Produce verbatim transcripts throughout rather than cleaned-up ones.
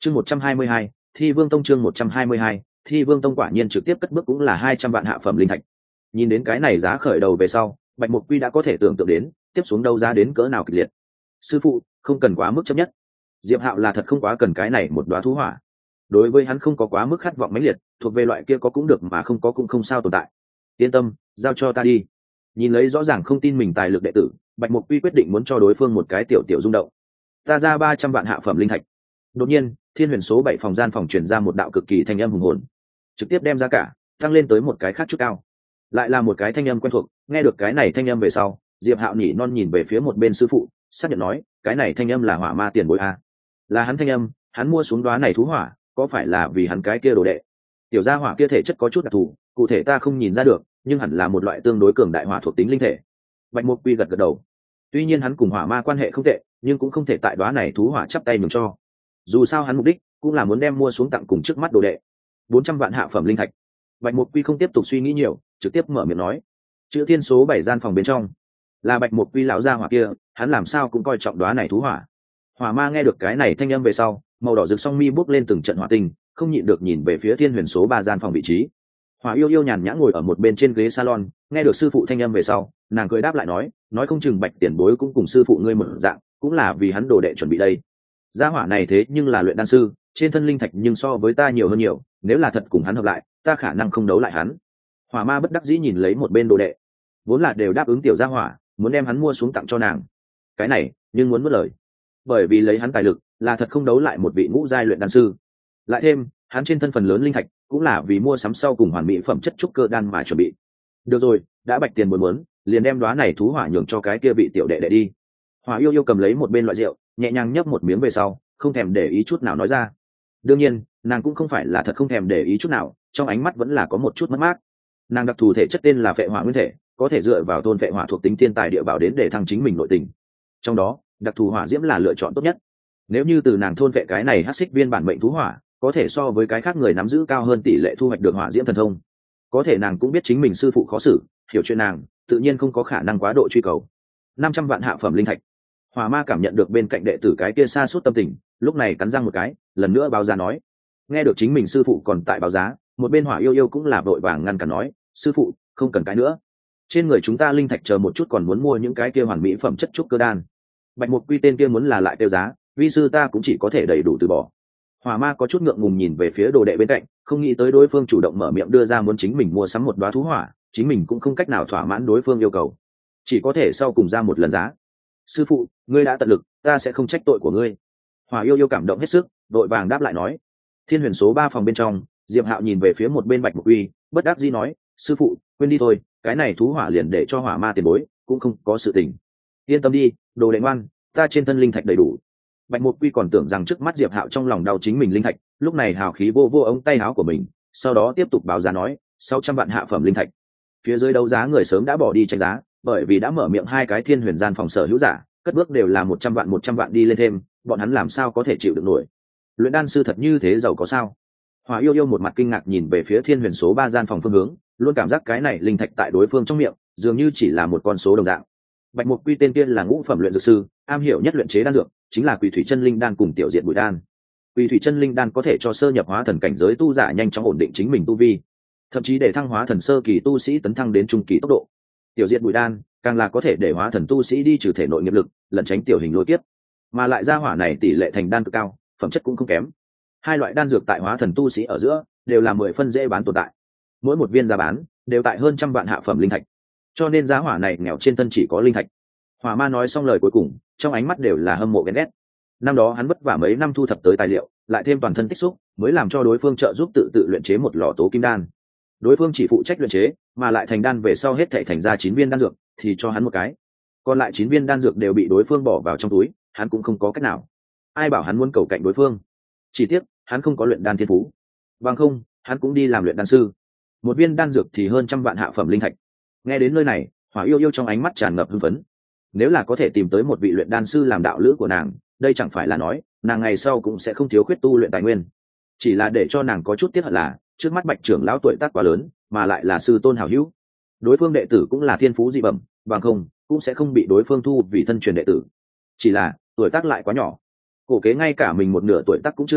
chương một trăm hai mươi hai, Thi Vương Tông chương một trăm hai mươi hai, Thi Vương Tông quả nhiên trực tiếp cất bước cũng là hai trăm vạn hạ phẩm linh thạch. Nhìn đến cái này giá khởi đầu về sau, Bạch Mục Quy đã có thể tưởng tượng đến, tiếp xuống đâu giá đến cỡ nào kịch liệt. Sư phụ, không cần quá mức chấp nhất. Diệp Hạo là thật không quá cần cái này một đóa thú hỏa. Đối với hắn không có quá mức khát vọng mãnh liệt, thuộc về loại kia có cũng được mà không có cũng không sao tồn tại. Yên tâm, giao cho ta đi. Nhìn lấy rõ ràng không tin mình tài lực đệ tử, Bạch Mục Quy quyết định muốn cho đối phương một cái tiểu tiểu rung động. Ta ra ba trăm vạn hạ phẩm linh thạch. Đột nhiên, Thiên Huyền số bảy phòng gian phòng truyền ra một đạo cực kỳ thanh âm hùng hồn, trực tiếp đem ra cả tăng lên tới một cái khác chút cao. Lại là một cái thanh âm quen thuộc, nghe được cái này thanh âm về sau, Diệp Hạo nhỉ non nhìn về phía một bên sư phụ, xác nhận nói, cái này thanh âm là Hỏa Ma tiền bối a. Là hắn thanh âm, hắn mua xuống đóa này thú hỏa, có phải là vì hắn cái kia đồ đệ? Tiểu gia hỏa kia thể chất có chút đặc thù, cụ thể ta không nhìn ra được, nhưng hẳn là một loại tương đối cường đại hỏa thuộc tính linh thể. Bạch Mục Quy gật gật đầu. Tuy nhiên hắn cùng Hỏa Ma quan hệ không tệ, nhưng cũng không thể tại đóa này thú hỏa chắp tay nhường cho. Dù sao hắn mục đích cũng là muốn đem mua xuống tặng cùng trước mắt đồ đệ. bốn trăm vạn hạ phẩm linh thạch. Bạch Mục Quy không tiếp tục suy nghĩ nhiều, trực tiếp mở miệng nói. Chữ Thiên số bảy gian phòng bên trong, là Bạch Mục Quy lão gia hỏa kia, hắn làm sao cũng coi trọng đóa này thú hỏa. Hỏa Ma nghe được cái này thanh âm về sau, màu đỏ rực song mi bước lên từng trận hỏa tinh, không nhịn được nhìn về phía Thiên Huyền số ba gian phòng vị trí. Hỏa Yêu Yêu nhàn nhã ngồi ở một bên trên ghế salon, nghe được sư phụ thanh âm về sau, nàng cười đáp lại nói, nói không chừng Bạch tiền bối cũng cùng sư phụ ngươi một dạng, cũng là vì hắn đồ đệ chuẩn bị đây. Gia hỏa này thế nhưng là luyện đan sư, trên thân linh thạch nhưng so với ta nhiều hơn nhiều, nếu là thật cùng hắn hợp lại, ta khả năng không đấu lại hắn. Hỏa Ma bất đắc dĩ nhìn lấy một bên đồ đệ, vốn là đều đáp ứng tiểu gia hỏa, muốn đem hắn mua xuống tặng cho nàng. Cái này, nhưng muốn mất lời, bởi vì lấy hắn tài lực, là thật không đấu lại một vị ngũ giai luyện đan sư. Lại thêm, hắn trên thân phần lớn linh thạch, cũng là vì mua sắm sau cùng hoàn mỹ phẩm chất trúc cơ đan mà chuẩn bị. Được rồi, đã Bạch tiền muốn muốn, liền đem đóa này thú hỏa nhường cho cái kia vị tiểu đệ đệ đi. Hỏa Yêu Yêu cầm lấy một bên loại rượu, nhẹ nhàng nhấp một miếng về sau, không thèm để ý chút nào nói ra. Đương nhiên, nàng cũng không phải là thật không thèm để ý chút nào, trong ánh mắt vẫn là có một chút mất mát. Nàng đặc thù thể chất tên là Phệ Hỏa Nguyên Thể, có thể dựa vào thôn phệ hỏa thuộc tính thiên tài địa bảo đến để thăng chính mình nội tình. Trong đó, đặc thù hỏa diễm là lựa chọn tốt nhất. Nếu như từ nàng thôn phệ cái này hắc xích viên bản mệnh thú hỏa, có thể so với cái khác người nắm giữ cao hơn tỷ lệ thu hoạch được hỏa diễm thần thông. Có thể nàng cũng biết chính mình sư phụ khó xử, hiểu chuyện nàng, tự nhiên không có khả năng quá độ truy cầu. năm trăm vạn hạ phẩm linh thạch. Hỏa Ma cảm nhận được bên cạnh đệ tử cái kia xa suốt tâm tình, lúc này cắn răng một cái, lần nữa báo giá nói. Nghe được chính mình sư phụ còn tại báo giá, một bên Hỏa Yêu Yêu cũng là vội vàng ngăn cản nói, sư phụ, không cần cái nữa. Trên người chúng ta linh thạch chờ một chút còn muốn mua những cái kia hoàn mỹ phẩm chất trúc cơ đan. Bạch Mục Quy tên kia muốn là lại tiêu giá, vi sư ta cũng chỉ có thể đầy đủ từ bỏ. Hỏa Ma có chút ngượng ngùng nhìn về phía đồ đệ bên cạnh, không nghĩ tới đối phương chủ động mở miệng đưa ra muốn chính mình mua sắm một đóa thú hỏa, chính mình cũng không cách nào thỏa mãn đối phương yêu cầu, chỉ có thể sau cùng ra một lần giá. Sư phụ, ngươi đã tận lực, ta sẽ không trách tội của ngươi. Hỏa Yêu Yêu cảm động hết sức, đội vàng đáp lại nói. Thiên Huyền số ba phòng bên trong, Diệp Hạo nhìn về phía một bên Bạch Mục Uy, bất đắc dĩ nói, sư phụ, quên đi thôi, cái này thú hỏa liền để cho Hỏa Ma tiền bối, cũng không có sự tình. Yên tâm đi, đồ đệ ngoan, ta trên thân linh thạch đầy đủ. Bạch Mục Uy còn tưởng rằng trước mắt Diệp Hạo trong lòng đau chính mình linh thạch, lúc này hào khí vô vô ống tay áo của mình, sau đó tiếp tục báo giá nói, sáu trăm vạn hạ phẩm linh thạch. Phía dưới đấu giá người sớm đã bỏ đi tranh giá, bởi vì đã mở miệng hai cái Thiên Huyền gian phòng sở hữu giả, cất bước đều là một trăm vạn một trăm vạn đi lên thêm, bọn hắn làm sao có thể chịu được nổi. Luyện đan sư thật như thế giàu có sao? Hỏa Yêu Yêu một mặt kinh ngạc nhìn về phía Thiên Huyền số ba gian phòng phương hướng, luôn cảm giác cái này linh thạch tại đối phương trong miệng, dường như chỉ là một con số đồng dạng. Bạch Mục Quy tên kia là ngũ phẩm luyện dược sư, am hiểu nhất luyện chế đan dược, chính là Quỷ Thủy Chân Linh đan cùng Tiểu Diệt Bụi đan. Quỷ Thủy Chân Linh đan có thể cho sơ nhập hóa thần cảnh giới tu giả nhanh chóng ổn định chính mình tu vi, thậm chí để thăng hóa thần sơ kỳ tu sĩ tấn thăng đến trung kỳ tốc độ. Tiểu Diệt Bụi đan càng là có thể để hóa thần tu sĩ đi trừ thể nội nghiệp lực, lẩn tránh tiểu hình lôi kiếp, mà lại ra hỏa này tỷ lệ thành đan cực cao, phẩm chất cũng không kém. Hai loại đan dược tại hóa thần tu sĩ ở giữa đều là mười phân dễ bán tồn tại, mỗi một viên giá bán đều tại hơn trăm vạn hạ phẩm linh thạch, cho nên giá hỏa này nghèo trên thân chỉ có linh thạch. Hỏa Ma nói xong lời cuối cùng, trong ánh mắt đều là hâm mộ ghen ghét. Năm đó hắn vất vả mấy năm thu thập tới tài liệu, lại thêm toàn thân tích xúc, mới làm cho đối phương trợ giúp tự tự luyện chế một lò tố kim đan. Đối phương chỉ phụ trách luyện chế, mà lại thành đan về sau hết thảy thành ra chín viên đan dược, thì cho hắn một cái. Còn lại chín viên đan dược đều bị đối phương bỏ vào trong túi, hắn cũng không có cách nào. Ai bảo hắn muốn cầu cạnh đối phương? Chỉ tiếc, hắn không có luyện đan thiên phú. Bằng không, hắn cũng đi làm luyện đan sư. Một viên đan dược thì hơn trăm vạn hạ phẩm linh thạch. Nghe đến nơi này, Hỏa Yêu Yêu trong ánh mắt tràn ngập hưng phấn. Nếu là có thể tìm tới một vị luyện đan sư làm đạo lữ của nàng, đây chẳng phải là nói, nàng ngày sau cũng sẽ không thiếu khuyết tu luyện tài nguyên. Chỉ là để cho nàng có chút tiếc hận là, trước mắt Bạch trưởng lão tuổi tác quá lớn, mà lại là sư tôn hảo hữu. Đối phương đệ tử cũng là thiên phú dị bẩm, bằng không, cũng sẽ không bị đối phương thu vì thân truyền đệ tử. Chỉ là, tuổi tác lại quá nhỏ. Cổ kế ngay cả mình một nửa tuổi tác cũng chưa tới,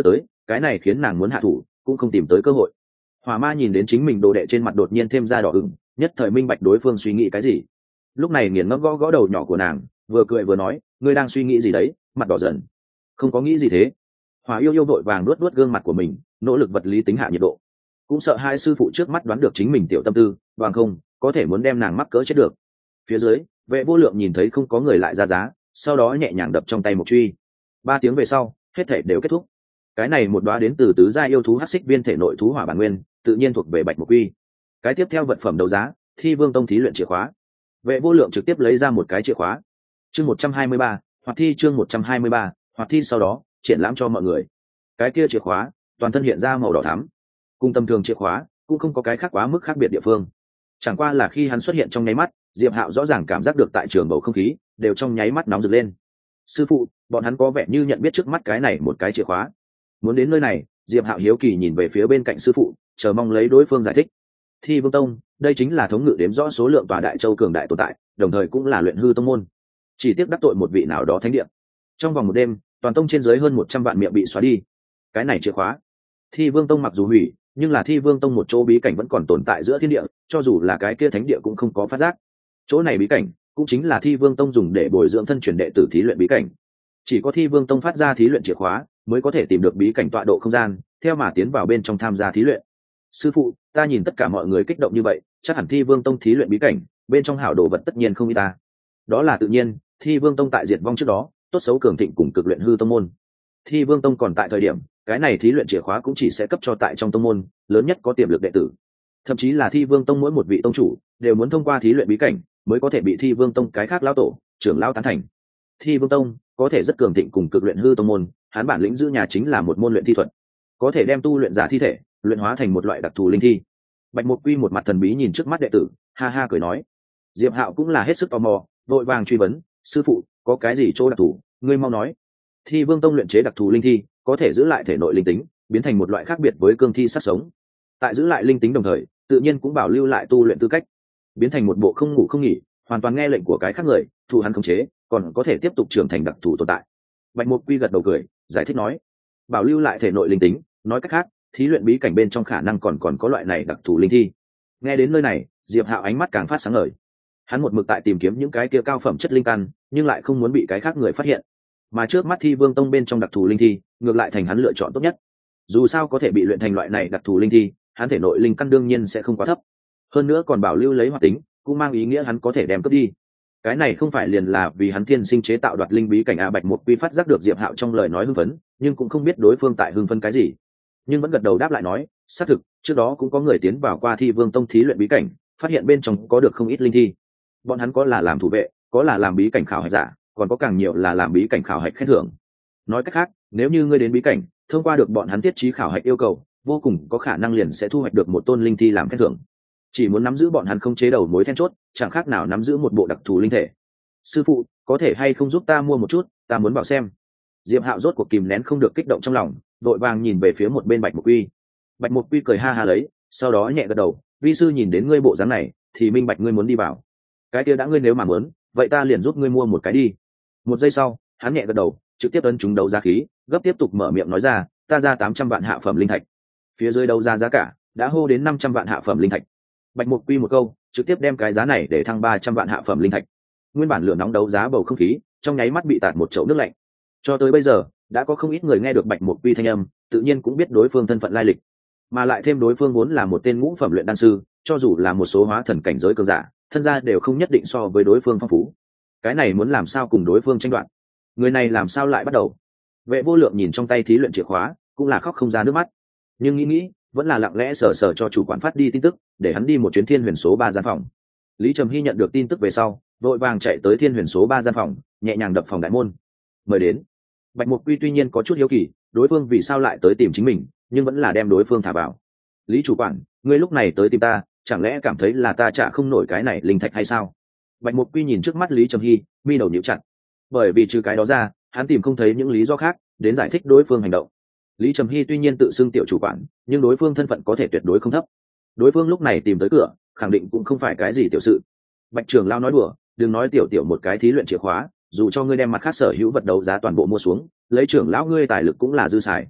cái này khiến nàng muốn hạ thủ cũng không tìm tới cơ hội. Hỏa ma nhìn đến chính mình đồ đệ trên mặt đột nhiên thêm ra đỏ ửng, nhất thời minh bạch đối phương suy nghĩ cái gì. Lúc này nghiền ngẫm gõ gõ đầu nhỏ của nàng, vừa cười vừa nói, ngươi đang suy nghĩ gì đấy, mặt đỏ dần. Không có nghĩ gì thế. Hỏa yêu yêu vội vàng nuốt nuốt gương mặt của mình, nỗ lực vật lý tính hạ nhiệt độ. Cũng sợ hai sư phụ trước mắt đoán được chính mình tiểu tâm tư, bằng không có thể muốn đem nàng mắc cỡ chết được. Phía dưới, Vệ Vô Lượng nhìn thấy không có người lại ra giá, sau đó nhẹ nhàng đập trong tay một truy. Ba tiếng về sau, hết thể đều kết thúc. Cái này một đóa đến từ tứ gia yêu thú hắc xích viên thể nội thú hỏa bản nguyên, tự nhiên thuộc về Bạch Mục Quy. Cái tiếp theo vật phẩm đấu giá, Thi Vương Tông thí luyện chìa khóa. Vệ Vô Lượng trực tiếp lấy ra một cái chìa khóa. Chương một trăm hai mươi ba, hoạt thi chương một trăm hai mươi ba, hoạt thi sau đó triển lãm cho mọi người. Cái kia chìa khóa, toàn thân hiện ra màu đỏ thắm. Cùng tầm thường chìa khóa, cũng không có cái khác quá mức khác biệt địa phương. Chẳng qua là khi hắn xuất hiện trong nháy mắt, Diệp Hạo rõ ràng cảm giác được tại trường bầu không khí đều trong nháy mắt nóng rực lên. Sư phụ, bọn hắn có vẻ như nhận biết trước mắt cái này một cái chìa khóa. Muốn đến nơi này, Diệp Hạo hiếu kỳ nhìn về phía bên cạnh sư phụ, chờ mong lấy đối phương giải thích. Thi Vương Tông, đây chính là thống ngự đếm rõ số lượng tòa đại châu cường đại tồn tại, đồng thời cũng là luyện hư tông môn. Chỉ tiếc đắc tội một vị nào đó thánh địa. Trong vòng một đêm, toàn tông trên dưới hơn một trăm vạn miệng bị xóa đi. Cái này chìa khóa. Thi Vương Tông mặc dù hủy, nhưng là Thi Vương Tông một chỗ bí cảnh vẫn còn tồn tại giữa thiên địa, cho dù là cái kia thánh địa cũng không có phát giác. Chỗ này bí cảnh, cũng chính là Thi Vương Tông dùng để bồi dưỡng thân truyền đệ tử thí luyện bí cảnh. Chỉ có Thi Vương Tông phát ra thí luyện chìa khóa, mới có thể tìm được bí cảnh tọa độ không gian, theo mà tiến vào bên trong tham gia thí luyện. Sư phụ, ta nhìn tất cả mọi người kích động như vậy, chắc hẳn Thi Vương Tông thí luyện bí cảnh, bên trong hảo đồ vật tất nhiên không ít ta. Đó là tự nhiên, Thi Vương Tông tại diệt vong trước đó, tốt xấu cường thịnh cùng cực luyện hư tông môn. Thi Vương Tông còn tại thời điểm, cái này thí luyện chìa khóa cũng chỉ sẽ cấp cho tại trong tông môn lớn nhất có tiềm lực đệ tử. Thậm chí là Thi Vương Tông mỗi một vị tông chủ đều muốn thông qua thí luyện bí cảnh mới có thể bị Thi Vương Tông cái khác lão tổ, trưởng lão tán thành. Thi Vương Tông có thể rất cường thịnh cùng cực luyện hư tông môn, hắn bản lĩnh giữ nhà chính là một môn luyện thi thuật, có thể đem tu luyện giả thi thể luyện hóa thành một loại đặc thù linh thi. Bạch Mục Quy một mặt thần bí nhìn trước mắt đệ tử, ha ha cười nói. Diệp Hạo cũng là hết sức tò mò, vội vàng truy vấn, sư phụ, có cái gì chỗ đặc thù, ngươi mau nói. Thi Vương Tông luyện chế đặc thù linh thi, có thể giữ lại thể nội linh tính, biến thành một loại khác biệt với cương thi sát sống. Tại giữ lại linh tính đồng thời, tự nhiên cũng bảo lưu lại tu luyện tư cách, biến thành một bộ không ngủ không nghỉ, hoàn toàn nghe lệnh của cái khác người, thụ hắn khống chế, còn có thể tiếp tục trưởng thành đặc thù tồn tại. Bạch Mục Quy gật đầu cười, giải thích nói, bảo lưu lại thể nội linh tính, nói cách khác, thí luyện bí cảnh bên trong khả năng còn còn có loại này đặc thù linh thi. Nghe đến nơi này, Diệp Hạo ánh mắt càng phát sáng ngời. Hắn một mực tại tìm kiếm những cái kia cao phẩm chất linh căn, nhưng lại không muốn bị cái khác người phát hiện. Mà trước mắt Thi Vương Tông bên trong đặc thù linh thi, ngược lại thành hắn lựa chọn tốt nhất. Dù sao có thể bị luyện thành loại này đặc thù linh thi, hắn thể nội linh căn đương nhiên sẽ không quá thấp. Hơn nữa còn bảo lưu lấy hoạt tính, cũng mang ý nghĩa hắn có thể đem cướp đi. Cái này không phải liền là vì hắn thiên sinh chế tạo đoạt linh bí cảnh a. Bạch Mục Quy phát giác được Diệp Hạo trong lời nói hưng phấn, nhưng cũng không biết đối phương tại hưng phấn cái gì, nhưng vẫn gật đầu đáp lại nói, xác thực, trước đó cũng có người tiến vào qua Thi Vương Tông thí luyện bí cảnh, phát hiện bên trong có được không ít linh thi. Bọn hắn có là làm thủ vệ, có là làm bí cảnh khảo hạch giả, còn có càng nhiều là làm bí cảnh khảo hạch khen thưởng. Nói cách khác, nếu như ngươi đến bí cảnh, thông qua được bọn hắn tiết trí khảo hạch yêu cầu, vô cùng có khả năng liền sẽ thu hoạch được một tôn linh thi làm khen thưởng. Chỉ muốn nắm giữ bọn hắn không chế đầu mối then chốt, chẳng khác nào nắm giữ một bộ đặc thù linh thể. Sư phụ, có thể hay không giúp ta mua một chút, ta muốn bảo xem. Diệp Hạo rốt cuộc kìm nén không được kích động trong lòng, vội vàng nhìn về phía một bên Bạch Mục Quy. Bạch Mục Quy cười ha ha lấy, sau đó nhẹ gật đầu, vi sư nhìn đến ngươi bộ dáng này, thì minh bạch ngươi muốn đi vào. Cái kia đã ngươi nếu mà muốn, vậy ta liền giúp ngươi mua một cái đi. Một giây sau, hắn nhẹ gật đầu, trực tiếp ấn chúng đấu giá khí, gấp tiếp tục mở miệng nói ra, ta ra tám trăm vạn hạ phẩm linh thạch. Phía dưới đấu giá giá cả đã hô đến năm trăm vạn hạ phẩm linh thạch. Bạch Mục Quy một câu, trực tiếp đem cái giá này để thăng ba trăm vạn hạ phẩm linh thạch. Nguyên bản lửa nóng đấu giá bầu không khí, trong nháy mắt bị tạt một chậu nước lạnh. Cho tới bây giờ, đã có không ít người nghe được Bạch Mục Quy thanh âm, tự nhiên cũng biết đối phương thân phận lai lịch, mà lại thêm đối phương vốn là một tên ngũ phẩm luyện đan sư, cho dù là một số hóa thần cảnh giới cường giả, thân gia đều không nhất định so với đối phương phong phú. Cái này muốn làm sao cùng đối phương tranh đoạt? Người này làm sao lại bắt đầu? Vệ Vô Lượng nhìn trong tay thí luyện chìa khóa, cũng là khóc không ra nước mắt, nhưng nghĩ nghĩ, vẫn là lặng lẽ sờ sờ cho chủ quản phát đi tin tức, để hắn đi một chuyến Thiên Huyền số ba gian phòng. Lý Trầm Hy nhận được tin tức về sau, vội vàng chạy tới Thiên Huyền số ba gian phòng, nhẹ nhàng đập phòng đại môn. Mời đến. Bạch Mục Quy tuy nhiên có chút hiếu kỳ, đối phương vì sao lại tới tìm chính mình, nhưng vẫn là đem đối phương thả vào. Lý chủ quản, ngươi lúc này tới tìm ta, chẳng lẽ cảm thấy là ta trả không nổi cái này linh thạch hay sao? Bạch Mục Quy nhìn trước mắt Lý Trầm Hy, mi đầu nhíu chặt. Bởi vì trừ cái đó ra, hắn tìm không thấy những lý do khác đến giải thích đối phương hành động. Lý Trầm Hy tuy nhiên tự xưng tiểu chủ quản, nhưng đối phương thân phận có thể tuyệt đối không thấp. Đối phương lúc này tìm tới cửa, khẳng định cũng không phải cái gì tiểu sự. Bạch trưởng lão nói đùa, đừng nói tiểu tiểu một cái thí luyện chìa khóa, dù cho ngươi đem mặt khác sở hữu vật đấu giá toàn bộ mua xuống, lấy trưởng lão ngươi tài lực cũng là dư xài.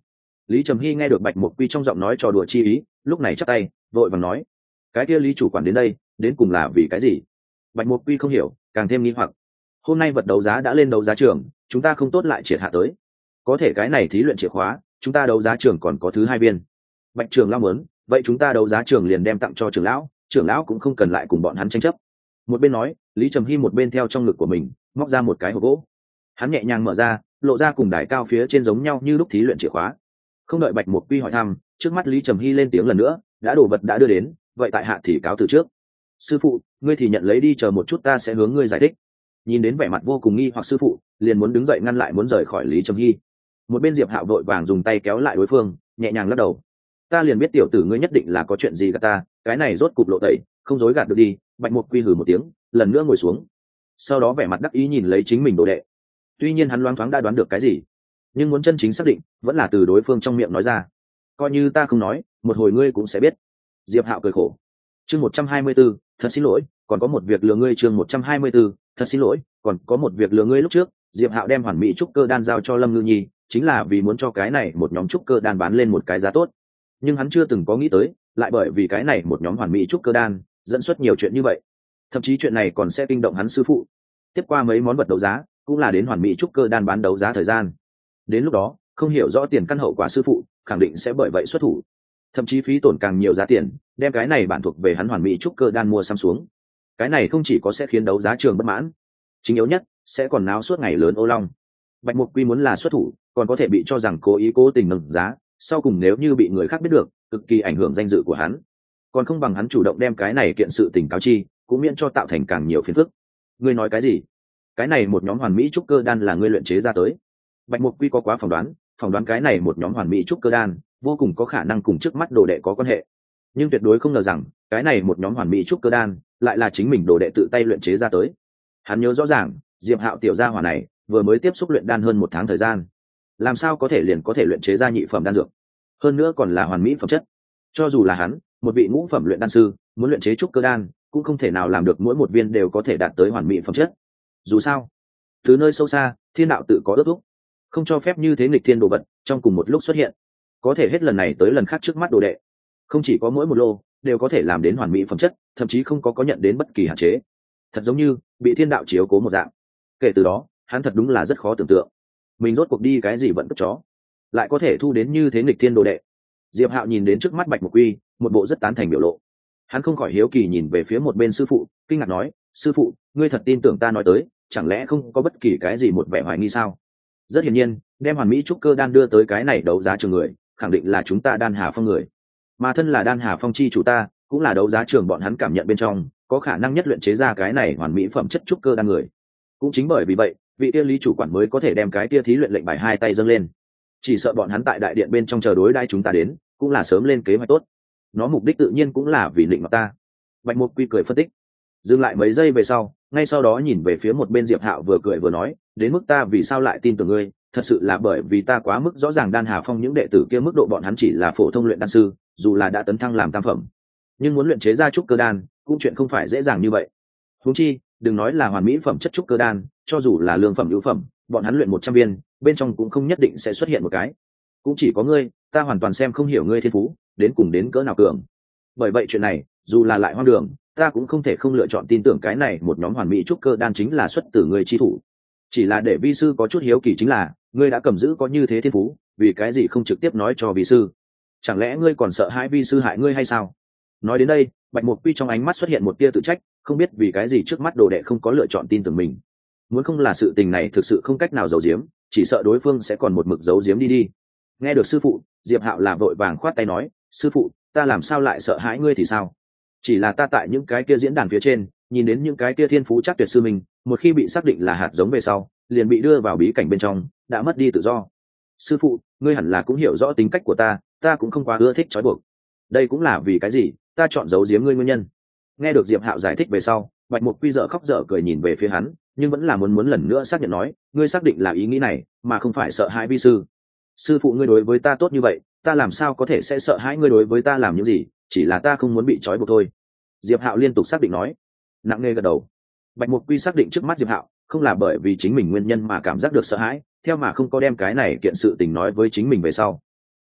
Lý Trầm Hy nghe được Bạch Mục Quy trong giọng nói trò đùa chi ý, lúc này chắp tay vội vàng nói: cái kia Lý chủ quản đến đây đến cùng là vì cái gì? Bạch Mục Quy không hiểu, càng thêm nghi hoặc. Hôm nay vật đấu giá đã lên đấu giá trường, chúng ta không tốt lại triệt hạ tới. Có thể cái này thí luyện chìa khóa, chúng ta đấu giá trường còn có thứ hai viên. Bạch trưởng lão muốn, vậy chúng ta đấu giá trường liền đem tặng cho trưởng lão, trưởng lão cũng không cần lại cùng bọn hắn tranh chấp. Một bên nói, Lý Trầm Hy một bên theo trong ngực của mình móc ra một cái hộp gỗ. Hắn nhẹ nhàng mở ra, lộ ra cùng đài cao phía trên giống nhau như lúc thí luyện chìa khóa. Không đợi Bạch Mục Quy hỏi thăm, trước mắt Lý Trầm Hy lên tiếng lần nữa, đã đồ vật đã đưa đến, vậy tại hạ thì cáo từ trước. Sư phụ, ngươi thì nhận lấy đi, chờ một chút ta sẽ hướng ngươi giải thích. Nhìn đến vẻ mặt vô cùng nghi hoặc sư phụ, liền muốn đứng dậy ngăn lại muốn rời khỏi Lý Trầm Hy. Một bên Diệp Hạo vội vàng dùng tay kéo lại đối phương, nhẹ nhàng lắc đầu. Ta liền biết tiểu tử ngươi nhất định là có chuyện gì gạt ta, cái này rốt cục lộ tẩy, không dối gạt được đi. Bạch Mục Quy hừ một tiếng, lần nữa ngồi xuống. Sau đó vẻ mặt đắc ý nhìn lấy chính mình đồ đệ. Tuy nhiên hắn loáng thoáng đã đoán được cái gì, nhưng muốn chân chính xác định, vẫn là từ đối phương trong miệng nói ra. Coi như ta không nói, một hồi ngươi cũng sẽ biết. Diệp Hạo cười khổ. Chương một trăm hai mươi 124, thật xin lỗi, còn có một việc lừa ngươi. Chương một trăm hai mươi 124, thật xin lỗi, còn có một việc lừa ngươi. Lúc trước, Diệp Hạo đem hoàn mỹ trúc cơ đan giao cho Lâm Ngư Nhi, chính là vì muốn cho cái này một nhóm trúc cơ đan bán lên một cái giá tốt. Nhưng hắn chưa từng có nghĩ tới, lại bởi vì cái này một nhóm hoàn mỹ trúc cơ đan, dẫn xuất nhiều chuyện như vậy. Thậm chí chuyện này còn sẽ kinh động hắn sư phụ. Tiếp qua mấy món vật đấu giá, cũng là đến hoàn mỹ trúc cơ đan bán đấu giá thời gian. Đến lúc đó, không hiểu rõ tiền căn hậu quả sư phụ, khẳng định sẽ bởi vậy xuất thủ. Thậm chí phí tổn càng nhiều giá tiền, đem cái này bản thuộc về hắn hoàn mỹ trúc cơ đan mua xăm xuống. Cái này không chỉ có sẽ khiến đấu giá trường bất mãn, chính yếu nhất sẽ còn náo suốt ngày lớn ô long. Bạch Mục Quy muốn là xuất thủ, còn có thể bị cho rằng cố ý cố tình nâng giá, sau cùng nếu như bị người khác biết được, cực kỳ ảnh hưởng danh dự của hắn. Còn không bằng hắn chủ động đem cái này kiện sự tình cáo chi, cũng miễn cho tạo thành càng nhiều phiền phức. Ngươi nói cái gì? Cái này một nhóm hoàn mỹ trúc cơ đan là ngươi luyện chế ra tới? Bạch Mục Quy có quá phỏng đoán, phỏng đoán cái này một nhóm hoàn mỹ trúc cơ đan vô cùng có khả năng cùng trước mắt đồ đệ có quan hệ, nhưng tuyệt đối không ngờ rằng cái này một nhóm hoàn mỹ trúc cơ đan lại là chính mình đồ đệ tự tay luyện chế ra tới. Hắn nhớ rõ ràng, Diệp Hạo tiểu gia hỏa này vừa mới tiếp xúc luyện đan hơn một tháng thời gian, làm sao có thể liền có thể luyện chế ra nhị phẩm đan dược, hơn nữa còn là hoàn mỹ phẩm chất. Cho dù là hắn, một vị ngũ phẩm luyện đan sư, muốn luyện chế trúc cơ đan cũng không thể nào làm được mỗi một viên đều có thể đạt tới hoàn mỹ phẩm chất. Dù sao, từ nơi sâu xa, thiên đạo tự có ước thúc, không cho phép như thế nghịch thiên đồ vật trong cùng một lúc xuất hiện. Có thể hết lần này tới lần khác trước mắt đồ đệ, không chỉ có mỗi một lô đều có thể làm đến hoàn mỹ phẩm chất, thậm chí không có có nhận đến bất kỳ hạn chế, thật giống như bị thiên đạo chiếu cố một dạng. Kể từ đó, hắn thật đúng là rất khó tưởng tượng, mình rốt cuộc đi cái gì vận cất chó, lại có thể thu đến như thế nghịch thiên đồ đệ. Diệp Hạo nhìn đến trước mắt Bạch Mục Quy, một bộ rất tán thành biểu lộ. Hắn không khỏi hiếu kỳ nhìn về phía một bên sư phụ, kinh ngạc nói: sư phụ, ngươi thật tin tưởng ta nói tới, chẳng lẽ không có bất kỳ cái gì một vẻ hoài nghi sao? Rất hiển nhiên, đem hoàn mỹ trúc cơ đan đưa tới cái này đấu giá trường người, khẳng định là chúng ta Đan Hà Phong người. Mà thân là Đan Hà Phong chi chủ ta, cũng là đấu giá trường bọn hắn cảm nhận bên trong có khả năng nhất luyện chế ra cái này hoàn mỹ phẩm chất trúc cơ đan người. Cũng chính bởi vì vậy, vị kia Lý chủ quản mới có thể đem cái kia thí luyện lệnh bài hai tay dâng lên. Chỉ sợ bọn hắn tại đại điện bên trong chờ đối đãi chúng ta đến, cũng là sớm lên kế hoạch tốt. Nó mục đích tự nhiên cũng là vì định mặt ta. Bạch Mục Quy cười phân tích. Dừng lại mấy giây về sau, ngay sau đó nhìn về phía một bên Diệp Hạo vừa cười vừa nói: đến mức ta vì sao lại tin tưởng ngươi, thật sự là bởi vì ta quá mức rõ ràng Đan Hà Phong những đệ tử kia mức độ bọn hắn chỉ là phổ thông luyện đan sư, dù là đã tấn thăng làm tam phẩm, nhưng muốn luyện chế ra trúc cơ đan cũng chuyện không phải dễ dàng như vậy. Huống chi, đừng nói là hoàn mỹ phẩm chất trúc cơ đan, cho dù là lương phẩm hữu phẩm, bọn hắn luyện một trăm viên, bên trong cũng không nhất định sẽ xuất hiện một cái. Cũng chỉ có ngươi, ta hoàn toàn xem không hiểu ngươi thiên phú đến cùng đến cỡ nào cường. Bởi vậy chuyện này, dù là lại hoang đường, ta cũng không thể không lựa chọn tin tưởng cái này một nhóm hoàn mỹ trúc cơ đan chính là xuất từ ngươi chi thủ. Chỉ là để vi sư có chút hiếu kỳ chính là, ngươi đã cầm giữ có như thế thiên phú, vì cái gì không trực tiếp nói cho vi sư? Chẳng lẽ ngươi còn sợ hãi vi sư hại ngươi hay sao? Nói đến đây, Bạch Mục Quy trong ánh mắt xuất hiện một tia tự trách, không biết vì cái gì trước mắt đồ đệ không có lựa chọn tin tưởng mình. Muốn không là sự tình này thực sự không cách nào giấu giếm, chỉ sợ đối phương sẽ còn một mực giấu giếm đi đi. Nghe được sư phụ, Diệp Hạo làm vội vàng khoát tay nói: sư phụ, ta làm sao lại sợ hãi ngươi thì sao? Chỉ là ta tại những cái kia diễn đàn phía trên nhìn đến những cái kia thiên phú chắc tuyệt sư mình, một khi bị xác định là hạt giống về sau, liền bị đưa vào bí cảnh bên trong, đã mất đi tự do. Sư phụ, ngươi hẳn là cũng hiểu rõ tính cách của ta, ta cũng không quá ưa thích trói buộc. Đây cũng là vì cái gì ta chọn giấu giếm ngươi nguyên nhân. Nghe được Diệp Hạo giải thích về sau, Bạch Mục Quy dở khóc dở cười nhìn về phía hắn, nhưng vẫn là muốn muốn lần nữa xác nhận nói: ngươi xác định là ý nghĩ này, mà không phải sợ hãi vi sư? Sư phụ, ngươi đối với ta tốt như vậy, ta làm sao có thể sẽ sợ hãi ngươi đối với ta làm những gì, chỉ là ta không muốn bị trói buộc thôi. Diệp Hạo liên tục xác định nói. Nặng nề gật đầu. Bạch Mục Quy xác định trước mắt Diệp Hạo không là bởi vì chính mình nguyên nhân mà cảm giác được sợ hãi, theo mà không có đem cái này kiện sự tình nói với chính mình về sau,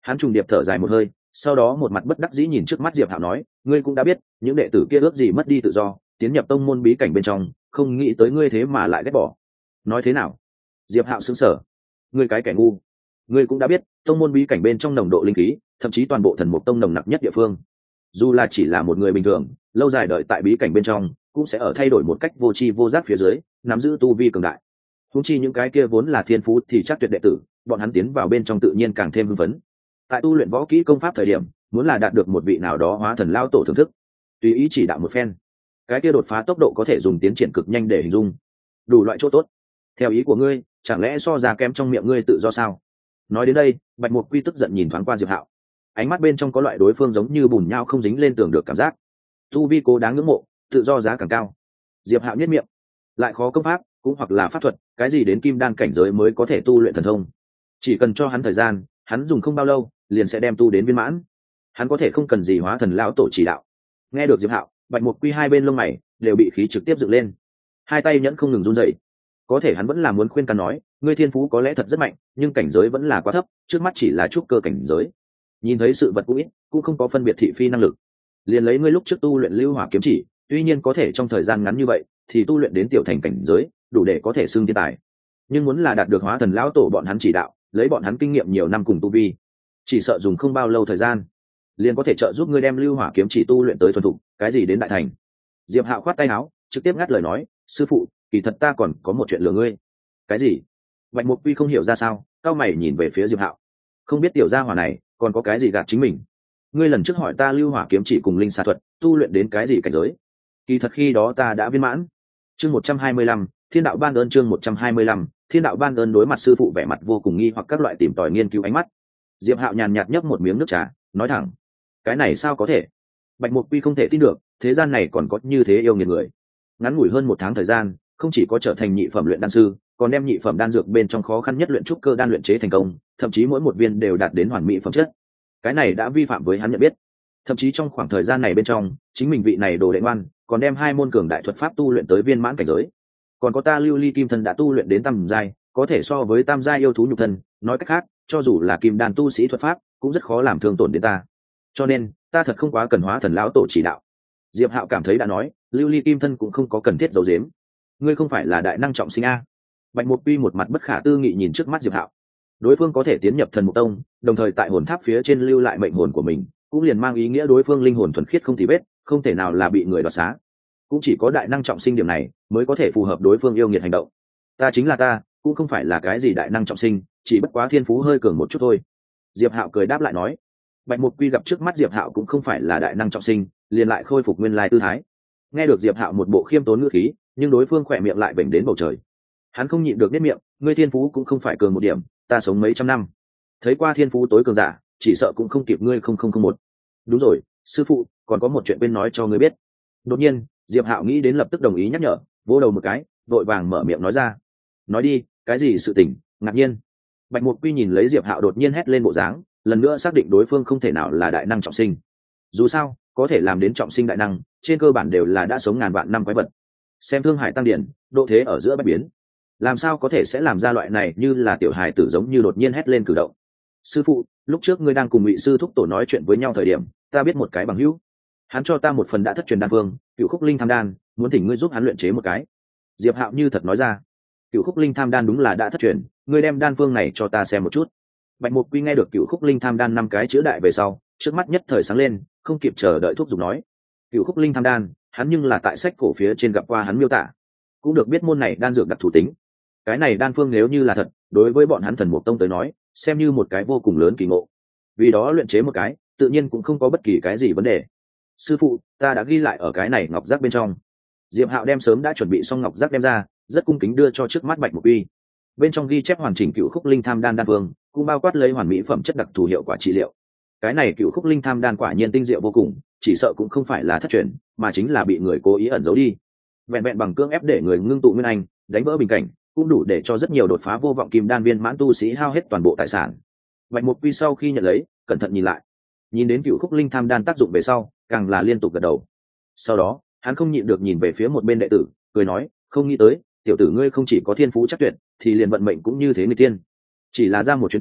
Hắn trùng điệp thở dài một hơi, sau đó một mặt bất đắc dĩ nhìn trước mắt Diệp Hạo nói, ngươi cũng đã biết những đệ tử kia ước gì mất đi tự do, tiến nhập tông môn bí cảnh bên trong, không nghĩ tới ngươi thế mà lại ghét bỏ. Nói thế nào? Diệp Hạo sững sờ. Ngươi cái kẻ ngu. Ngươi cũng đã biết tông môn bí cảnh bên trong nồng độ linh khí, thậm chí toàn bộ thần mục tông nồng nặc nhất địa phương, dù là chỉ là một người bình thường lâu dài đợi tại bí cảnh bên trong cũng sẽ ở thay đổi một cách vô tri vô giác phía dưới nắm giữ tu vi cường đại. Húng chi những cái kia vốn là thiên phú thì chắc tuyệt đệ tử, bọn hắn tiến vào bên trong tự nhiên càng thêm hưng phấn. Tại tu luyện võ kỹ công pháp thời điểm, muốn là đạt được một vị nào đó hóa thần lao tổ thưởng thức, tùy ý chỉ đạo một phen, cái kia đột phá tốc độ có thể dùng tiến triển cực nhanh để hình dung. Đủ loại chỗ tốt. Theo ý của ngươi, chẳng lẽ so ra kém trong miệng ngươi tự do sao? Nói đến đây, Bạch Mục Quy tức giận nhìn thoáng qua Diệp Hạo, ánh mắt bên trong có loại đối phương giống như bùn nhão không dính lên tường được cảm giác. Tu vi cố đáng ngưỡng mộ, tự do giá càng cao. Diệp Hạo nhếch miệng, lại khó công pháp cũng hoặc là pháp thuật, cái gì đến kim đan cảnh giới mới có thể tu luyện thần thông. Chỉ cần cho hắn thời gian, hắn dùng không bao lâu liền sẽ đem tu đến viên mãn. Hắn có thể không cần gì hóa thần lão tổ chỉ đạo. Nghe được Diệp Hạo, Bạch Mục Quy hai bên lông mày đều bị khí trực tiếp dựng lên, hai tay nhẫn không ngừng run rẩy. Có thể hắn vẫn là muốn khuyên can nói, ngươi thiên phú có lẽ thật rất mạnh, nhưng cảnh giới vẫn là quá thấp, trước mắt chỉ là trúc cơ cảnh giới. Nhìn thấy sự vật cũng ít, cũng không có phân biệt thị phi năng lực. Liền lấy ngươi lúc trước tu luyện lưu hỏa kiếm chỉ, tuy nhiên có thể trong thời gian ngắn như vậy thì tu luyện đến tiểu thành cảnh giới, đủ để có thể xưng thiên tài. Nhưng muốn là đạt được hóa thần lão tổ bọn hắn chỉ đạo, lấy bọn hắn kinh nghiệm nhiều năm cùng tu vi, chỉ sợ dùng không bao lâu thời gian, liền có thể trợ giúp ngươi đem lưu hỏa kiếm chỉ tu luyện tới thuần thục, cái gì đến đại thành. Diệp Hạo khoát tay áo, trực tiếp ngắt lời nói, sư phụ, kỳ thật ta còn có một chuyện lừa ngươi. Cái gì? Bạch Mục Quy không hiểu ra sao, cao mày nhìn về phía Diệp Hạo, không biết tiểu gia hỏa này còn có cái gì gạt chính mình. Ngươi lần trước hỏi ta lưu hỏa kiếm chỉ cùng linh xà thuật tu luyện đến cái gì cảnh giới, kỳ thật khi đó ta đã viên mãn. Chương một trăm hai mươi lăm, Thiên đạo ban ơn. Chương một trăm hai mươi lăm, Thiên đạo ban ơn. Đối mặt sư phụ vẻ mặt vô cùng nghi hoặc các loại tìm tòi nghiên cứu ánh mắt, Diệp Hạo nhàn nhạt nhấp một miếng nước trà, nói thẳng, cái này sao có thể? Bạch Mục Quy không thể tin được, thế gian này còn có như thế yêu nghiệt người. Ngắn ngủi hơn một tháng thời gian, không chỉ có trở thành nhị phẩm luyện đan sư, còn đem nhị phẩm đan dược bên trong khó khăn nhất luyện trúc cơ đan luyện chế thành công, thậm chí mỗi một viên đều đạt đến hoàn mỹ phẩm chất. Cái này đã vi phạm với hắn nhận biết. Thậm chí trong khoảng thời gian này bên trong, chính mình vị này đồ đệ ngoan, còn đem hai môn cường đại thuật pháp tu luyện tới viên mãn cảnh giới. Còn có ta Lưu Ly Kim Thân đã tu luyện đến tam giai, có thể so với tam giai yêu thú nhục thân, nói cách khác, cho dù là kim đan tu sĩ thuật pháp, cũng rất khó làm thương tổn đến ta. Cho nên, ta thật không quá cần hóa thần lão tổ chỉ đạo. Diệp Hạo cảm thấy đã nói, Lưu Ly Kim Thân cũng không có cần thiết giấu giếm. Ngươi không phải là đại năng trọng sinh a? Bạch Mục Quy một mặt bất khả tư nghị nhìn trước mắt Diệp Hạo. Đối phương có thể tiến nhập thần mục tông, đồng thời tại hồn tháp phía trên lưu lại mệnh hồn của mình, cũng liền mang ý nghĩa đối phương linh hồn thuần khiết không tì vết, không thể nào là bị người đoạt xá. Cũng chỉ có đại năng trọng sinh điểm này mới có thể phù hợp đối phương yêu nghiệt hành động. Ta chính là ta, cũng không phải là cái gì đại năng trọng sinh, chỉ bất quá thiên phú hơi cường một chút thôi. Diệp Hạo cười đáp lại nói. Bạch Mục Quy gặp trước mắt Diệp Hạo cũng không phải là đại năng trọng sinh, liền lại khôi phục nguyên lai tư thái. Nghe được Diệp Hạo một bộ khiêm tốn ngữ khí, nhưng đối phương khỏe miệng lại vểnh đến bầu trời. Hắn không nhịn được nhếch miệng, ngươi thiên phú cũng không phải cường một điểm, ta sống mấy trăm năm, thấy qua thiên phú tối cường giả, chỉ sợ cũng không kịp ngươi không không không một. Đúng rồi, sư phụ, còn có một chuyện bên nói cho ngươi biết. Đột nhiên, Diệp Hạo nghĩ đến lập tức đồng ý nhắc nhở, vỗ đầu một cái, vội vàng mở miệng nói ra. Nói đi, cái gì sự tình? Ngạc nhiên. Bạch Mục Quy nhìn lấy Diệp Hạo đột nhiên hét lên bộ dáng, lần nữa xác định đối phương không thể nào là đại năng trọng sinh. Dù sao, có thể làm đến trọng sinh đại năng, trên cơ bản đều là đã sống ngàn vạn năm quái vật. Xem Thương Hải tăng điển, độ thế ở giữa bất biến, làm sao có thể sẽ làm ra loại này như là tiểu hài tử giống như đột nhiên hét lên cử động. Sư phụ, lúc trước ngươi đang cùng Ngụy sư thúc tổ nói chuyện với nhau thời điểm, ta biết một cái bằng hữu, hắn cho ta một phần đã thất truyền đan phương, Cựu Khúc Linh Tham Đan, muốn thỉnh ngươi giúp hắn luyện chế một cái. Diệp Hạo như thật nói ra. Cựu Khúc Linh Tham Đan đúng là đã thất truyền, ngươi đem đan phương này cho ta xem một chút. Bạch Mục Quy nghe được Cựu Khúc Linh Tham Đan năm cái chữ đại về sau, trước mắt nhất thời sáng lên, không kịp chờ đợi thúc giục nói. Cựu Khúc Linh Tham Đan, hắn nhưng là tại sách cổ phía trên gặp qua hắn miêu tả, cũng được biết môn này đan dược đặc thù tính. Cái này đan phương nếu như là thật, đối với bọn hắn Thần Mục Tông tới nói, xem như một cái vô cùng lớn kỳ ngộ. Vì đó luyện chế một cái, tự nhiên cũng không có bất kỳ cái gì vấn đề. Sư phụ, ta đã ghi lại ở cái này ngọc giác bên trong. Diệp Hạo đem sớm đã chuẩn bị xong ngọc giác đem ra, rất cung kính đưa cho trước mắt Bạch Mục Uy. Bên trong ghi chép hoàn chỉnh Cựu Khúc Linh Tham Đan đan phương, cũng bao quát lấy hoàn mỹ phẩm chất đặc thù hiệu quả trị liệu. Cái này Cựu Khúc Linh Tham Đan quả nhiên tinh diệu vô cùng, chỉ sợ cũng không phải là thất truyền, mà chính là bị người cố ý ẩn giấu đi. Vẹn vẹn bằng cưỡng ép để người ngưng tụ nguyên anh, đánh vỡ bình cảnh, cũng đủ để cho rất nhiều đột phá vô vọng kim đan viên mãn tu sĩ hao hết toàn bộ tài sản. Bạch Mục Quy sau khi nhận lấy, cẩn thận nhìn lại, nhìn đến Cựu Khúc Linh Tham Đan tác dụng về sau, càng là liên tục gật đầu. Sau đó, hắn không nhịn được nhìn về phía một bên đệ tử, cười nói, không nghĩ tới, tiểu tử ngươi không chỉ có thiên phú chắc tuyệt, thì liền vận mệnh cũng như thế người tiên. Chỉ là ra một chuyến cửa,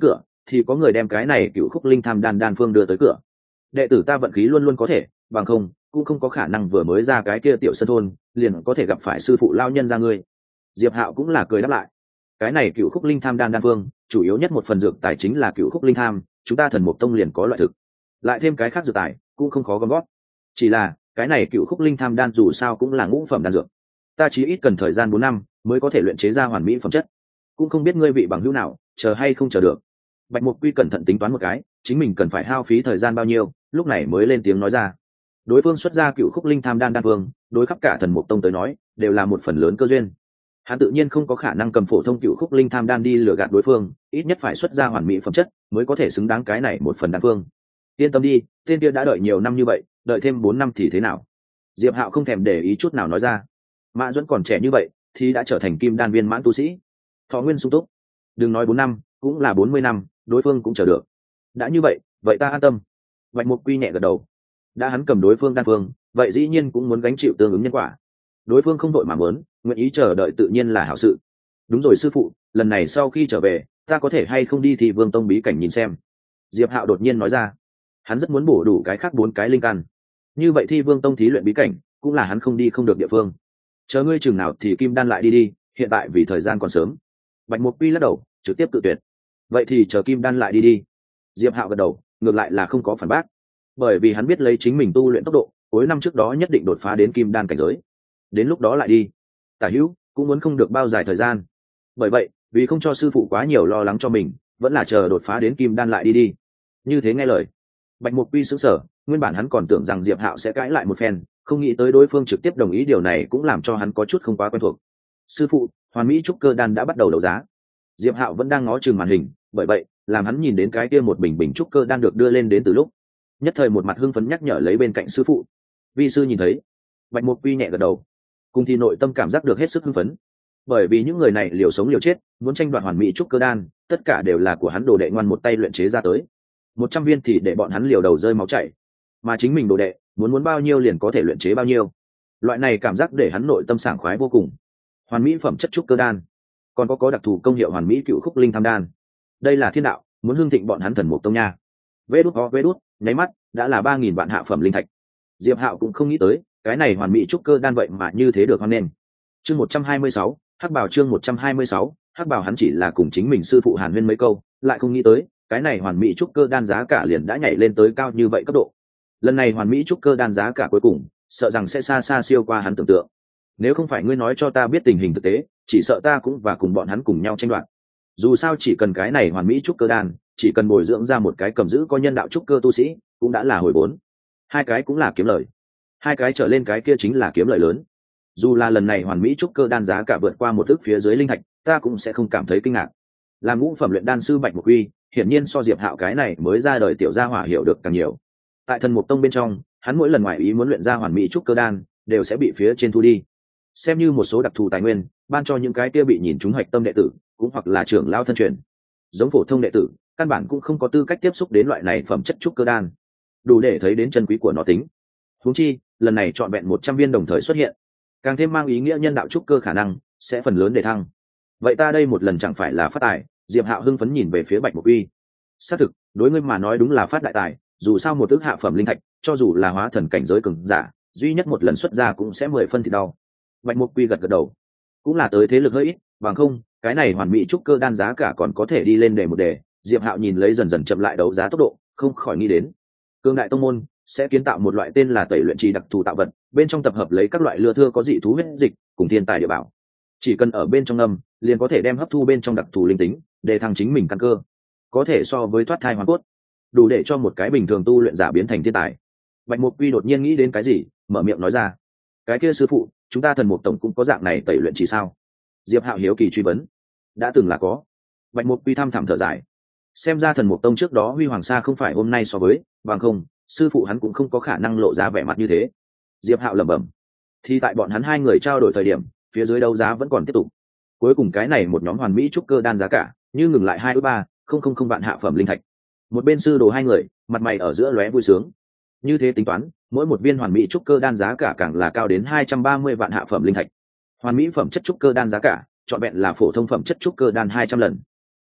thì có người đem cái này cựu khúc linh tham đan đan phương đưa tới cửa. Đệ tử ta vận khí luôn luôn có thể, bằng không cũng không có khả năng vừa mới ra cái kia tiểu sân thôn liền có thể gặp phải sư phụ lao nhân ra ngươi. Diệp Hạo cũng là cười đáp lại. Cái này cựu khúc linh tham đan đan phương chủ yếu nhất một phần dược tài chính là cựu khúc linh tham, chúng ta thần mục tông liền có loại thực, lại thêm cái khác dược tài cũng không khó gom gót. Chỉ là cái này cựu khúc linh tham đan dù sao cũng là ngũ phẩm đan dược, ta chỉ ít cần thời gian bốn năm mới có thể luyện chế ra hoàn mỹ phẩm chất, cũng không biết ngươi vị bằng hữu nào chờ hay không chờ được. Bạch Mục Quy cẩn thận tính toán một cái, chính mình cần phải hao phí thời gian bao nhiêu, lúc này mới lên tiếng nói ra. Đối phương xuất ra cựu khúc linh tham đan đan vương, đối khắp cả thần mục tông tới nói đều là một phần lớn cơ duyên. Hắn tự nhiên không có khả năng cầm phổ thông cựu khúc linh tham đan đi lừa gạt đối phương, ít nhất phải xuất ra hoàn mỹ phẩm chất mới có thể xứng đáng cái này một phần đan phương. Yên tâm đi, tên kia đã đợi nhiều năm như vậy, đợi thêm bốn năm thì thế nào? Diệp Hạo không thèm để ý chút nào nói ra. Mã Duẫn còn trẻ như vậy thì đã trở thành kim đan viên mãn tu sĩ, thọ nguyên sung túc, đừng nói bốn năm, cũng là bốn mươi năm, đối phương cũng chờ được. Đã như vậy, vậy ta an tâm. Bạch Mục Quy nhẹ gật đầu. Đã hắn cầm đối phương đan phương, vậy dĩ nhiên cũng muốn gánh chịu tương ứng nhân quả. Đối phương không đội mà muốn, nguyện ý chờ đợi tự nhiên là hảo sự. Đúng rồi sư phụ, lần này sau khi trở về, ta có thể hay không đi thì Vương Tông bí cảnh nhìn xem? Diệp Hạo đột nhiên nói ra. Hắn rất muốn bổ đủ cái khác bốn cái linh căn. Như vậy thì Vương Tông thí luyện bí cảnh cũng là hắn không đi không được địa phương. Chờ ngươi chừng nào thì kim đan lại đi đi, hiện tại vì thời gian còn sớm. Bạch Mục Quy lắc đầu, trực tiếp tự tuyệt. Vậy thì chờ kim đan lại đi đi. Diệp Hạo gật đầu, ngược lại là không có phản bác, bởi vì hắn biết lấy chính mình tu luyện tốc độ, cuối năm trước đó nhất định đột phá đến kim đan cảnh giới. Đến lúc đó lại đi. Tả hữu cũng muốn không được bao dài thời gian. Bởi vậy, vì không cho sư phụ quá nhiều lo lắng cho mình, vẫn là chờ đột phá đến kim đan lại đi đi. Như thế nghe lời, Bạch Mục Quy sững sờ, nguyên bản hắn còn tưởng rằng Diệp Hạo sẽ cãi lại một phen, không nghĩ tới đối phương trực tiếp đồng ý, điều này cũng làm cho hắn có chút không quá quen thuộc. Sư phụ, hoàn mỹ trúc cơ đan đã bắt đầu đấu giá. Diệp Hạo vẫn đang ngó chừng màn hình, bởi vậy làm hắn nhìn đến cái kia một bình bình trúc cơ đan được đưa lên đến từ lúc, nhất thời một mặt hưng phấn nhắc nhở lấy bên cạnh sư phụ. Vi sư nhìn thấy. Bạch Mục Quy nhẹ gật đầu, cùng thì nội tâm cảm giác được hết sức hưng phấn, bởi vì những người này liều sống liều chết muốn tranh đoạt hoàn mỹ trúc cơ đan, tất cả đều là của hắn đồ đệ ngoan một tay luyện chế ra tới. Một trăm viên thì để bọn hắn liều đầu rơi máu chảy, mà chính mình đồ đệ muốn muốn bao nhiêu liền có thể luyện chế bao nhiêu. Loại này cảm giác để hắn nội tâm sảng khoái vô cùng. Hoàn mỹ phẩm chất trúc cơ đan, còn có có đặc thù công hiệu hoàn mỹ cựu khúc linh tham đan, đây là thiên đạo, muốn hưng thịnh bọn hắn thần mục tông nha. Vê đút ho vê đút, nháy mắt đã là ba nghìn vạn hạ phẩm linh thạch. Diệp Hạo cũng không nghĩ tới, cái này hoàn mỹ trúc cơ đan vậy mà như thế được hoan nghênh. Chương một trăm hai mươi sáu, Hắc Bảo chương một trăm hai mươi sáu, Hắc Bảo, hắn chỉ là cùng chính mình sư phụ Hàn Huyên mấy câu, lại không nghĩ tới, cái này hoàn mỹ trúc cơ đan giá cả liền đã nhảy lên tới cao như vậy cấp độ. Lần này hoàn mỹ trúc cơ đan giá cả cuối cùng, sợ rằng sẽ xa xa siêu qua hắn tưởng tượng. Nếu không phải ngươi nói cho ta biết tình hình thực tế, chỉ sợ ta cũng và cùng bọn hắn cùng nhau tranh đoạt. Dù sao chỉ cần cái này hoàn mỹ trúc cơ đan, chỉ cần bồi dưỡng ra một cái cầm giữ có nhân đạo trúc cơ tu sĩ, cũng đã là hồi vốn. Hai cái cũng là kiếm lời. Hai cái trở lên cái kia chính là kiếm lợi lớn. Dù là lần này hoàn mỹ trúc cơ đan giá cả vượt qua một thước phía dưới linh thạch, ta cũng sẽ không cảm thấy kinh ngạc. Làm ngũ phẩm luyện đan sư Bạch Mục Quy, hiển nhiên so Diệp Hạo cái này mới ra đời tiểu gia hỏa hiểu được càng nhiều. Tại thần mục tông bên trong, hắn mỗi lần ngoại ý muốn luyện ra hoàn mỹ trúc cơ đan, đều sẽ bị phía trên thu đi, xem như một số đặc thù tài nguyên, ban cho những cái kia bị nhìn trúng hoạch tâm đệ tử, cũng hoặc là trưởng lao thân truyền. Giống phổ thông đệ tử, căn bản cũng không có tư cách tiếp xúc đến loại này phẩm chất trúc cơ đan, đủ để thấy đến chân quý của nó tính. Huống chi, lần này trọn vẹn một trăm viên đồng thời xuất hiện, càng thêm mang ý nghĩa nhân đạo trúc cơ khả năng sẽ phần lớn để thăng. Vậy ta đây một lần chẳng phải là phát tài? Diệp Hạo hưng phấn nhìn về phía Bạch Mục Uy. Xác thực, đối ngươi mà nói đúng là phát đại tài, dù sao một ước hạ phẩm linh thạch, cho dù là hóa thần cảnh giới cường giả, duy nhất một lần xuất ra cũng sẽ mười phân thì đau. Bạch Mục Uy gật gật đầu, cũng là tới thế lực hơi ít, bằng không, cái này hoàn mỹ trúc cơ đan giá cả còn có thể đi lên đề một đề. Diệp Hạo nhìn lấy dần dần chậm lại đấu giá tốc độ, không khỏi nghĩ đến, cương đại tông môn sẽ kiến tạo một loại tên là tẩy luyện trì đặc thù tạo vật, bên trong tập hợp lấy các loại lưa thưa có dị thú huyết dịch cùng thiên tài địa bảo, chỉ cần ở bên trong âm liền có thể đem hấp thu bên trong đặc thù linh tính, để thăng chính mình căn cơ, có thể so với thoát thai hoàn cốt, đủ để cho một cái bình thường tu luyện giả biến thành thiên tài. Bạch Mục Uy đột nhiên nghĩ đến cái gì, mở miệng nói ra, cái kia sư phụ, chúng ta thần mục tổng cũng có dạng này tẩy luyện trì sao? Diệp Hạo hiếu kỳ truy vấn. Đã từng là có. Bạch Mục Uy thăm thẳm thở dài, xem ra thần mục tông trước đó huy hoàng sa không phải hôm nay so với, bằng không sư phụ hắn cũng không có khả năng lộ ra vẻ mặt như thế. Diệp Hạo lẩm bẩm. Thì tại bọn hắn hai người trao đổi thời điểm, phía dưới đấu giá vẫn còn tiếp tục. Cuối cùng cái này một nhóm hoàn mỹ trúc cơ đan giá cả như ngừng lại hai ước ba không không không vạn hạ phẩm linh thạch. Một bên sư đồ hai người mặt mày ở giữa lóe vui sướng. Như thế tính toán, mỗi một viên hoàn mỹ trúc cơ đan giá cả càng là cao đến hai trăm ba mươi vạn hạ phẩm linh thạch. Hoàn mỹ phẩm chất trúc cơ đan giá cả trọn vẹn là phổ thông phẩm chất trúc cơ đan hai trăm lần.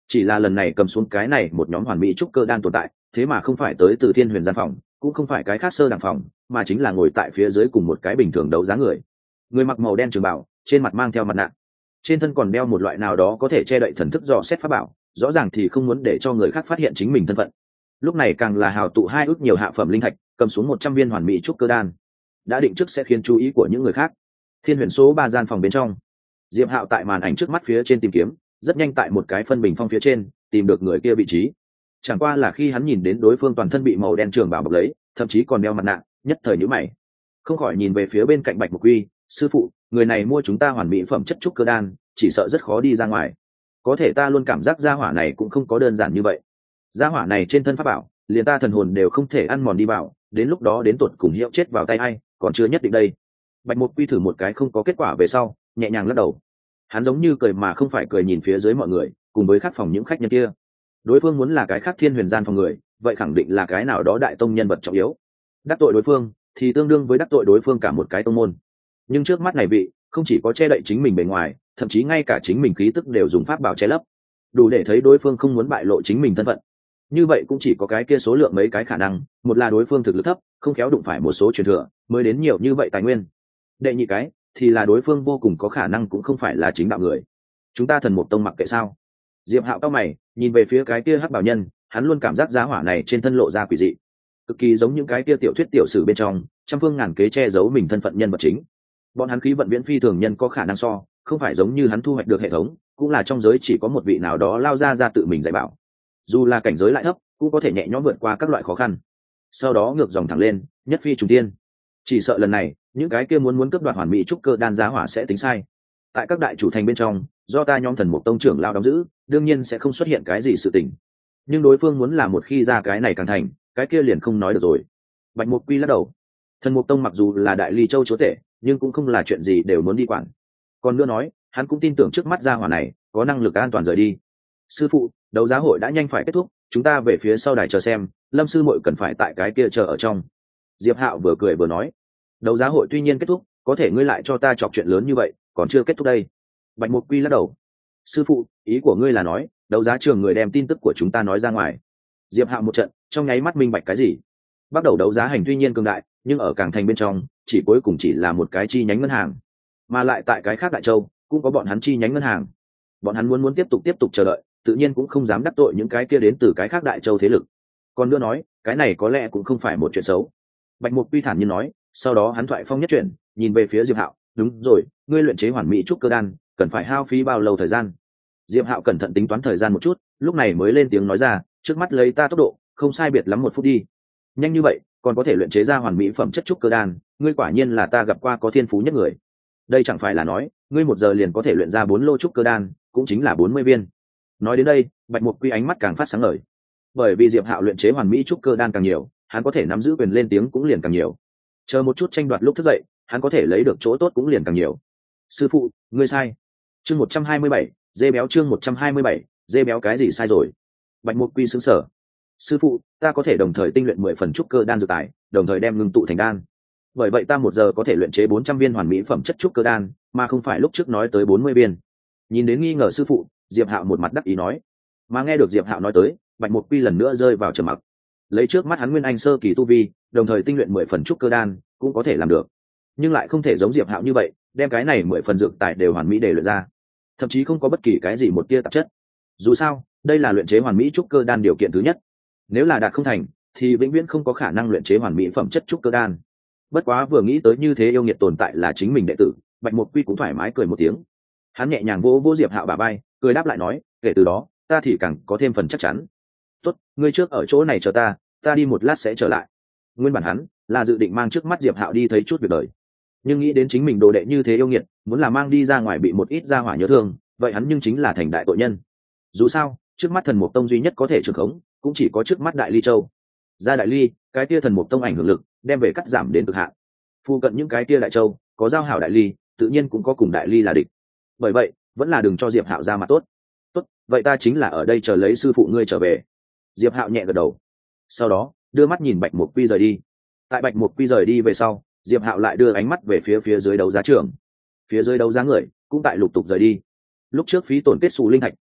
chỉ là lần này cầm xuống cái này một nhóm hoàn mỹ trúc cơ đan tồn tại, thế mà không phải tới từ thiên huyền gian phòng, cũng không phải cái khác sơ đẳng phòng, mà chính là ngồi tại phía dưới cùng một cái bình thường đấu giá người. Người mặc màu đen trường bảo, trên mặt mang theo mặt nạ, trên thân còn đeo một loại nào đó có thể che đậy thần thức dò xét pháp bảo, rõ ràng thì không muốn để cho người khác phát hiện chính mình thân phận. Lúc này càng là hào tụ hai ước nhiều hạ phẩm linh thạch, cầm xuống một trăm viên hoàn mỹ trúc cơ đan, đã định trước sẽ khiến chú ý của những người khác. Thiên huyền số ba gian phòng bên trong, Diệp Hạo tại màn ảnh trước mắt phía trên tìm kiếm, rất nhanh tại một cái phân bình phong phía trên tìm được người kia vị trí. Chẳng qua là khi hắn nhìn đến đối phương toàn thân bị màu đen trường bảo bọc lấy, thậm chí còn đeo mặt nạ, nhất thời nhíu mày, không khỏi nhìn về phía bên cạnh Bạch Mộc Quy. Sư phụ, người này mua chúng ta hoàn mỹ phẩm chất trúc cơ đan, chỉ sợ rất khó đi ra ngoài. Có thể ta luôn cảm giác gia hỏa này cũng không có đơn giản như vậy. Gia hỏa này trên thân pháp bảo, liền ta thần hồn đều không thể ăn mòn đi vào, đến lúc đó đến tuột cùng hiệu chết vào tay ai, còn chưa nhất định đây. Bạch Mộc Quy thử một cái không có kết quả về sau, nhẹ nhàng lắc đầu. Hắn giống như cười mà không phải cười nhìn phía dưới mọi người, cùng với khác phòng những khách nhân kia. Đối phương muốn là cái khác thiên huyền gian phòng người, vậy khẳng định là cái nào đó đại tông nhân vật trọng yếu. Đắc tội đối phương thì tương đương với đắc tội đối phương cả một cái tông môn. Nhưng trước mắt này vị, không chỉ có che đậy chính mình bề ngoài, thậm chí ngay cả chính mình khí tức đều dùng pháp bảo che lấp, đủ để thấy đối phương không muốn bại lộ chính mình thân phận. Như vậy cũng chỉ có cái kia số lượng mấy cái khả năng, một là đối phương thực lực thấp, không khéo đụng phải một số truyền thừa, mới đến nhiều như vậy tài nguyên. Đệ nhị cái thì là đối phương vô cùng có khả năng cũng không phải là chính đạo người. Chúng ta thần mục tông mặc kệ sao? Diệp Hạo cao mày, nhìn về phía cái kia hắc bảo nhân, hắn luôn cảm giác giá hỏa này trên thân lộ ra quỷ dị, cực kỳ giống những cái kia tiểu thuyết tiểu sử bên trong, trăm phương ngàn kế che giấu mình thân phận nhân vật chính. Bọn hắn khí vận viễn phi thường nhân có khả năng so, không phải giống như hắn thu hoạch được hệ thống, cũng là trong giới chỉ có một vị nào đó lao ra ra tự mình dạy bảo. Dù là cảnh giới lại thấp, cũng có thể nhẹ nhõm vượt qua các loại khó khăn. Sau đó ngược dòng thẳng lên, nhất phi trùng tiên. Chỉ sợ lần này, những cái kia muốn muốn cướp đoạt hoàn mỹ trúc cơ đan giá hỏa sẽ tính sai. Tại các đại chủ thành bên trong, do ta nhóm thần mục tông trưởng lao đóng giữ, đương nhiên sẽ không xuất hiện cái gì sự tình. Nhưng đối phương muốn là một khi ra cái này càng thành, cái kia liền không nói được rồi. Bạch Mục Quy lắc đầu. Thần mục tông mặc dù là đại ly châu chúa tể, nhưng cũng không là chuyện gì đều muốn đi quản. Còn nữa nói, hắn cũng tin tưởng trước mắt gia hỏa này có năng lực an toàn rời đi. Sư phụ, đấu giá hội đã nhanh phải kết thúc, chúng ta về phía sau đài chờ xem, Lâm sư muội cần phải tại cái kia chờ ở trong. Diệp Hạo vừa cười vừa nói, đấu giá hội tuy nhiên kết thúc, có thể ngươi lại cho ta chọc chuyện lớn như vậy, còn chưa kết thúc đây. Bạch Mục Quy lắc đầu. Sư phụ, ý của ngươi là nói đấu giá trường người đem tin tức của chúng ta nói ra ngoài? Diệp Hạo một trận trong nháy mắt minh bạch cái gì. Bắt đầu đấu giá hành tuy nhiên cường đại, nhưng ở càng thành bên trong chỉ cuối cùng chỉ là một cái chi nhánh ngân hàng, mà lại tại cái khác đại châu cũng có bọn hắn chi nhánh ngân hàng. Bọn hắn muốn muốn tiếp tục tiếp tục chờ đợi, tự nhiên cũng không dám đắc tội những cái kia đến từ cái khác đại châu thế lực. Còn nữa nói, cái này có lẽ cũng không phải một chuyện xấu. Bạch Mục Quy thản nhiên nói, sau đó hắn thoại phong nhất chuyển, nhìn về phía Diệp Hạo, đúng rồi, ngươi luyện chế hoàn mỹ trúc cơ đan cần phải hao phí bao lâu thời gian? Diệp Hạo cẩn thận tính toán thời gian một chút, lúc này mới lên tiếng nói ra, trước mắt lấy ta tốc độ, không sai biệt lắm một phút đi. Nhanh như vậy, còn có thể luyện chế ra hoàn mỹ phẩm chất trúc cơ đan, ngươi quả nhiên là ta gặp qua có thiên phú nhất người. Đây chẳng phải là nói, ngươi một giờ liền có thể luyện ra bốn lô trúc cơ đan, cũng chính là bốn mươi viên. Nói đến đây, Bạch Mục Quy ánh mắt càng phát sáng ngời. Bởi vì Diệp Hạo luyện chế hoàn mỹ trúc cơ đan càng nhiều, hắn có thể nắm giữ quyền lên tiếng cũng liền càng nhiều. Chờ một chút tranh đoạt lúc thức dậy, hắn có thể lấy được chỗ tốt cũng liền càng nhiều. Sư phụ, ngươi sai. Chương một trăm hai mươi bảy, dê béo chương một trăm hai mươi bảy, dê béo cái gì sai rồi? Bạch Mục Quy sững sờ. Sư phụ, ta có thể đồng thời tinh luyện mười phần trúc cơ đan dược tài, đồng thời đem ngưng tụ thành đan. Bởi vậy ta một giờ có thể luyện chế bốn trăm viên hoàn mỹ phẩm chất trúc cơ đan, mà không phải lúc trước nói tới bốn mươi viên. Nhìn đến nghi ngờ sư phụ, Diệp Hạo một mặt đắc ý nói. Mà nghe được Diệp Hạo nói tới, Bạch Mục Quy lần nữa rơi vào trầm mặc. Lấy trước mắt hắn nguyên anh sơ kỳ tu vi, đồng thời tinh luyện mười phần trúc cơ đan, cũng có thể làm được. Nhưng lại không thể giống Diệp Hạo như vậy, đem cái này mười phần dược tài đều hoàn mỹ để luyện ra. Thậm chí không có bất kỳ cái gì một tia tạp chất. Dù sao, đây là luyện chế hoàn mỹ trúc cơ đan điều kiện thứ nhất. Nếu là đạt không thành, thì vĩnh viễn không có khả năng luyện chế hoàn mỹ phẩm chất trúc cơ đan. Bất quá vừa nghĩ tới như thế yêu nghiệt tồn tại là chính mình đệ tử, Bạch Mục Quy cũng thoải mái cười một tiếng. Hắn nhẹ nhàng vỗ vỗ Diệp Hạo bả vai, cười đáp lại nói, kể từ đó, ta thì càng có thêm phần chắc chắn. Tốt, ngươi trước ở chỗ này chờ ta, ta đi một lát sẽ trở lại. Nguyên bản hắn là dự định mang trước mắt Diệp Hạo đi thấy chút việc đời, nhưng nghĩ đến chính mình đồ đệ như thế yêu nghiệt, muốn là mang đi ra ngoài bị một ít gia hỏa nhớ thương, vậy hắn nhưng chính là thành đại tội nhân. Dù sao, trước mắt thần mục tông duy nhất có thể trường khống, cũng chỉ có trước mắt đại ly châu. Ra đại ly, cái tia thần mục tông ảnh hưởng lực đem về cắt giảm đến cực hạn. Phu cận những cái tia đại châu có giao hảo đại ly, tự nhiên cũng có cùng đại ly là địch. Bởi vậy, vẫn là đừng cho Diệp Hạo ra mặt tốt. Tốt, vậy ta chính là ở đây chờ lấy sư phụ ngươi trở về. Diệp Hạo nhẹ gật đầu, sau đó đưa mắt nhìn Bạch Mục Quy rời đi. Tại Bạch Mục Quy rời đi về sau, Diệp Hạo lại đưa ánh mắt về phía phía dưới đấu giá trường. Phía dưới đấu giá người cũng tại lục tục rời đi. Lúc trước phí tổn kết xù linh thạch,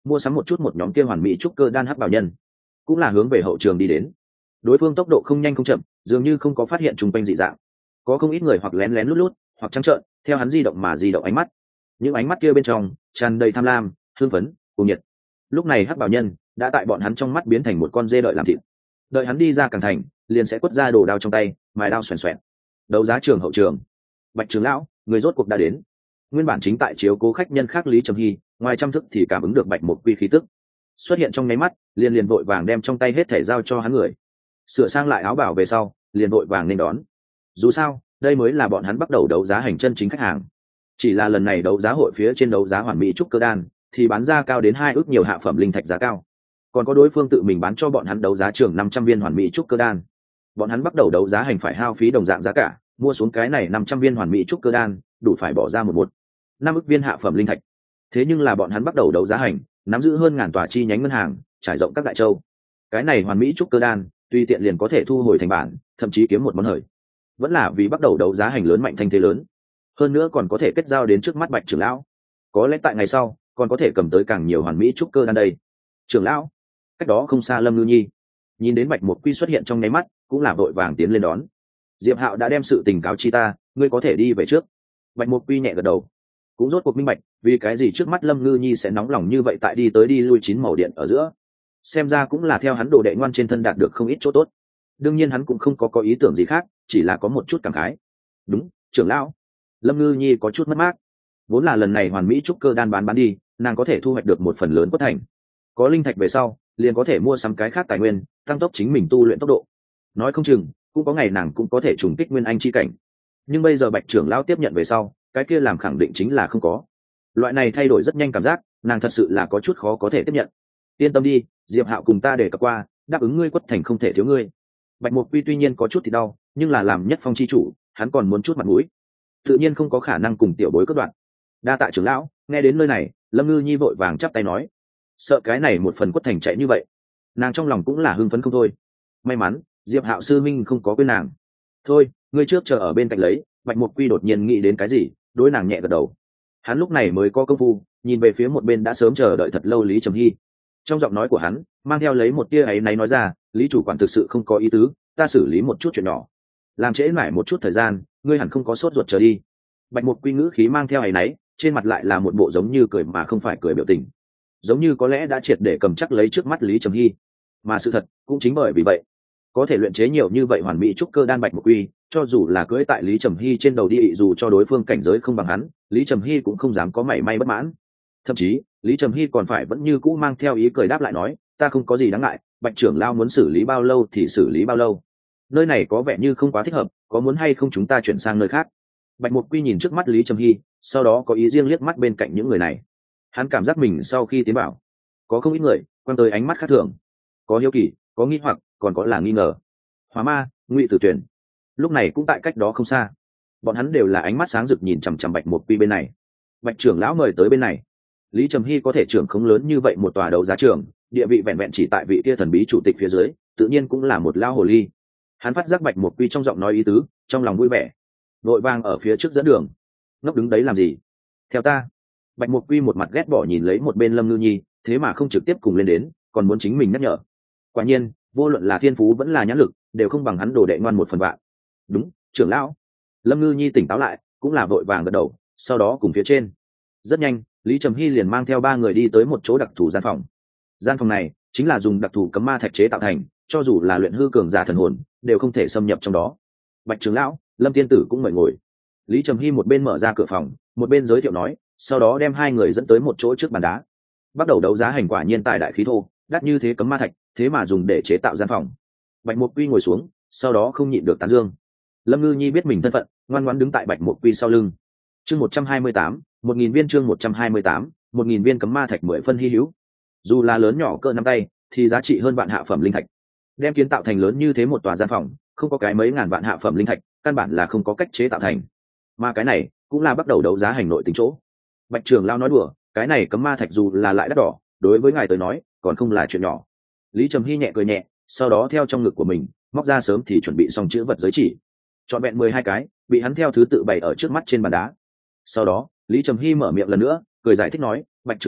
mua sắm một chút một nhóm kia hoàn mỹ trúc cơ đan hắc bảo nhân, cũng là hướng về hậu trường đi đến. Đối phương tốc độ không nhanh không chậm, dường như không có phát hiện chung quanh dị dạng. Có không ít người hoặc lén lén lút lút, hoặc trắng trợn theo hắn di động mà di động ánh mắt. Những ánh mắt kia bên trong tràn đầy tham lam, hưng phấn, cuồng nhiệt. Lúc này hắc bảo nhân đã tại bọn hắn trong mắt biến thành một con dê đợi làm thịt. Đợi hắn đi ra càng thành, liền sẽ quất ra đồ đao trong tay, mài đao xoèn xoẹn. Đấu giá trường hậu trường, Bạch trưởng lão, người rốt cuộc đã đến. Nguyên bản chính tại chiếu cố khách nhân khác Lý Trầm Hy, ngoài trăm thức thì cảm ứng được Bạch Một Quy khí tức xuất hiện trong nháy mắt, liền liền vội vàng đem trong tay hết thể giao cho hắn người, sửa sang lại áo bảo về sau, liền vội vàng nên đón. Dù sao, đây mới là bọn hắn bắt đầu đấu giá hành chân chính khách hàng. Chỉ là lần này đấu giá hội phía trên đấu giá hoàn mỹ trúc cơ đan thì bán ra cao đến hai ước nhiều hạ phẩm linh thạch giá cao, còn có đối phương tự mình bán cho bọn hắn đấu giá trường năm trăm viên hoàn mỹ trúc cơ đan. Bọn hắn bắt đầu đấu giá hành phải hao phí đồng dạng giá cả, mua xuống cái này năm trăm viên hoàn mỹ trúc cơ đan, đủ phải bỏ ra một một năm ước viên hạ phẩm linh thạch. Thế nhưng là bọn hắn bắt đầu đấu giá hành, nắm giữ hơn ngàn tòa chi nhánh ngân hàng, trải rộng các đại châu. Cái này hoàn mỹ trúc cơ đan, tùy tiện liền có thể thu hồi thành bản, thậm chí kiếm một món hời. Vẫn là vì bắt đầu đấu giá hành lớn mạnh thanh thế lớn, hơn nữa còn có thể kết giao đến trước mắt Bạch trưởng lão. Có lẽ tại ngày sau còn có thể cầm tới càng nhiều hoàn mỹ trúc cơ đan đây. Trưởng lão, cách đó không xa Lâm Ngư Nhi nhìn đến Bạch Một Quy xuất hiện trong nháy mắt, cũng là vội vàng tiến lên đón. Diệp Hạo đã đem sự tình cáo chi ta, ngươi có thể đi về trước. Bạch Một Quy nhẹ gật đầu, cũng rốt cuộc minh bạch vì cái gì trước mắt Lâm Ngư Nhi sẽ nóng lòng như vậy tại đi tới đi lui chín màu điện ở giữa. Xem ra cũng là theo hắn đồ đệ ngoan trên thân đạt được không ít chỗ tốt. Đương nhiên hắn cũng không có có ý tưởng gì khác, chỉ là có một chút cảm khái. Đúng, trưởng lão. Lâm Ngư Nhi có chút mất mát. Vốn là lần này hoàn mỹ trúc cơ đan bán bán đi, nàng có thể thu hoạch được một phần lớn quất thành. Có linh thạch về sau, liền có thể mua sắm cái khác tài nguyên, tăng tốc chính mình tu luyện tốc độ. Nói không chừng, cũng có ngày nàng cũng có thể trùng kích nguyên anh chi cảnh. Nhưng bây giờ Bạch trưởng lão tiếp nhận về sau, cái kia làm khẳng định chính là không có. Loại này thay đổi rất nhanh cảm giác, nàng thật sự là có chút khó có thể tiếp nhận. Yên tâm đi, Diệp Hạo cùng ta để cập qua, đáp ứng ngươi quất thành không thể thiếu ngươi. Bạch Một Quy tuy nhiên có chút thì đau, nhưng là làm nhất phong chi chủ, hắn còn muốn chút mặt mũi, tự nhiên không có khả năng cùng tiểu bối cất đoạn. Đa tạ trưởng lão. Nghe đến nơi này, Lâm Ngư Nhi vội vàng chắp tay nói, sợ cái này một phần quất thành chạy như vậy, nàng trong lòng cũng là hưng phấn không thôi. May mắn Diệp Hạo sư minh không có quên nàng. Thôi, ngươi trước chờ ở bên cạnh lấy. Bạch Một Quy đột nhiên nghĩ đến cái gì, đối nàng nhẹ gật đầu. Hắn lúc này mới có công phu nhìn về phía một bên đã sớm chờ đợi thật lâu Lý Trầm Hy. Trong giọng nói của hắn mang theo lấy một tia áy náy nói ra, Lý chủ quản thực sự không có ý tứ, ta xử lý một chút chuyện nhỏ, làm trễ mãi một chút thời gian, ngươi hẳn không có sốt ruột chờ đi. Bạch Một Quy ngữ khí mang theo áy náy, trên mặt lại là một bộ giống như cười mà không phải cười biểu tình, giống như có lẽ đã triệt để cầm chắc lấy trước mắt Lý Trầm Hy. Mà sự thật cũng chính bởi vì vậy, có thể luyện chế nhiều như vậy hoàn mỹ trúc cơ đan Bạch Một Quy, cho dù là cưỡi tại Lý Trầm Hy trên đầu đi, dù cho đối phương cảnh giới không bằng hắn, Lý Trầm Hy cũng không dám có mảy may bất mãn. Thậm chí Lý Trầm Hy còn phải vẫn như cũ mang theo ý cười đáp lại nói, ta không có gì đáng ngại, Bạch trưởng lao muốn xử lý bao lâu thì xử lý bao lâu, nơi này có vẻ như không quá thích hợp, có muốn hay không chúng ta chuyển sang nơi khác. Bạch Một Quy nhìn trước mắt Lý Trầm Hy, sau đó có ý riêng liếc mắt bên cạnh những người này. Hắn cảm giác mình sau khi tiến vào, có không ít người quan tới ánh mắt khác thường, có hiếu kỳ, có nghi hoặc, còn có là nghi ngờ. Hóa Ma, Ngụy Tử Tuyển lúc này cũng tại cách đó không xa, bọn hắn đều là ánh mắt sáng rực nhìn chằm chằm Bạch Một Quy bên này. Bạch trưởng lão mời tới bên này. Lý Trầm Hy có thể trưởng không lớn như vậy một tòa đấu giá trường, địa vị vẹn vẹn chỉ tại vị kia thần bí chủ tịch phía dưới, tự nhiên cũng là một lao hồ ly. Hắn phát giác Bạch Một Quy trong giọng nói ý tứ, trong lòng vui vẻ, vội vàng ở phía trước dẫn đường. Ngốc đứng đấy làm gì, theo ta. Bạch Một Quy một mặt ghét bỏ nhìn lấy một bên Lâm Ngư Nhi, thế mà không trực tiếp cùng lên đến, còn muốn chính mình nhắc nhở. Quả nhiên vô luận là thiên phú vẫn là nhãn lực, đều không bằng hắn đồ đệ ngoan một phần vạn. Đúng, trưởng lão. Lâm Ngư Nhi tỉnh táo lại, cũng là vội vàng gật đầu, sau đó cùng phía trên. Rất nhanh, Lý Trầm Hy liền mang theo ba người đi tới một chỗ đặc thù gian phòng. Gian phòng này chính là dùng đặc thù cấm ma thạch chế tạo thành, cho dù là luyện hư cường giả thần hồn đều không thể xâm nhập trong đó. Bạch trưởng lão, Lâm tiên tử cũng mời ngồi. Lý Trầm Hy một bên mở ra cửa phòng, một bên giới thiệu nói, sau đó đem hai người dẫn tới một chỗ trước bàn đá. Bắt đầu đấu giá hành quả nhiên tài đại khí thô, đắt như thế cấm ma thạch, thế mà dùng để chế tạo gian phòng. Bạch Một Quy ngồi xuống, sau đó không nhịn được tán dương. Lâm Ngư Nhi biết mình thân phận, ngoan ngoãn đứng tại Bạch Một Quy sau lưng. Chương một trăm hai mươi tám, một nghìn viên chương một trăm hai mươi tám, một nghìn viên cấm ma thạch mười phân hi hữu. Dù là lớn nhỏ cỡ nắm tay, thì giá trị hơn vạn hạ phẩm linh thạch. Đem kiến tạo thành lớn như thế một tòa gian phòng, không có cái mấy ngàn vạn hạ phẩm linh thạch, căn bản là không có cách chế tạo thành. Mà cái này cũng là bắt đầu đấu giá hành nội tính chỗ. Bạch trưởng lão nói đùa, cái này cấm ma thạch dù là lại đắt đỏ, đối với ngài tới nói, còn không là chuyện nhỏ. Lý Trầm Hy nhẹ cười nhẹ, sau đó theo trong ngực của mình móc ra sớm thì chuẩn bị xong chữ vật giới chỉ, chọn vẹn mười hai cái, bị hắn theo thứ tự bày ở trước mắt trên bàn đá. Sau đó Lý Trầm Hy mở miệng lần nữa, cười giải thích nói, Bạch trưởng lão,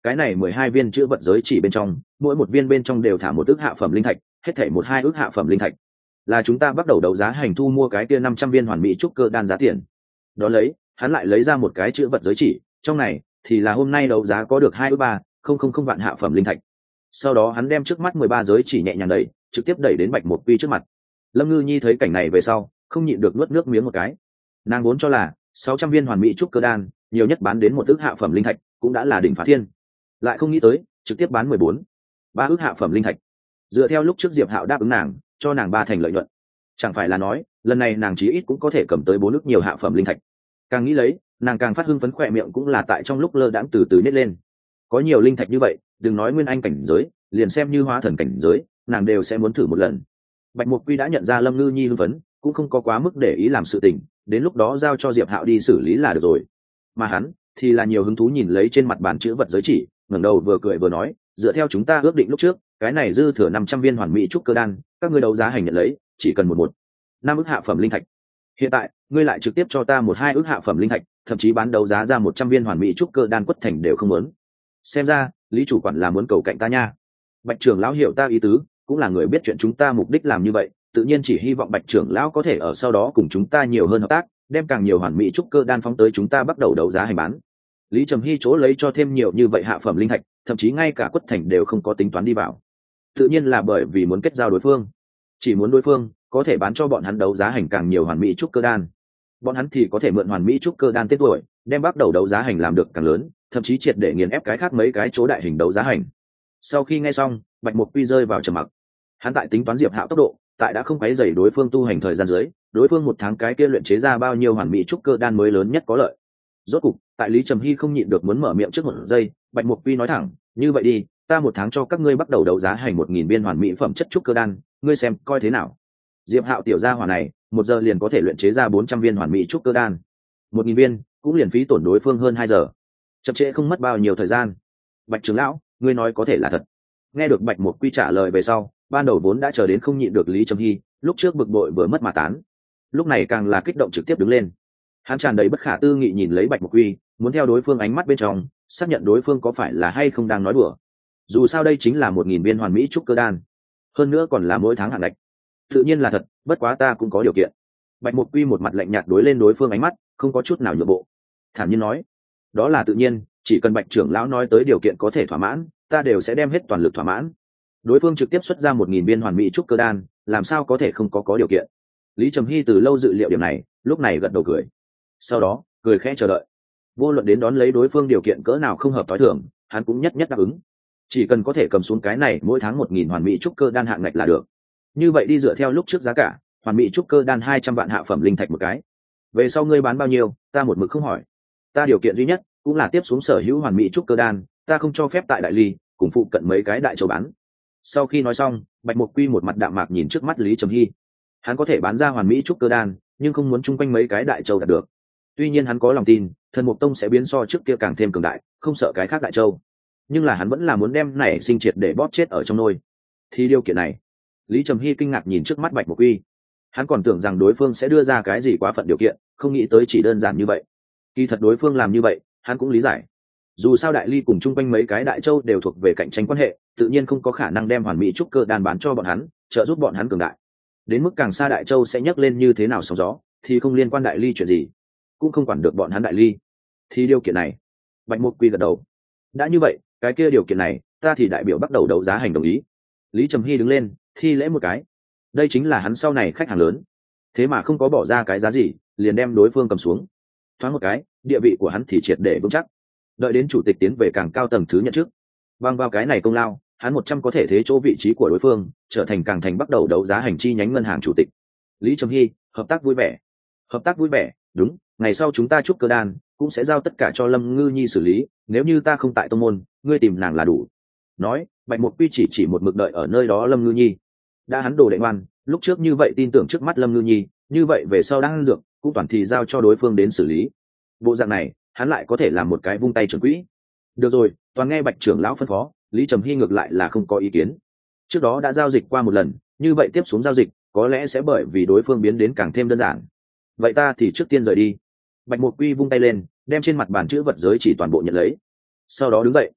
cái này mười hai viên chữ vật giới chỉ bên trong mỗi một viên bên trong đều thả một ước hạ phẩm linh thạch, hết thảy một hai ước hạ phẩm linh thạch, là chúng ta bắt đầu đấu giá hành thu mua cái kia năm trăm viên hoàn mỹ trúc cơ đan giá tiền. Đó lấy hắn lại lấy ra một cái chữ vật giới chỉ, trong này thì là hôm nay đấu giá có được hai ước ba không không không vạn hạ phẩm linh thạch. Sau đó hắn đem trước mắt mười ba giới chỉ nhẹ nhàng đẩy, trực tiếp đẩy đến Bạch Mộc Quy trước mặt. Lâm Ngư Nhi thấy cảnh này về sau không nhịn được nuốt nước miếng một cái. Nàng vốn cho là sáu trăm viên hoàn mỹ trúc cơ đan nhiều nhất bán đến một ước hạ phẩm linh thạch cũng đã là đỉnh phá thiên, lại không nghĩ tới trực tiếp bán mười bốn ba ước hạ phẩm linh thạch. Dựa theo lúc trước Diệp Hạo đáp ứng nàng cho nàng ba thành lợi nhuận, chẳng phải là nói lần này nàng chí ít cũng có thể cầm tới bốn ước nhiều hạ phẩm linh thạch. Càng nghĩ lấy nàng càng phát hưng phấn, khỏe miệng cũng là tại trong lúc lơ đãng từ từ nhếch lên. Có nhiều linh thạch như vậy, đừng nói nguyên anh cảnh giới, liền xem như hóa thần cảnh giới nàng đều sẽ muốn thử một lần. Bạch Mộc Quy đã nhận ra Lâm Ngư Nhi hưng phấn, cũng không có quá mức để ý làm sự tình, đến lúc đó giao cho Diệp Hạo đi xử lý là được rồi. Mà hắn thì là nhiều hứng thú nhìn lấy trên mặt bàn chữ vật giới chỉ, ngẩng đầu vừa cười vừa nói, dựa theo chúng ta ước định lúc trước, cái này dư thừa năm trăm viên hoàn mỹ trúc cơ đan, các ngươi đấu giá hành nhận lấy, chỉ cần một một năm ước hạ phẩm linh thạch. Hiện tại ngươi lại trực tiếp cho ta một hai ước hạ phẩm linh thạch, thậm chí bán đấu giá ra một trăm viên hoàn mỹ trúc cơ đan quất thành đều không muốn. Xem ra Lý chủ quản là muốn cầu cạnh ta nha. Bạch trưởng lão hiểu ta ý tứ, cũng là người biết chuyện chúng ta mục đích làm như vậy, tự nhiên chỉ hy vọng Bạch trưởng lão có thể ở sau đó cùng chúng ta nhiều hơn hợp tác, đem càng nhiều hoàn mỹ trúc cơ đan phóng tới chúng ta bắt đầu đấu giá hành bán. Lý Trầm Hy chỗ lấy cho thêm nhiều như vậy hạ phẩm linh thạch, thậm chí ngay cả quất thành đều không có tính toán đi vào. Tự nhiên là bởi vì muốn kết giao đối phương, chỉ muốn đối phương có thể bán cho bọn hắn đấu giá hành càng nhiều hoàn mỹ trúc cơ đan, bọn hắn thì có thể mượn hoàn mỹ trúc cơ đan tên tuổi, đem bắt đầu đấu giá hành làm được càng lớn, thậm chí triệt để nghiền ép cái khác mấy cái chỗ đại hình đấu giá hành. Sau khi nghe xong, Bạch Mộc Quy rơi vào trầm mặc. Hắn tại tính toán Diệp Hạo tốc độ, tại đã không quấy rầy đối phương tu hành thời gian dưới, đối phương một tháng cái kia luyện chế ra bao nhiêu hoàn mỹ trúc cơ đan mới lớn nhất có lợi. Rốt cục, tại Lý Trầm Hy không nhịn được muốn mở miệng trước một giây, Bạch Mộc Quy nói thẳng, như vậy đi, ta một tháng cho các ngươi bắt đầu đấu giá hành một nghìn viên hoàn mỹ phẩm chất trúc cơ đan, ngươi xem coi thế nào. Diệp Hạo tiểu gia hỏa này, một giờ liền có thể luyện chế ra bốn trăm viên hoàn mỹ trúc cơ đan. Một nghìn viên, cũng liền phí tổn đối phương hơn hai giờ. Chậm trễ không mất bao nhiêu thời gian. Bạch trưởng lão, ngươi nói có thể là thật. Nghe được Bạch Mộc Quy trả lời về sau, ban đầu vốn đã chờ đến không nhịn được Lý Trầm Hy, lúc trước bực bội vừa mất mà tán, lúc này càng là kích động trực tiếp đứng lên. Hắn tràn đầy bất khả tư nghị nhìn lấy Bạch Mộc Quy, muốn theo đối phương ánh mắt bên trong xác nhận đối phương có phải là hay không đang nói đùa. Dù sao đây chính là một nghìn viên hoàn mỹ trúc cơ đan, hơn nữa còn là mỗi tháng hạn ngạch, tự nhiên là thật, bất quá ta cũng có điều kiện. Bạch Mộc Quy một mặt lạnh nhạt đối lên đối phương ánh mắt, không có chút nào nhượng bộ, thản nhiên nói, đó là tự nhiên, chỉ cần Bạch trưởng lão nói tới điều kiện có thể thỏa mãn, ta đều sẽ đem hết toàn lực thỏa mãn. Đối phương trực tiếp xuất ra một nghìn viên hoàn mỹ trúc cơ đan, làm sao có thể không có có điều kiện. Lý Trầm Hy từ lâu dự liệu điểm này, lúc này gật đầu cười, sau đó cười khẽ chờ đợi. Vô luận đến đón lấy đối phương điều kiện cỡ nào không hợp thói thường, hắn cũng nhất nhất đáp ứng, chỉ cần có thể cầm xuống cái này mỗi tháng một nghìn hoàn mỹ trúc cơ đan hạng ngạch là được. Như vậy đi, dựa theo lúc trước giá cả, hoàn mỹ trúc cơ đan hai trăm vạn hạ phẩm linh thạch một cái. Về sau ngươi bán bao nhiêu, ta một mực không hỏi. Ta điều kiện duy nhất cũng là tiếp xuống sở hữu hoàn mỹ trúc cơ đan, ta không cho phép tại đại ly cùng phụ cận mấy cái đại châu bán. Sau khi nói xong, Bạch Mộc Quy một mặt đạm mạc nhìn trước mắt Lý Trầm Hy. Hắn có thể bán ra hoàn mỹ trúc cơ đan, nhưng không muốn chung quanh mấy cái đại châu đạt được. Tuy nhiên hắn có lòng tin Thần Mục Tông sẽ biến so trước kia càng thêm cường đại, không sợ cái khác đại châu, nhưng là hắn vẫn là muốn đem này sinh triệt để bóp chết ở trong nôi. Thì điều kiện này, Lý Trầm Hy kinh ngạc nhìn trước mắt Bạch Mộc Quy. Hắn còn tưởng rằng đối phương sẽ đưa ra cái gì quá phận điều kiện, không nghĩ tới chỉ đơn giản như vậy. Kỳ thật đối phương làm như vậy, hắn cũng lý giải. Dù sao đại ly cùng chung quanh mấy cái đại châu đều thuộc về cạnh tranh quan hệ, tự nhiên không có khả năng đem hoàn mỹ trúc cơ đan bán cho bọn hắn, trợ giúp bọn hắn cường đại. Đến mức càng xa đại châu sẽ nhấc lên như thế nào sóng gió, thì không liên quan đại ly chuyện gì, cũng không quản được bọn hắn đại ly. Thì điều kiện này, Bạch Mộc Quy gật đầu. Đã như vậy, cái kia điều kiện này, ta thì đại biểu bắt đầu đấu giá hành đồng ý. Lý Trầm Hy đứng lên, thi lễ một cái. Đây chính là hắn sau này khách hàng lớn, thế mà không có bỏ ra cái giá gì, liền đem đối phương cầm xuống. Thoáng một cái, địa vị của hắn thì triệt để vững chắc. Đợi đến chủ tịch tiến về càng cao tầng thứ nhận chức, bằng vào cái này công lao, hắn một trăm có thể thế chỗ vị trí của đối phương, trở thành càng thành bắt đầu đấu giá hành chi nhánh ngân hàng chủ tịch. Lý Trầm Hy, hợp tác vui vẻ. Hợp tác vui vẻ, đúng, ngày sau chúng ta trúc cơ đan cũng sẽ giao tất cả cho Lâm Ngư Nhi xử lý, nếu như ta không tại tông môn, ngươi tìm nàng là đủ. Nói, Bạch Mộc Quy chỉ chỉ một mực đợi ở nơi đó Lâm Ngư Nhi. Đã hắn đồ đệ ngoan, lúc trước như vậy tin tưởng trước mắt Lâm Ngư Nhi, như vậy về sau đang dược cũng toàn thì giao cho đối phương đến xử lý. Bộ dạng này, hắn lại có thể làm một cái vung tay trưởng quỹ. Được rồi, toàn nghe Bạch trưởng lão phân phó. Lý Trầm Hy ngược lại là không có ý kiến. Trước đó đã giao dịch qua một lần, như vậy tiếp xuống giao dịch có lẽ sẽ bởi vì đối phương biến đến càng thêm đơn giản. Vậy ta thì trước tiên rời đi. Bạch Mộc Quy vung tay lên, đem trên mặt bàn chữ vật giới chỉ toàn bộ nhận lấy, sau đó đứng dậy.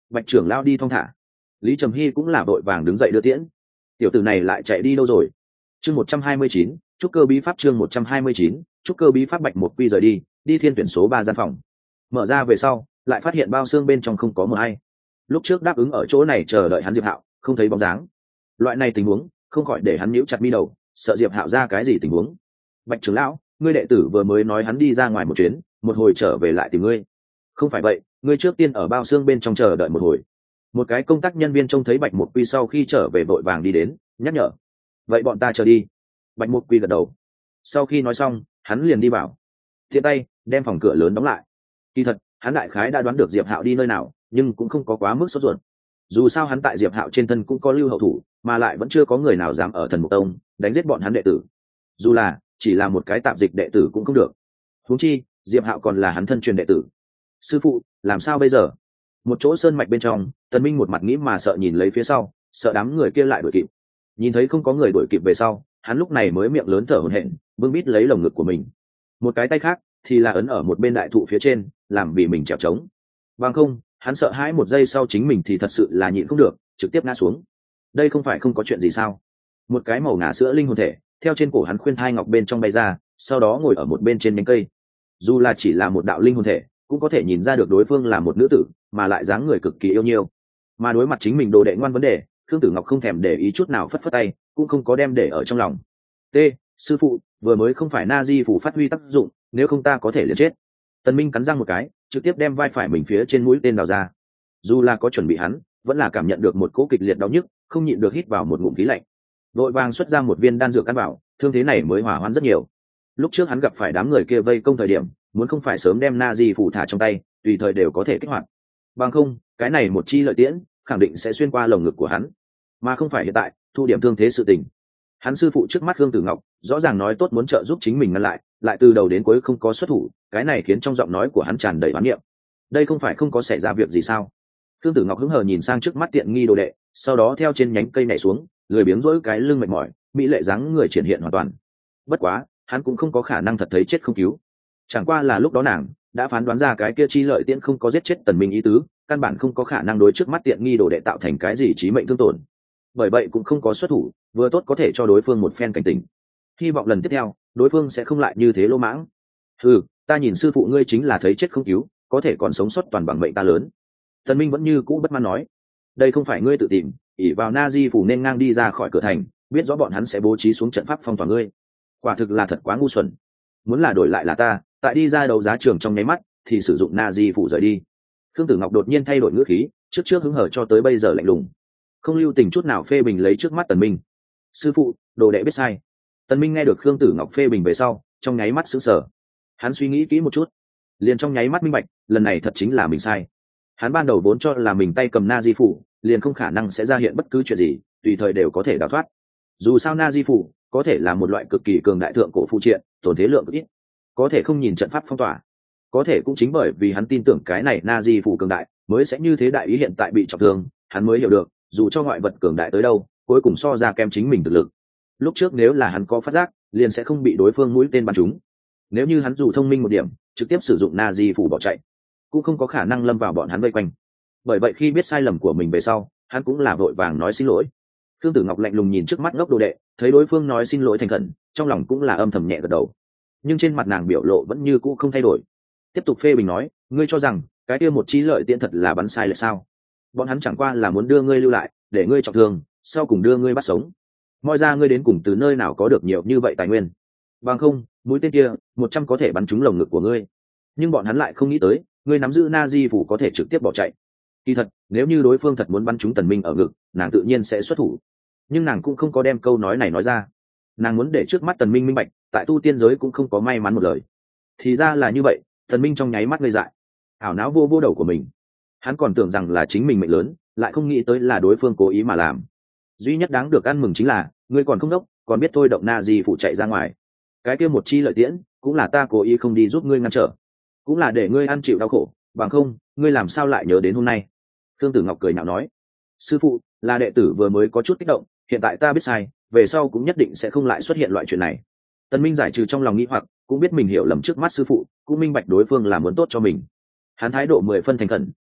Bạch trưởng lao đi thong thả. Lý Trầm Hy cũng là vội vàng đứng dậy đưa tiễn. Tiểu tử này lại chạy đi đâu rồi? Chương một trăm hai mươi chín, trúc cơ bí pháp. Chương một trăm hai mươi chín, trúc cơ bí pháp. Bạch Một Quy rời đi, đi thiên tuyển số ba gian phòng. Mở ra về sau, lại phát hiện bao xương bên trong không có một ai. Lúc trước đáp ứng ở chỗ này chờ đợi hắn Diệp Hạo, không thấy bóng dáng. Loại này tình huống, không khỏi để hắn nhíu chặt mi đầu, sợ Diệp Hạo ra cái gì tình huống. Bạch trưởng lão, ngươi đệ tử vừa mới nói hắn đi ra ngoài một chuyến, một hồi trở về lại tìm ngươi. Không phải vậy, ngươi trước tiên ở bao xương bên trong chờ đợi một hồi. Một cái công tác nhân viên trông thấy Bạch Một Quy sau khi trở về vội vàng đi đến, nhắc nhở. Vậy bọn ta chờ đi. Bạch Một Quy gật đầu. Sau khi nói xong, hắn liền đi vào, tiện tay đem phòng cửa lớn đóng lại. Kỳ thật, hắn đại khái đã đoán được Diệp Hạo đi nơi nào, nhưng cũng không có quá mức sốt ruột. Dù sao hắn tại Diệp Hạo trên thân cũng có lưu hậu thủ, mà lại vẫn chưa có người nào dám ở Thần Mục Tông đánh giết bọn hắn đệ tử. Dù là chỉ là một cái tạp dịch đệ tử cũng không được. Huống chi, Diệp Hạo còn là hắn thân truyền đệ tử. Sư phụ, làm sao bây giờ? Một chỗ sơn mạch bên trong, Tần Minh một mặt nghĩ mà sợ nhìn lấy phía sau, sợ đám người kia lại đuổi kịp. Nhìn thấy không có người đuổi kịp về sau, hắn lúc này mới miệng lớn thở hổn hển, bưng bít lấy lồng ngực của mình. Một cái tay khác thì là ấn ở một bên đại thụ phía trên, làm vì mình trèo trống. Bằng không, hắn sợ hãi một giây sau chính mình thì thật sự là nhịn không được, trực tiếp ngã xuống. Đây không phải không có chuyện gì sao? Một cái màu ngà sữa linh hồn thể theo trên cổ hắn khuyên thai ngọc bên trong bay ra, sau đó ngồi ở một bên trên nhánh cây. Dù là chỉ là một đạo linh hồn thể, cũng có thể nhìn ra được đối phương là một nữ tử, mà lại dáng người cực kỳ yêu nhiêu. Mà đối mặt chính mình đồ đệ ngoan vấn đề, Khương Tử Ngọc không thèm để ý chút nào, phất phất tay, cũng không có đem để ở trong lòng. T, sư phụ, vừa mới không phải na di phủ phát huy tác dụng, nếu không ta có thể liền chết. Tần Minh cắn răng một cái, trực tiếp đem vai phải mình phía trên mũi tên đào ra. Dù là có chuẩn bị hắn, vẫn là cảm nhận được một cỗ kịch liệt đau nhức, không nhịn được hít vào một ngụm khí lạnh. Vội vàng xuất ra một viên đan dược ăn vào, thương thế này mới hòa hoãn rất nhiều. Lúc trước hắn gặp phải đám người kia vây công thời điểm, muốn không phải sớm đem na di phủ thả trong tay, tùy thời đều có thể kích hoạt. Bằng không, cái này một chi lợi tiễn, khẳng định sẽ xuyên qua lồng ngực của hắn, mà không phải hiện tại thu điểm thương thế sự tình. Hắn sư phụ trước mắt Khương Tử Ngọc rõ ràng nói tốt muốn trợ giúp chính mình ngăn lại, lại từ đầu đến cuối không có xuất thủ, cái này khiến trong giọng nói của hắn tràn đầy oán niệm. Đây không phải không có xảy ra việc gì sao? Khương Tử Ngọc hứng hờ nhìn sang trước mắt tiện nghi đồ đệ, sau đó theo trên nhánh cây nhảy xuống, lười biếng rỗi cái lưng mệt mỏi, mỹ lệ dáng người triển hiện hoàn toàn. Bất quá, hắn cũng không có khả năng thật thấy chết không cứu. Chẳng qua là lúc đó nàng đã phán đoán ra cái kia chi lợi tiễn không có giết chết Tần Minh ý tứ, căn bản không có khả năng đối trước mắt tiện nghi đồ đệ tạo thành cái gì chí mệnh thương tổn. Bởi vậy cũng không có xuất thủ, vừa tốt có thể cho đối phương một phen cảnh tỉnh. Hy vọng lần tiếp theo, đối phương sẽ không lại như thế lỗ mãng. Ừ, ta nhìn sư phụ ngươi chính là thấy chết không cứu, có thể còn sống sót toàn bằng mệnh ta lớn. Tần Minh vẫn như cũ bất mãn nói, đây không phải ngươi tự tìm, ỷ vào na di phủ nên ngang đi ra khỏi cửa thành, biết rõ bọn hắn sẽ bố trí xuống trận pháp phong tỏa ngươi. Quả thực là thật quá ngu xuẩn. Muốn là đổi lại là ta, tại đi ra đấu giá trường trong nháy mắt, thì sử dụng na di phủ rời đi. Khương Tử Ngọc đột nhiên thay đổi ngữ khí, trước trước hứng hở cho tới bây giờ lạnh lùng, không lưu tình chút nào phê bình lấy trước mắt Tần Minh. Sư phụ, đồ đệ biết sai. Tần Minh nghe được Khương Tử Ngọc phê bình về sau, trong nháy mắt sững sờ. Hắn suy nghĩ kỹ một chút, liền trong nháy mắt minh bạch, lần này thật chính là mình sai. Hắn ban đầu vốn cho là mình tay cầm na di phủ, liền không khả năng sẽ ra hiện bất cứ chuyện gì, tùy thời đều có thể đào thoát. Dù sao na di phủ có thể là một loại cực kỳ cường đại thượng cổ phụ triện, tổn thế lượng cực ít, có thể không nhìn trận pháp phong tỏa. Có thể cũng chính bởi vì hắn tin tưởng cái này na di phủ cường đại, mới sẽ như thế đại ý hiện tại bị trọng thương, hắn mới hiểu được, dù cho ngoại vật cường đại tới đâu, cuối cùng so ra kem chính mình thực lực. Lúc trước nếu là hắn có phát giác, liền sẽ không bị đối phương mũi tên bắn trúng. Nếu như hắn dù thông minh một điểm, trực tiếp sử dụng na di phủ bỏ chạy, cũng không có khả năng lâm vào bọn hắn vây quanh. Bởi vậy khi biết sai lầm của mình về sau, hắn cũng là vội vàng nói xin lỗi. Khương Tử Ngọc lạnh lùng nhìn trước mắt ngốc đồ đệ, thấy đối phương nói xin lỗi thành khẩn, trong lòng cũng là âm thầm nhẹ gật đầu. Nhưng trên mặt nàng biểu lộ vẫn như cũ không thay đổi, tiếp tục phê bình nói, ngươi cho rằng cái kia một chi lợi tiễn thật là bắn sai là sao? Bọn hắn chẳng qua là muốn đưa ngươi lưu lại, để ngươi trọng thương, sau cùng đưa ngươi bắt sống. Moi ra ngươi đến cùng từ nơi nào có được nhiều như vậy tài nguyên? Bằng không, mũi tên kia một trăm có thể bắn trúng lồng ngực của ngươi. Nhưng bọn hắn lại không nghĩ tới, ngươi nắm giữ na di phủ có thể trực tiếp bỏ chạy. Kỳ thật, nếu như đối phương thật muốn bắn trúng Tần Minh ở ngực, nàng tự nhiên sẽ xuất thủ. Nhưng nàng cũng không có đem câu nói này nói ra. Nàng muốn để trước mắt Tần Minh minh bạch, tại tu tiên giới cũng không có may mắn một lời. Thì ra là như vậy, Tần Minh trong nháy mắt ngây dại, ảo não vô vô đầu của mình. Hắn còn tưởng rằng là chính mình mệnh lớn, lại không nghĩ tới là đối phương cố ý mà làm. Duy nhất đáng được ăn mừng chính là, ngươi còn không đốc, còn biết thôi động na di phủ chạy ra ngoài. Cái kia một chi lợi tiễn, cũng là ta cố ý không đi giúp ngươi ngăn trở, cũng là để ngươi ăn chịu đau khổ, bằng không, ngươi làm sao lại nhớ đến hôm nay? Khương Tử Ngọc cười nhạo nói, sư phụ, là đệ tử vừa mới có chút kích động, hiện tại ta biết sai, về sau cũng nhất định sẽ không lại xuất hiện loại chuyện này. Tần Minh giải trừ trong lòng nghi hoặc, cũng biết mình hiểu lầm trước mắt sư phụ, cũng minh bạch đối phương là muốn tốt cho mình. Hắn thái độ mười phân thành khẩn,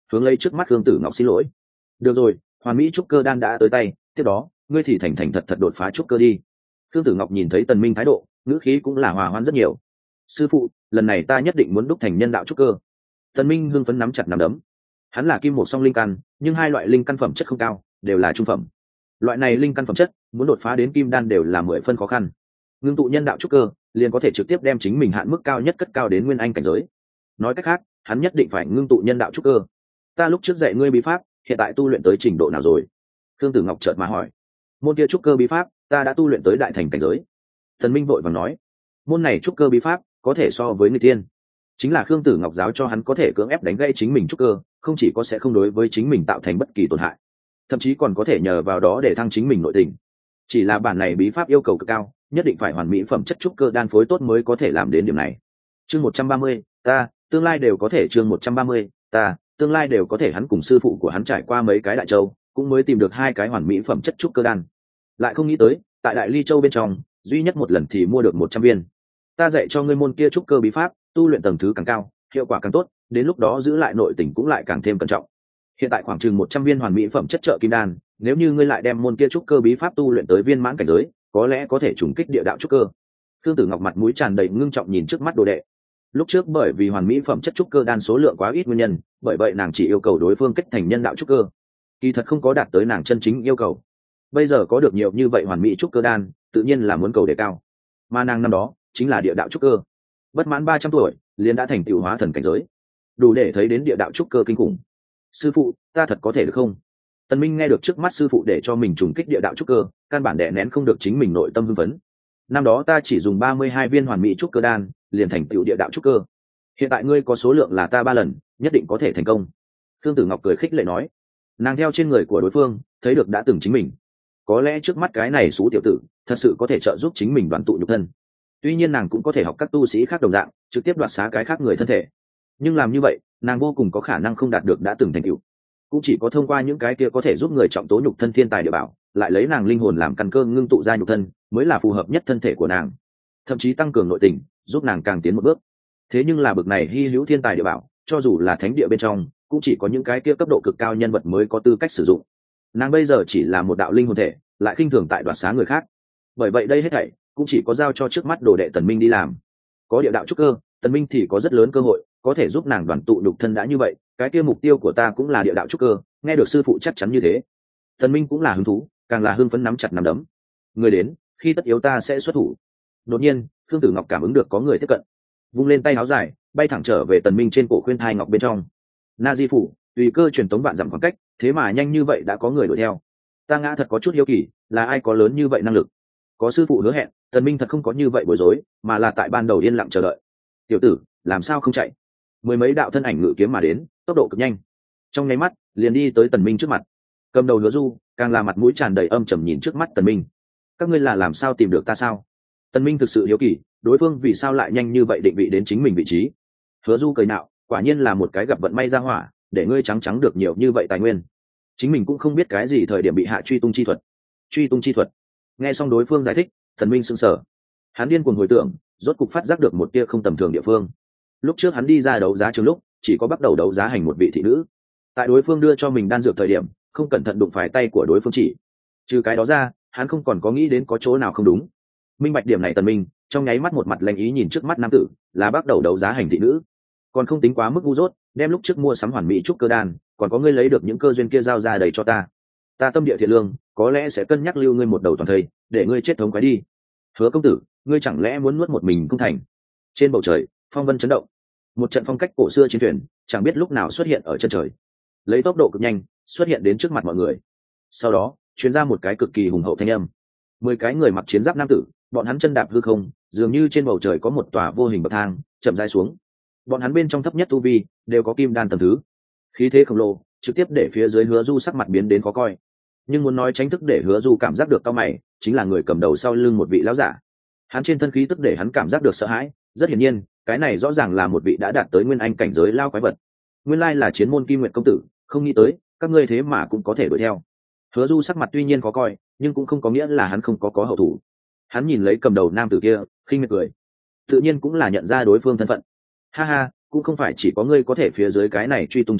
hướng lấy trước mắt Khương Tử Ngọc xin lỗi. Được rồi, hoàn mỹ trúc cơ đan đã tới tay, tiếp đó ngươi thì thành thành thật thật đột phá trúc cơ đi. Khương Tử Ngọc nhìn thấy Tần Minh thái độ, ngữ khí cũng là hòa hoãn rất nhiều. Sư phụ, lần này ta nhất định muốn đúc thành nhân đạo trúc cơ. Tần Minh hưng phấn nắm chặt nắm đấm. Hắn là kim một song linh căn, nhưng hai loại linh căn phẩm chất không cao, đều là trung phẩm. Loại này linh căn phẩm chất, muốn đột phá đến kim đan đều là mười phân khó khăn. Ngưng tụ nhân đạo trúc cơ, liền có thể trực tiếp đem chính mình hạn mức cao nhất cất cao đến nguyên anh cảnh giới. Nói cách khác, hắn nhất định phải ngưng tụ nhân đạo trúc cơ. Ta lúc trước dạy ngươi bí pháp, hiện tại tu luyện tới trình độ nào rồi? Khương Tử Ngọc chợt mà hỏi. Môn kia trúc cơ bí pháp, ta đã tu luyện tới đại thành cảnh giới. Tần Minh vội vàng nói, môn này trúc cơ bí pháp có thể so với người tiên, chính là Khương Tử Ngọc giáo cho hắn có thể cưỡng ép đánh gãy chính mình trúc cơ, không chỉ có sẽ không đối với chính mình tạo thành bất kỳ tổn hại, thậm chí còn có thể nhờ vào đó để thăng chính mình nội tình. Chỉ là bản này bí pháp yêu cầu cực cao, nhất định phải hoàn mỹ phẩm chất trúc cơ đan phối tốt mới có thể làm đến điểm này. Chương một trăm ba mươi, ta tương lai đều có thể. Chương một trăm ba mươi, ta tương lai đều có thể. Hắn cùng sư phụ của hắn trải qua mấy cái đại châu, cũng mới tìm được hai cái hoàn mỹ phẩm chất trúc cơ đan, lại không nghĩ tới tại đại ly châu bên trong duy nhất một lần thì mua được một trăm viên. Ta dạy cho ngươi môn kia trúc cơ bí pháp, tu luyện tầng thứ càng cao hiệu quả càng tốt, đến lúc đó giữ lại nội tình cũng lại càng thêm cẩn trọng. Hiện tại khoảng chừng một trăm viên hoàn mỹ phẩm chất trợ kim đan, nếu như ngươi lại đem môn kia trúc cơ bí pháp tu luyện tới viên mãn cảnh giới, có lẽ có thể trùng kích địa đạo trúc cơ. Khương Tử Ngọc mặt mũi tràn đầy ngưng trọng nhìn trước mắt đồ đệ. Lúc trước bởi vì hoàn mỹ phẩm chất trúc cơ đan số lượng quá ít nguyên nhân, bởi vậy nàng chỉ yêu cầu đối phương kết thành nhân đạo trúc cơ, kỳ thật không có đạt tới nàng chân chính yêu cầu. Bây giờ có được nhiều như vậy hoàn mỹ trúc cơ đan, tự nhiên là muốn cầu đề cao. Mà nàng năm đó chính là địa đạo trúc cơ, bất mãn ba trăm tuổi liền đã thành tựu hóa thần cảnh giới, đủ để thấy đến địa đạo trúc cơ kinh khủng. Sư phụ, ta thật có thể được không? Tần Minh nghe được trước mắt sư phụ để cho mình trùng kích địa đạo trúc cơ, căn bản đè nén không được chính mình nội tâm hưng phấn. Năm đó ta chỉ dùng ba mươi hai viên hoàn mỹ trúc cơ đan, liền thành tựu địa đạo trúc cơ. Hiện tại ngươi có số lượng là ta ba lần, nhất định có thể thành công. Khương Tử Ngọc cười khích lệ nói. Nàng theo trên người của đối phương thấy được đã từng chính mình, có lẽ trước mắt cái này xú tiểu tử thật sự có thể trợ giúp chính mình đoàn tụ nhục thân. Tuy nhiên nàng cũng có thể học các tu sĩ khác đồng dạng, trực tiếp đoạt xá cái khác người thân thể, nhưng làm như vậy nàng vô cùng có khả năng không đạt được đã từng thành tựu. Cũng chỉ có thông qua những cái kia có thể giúp người trọng tố nhục thân thiên tài địa bảo, lại lấy nàng linh hồn làm căn cơ ngưng tụ ra nhục thân, mới là phù hợp nhất thân thể của nàng, thậm chí tăng cường nội tình, giúp nàng càng tiến một bước. Thế nhưng là bực này hy hữu thiên tài địa bảo, cho dù là thánh địa bên trong, cũng chỉ có những cái kia cấp độ cực cao nhân vật mới có tư cách sử dụng. Nàng bây giờ chỉ là một đạo linh hồn thể, lại khinh thường tại đoạt xá người khác. Bởi vậy đây hết thảy cũng chỉ có giao cho trước mắt đồ đệ Tần Minh đi làm. Có địa đạo trúc cơ, Tần Minh thì có rất lớn cơ hội có thể giúp nàng đoàn tụ nhục thân. Đã như vậy, cái kia mục tiêu của ta cũng là địa đạo trúc cơ. Nghe được sư phụ chắc chắn như thế, Tần Minh cũng là hứng thú, càng là hưng phấn nắm chặt nắm đấm. Người đến, khi tất yếu ta sẽ xuất thủ. Đột nhiên, Khương Tử Ngọc cảm ứng được có người tiếp cận, vung lên tay áo dài, bay thẳng trở về Tần Minh trên cổ khuyên thai ngọc bên trong. Na Di phủ, tùy cơ truyền tống vạn dặm khoảng cách, thế mà nhanh như vậy đã có người đuổi theo. Ta ngã thật có chút hiếu kỳ, là ai có lớn như vậy năng lực? Có sư phụ hứa hẹn, Tần Minh thật không có như vậy bối rối, mà là tại ban đầu yên lặng chờ đợi. Tiểu tử, làm sao không chạy? Mười mấy đạo thân ảnh ngự kiếm mà đến, tốc độ cực nhanh, trong nháy mắt liền đi tới Tần Minh trước mặt. Cầm đầu Hứa Du càng là mặt mũi tràn đầy âm trầm nhìn trước mắt Tần Minh. Các ngươi là làm sao tìm được ta sao? Tần Minh thực sự hiếu kỳ, đối phương vì sao lại nhanh như vậy định vị đến chính mình vị trí. Hứa Du cười nạo, quả nhiên là một cái gặp vận may ra hỏa, để ngươi trắng trắng được nhiều như vậy tài nguyên. Chính mình cũng không biết cái gì thời điểm bị hạ truy tung chi thuật. Truy tung chi thuật? Nghe xong đối phương giải thích, Tần Minh sững sờ. Hắn điên cuồng hồi tưởng, rốt cục phát giác được một tia không tầm thường địa phương. Lúc trước hắn đi ra đấu giá trường lúc, chỉ có bắt đầu đấu giá hành một vị thị nữ. Tại đối phương đưa cho mình đan dược thời điểm, không cẩn thận đụng phải tay của đối phương chỉ. Trừ cái đó ra, hắn không còn có nghĩ đến có chỗ nào không đúng. Minh bạch điểm này Tần Minh, trong nháy mắt một mặt lạnh ý nhìn trước mắt nam tử, là bắt đầu đấu giá hành thị nữ. Còn không tính quá mức ngu dốt, đem lúc trước mua sắm hoàn mỹ trúc cơ đan, còn có ngươi lấy được những cơ duyên kia giao ra đầy cho ta. Ta tâm địa thiện lương, có lẽ sẽ cân nhắc lưu ngươi một đầu toàn thây, để ngươi chết thống khoái đi. Hứa công tử, ngươi chẳng lẽ muốn nuốt một mình không thành? Trên bầu trời, phong vân chấn động, một trận phong cách cổ xưa chiến thuyền chẳng biết lúc nào xuất hiện ở chân trời, lấy tốc độ cực nhanh xuất hiện đến trước mặt mọi người. Sau đó truyền ra một cái cực kỳ hùng hậu thanh âm. Mười cái người mặc chiến giáp nam tử, bọn hắn chân đạp hư không, dường như trên bầu trời có một tòa vô hình bậc thang chậm rãi xuống. Bọn hắn bên trong thấp nhất tu vi đều có kim đan tầng thứ, khí thế khổng lồ trực tiếp để phía dưới Hứa Du sắc mặt biến đến khó coi. Nhưng muốn nói tránh thức để Hứa Du cảm giác được cao mày, chính là người cầm đầu sau lưng một vị lão giả. Hắn trên thân khí tức để hắn cảm giác được sợ hãi. Rất hiển nhiên, cái này rõ ràng là một vị đã đạt tới nguyên anh cảnh giới lao quái vật. Nguyên lai là Chiến Môn Kim Nguyệt công tử, không nghĩ tới các ngươi thế mà cũng có thể đuổi theo. Hứa Du sắc mặt tuy nhiên khó coi, nhưng cũng không có nghĩa là hắn không có có hậu thủ. Hắn nhìn lấy cầm đầu nam tử kia, khinh miệt cười, tự nhiên cũng là nhận ra đối phương thân phận. Ha ha, cũng không phải chỉ có ngươi có thể phía dưới cái này truy tung chi thuật,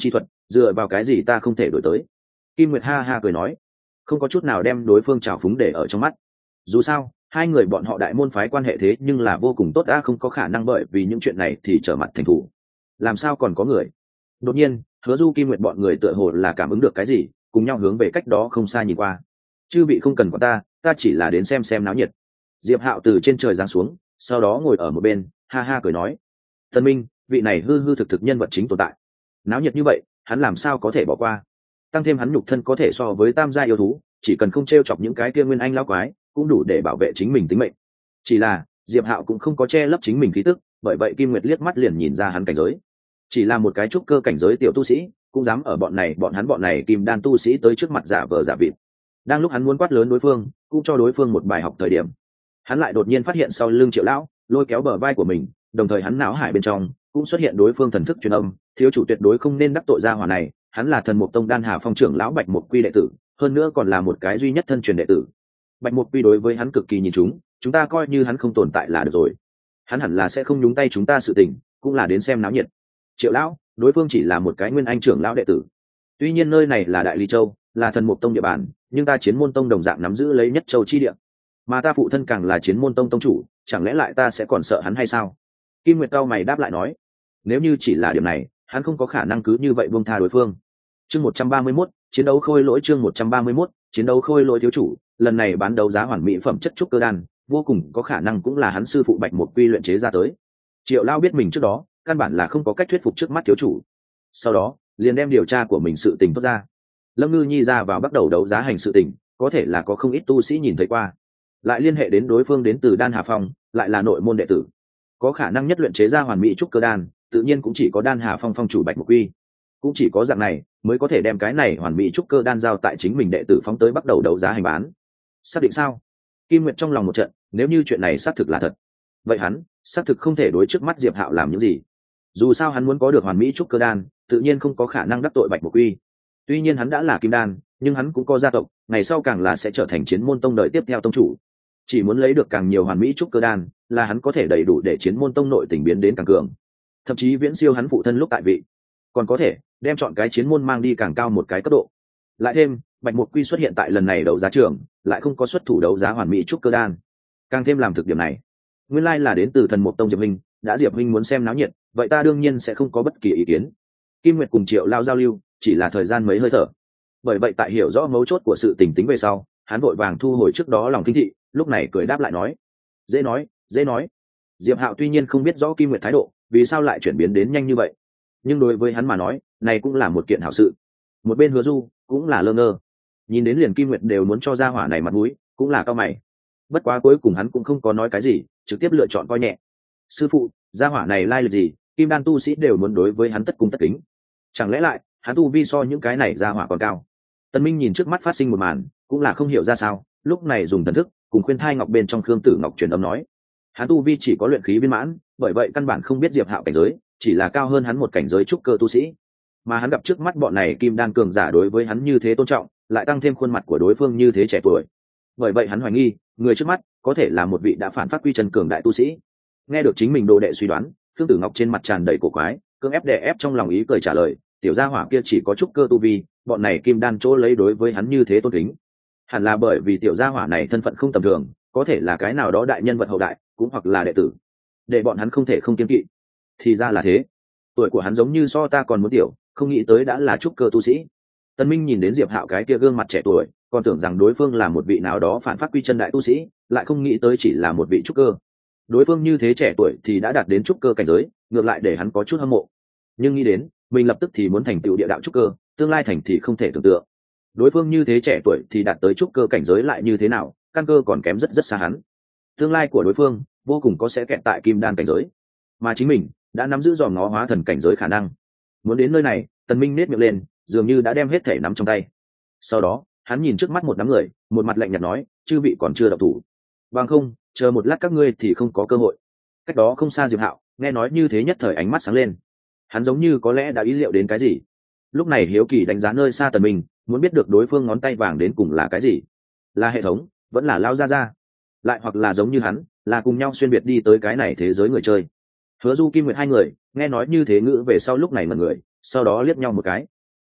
dựa vào cái gì ta không thể đổi tới? Kim Nguyệt ha ha cười nói, không có chút nào đem đối phương trào phúng để ở trong mắt. Dù sao hai người bọn họ đại môn phái quan hệ thế nhưng là vô cùng tốt, đã không có khả năng bởi vì những chuyện này thì trở mặt thành thủ. Làm sao còn có người? Đột nhiên Hứa Du Kim Nguyệt bọn người tựa hồ là cảm ứng được cái gì, cùng nhau hướng về cách đó không xa nhìn qua. Chư vị không cần quản ta, ta chỉ là đến xem xem náo nhiệt. Diệp Hạo từ trên trời giáng xuống, sau đó ngồi ở một bên, ha ha cười nói, Tân Minh, vị này hư hư thực thực nhân vật chính tồn tại, náo nhiệt như vậy hắn làm sao có thể bỏ qua? Tăng thêm hắn nhục thân có thể so với tam gia yêu thú, chỉ cần không t r e o chọc những cái kia nguyên anh lão quái cũng đủ để bảo vệ chính mình tính mệnh. Chỉ là Diệp Hạo cũng không có che lấp chính mình khí tức, bởi vậy Kim Nguyệt liếc mắt liền nhìn ra hắn cảnh giới, chỉ là một cái trúc cơ cảnh giới tiểu tu sĩ cũng dám ở bọn này bọn hắn bọn này kim đan tu sĩ tới trước mặt giả vờ giả vịt. Đang lúc hắn muốn quát lớn đối phương, cũng cho đối phương một bài học thời điểm, hắn lại đột nhiên phát hiện sau lưng Triệu lão lôi kéo bờ vai của mình, đồng thời hắn não hải bên trong cũng xuất hiện đối phương thần thức truyền âm, thiếu chủ tuyệt đối không nên đắc tội gia hỏa này, hắn là Thần Mục Tông Đan Hà Phong trưởng lão Bạch Mục Quy đệ tử, hơn nữa còn là một cái duy nhất thân truyền đệ tử. Bạch Mục Quy đối với hắn cực kỳ nhìn chúng, chúng ta coi như hắn không tồn tại là được rồi. Hắn hẳn là sẽ không nhúng tay chúng ta sự tình, cũng là đến xem náo nhiệt. Triệu lão, đối phương chỉ là một cái nguyên anh trưởng lão đệ tử. Tuy nhiên nơi này là Đại Ly Châu, là Thần Mục Tông địa bàn, nhưng ta Chiến Môn Tông đồng dạng nắm giữ lấy nhất châu chi địa. Mà ta phụ thân càng là Chiến Môn Tông tông chủ, chẳng lẽ lại ta sẽ còn sợ hắn hay sao? Kim Nguyệt cao mày đáp lại nói, nếu như chỉ là điểm này, hắn không có khả năng cứ như vậy buông tha đối phương. Chương một trăm ba mươi mốt, chiến đấu khôi lỗi. Chương một trăm ba mươi mốt, chiến đấu khôi lỗi. Thiếu chủ, lần này bán đấu giá hoàn mỹ phẩm chất trúc cơ đan, vô cùng có khả năng cũng là hắn sư phụ Bạch Mục Quy luyện chế ra tới. Triệu Lao biết mình trước đó căn bản là không có cách thuyết phục trước mắt thiếu chủ, sau đó liền đem điều tra của mình sự tình tốt ra. Lâm Ngư Nhi ra vào bắt đầu đấu giá hành sự tình, có thể là có không ít tu sĩ nhìn thấy qua, lại liên hệ đến đối phương đến từ Đan Hà Phong, lại là nội môn đệ tử, có khả năng nhất luyện chế ra hoàn mỹ trúc cơ đan, tự nhiên cũng chỉ có Đan Hà Phong phong chủ Bạch Mục Quy. Cũng chỉ có dạng này mới có thể đem cái này hoàn mỹ trúc cơ đan giao tại chính mình đệ tử phóng tới bắt đầu đấu giá hành bán. Xác định sao? Kim Nguyệt trong lòng một trận, nếu như chuyện này xác thực là thật, vậy hắn xác thực không thể đối trước mắt Diệp Hạo làm những gì. Dù sao hắn muốn có được hoàn mỹ trúc cơ đan, tự nhiên không có khả năng đắc tội Bạch Mục Quy. Tuy nhiên hắn đã là kim đan, nhưng hắn cũng có gia tộc, ngày sau càng là sẽ trở thành Chiến Môn Tông đời tiếp theo tông chủ. Chỉ muốn lấy được càng nhiều hoàn mỹ trúc cơ đan, là hắn có thể đầy đủ để Chiến Môn Tông nội tình biến đến càng cường, thậm chí viễn siêu hắn phụ thân lúc tại vị, còn có thể đem chọn cái chiến môn mang đi càng cao một cái cấp độ. Lại thêm Bạch Mục Quy xuất hiện tại lần này đấu giá trường, lại không có xuất thủ đấu giá hoàn mỹ trúc cơ đan, càng thêm làm thực điểm này. Nguyên lai là đến từ Thần Mục Tông Diệp Minh, đã Diệp Minh muốn xem náo nhiệt, vậy ta đương nhiên sẽ không có bất kỳ ý kiến. Kim Nguyệt cùng Triệu Lao giao lưu chỉ là thời gian mấy hơi thở, bởi vậy tại hiểu rõ mấu chốt của sự tình tính về sau, hắn vội vàng thu hồi trước đó lòng kinh thị, lúc này cười đáp lại nói, dễ nói dễ nói. Diệp Hạo tuy nhiên không biết rõ Kim Nguyệt thái độ vì sao lại chuyển biến đến nhanh như vậy, nhưng đối với hắn mà nói, này cũng là một kiện hảo sự. Một bên Hứa Du cũng là lơ ngơ, nhìn đến liền Kim Nguyệt đều muốn cho gia hỏa này mặt mũi, cũng là cao mày. Bất quá cuối cùng hắn cũng không có nói cái gì, trực tiếp lựa chọn coi nhẹ. Sư phụ, gia hỏa này lai lịch gì, kim đan tu sĩ đều muốn đối với hắn tất cung tất kính, chẳng lẽ lại hắn tu vi so những cái này gia hỏa còn cao? Tân Minh nhìn trước mắt phát sinh một màn, cũng là không hiểu ra sao, lúc này dùng thần thức cùng khuyên thai ngọc bên trong Khương Tử Ngọc truyền âm nói, hắn tu vi chỉ có luyện khí viên mãn, bởi vậy căn bản không biết Diệp Hạo cảnh giới chỉ là cao hơn hắn một cảnh giới trúc cơ tu sĩ, mà hắn gặp trước mắt bọn này kim đan cường giả đối với hắn như thế tôn trọng, lại tăng thêm khuôn mặt của đối phương như thế trẻ tuổi, bởi vậy hắn hoài nghi người trước mắt có thể là một vị đã phản phát quy chân cường đại tu sĩ. Nghe được chính mình đồ đệ suy đoán, Khương Tử Ngọc trên mặt tràn đầy cổ quái, cưỡng ép đè ép trong lòng ý cười trả lời, tiểu gia hỏa kia chỉ có trúc cơ tu vi, bọn này kim đan chỗ lấy đối với hắn như thế tôn kính, hẳn là bởi vì tiểu gia hỏa này thân phận không tầm thường, có thể là cái nào đó đại nhân vật hậu đại, cũng hoặc là đệ tử, để bọn hắn không thể không kiêng kỵ. Thì ra là thế, tuổi của hắn giống như so ta còn muốn tiểu, không nghĩ tới đã là trúc cơ tu sĩ. Tân Minh nhìn đến Diệp Hạo cái kia gương mặt trẻ tuổi, còn tưởng rằng đối phương là một vị nào đó phản phát quy chân đại tu sĩ, lại không nghĩ tới chỉ là một vị trúc cơ. Đối phương như thế trẻ tuổi thì đã đạt đến trúc cơ cảnh giới, ngược lại để hắn có chút hâm mộ. Nhưng nghĩ đến mình lập tức thì muốn thành tựu địa đạo trúc cơ, tương lai thành thì không thể tưởng tượng. Đối phương như thế trẻ tuổi thì đạt tới trúc cơ cảnh giới lại như thế nào, căn cơ còn kém rất rất xa hắn. Tương lai của đối phương vô cùng có sẽ kẹt tại kim đan cảnh giới, mà chính mình đã nắm giữ dòm ngó hóa thần cảnh giới khả năng. Muốn đến nơi này, Tần Minh nét miệng lên, dường như đã đem hết thể nắm trong tay. Sau đó hắn nhìn trước mắt một đám người, một mặt lạnh nhạt nói, chư vị còn chưa động thủ, bằng không chờ một lát các ngươi thì không có cơ hội. Cách đó không xa Diệp Hạo nghe nói như thế nhất thời ánh mắt sáng lên, hắn giống như có lẽ đã ý liệu đến cái gì, lúc này hiếu kỳ đánh giá nơi xa Tần Minh, muốn biết được đối phương ngón tay vàng đến cùng là cái gì, là hệ thống, vẫn là lao ra ra, lại hoặc là giống như hắn, là cùng nhau xuyên biệt đi tới cái này thế giới người chơi. Hứa Du Kim Nguyệt hai người nghe nói như thế ngữ về sau lúc này mọi người sau đó liếc nhau một cái,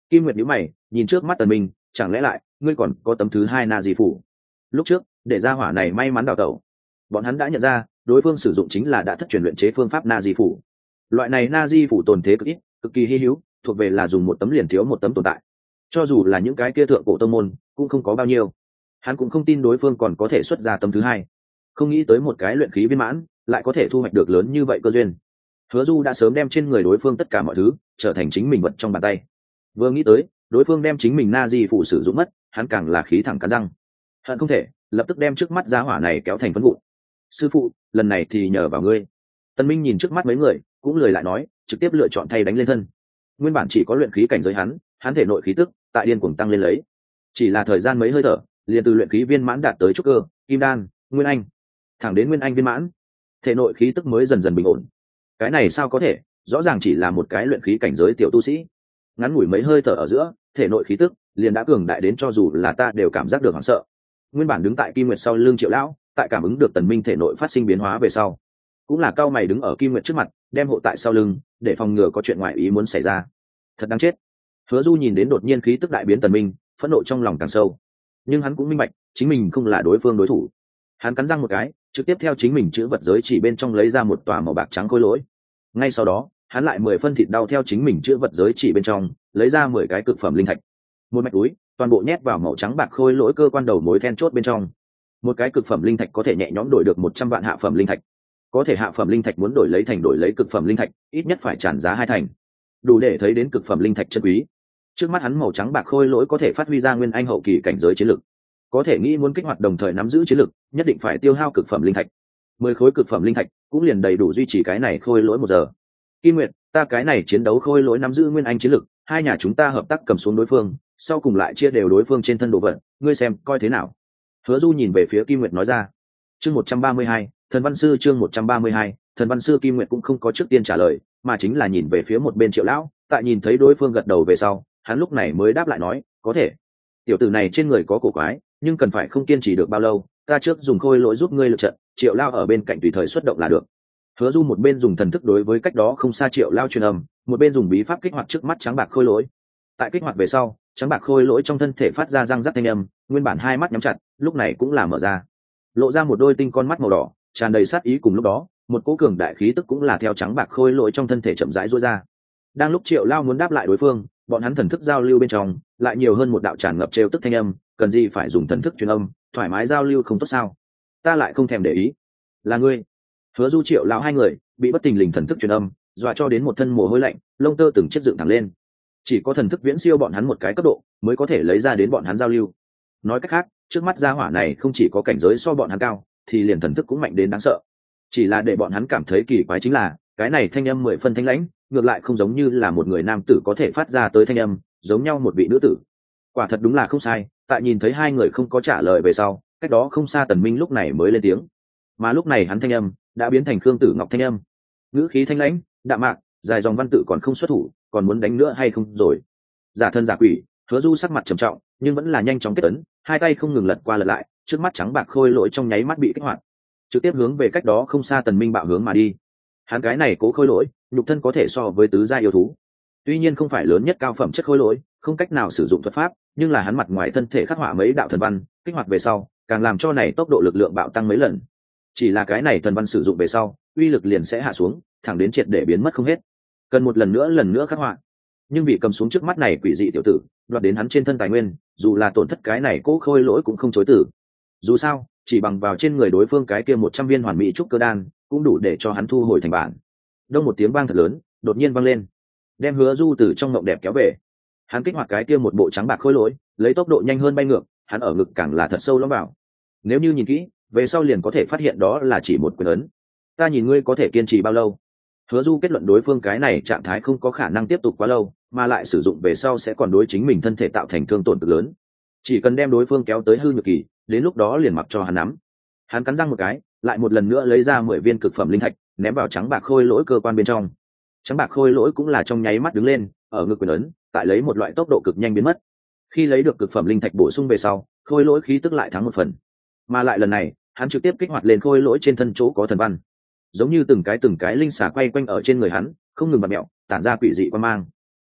Kim Nguyệt nhíu mày nhìn trước mắt Tần Minh, chẳng lẽ lại ngươi còn có tấm thứ hai na di phủ? Lúc trước để ra hỏa này may mắn đào tẩu, bọn hắn đã nhận ra đối phương sử dụng chính là đã thất truyền luyện chế phương pháp na di phủ. Loại này na di phủ tồn thế cực ít, cực kỳ hy hữu, thuộc về là dùng một tấm liền thiếu một tấm tồn tại. Cho dù là những cái kia thượng cổ tông môn cũng không có bao nhiêu. Hắn cũng không tin đối phương còn có thể xuất ra tấm thứ hai. Không nghĩ tới một cái luyện khí viên mãn lại có thể thu hoạch được lớn như vậy cơ duyên. Hứa Du đã sớm đem trên người đối phương tất cả mọi thứ trở thành chính mình vật trong bàn tay. Vừa nghĩ tới đối phương đem chính mình na di phủ sử dụng mất, hắn càng là khí thẳng cắn răng. Hận không thể lập tức đem trước mắt giá hỏa này kéo thành phấn vụn. Sư phụ, lần này thì nhờ vào ngươi. Tần Minh nhìn trước mắt mấy người cũng lười lại nói, trực tiếp lựa chọn thay đánh lên thân. Nguyên bản chỉ có luyện khí cảnh giới hắn, hắn thể nội khí tức tại điên cuồng tăng lên lấy. Chỉ là thời gian mấy hơi thở, liền từ luyện khí viên mãn đạt tới trúc cơ, kim đan, nguyên anh, thẳng đến nguyên anh viên mãn, thể nội khí tức mới dần dần bình ổn. Cái này sao có thể, rõ ràng chỉ là một cái luyện khí cảnh giới tiểu tu sĩ, ngắn ngủi mấy hơi thở ở giữa, thể nội khí tức liền đã cường đại đến cho dù là ta đều cảm giác được hoảng sợ. Nguyên bản đứng tại Kim Nguyệt sau lưng Triệu lão, tại cảm ứng được Tần Minh thể nội phát sinh biến hóa về sau, cũng là cao mày đứng ở Kim Nguyệt trước mặt, đem hộ tại sau lưng, để phòng ngừa có chuyện ngoại ý muốn xảy ra. Thật đáng chết. Hứa Du nhìn đến đột nhiên khí tức đại biến Tần Minh, phẫn nộ trong lòng càng sâu. Nhưng hắn cũng minh bạch, chính mình không là đối phương đối thủ. Hắn cắn răng một cái, trực tiếp theo chính mình chữ vật giới chỉ bên trong lấy ra một tòa màu bạc trắng khối lỗi. Ngay sau đó, hắn lại mười phân thịt đau theo chính mình chữ vật giới chỉ bên trong lấy ra mười cái cực phẩm linh thạch. Một mạch túi, toàn bộ nhét vào màu trắng bạc khối lỗi cơ quan đầu mối then chốt bên trong. Một cái cực phẩm linh thạch có thể nhẹ nhõm đổi được một trăm vạn hạ phẩm linh thạch. Có thể hạ phẩm linh thạch muốn đổi lấy thành đổi lấy cực phẩm linh thạch, ít nhất phải tràn giá hai thành. Đủ để thấy đến cực phẩm linh thạch chân quý. Trước mắt hắn màu trắng bạc khôi lỗi có thể phát huy ra nguyên anh hậu kỳ cảnh giới chiến lực. Có thể nghĩ muốn kích hoạt đồng thời nắm giữ chiến lực, nhất định phải tiêu hao cực phẩm linh thạch. Mười khối cực phẩm linh thạch cũng liền đầy đủ duy trì cái này khôi lỗi một giờ. Kim Nguyệt, ta cái này chiến đấu khôi lỗi nắm giữ nguyên anh chiến lực, hai nhà chúng ta hợp tác cầm xuống đối phương, sau cùng lại chia đều đối phương trên thân đồ vật, ngươi xem coi thế nào. Hứa Du nhìn về phía Kim Nguyệt nói ra. Chương một trăm ba mươi hai, Thần Văn Sư chương một trăm ba mươi hai, Thần Văn Sư. Kim Nguyệt cũng không có trước tiên trả lời, mà chính là nhìn về phía một bên Triệu lão, tại nhìn thấy đối phương gật đầu về sau, hắn lúc này mới đáp lại nói, có thể. Tiểu tử này trên người có cổ quái, nhưng cần phải không kiên trì được bao lâu, ta trước dùng khôi lỗi giúp ngươi lực trận, Triệu lão ở bên cạnh tùy thời xuất động là được. Hứa Du một bên dùng thần thức đối với cách đó không xa Triệu lão truyền âm, một bên dùng bí pháp kích hoạt trước mắt trắng bạc khôi lỗi. Tại kích hoạt về sau, trắng bạc khôi lỗi trong thân thể phát ra răng rắc thanh âm, nguyên bản hai mắt nhắm chặt, lúc này cũng là mở ra, lộ ra một đôi tinh con mắt màu đỏ, tràn đầy sát ý. Cùng lúc đó, một cỗ cường đại khí tức cũng là theo trắng bạc khôi lỗi trong thân thể chậm rãi rũa ra. Đang lúc Triệu lão muốn đáp lại đối phương, bọn hắn thần thức giao lưu bên trong lại nhiều hơn một đạo tràn ngập trêu tức thanh âm, cần gì phải dùng thần thức truyền âm, thoải mái giao lưu không tốt sao? Ta lại không thèm để ý. Là ngươi. Hứa Du Triệu lão hai người bị bất tình lình thần thức truyền âm dọa cho đến một thân mồ hôi lạnh, lông tơ từng chiếc dựng thẳng lên. Chỉ có thần thức viễn siêu bọn hắn một cái cấp độ mới có thể lấy ra đến bọn hắn giao lưu. Nói cách khác, trước mắt gia hỏa này không chỉ có cảnh giới so bọn hắn cao, thì liền thần thức cũng mạnh đến đáng sợ. Chỉ là để bọn hắn cảm thấy kỳ quái chính là, cái này thanh âm mười phân thanh lãnh, ngược lại không giống như là một người nam tử có thể phát ra tới thanh âm, giống nhau một vị nữ tử. Quả thật đúng là không sai. Tại nhìn thấy hai người không có trả lời về sau, cách đó không xa Tần Minh lúc này mới lên tiếng. Mà lúc này hắn thanh âm đã biến thành Khương Tử Ngọc thanh âm, ngữ khí thanh lãnh, đạm mạc, dài dòng văn tự còn không xuất thủ, còn muốn đánh nữa hay không rồi? Giả thân giả quỷ. Hứa Du sắc mặt trầm trọng, nhưng vẫn là nhanh chóng kết ấn, hai tay không ngừng lật qua lật lại, trước mắt trắng bạc khôi lỗi trong nháy mắt bị kích hoạt, trực tiếp hướng về cách đó không xa Tần Minh bạo hướng mà đi. Hắn cái này cố khôi lỗi, nhục thân có thể so với tứ gia yêu thú, tuy nhiên không phải lớn nhất cao phẩm chất khôi lỗi, không cách nào sử dụng thuật pháp, nhưng là hắn mặt ngoài thân thể khắc họa mấy đạo thần văn, kích hoạt về sau, càng làm cho này tốc độ lực lượng bạo tăng mấy lần. Chỉ là cái này thần văn sử dụng về sau, uy lực liền sẽ hạ xuống, thẳng đến triệt để biến mất không hết. Cần một lần nữa lần nữa khắc họa. Nhưng bị cầm xuống trước mắt này quỷ dị tiểu tử, đoạt đến hắn trên thân tài nguyên, dù là tổn thất cái này cố khôi lỗi cũng không chối từ. Dù sao, chỉ bằng vào trên người đối phương cái kia một trăm viên hoàn mỹ trúc cơ đan, cũng đủ để cho hắn thu hồi thành bản. Đông một tiếng vang thật lớn, đột nhiên vang lên, đem Hứa Du từ trong mộng đẹp kéo về. Hắn kích hoạt cái kia một bộ trắng bạc khôi lỗi, lấy tốc độ nhanh hơn bay ngược, hắn ở ngực càng là thật sâu lõm vào. Nếu như nhìn kỹ, về sau liền có thể phát hiện đó là chỉ một quyền ấn. Ta nhìn ngươi có thể kiên trì bao lâu? Hứa Du kết luận đối phương cái này trạng thái không có khả năng tiếp tục quá lâu, mà lại sử dụng về sau sẽ còn đối chính mình thân thể tạo thành thương tổn cực lớn. Chỉ cần đem đối phương kéo tới hư nhược kỳ, đến lúc đó liền mặc cho hắn nắm. Hắn cắn răng một cái, lại một lần nữa lấy ra mười viên cực phẩm linh thạch, ném vào trắng bạc khôi lỗi cơ quan bên trong. Trắng bạc khôi lỗi cũng là trong nháy mắt đứng lên, ở ngực quyền ấn, tại lấy một loại tốc độ cực nhanh biến mất. Khi lấy được cực phẩm linh thạch bổ sung về sau, khôi lỗi khí tức lại thắng một phần. Mà lại lần này, hắn trực tiếp kích hoạt lên khôi lỗi trên thân chỗ có thần văn, giống như từng cái từng cái linh xà quay quanh ở trên người hắn, không ngừng bật mẹo, tản ra quỷ dị quan mang.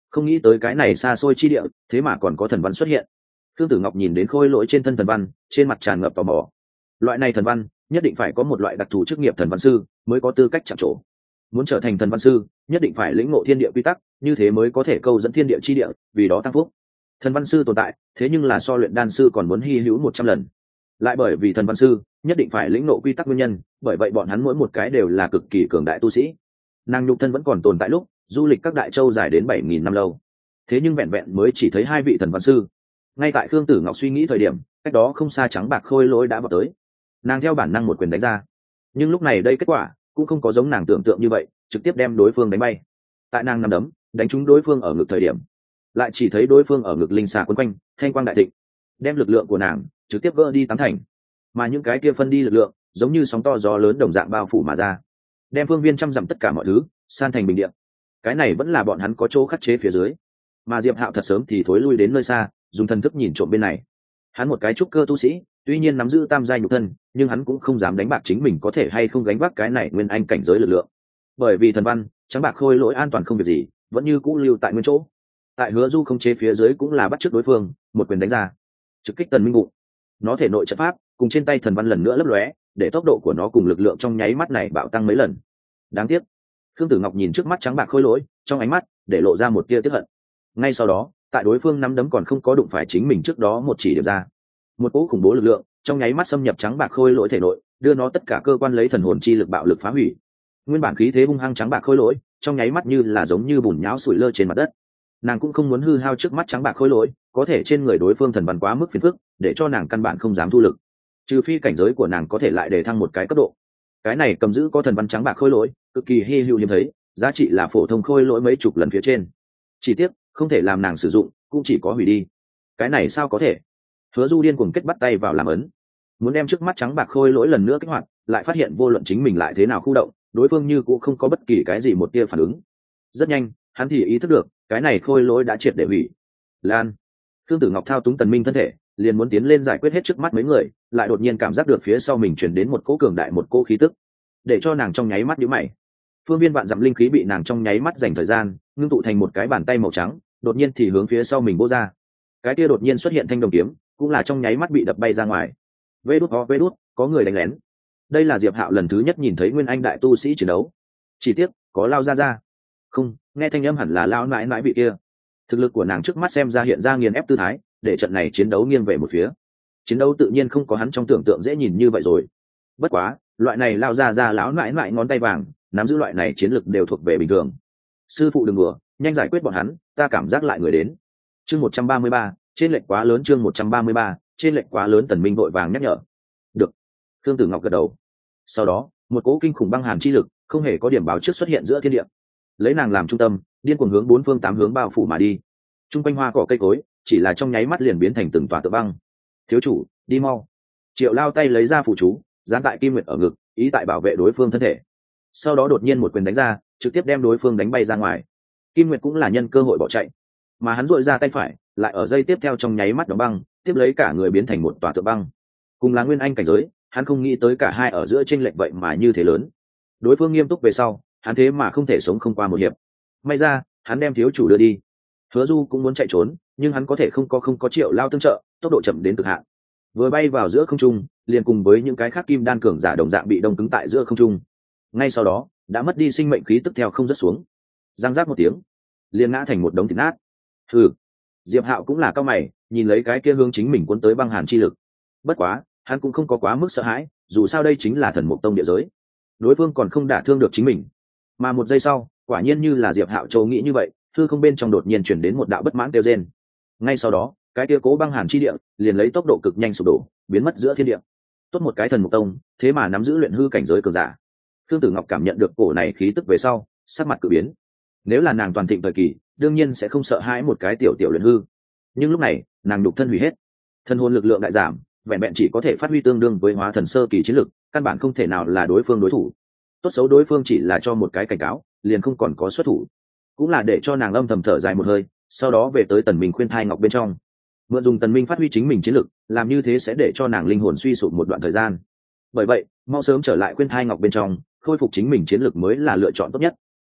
không nghĩ tới cái này xa xôi chi địa thế mà còn có thần văn xuất hiện. Khương Tử Ngọc nhìn đến khôi lỗi trên thân thần văn, trên mặt tràn ngập tò mò. Loại này thần văn nhất định phải có một loại đặc thù chức nghiệp thần văn sư mới có tư cách chạm trổ. Muốn trở thành thần văn sư nhất định phải lĩnh ngộ thiên địa quy tắc, như thế mới có thể câu dẫn thiên địa chi địa, vì đó tăng phúc. Thần văn sư tồn tại thế nhưng là so luyện đan sư còn muốn hy hữu một trăm lần. Lại bởi vì thần văn sư nhất định phải lĩnh ngộ quy tắc nguyên nhân, bởi vậy bọn hắn mỗi một cái đều là cực kỳ cường đại tu sĩ. Nàng nhục thân vẫn còn tồn tại lúc du lịch các đại châu dài đến bảy nghìn năm lâu, thế nhưng vẹn vẹn mới chỉ thấy hai vị thần văn sư. Ngay tại Khương Tử Ngọc suy nghĩ thời điểm, cách đó không xa trắng bạc khôi lỗi đã vào tới. Nàng theo bản năng một quyền đánh ra, nhưng lúc này đây kết quả cũng không có giống nàng tưởng tượng như vậy, trực tiếp đem đối phương đánh bay. Tại nàng nằm đấm đánh trúng đối phương ở ngực thời điểm, lại chỉ thấy đối phương ở ngực linh xà quấn quanh, thanh quang đại thịnh, đem lực lượng của nàng trực tiếp gỡ đi tám thành. Mà những cái kia phân đi lực lượng giống như sóng to gió lớn đồng dạng bao phủ mà ra, đem phương viên trăm dặm tất cả mọi thứ san thành bình địa. Cái này vẫn là bọn hắn có chỗ khắc chế phía dưới, mà Diệp Hạo thật sớm thì thối lui đến nơi xa, dùng thần thức nhìn trộm bên này. Hắn một cái trúc cơ tu sĩ, tuy nhiên nắm giữ tam giai nhục thân, nhưng hắn cũng không dám đánh bạc chính mình có thể hay không gánh vác cái này nguyên anh cảnh giới lực lượng. Bởi vì thần văn trắng bạc khôi lỗi an toàn không việc gì, vẫn như cũ lưu tại nguyên chỗ. Tại Hứa Du không chế phía dưới cũng là bắt chước đối phương, một quyền đánh ra, trực kích Tần Minh bụng. Nó thể nội trận pháp cùng trên tay thần văn lần nữa lấp lóe, để tốc độ của nó cùng lực lượng trong nháy mắt này bạo tăng mấy lần. Đáng tiếc, Khương Tử Ngọc nhìn trước mắt trắng bạc khôi lỗi, trong ánh mắt để lộ ra một tia tiếc hận. Ngay sau đó, tại đối phương nắm đấm còn không có đụng phải chính mình trước đó một chỉ điểm ra, một cỗ khủng bố lực lượng trong nháy mắt xâm nhập trắng bạc khôi lỗi thể nội, đưa nó tất cả cơ quan lấy thần hồn chi lực bạo lực phá hủy. Nguyên bản khí thế hung hăng trắng bạc khôi lỗi trong nháy mắt như là giống như bùn nhão sủi lơ trên mặt đất. Nàng cũng không muốn hư hao trước mắt trắng bạc khôi lỗi, có thể trên người đối phương thần văn quá mức phiền phức, để cho nàng căn bản không dám thu lực. Trừ phi cảnh giới của nàng có thể lại để thăng một cái cấp độ. Cái này cầm giữ có thần văn trắng bạc khôi lỗi, cực kỳ hi hữu hiếm thấy, giá trị là phổ thông khôi lỗi mấy chục lần phía trên. Chỉ tiếc, không thể làm nàng sử dụng, cũng chỉ có hủy đi. Cái này sao có thể? Hứa Du điên cuồng kết bắt tay vào làm ấn, muốn đem trước mắt trắng bạc khôi lỗi lần nữa kích hoạt, lại phát hiện vô luận chính mình lại thế nào khu động, đối phương như cũng không có bất kỳ cái gì một tia phản ứng. Rất nhanh, hắn thì ý thức được, cái này khôi lỗi đã triệt để hủy. Lan, Thương Tử Ngọc thao túng Tần Minh thân thể, liền muốn tiến lên giải quyết hết trước mắt mấy người, lại đột nhiên cảm giác được phía sau mình truyền đến một cỗ cường đại một cỗ khí tức, để cho nàng trong nháy mắt nhíu mày. Phương viên vạn dặm linh khí bị nàng trong nháy mắt dành thời gian ngưng tụ thành một cái bàn tay màu trắng, đột nhiên thì hướng phía sau mình bổ ra. Cái kia đột nhiên xuất hiện thanh đồng kiếm, cũng là trong nháy mắt bị đập bay ra ngoài. Vê đút ho vê đút, có người đánh lén. Đây là Diệp Hạo lần thứ nhất nhìn thấy nguyên anh đại tu sĩ chiến đấu. Chỉ tiếc, có lao ra ra. Không, nghe thanh âm hẳn là lao nãi nãi vị kia. Thực lực của nàng trước mắt xem ra hiện ra nghiền ép tư thái, để trận này chiến đấu nghiêng về một phía. Chiến đấu tự nhiên không có hắn trong tưởng tượng dễ nhìn như vậy rồi. Bất quá, loại này lao ra ra lão nãi nãi ngón tay vàng, nắm giữ loại này chiến lực đều thuộc về bình thường. Sư phụ đừng đùa, nhanh giải quyết bọn hắn, ta cảm giác lại người đến. Chương một trăm ba mươi ba, trên lệch quá lớn. Chương một trăm ba mươi ba, trên lệch quá lớn. Tần Minh vội vàng nhắc nhở. Được. Khương Tử Ngọc gật đầu. Sau đó, một cỗ kinh khủng băng hàn chi lực không hề có điểm báo trước xuất hiện giữa thiên địa, lấy nàng làm trung tâm, điên cuồng hướng bốn phương tám hướng bao phủ mà đi. Trung quanh hoa cỏ cây cối chỉ là trong nháy mắt liền biến thành từng tòa tượng băng. Thiếu chủ, đi mau. Triệu lao tay lấy ra phù chú, dán tại Kim Nguyệt ở ngực, ý tại bảo vệ đối phương thân thể. Sau đó đột nhiên một quyền đánh ra, trực tiếp đem đối phương đánh bay ra ngoài. Kim Nguyệt cũng là nhân cơ hội bỏ chạy, mà hắn duỗi ra tay phải, lại ở giây tiếp theo trong nháy mắt đóng băng, tiếp lấy cả người biến thành một tòa tượng băng. Cùng là nguyên anh cảnh giới, hắn không nghĩ tới cả hai ở giữa chênh lệch vậy mà như thế lớn. Đối phương nghiêm túc về sau, hắn thế mà không thể sống không qua một hiệp. May ra, hắn đem thiếu chủ đưa đi. Hứa Du cũng muốn chạy trốn, nhưng hắn có thể không có không có Triệu lao tương trợ, tốc độ chậm đến cực hạn. Vừa bay vào giữa không trung, liền cùng với những cái khác kim đan cường giả đồng dạng bị đông cứng tại giữa không trung. Ngay sau đó, đã mất đi sinh mệnh khí tức theo không rớt xuống. Giang giác một tiếng, liền ngã thành một đống thịt nát. Hừ. Diệp Hạo cũng là cao mày, nhìn lấy cái kia hướng chính mình cuốn tới băng hàn chi lực. Bất quá, hắn cũng không có quá mức sợ hãi, dù sao đây chính là Thần Mục Tông địa giới. Đối phương còn không đả thương được chính mình. Mà một giây sau, quả nhiên như là Diệp Hạo châu nghĩ như vậy, hư không bên trong đột nhiên chuyển đến một đạo bất mãn kêu rên. Ngay sau đó, cái kia cố băng hàn chi địa liền lấy tốc độ cực nhanh sụp đổ, biến mất giữa thiên địa. Tốt một cái Thần Mục Tông, thế mà nắm giữ luyện hư cảnh giới cường giả. Thương Tử Ngọc cảm nhận được cổ này khí tức về sau, sắc mặt cự biến. Nếu là nàng toàn thịnh thời kỳ, đương nhiên sẽ không sợ hãi một cái tiểu tiểu luyện hư. Nhưng lúc này, nàng đục thân hủy hết, thân hồn lực lượng đại giảm, vẹn vẹn chỉ có thể phát huy tương đương với hóa thần sơ kỳ chiến lực, căn bản không thể nào là đối phương đối thủ. Tốt xấu đối phương chỉ là cho một cái cảnh cáo, liền không còn có xuất thủ. Cũng là để cho nàng âm thầm thở dài một hơi, sau đó về tới Tần Minh khuyên thai ngọc bên trong. Mượn dùng Tần Minh phát huy chính mình chiến lực, làm như thế sẽ để cho nàng linh hồn suy sụp một đoạn thời gian. Bởi vậy, mau sớm trở lại khuyên thai ngọc bên trong, khôi phục chính mình chiến lực mới là lựa chọn tốt nhất.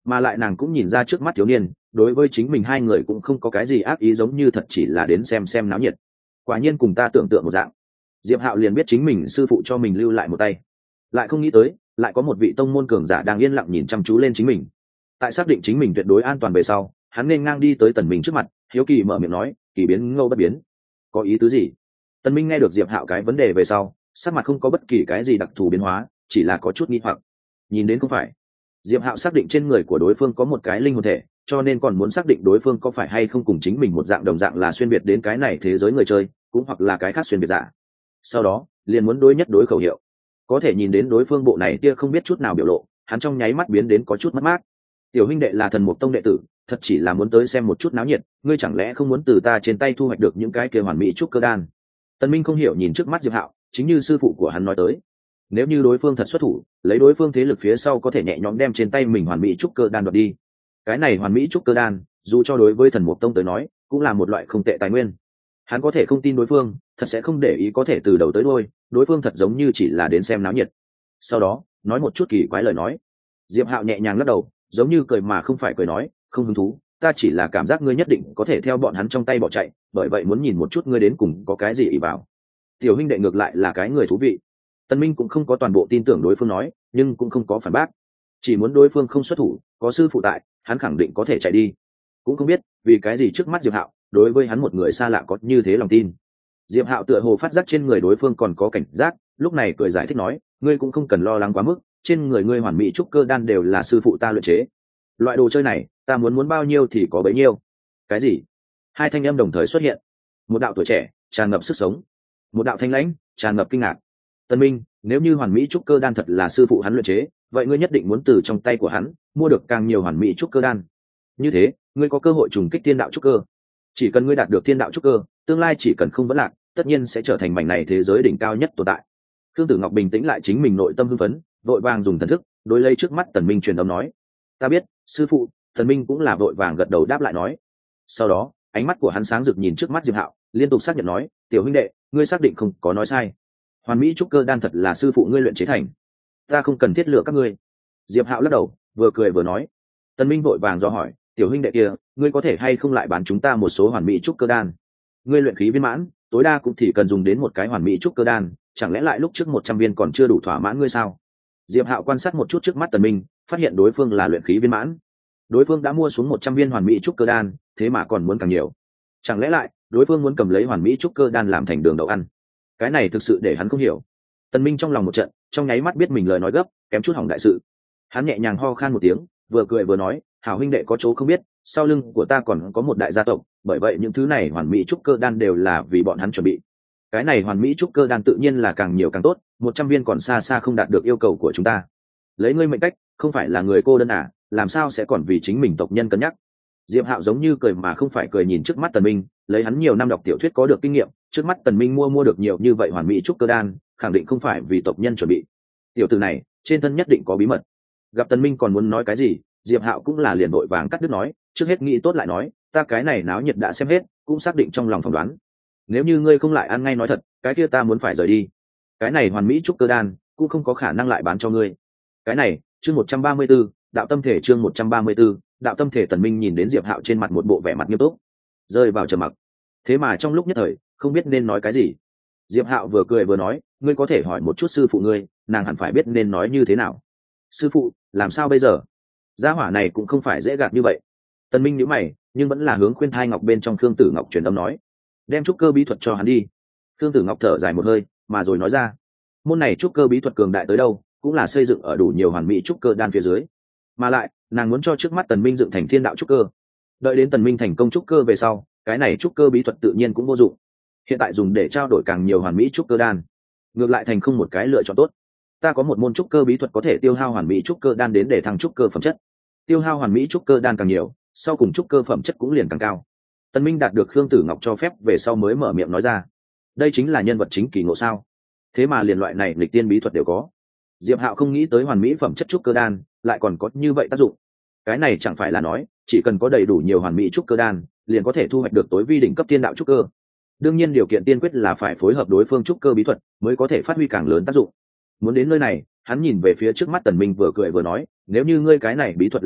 mà lại nàng cũng nhìn ra trước mắt thiếu niên đối với chính mình hai người cũng không có cái gì ác ý, giống như thật chỉ là đến xem xem náo nhiệt. Quả nhiên cùng ta tưởng tượng một dạng. Diệp Hạo liền biết chính mình sư phụ cho mình lưu lại một tay, lại không nghĩ tới lại có một vị tông môn cường giả đang yên lặng nhìn chăm chú lên chính mình. Tại xác định chính mình tuyệt đối an toàn về sau, hắn nên ngang đi tới Tần Minh trước mặt, hiếu kỳ mở miệng nói, kỳ biến ngô bất biến, có ý tứ gì? Tần Minh nghe được Diệp Hạo cái vấn đề về sau, sắc mặt không có bất kỳ cái gì đặc thù biến hóa, chỉ là có chút nghi hoặc. Nhìn đến không phải, Diệp Hạo xác định trên người của đối phương có một cái linh hồn thể, cho nên còn muốn xác định đối phương có phải hay không cùng chính mình một dạng đồng dạng là xuyên biệt đến cái này thế giới người chơi, cũng hoặc là cái khác xuyên biệt giả. Sau đó, liền muốn đối nhất đối khẩu hiệu. Có thể nhìn đến đối phương bộ này kia không biết chút nào biểu lộ, hắn trong nháy mắt biến đến có chút mất mát. Tiểu huynh đệ là Thần Mục Tông đệ tử, thật chỉ là muốn tới xem một chút náo nhiệt, ngươi chẳng lẽ không muốn từ ta trên tay thu hoạch được những cái kia hoàn mỹ trúc cơ đan? Tần Minh không hiểu nhìn trước mắt Diệp Hạo, chính như sư phụ của hắn nói tới, nếu như đối phương thật xuất thủ, lấy đối phương thế lực phía sau có thể nhẹ nhõm đem trên tay mình hoàn mỹ trúc cơ đan đoạt đi. Cái này hoàn mỹ trúc cơ đan, dù cho đối với Thần Mục Tông tới nói, cũng là một loại không tệ tài nguyên. Hắn có thể không tin đối phương, thật sẽ không để ý có thể từ đầu tới đuôi, đối phương thật giống như chỉ là đến xem náo nhiệt. Sau đó, nói một chút kỳ quái lời nói. Diệp Hạo nhẹ nhàng lắc đầu, giống như cười mà không phải cười nói, không hứng thú, ta chỉ là cảm giác ngươi nhất định có thể theo bọn hắn trong tay bỏ chạy, bởi vậy muốn nhìn một chút ngươi đến cùng có cái gì ỷ vào. Tiểu huynh đệ ngược lại là cái người thú vị. Tân Minh cũng không có toàn bộ tin tưởng đối phương nói, nhưng cũng không có phản bác, chỉ muốn đối phương không xuất thủ, có sư phụ tại, hắn khẳng định có thể chạy đi. Cũng không biết vì cái gì trước mắt Diệp Hạo đối với hắn một người xa lạ có như thế lòng tin. Diệp Hạo tựa hồ phát giác trên người đối phương còn có cảnh giác, lúc này cười giải thích nói, ngươi cũng không cần lo lắng quá mức, trên người ngươi hoàn mỹ trúc cơ đan đều là sư phụ ta luyện chế, loại đồ chơi này ta muốn muốn bao nhiêu thì có bấy nhiêu. Cái gì? Hai thanh âm đồng thời xuất hiện, một đạo tuổi trẻ tràn ngập sức sống, một đạo thanh lãnh tràn ngập kinh ngạc. Tân Minh, nếu như hoàn mỹ trúc cơ đan thật là sư phụ hắn luyện chế, vậy ngươi nhất định muốn từ trong tay của hắn mua được càng nhiều hoàn mỹ trúc cơ đan, như thế ngươi có cơ hội trùng kích thiên đạo trúc cơ. Chỉ cần ngươi đạt được thiên đạo trúc cơ, tương lai chỉ cần không vấn lạc, tất nhiên sẽ trở thành mảnh này thế giới đỉnh cao nhất tồn tại. Khương Tử Ngọc bình tĩnh lại chính mình nội tâm hưng phấn, vội vàng dùng thần thức đối lấy trước mắt Tần Minh truyền âm nói, ta biết sư phụ. Tần Minh cũng là vội vàng gật đầu đáp lại nói. Sau đó ánh mắt của hắn sáng rực nhìn trước mắt Diệp Hạo, liên tục xác nhận nói, tiểu huynh đệ, ngươi xác định không có nói sai, hoàn mỹ trúc cơ đan thật là sư phụ ngươi luyện chế thành, ta không cần thiết lựa các ngươi. Diệp Hạo lắc đầu vừa cười vừa nói. Tần Minh vội vàng do hỏi, tiểu huynh đệ kia, ngươi có thể hay không lại bán chúng ta một số hoàn mỹ trúc cơ đan? Ngươi luyện khí viên mãn, tối đa cũng chỉ cần dùng đến một cái hoàn mỹ trúc cơ đan, chẳng lẽ lại lúc trước một trăm viên còn chưa đủ thỏa mãn ngươi sao? Diệp Hạo quan sát một chút trước mắt Tần Minh, phát hiện đối phương là luyện khí viên mãn, đối phương đã mua xuống một trăm viên hoàn mỹ trúc cơ đan, thế mà còn muốn càng nhiều. Chẳng lẽ lại đối phương muốn cầm lấy hoàn mỹ trúc cơ đan làm thành đường đậu ăn? Cái này thực sự để hắn không hiểu. Tần Minh trong lòng một trận, trong nháy mắt biết mình lời nói gấp, kém chút hỏng đại sự. Hắn nhẹ nhàng ho khan một tiếng, vừa cười vừa nói, hảo huynh đệ có chỗ không biết, sau lưng của ta còn có một đại gia tộc, bởi vậy những thứ này hoàn mỹ trúc cơ đan đều là vì bọn hắn chuẩn bị. Cái này hoàn mỹ trúc cơ đan tự nhiên là càng nhiều càng tốt, một trăm viên còn xa xa không đạt được yêu cầu của chúng ta. Lấy ngươi mệnh cách, không phải là người cô đơn à, làm sao sẽ còn vì chính mình tộc nhân cân nhắc? Diệp Hạo giống như cười mà không phải cười nhìn trước mắt Tần Minh, lấy hắn nhiều năm đọc tiểu thuyết có được kinh nghiệm, trước mắt Tần Minh mua mua được nhiều như vậy hoàn mỹ trúc cơ đan, khẳng định không phải vì tộc nhân chuẩn bị. Tiểu tử này, trên thân nhất định có bí mật. Gặp Tần Minh còn muốn nói cái gì, Diệp Hạo cũng là liền vội vàng cắt đứt nói, trước hết nghĩ tốt lại nói, ta cái này náo nhiệt đã xem hết, cũng xác định trong lòng phỏng đoán. Nếu như ngươi không lại ăn ngay nói thật, cái kia ta muốn phải rời đi. Cái này hoàn mỹ trúc cơ đan, cũng không có khả năng lại bán cho ngươi. Cái này, chương một trăm ba mươi 134, đạo tâm thể chương một trăm ba mươi 134, đạo tâm thể. Tần Minh nhìn đến Diệp Hạo trên mặt một bộ vẻ mặt nghiêm túc, rơi vào trầm mặc. Thế mà trong lúc nhất thời, không biết nên nói cái gì. Diệp Hạo vừa cười vừa nói, ngươi có thể hỏi một chút sư phụ ngươi, nàng hẳn phải biết nên nói như thế nào. Sư phụ, làm sao bây giờ? Gia hỏa này cũng không phải dễ gạt như vậy. Tần Minh nhíu mày, nhưng vẫn là hướng khuyên thai ngọc bên trong Khương Tử Ngọc truyền âm nói, đem trúc cơ bí thuật cho hắn đi. Khương Tử Ngọc thở dài một hơi, mà rồi nói ra, môn này trúc cơ bí thuật cường đại tới đâu, cũng là xây dựng ở đủ nhiều hoàn mỹ trúc cơ đan phía dưới, mà lại nàng muốn cho trước mắt Tần Minh dựng thành thiên đạo trúc cơ. Đợi đến Tần Minh thành công trúc cơ về sau, cái này trúc cơ bí thuật tự nhiên cũng vô dụng. Hiện tại dùng để trao đổi càng nhiều hoàn mỹ trúc cơ đan, ngược lại thành không một cái lựa chọn tốt. Ta có một môn trúc cơ bí thuật có thể tiêu hao hoàn mỹ trúc cơ đan đến để thăng trúc cơ phẩm chất. Tiêu hao hoàn mỹ trúc cơ đan càng nhiều, sau cùng trúc cơ phẩm chất cũng liền càng cao. Tần Minh đạt được Khương Tử Ngọc cho phép về sau mới mở miệng nói ra, đây chính là nhân vật chính kỳ ngộ sao? Thế mà liền loại này nghịch tiên bí thuật đều có. Diệp Hạo không nghĩ tới hoàn mỹ phẩm chất trúc cơ đan lại còn có như vậy tác dụng. Cái này chẳng phải là nói, chỉ cần có đầy đủ nhiều hoàn mỹ trúc cơ đan, liền có thể thu hoạch được tối vi đỉnh cấp tiên đạo trúc cơ. Đương nhiên điều kiện tiên quyết là phải phối hợp đối phương trúc cơ bí thuật mới có thể phát huy càng lớn tác dụng. Muốn đến nơi này, hắn nhìn về phía trước mắt Tần Minh vừa cười vừa nói, nếu như ngươi cái này bí thuật là thật,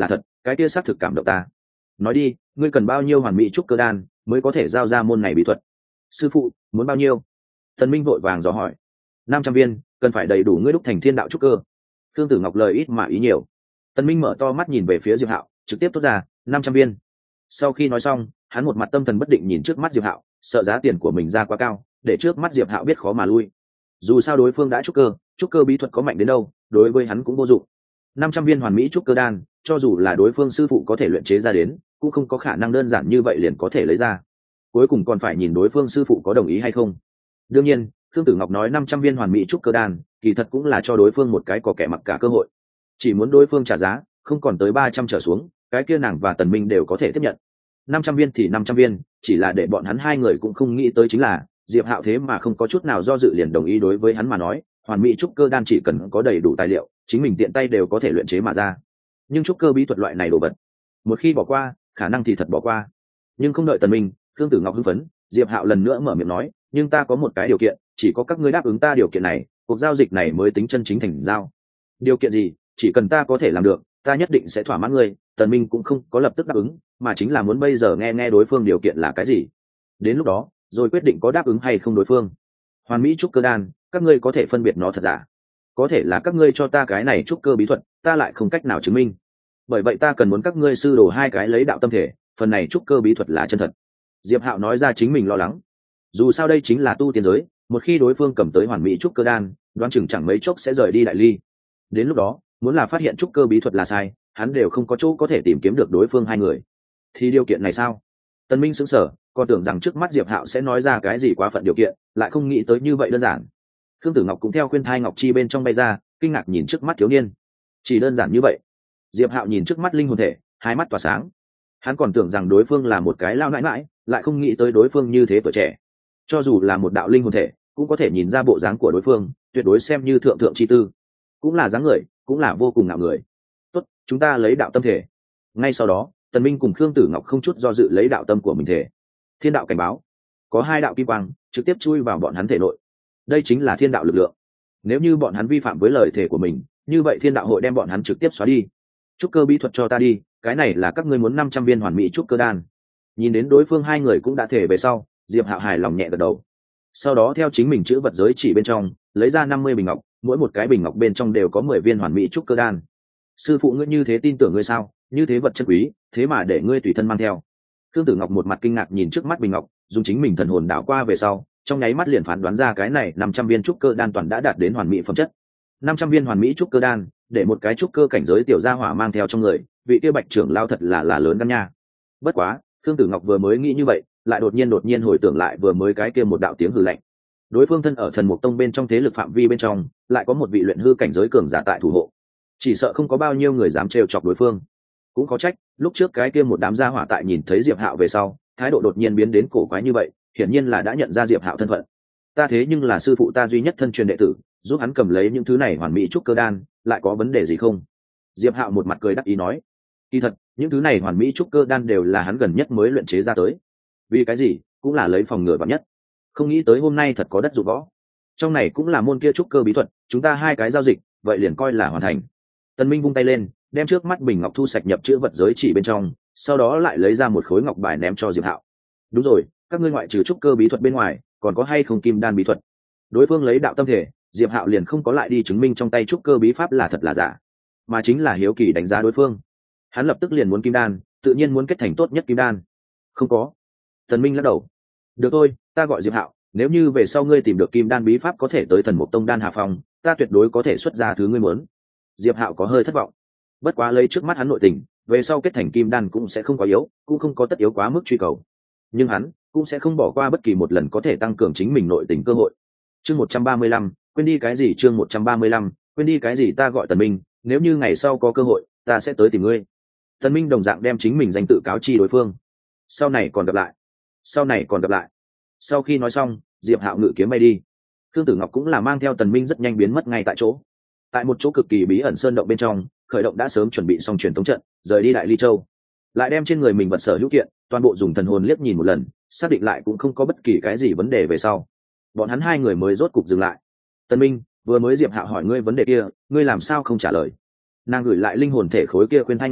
cái kia xác thực cảm động ta. Nói đi, ngươi cần bao nhiêu hoàn mỹ trúc cơ đan mới có thể giao ra môn này bí thuật? Sư phụ, muốn bao nhiêu? Tần Minh vội vàng dò hỏi. Năm trăm viên, cần phải đầy đủ ngươi đúc thành thiên đạo trúc cơ. Thương Tử Ngọc lời ít mà ý nhiều. Tần Minh mở to mắt nhìn về phía Diệp Hạo, trực tiếp thốt ra, năm trăm viên. Sau khi nói xong, hắn một mặt tâm thần bất định nhìn trước mắt Diệp Hạo, sợ giá tiền của mình ra quá cao, để trước mắt Diệp Hạo biết khó mà lui. Dù sao đối phương đã trúc cơ, trúc cơ bí thuật có mạnh đến đâu, đối với hắn cũng vô dụng. Năm trăm viên hoàn mỹ trúc cơ đan, cho dù là đối phương sư phụ có thể luyện chế ra đến, cũng không có khả năng đơn giản như vậy liền có thể lấy ra. Cuối cùng còn phải nhìn đối phương sư phụ có đồng ý hay không. Đương nhiên, Thương Tử Ngọc nói năm trăm viên hoàn mỹ trúc cơ đan, kỳ thật cũng là cho đối phương một cái có kẻ mặc cả cơ hội. Chỉ muốn đối phương trả giá, không còn tới ba trăm trở xuống, cái kia nàng và Tần Minh đều có thể tiếp nhận. Năm trăm viên thì năm trăm viên, chỉ là để bọn hắn hai người cũng không nghĩ tới chính là, Diệp Hạo thế mà không có chút nào do dự liền đồng ý. Đối với hắn mà nói, hoàn mỹ trúc cơ đan chỉ cần có đầy đủ tài liệu, chính mình tiện tay đều có thể luyện chế mà ra. Nhưng trúc cơ bí thuật loại này đồ vật, một khi bỏ qua, khả năng thì thật bỏ qua. Nhưng không đợi Tần Minh, Thương Tử Ngọc hưng phấn, Diệp Hạo lần nữa mở miệng nói, nhưng ta có một cái điều kiện, chỉ có các ngươi đáp ứng ta điều kiện này, cuộc giao dịch này mới tính chân chính thành giao. Điều kiện gì? Chỉ cần ta có thể làm được, ta nhất định sẽ thỏa mãn ngươi. Tần Minh cũng không có lập tức đáp ứng, mà chính là muốn bây giờ nghe nghe đối phương điều kiện là cái gì. Đến lúc đó, rồi quyết định có đáp ứng hay không đối phương. Hoàn mỹ trúc cơ đan, các ngươi có thể phân biệt nó thật giả. Có thể là các ngươi cho ta cái này trúc cơ bí thuật, ta lại không cách nào chứng minh. Bởi vậy ta cần muốn các ngươi sư đồ hai cái lấy đạo tâm thể, phần này trúc cơ bí thuật là chân thật. Diệp Hạo nói ra chính mình lo lắng. Dù sao đây chính là tu tiên giới, một khi đối phương cầm tới hoàn mỹ trúc cơ đan, đoán chừng chẳng mấy chốc sẽ rời đi đại ly. Đến lúc đó, muốn là phát hiện trúc cơ bí thuật là sai, hắn đều không có chỗ có thể tìm kiếm được đối phương hai người. Thì điều kiện này sao? Tần Minh sững sờ, còn tưởng rằng trước mắt Diệp Hạo sẽ nói ra cái gì quá phận điều kiện, lại không nghĩ tới như vậy đơn giản. Khương Tử Ngọc cũng theo khuyên thai ngọc chi bên trong bay ra, kinh ngạc nhìn trước mắt thiếu niên. Chỉ đơn giản như vậy? Diệp Hạo nhìn trước mắt linh hồn thể, hai mắt tỏa sáng. Hắn còn tưởng rằng đối phương là một cái lao nãi nãi, lại không nghĩ tới đối phương như thế tuổi trẻ. Cho dù là một đạo linh hồn thể, cũng có thể nhìn ra bộ dáng của đối phương, tuyệt đối xem như thượng thượng chi tư. Cũng là dáng người, cũng là vô cùng ngạo người. Tốt, chúng ta lấy đạo tâm thể. Ngay sau đó, Tần Minh cùng Khương Tử Ngọc không chút do dự lấy đạo tâm của mình thể. Thiên đạo cảnh báo, có hai đạo kim quang trực tiếp chui vào bọn hắn thể nội. Đây chính là thiên đạo lực lượng. Nếu như bọn hắn vi phạm với lời thể của mình, như vậy thiên đạo hội đem bọn hắn trực tiếp xóa đi. Trúc cơ bí thuật cho ta đi, cái này là các ngươi muốn năm trăm viên hoàn mỹ trúc cơ đan. Nhìn đến đối phương hai người cũng đã thể về sau, Diệp Hạo hài lòng nhẹ gật đầu. Sau đó theo chính mình chữ vật giới chỉ bên trong lấy ra năm mươi bình ngọc, mỗi một cái bình ngọc bên trong đều có mười viên hoàn mỹ trúc cơ đan. Sư phụ ngươi như thế tin tưởng ngươi sao? Như thế vật chất quý, thế mà để ngươi tùy thân mang theo. Thương Tử Ngọc một mặt kinh ngạc nhìn trước mắt bình ngọc, dùng chính mình thần hồn đảo qua về sau, trong nháy mắt liền phán đoán ra cái này năm trăm viên trúc cơ đan toàn đã đạt đến hoàn mỹ phẩm chất. năm trăm viên hoàn mỹ trúc cơ đan, để một cái trúc cơ cảnh giới tiểu gia hỏa mang theo trong người, vị kia Bạch trưởng lao thật là là lớn gan nha. Bất quá, Thương Tử Ngọc vừa mới nghĩ như vậy, lại đột nhiên đột nhiên hồi tưởng lại vừa mới cái kia một đạo tiếng hừ lạnh. Đối phương thân ở Thần Mục Tông bên trong thế lực phạm vi bên trong, lại có một vị luyện hư cảnh giới cường giả tại thủ hộ, chỉ sợ không có bao nhiêu người dám trêu chọc đối phương. Cũng có trách, lúc trước cái kia một đám gia hỏa tại nhìn thấy Diệp Hạo về sau, thái độ đột nhiên biến đến cổ quái như vậy, hiển nhiên là đã nhận ra Diệp Hạo thân phận. Ta thế nhưng là sư phụ ta duy nhất thân truyền đệ tử, giúp hắn cầm lấy những thứ này hoàn mỹ trúc cơ đan, lại có vấn đề gì không? Diệp Hạo một mặt cười đắc ý nói, kỳ thật, những thứ này hoàn mỹ trúc cơ đan đều là hắn gần nhất mới luyện chế ra tới. Vì cái gì? Cũng là lấy phòng ngừa vạn nhất. Không nghĩ tới hôm nay thật có đất dụng võ. Trong này cũng là môn kia trúc cơ bí thuật, chúng ta hai cái giao dịch, vậy liền coi là hoàn thành. Tần Minh vung tay lên, đem trước mắt bình ngọc thu sạch nhập chữ vật giới chỉ bên trong, sau đó lại lấy ra một khối ngọc bài ném cho Diệp Hạo. Đúng rồi, các ngươi ngoại trừ trúc cơ bí thuật bên ngoài, còn có hay không kim đan bí thuật? Đối phương lấy đạo tâm thể, Diệp Hạo liền không có lại đi chứng minh trong tay trúc cơ bí pháp là thật là giả, mà chính là hiếu kỳ đánh giá đối phương. Hắn lập tức liền muốn kim đan, tự nhiên muốn kết thành tốt nhất kim đan. Không có. Tần Minh lắc đầu. Được thôi, ta gọi Diệp Hạo, nếu như về sau ngươi tìm được kim đan bí pháp có thể tới Thần Mục Tông đan hà phòng, ta tuyệt đối có thể xuất ra thứ ngươi muốn. Diệp Hạo có hơi thất vọng. Bất quá lấy trước mắt hắn nội tình, về sau kết thành kim đan cũng sẽ không quá yếu, cũng không có tất yếu quá mức truy cầu. Nhưng hắn cũng sẽ không bỏ qua bất kỳ một lần có thể tăng cường chính mình nội tình cơ hội. Chương một trăm ba mươi lăm, quên đi cái gì? Chương một trăm ba mươi lăm, quên đi cái gì? Ta gọi Tần Minh, nếu như ngày sau có cơ hội, ta sẽ tới tìm ngươi. Tần Minh đồng dạng đem chính mình danh tự cáo chi đối phương. Sau này còn gặp lại. Sau này còn gặp lại. Sau khi nói xong, Diệp Hạo ngự kiếm bay đi. Khương Tử Ngọc cũng là mang theo Tần Minh rất nhanh biến mất ngay tại chỗ. Tại một chỗ cực kỳ bí ẩn sơn động bên trong, khởi động đã sớm chuẩn bị xong truyền tống trận, rời đi Đại Ly Châu. Lại đem trên người mình vật sở hữu kiện, toàn bộ dùng thần hồn liếc nhìn một lần, xác định lại cũng không có bất kỳ cái gì vấn đề về sau. Bọn hắn hai người mới rốt cục dừng lại. Tần Minh, vừa mới Diệp Hạo hỏi ngươi vấn đề kia, ngươi làm sao không trả lời? Nàng gửi lại linh hồn thể khối kia khuyên thanh ngọc,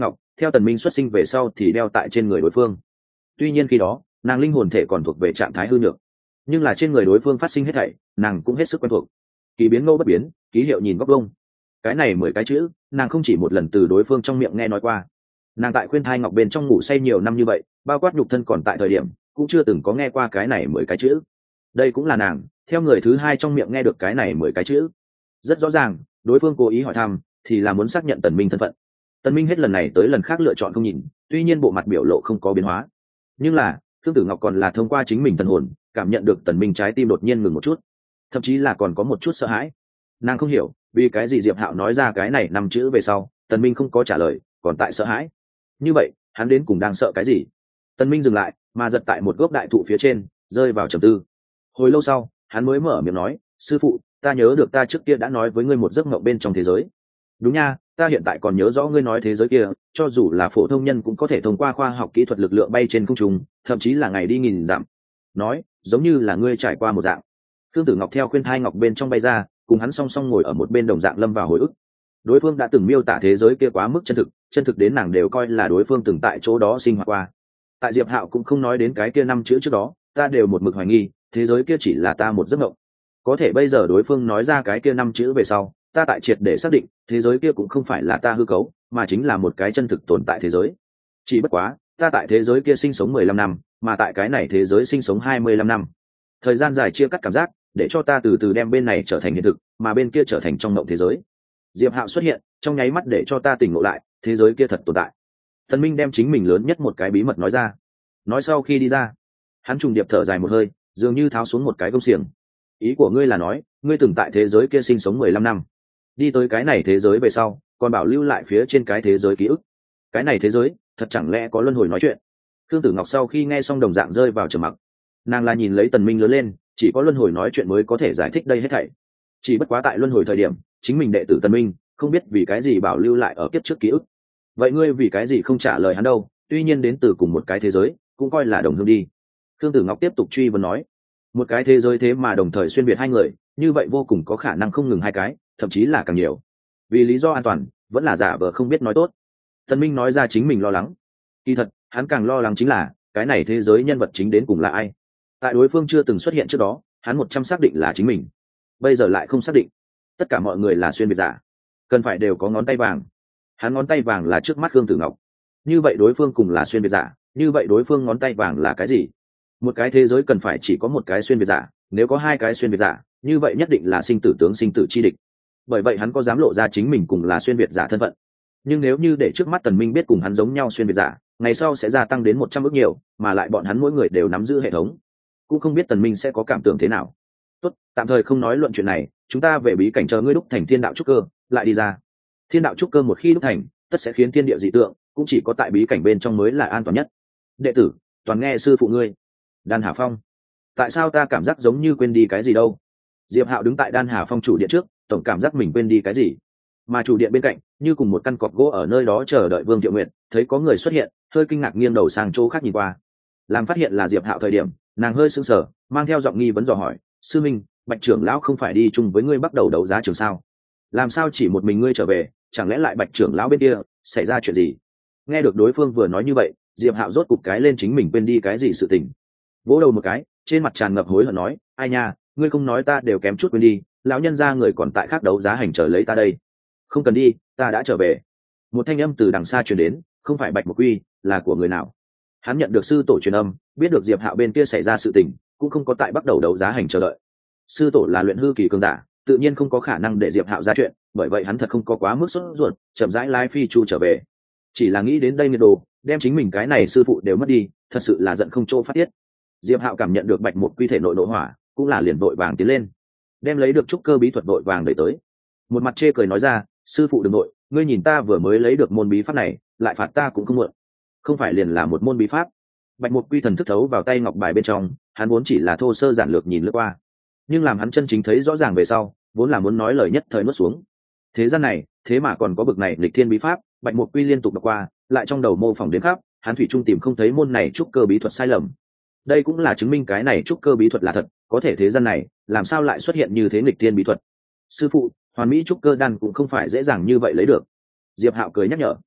theo tần minh xuất sinh về sau thì đeo tại trên người đối phương. Tuy nhiên khi đó nàng linh hồn thể còn thuộc về trạng thái hư nhược, nhưng là trên người đối phương phát sinh hết thảy nàng cũng hết sức quen thuộc. Kỳ biến ngẫu bất biến, ký hiệu nhìn góc vông, cái này mười cái chữ nàng không chỉ một lần từ đối phương trong miệng nghe nói qua. Nàng tại khuyên thai ngọc bên trong ngủ say nhiều năm như vậy, bao quát nhục thân còn tại thời điểm cũng chưa từng có nghe qua cái này mười cái chữ. Đây cũng là nàng theo người thứ hai trong miệng nghe được cái này mười cái chữ. Rất rõ ràng đối phương cố ý hỏi thăm thì là muốn xác nhận tần minh thân phận. Tần minh hết lần này tới lần khác lựa chọn không nhìn, tuy nhiên bộ mặt biểu lộ không có biến hóa, nhưng là Thương Tử Ngọc còn là thông qua chính mình thần hồn cảm nhận được tần minh trái tim đột nhiên ngừng một chút, thậm chí là còn có một chút sợ hãi. Nàng không hiểu vì cái gì Diệp Hạo nói ra cái này năm chữ về sau tần minh không có trả lời, còn tại sợ hãi. Như vậy hắn đến cùng đang sợ cái gì? Tần minh dừng lại mà giật tại một gốc đại thụ phía trên, rơi vào trầm tư. Hồi lâu sau hắn mới mở miệng nói, sư phụ, ta nhớ được ta trước kia đã nói với ngươi một giấc mộng bên trong thế giới. Đúng nha, ta hiện tại còn nhớ rõ ngươi nói thế giới kia cho dù là phổ thông nhân cũng có thể thông qua khoa học kỹ thuật lực lượng bay trên không trung, thậm chí là ngày đi nghìn dặm. Nói giống như là ngươi trải qua một dạng. Thương Tử Ngọc theo khuyên thai ngọc bên trong bay ra, cùng hắn song song ngồi ở một bên đồng dạng lâm vào hồi ức. Đối phương đã từng miêu tả thế giới kia quá mức chân thực, chân thực đến nàng đều coi là đối phương từng tại chỗ đó sinh hoạt qua. Tại Diệp Hạo cũng không nói đến cái kia năm chữ trước đó, ta đều một mực hoài nghi thế giới kia chỉ là ta một giấc mộng. Có thể bây giờ đối phương nói ra cái kia năm chữ về sau, ta tại triệt để xác định thế giới kia cũng không phải là ta hư cấu, mà chính là một cái chân thực tồn tại thế giới. Chỉ bất quá ta tại thế giới kia sinh sống mười lăm năm, mà tại cái này thế giới sinh sống hai mươi lăm năm. Thời gian dài chia cắt cảm giác để cho ta từ từ đem bên này trở thành hiện thực, mà bên kia trở thành trong mộng thế giới. Diệp Hạo xuất hiện trong nháy mắt để cho ta tỉnh ngộ lại thế giới kia thật tồn tại. Tần Minh đem chính mình lớn nhất một cái bí mật nói ra. Nói sau khi đi ra, hắn trùng điệp thở dài một hơi, dường như tháo xuống một cái gông xiềng. Ý của ngươi là nói ngươi từng tại thế giới kia sinh sống mười lăm năm, đi tới cái này thế giới về sau còn bảo lưu lại phía trên cái thế giới ký ức. Cái này thế giới thật chẳng lẽ có luân hồi nói chuyện? Thương Tử Ngọc sau khi nghe xong đồng dạng rơi vào trầm mặc. Nàng là nhìn lấy Tần Minh lớn lên, chỉ có luân hồi nói chuyện mới có thể giải thích đây hết thảy. Chỉ bất quá tại luân hồi thời điểm chính mình đệ tử Tần Minh không biết vì cái gì bảo lưu lại ở kiếp trước ký ức. Vậy ngươi vì cái gì không trả lời hắn đâu? Tuy nhiên đến từ cùng một cái thế giới cũng coi là đồng hương đi. Thương Tử Ngọc tiếp tục truy vấn nói, một cái thế giới thế mà đồng thời xuyên việt hai người, như vậy vô cùng có khả năng không ngừng hai cái, thậm chí là càng nhiều. Vì lý do an toàn vẫn là giả vờ không biết nói tốt. Tần Minh nói ra chính mình lo lắng. Kỳ thật hắn càng lo lắng chính là cái này thế giới nhân vật chính đến cùng là ai. Tại đối phương chưa từng xuất hiện trước đó hắn một trăm xác định là chính mình, bây giờ lại không xác định. Tất cả mọi người là xuyên việt giả, cần phải đều có ngón tay vàng. Hắn ngón tay vàng là trước mắt Khương Tử Ngọc, như vậy đối phương cùng là xuyên việt giả, như vậy đối phương ngón tay vàng là cái gì? Một cái thế giới cần phải chỉ có một cái xuyên việt giả, nếu có hai cái xuyên việt giả như vậy nhất định là sinh tử tướng sinh tử chi địch. Bởi vậy hắn có dám lộ ra chính mình cùng là xuyên việt giả thân phận. Nhưng nếu như để trước mắt Tần Minh biết cùng hắn giống nhau xuyên việt giả, ngày sau sẽ gia tăng đến một trăm ước nhiều, mà lại bọn hắn mỗi người đều nắm giữ hệ thống, cũng không biết Tần Minh sẽ có cảm tưởng thế nào. Tốt, tạm thời không nói luận chuyện này, chúng ta về bí cảnh chờ ngươi đúc thành thiên đạo trúc cơ lại đi ra. Thiên đạo trúc cơ một khi đúc thành tất sẽ khiến thiên địa dị tượng, cũng chỉ có tại bí cảnh bên trong mới là an toàn nhất. Đệ tử toàn nghe sư phụ ngươi. Đan Hà Phong, tại sao ta cảm giác giống như quên đi cái gì đâu? Diệp Hạo đứng tại Đan Hà Phong chủ điện trước, tổng cảm giác mình quên đi cái gì. Mà chủ điện bên cạnh như cùng một căn cọc gỗ ở nơi đó chờ đợi Vương Thiệu Nguyệt, thấy có người xuất hiện hơi kinh ngạc nghiêng đầu sang chỗ khác nhìn qua. Làm phát hiện là Diệp Hạo thời điểm nàng hơi sững sờ, mang theo giọng nghi vấn dò hỏi, sư minh, Bạch trưởng lão không phải đi chung với ngươi bắt đầu đấu giá trường sao? Làm sao chỉ một mình ngươi trở về, chẳng lẽ lại Bạch trưởng lão bên kia xảy ra chuyện gì? Nghe được đối phương vừa nói như vậy, Diệp Hạo rốt cục cái lên chính mình quên đi cái gì sự tình, vỗ đầu một cái, trên mặt tràn ngập hối hận nói, ai nha, ngươi không nói ta đều kém chút quên đi, lão nhân gia người còn tại khác đấu giá hành chờ lấy ta đây. Không cần đi, ta đã trở về. Một thanh âm từ đằng xa truyền đến, không phải Bạch Mộc Quy, là của người nào? Hắn nhận được sư tổ truyền âm, biết được Diệp Hạo bên kia xảy ra sự tình, cũng không có tại bắt đầu đấu giá hành chờ đợi. Sư tổ là luyện hư kỳ cường giả, tự nhiên không có khả năng để Diệp Hạo ra chuyện, bởi vậy hắn thật không có quá mức sốt ruột, chậm rãi lái phi chu trở về. Chỉ là nghĩ đến đây nghiệt đồ, đem chính mình cái này sư phụ đều mất đi, thật sự là giận không chỗ phát tiết. Diệp Hạo cảm nhận được Bạch Mộc Quy thể nội nội hỏa, cũng là liền vội vàng tiến lên, đem lấy được trúc cơ bí thuật vội vàng đẩy tới. Một mặt chê cười nói ra, sư phụ đừng nội, ngươi nhìn ta vừa mới lấy được môn bí pháp này, lại phạt ta cũng không muộn. Không phải liền là một môn bí pháp? Bạch Mộc Quy thần thức thấu vào tay ngọc bài bên trong, hắn vốn chỉ là thô sơ giản lược nhìn lướt qua, nhưng làm hắn chân chính thấy rõ ràng về sau, vốn là muốn nói lời nhất thời nuốt xuống. Thế gian này, thế mà còn có bực này nghịch thiên bí pháp, Bạch Mộc Quy liên tục đọc qua, lại trong đầu mô phỏng đến khắp, hắn thủy chung tìm không thấy môn này trúc cơ bí thuật sai lầm. Đây cũng là chứng minh cái này trúc cơ bí thuật là thật, có thể thế gian này, làm sao lại xuất hiện như thế nghịch thiên bí thuật? Sư phụ, hoàn mỹ trúc cơ đan cũng không phải dễ dàng như vậy lấy được. Diệp Hạo cười nhắc nhở.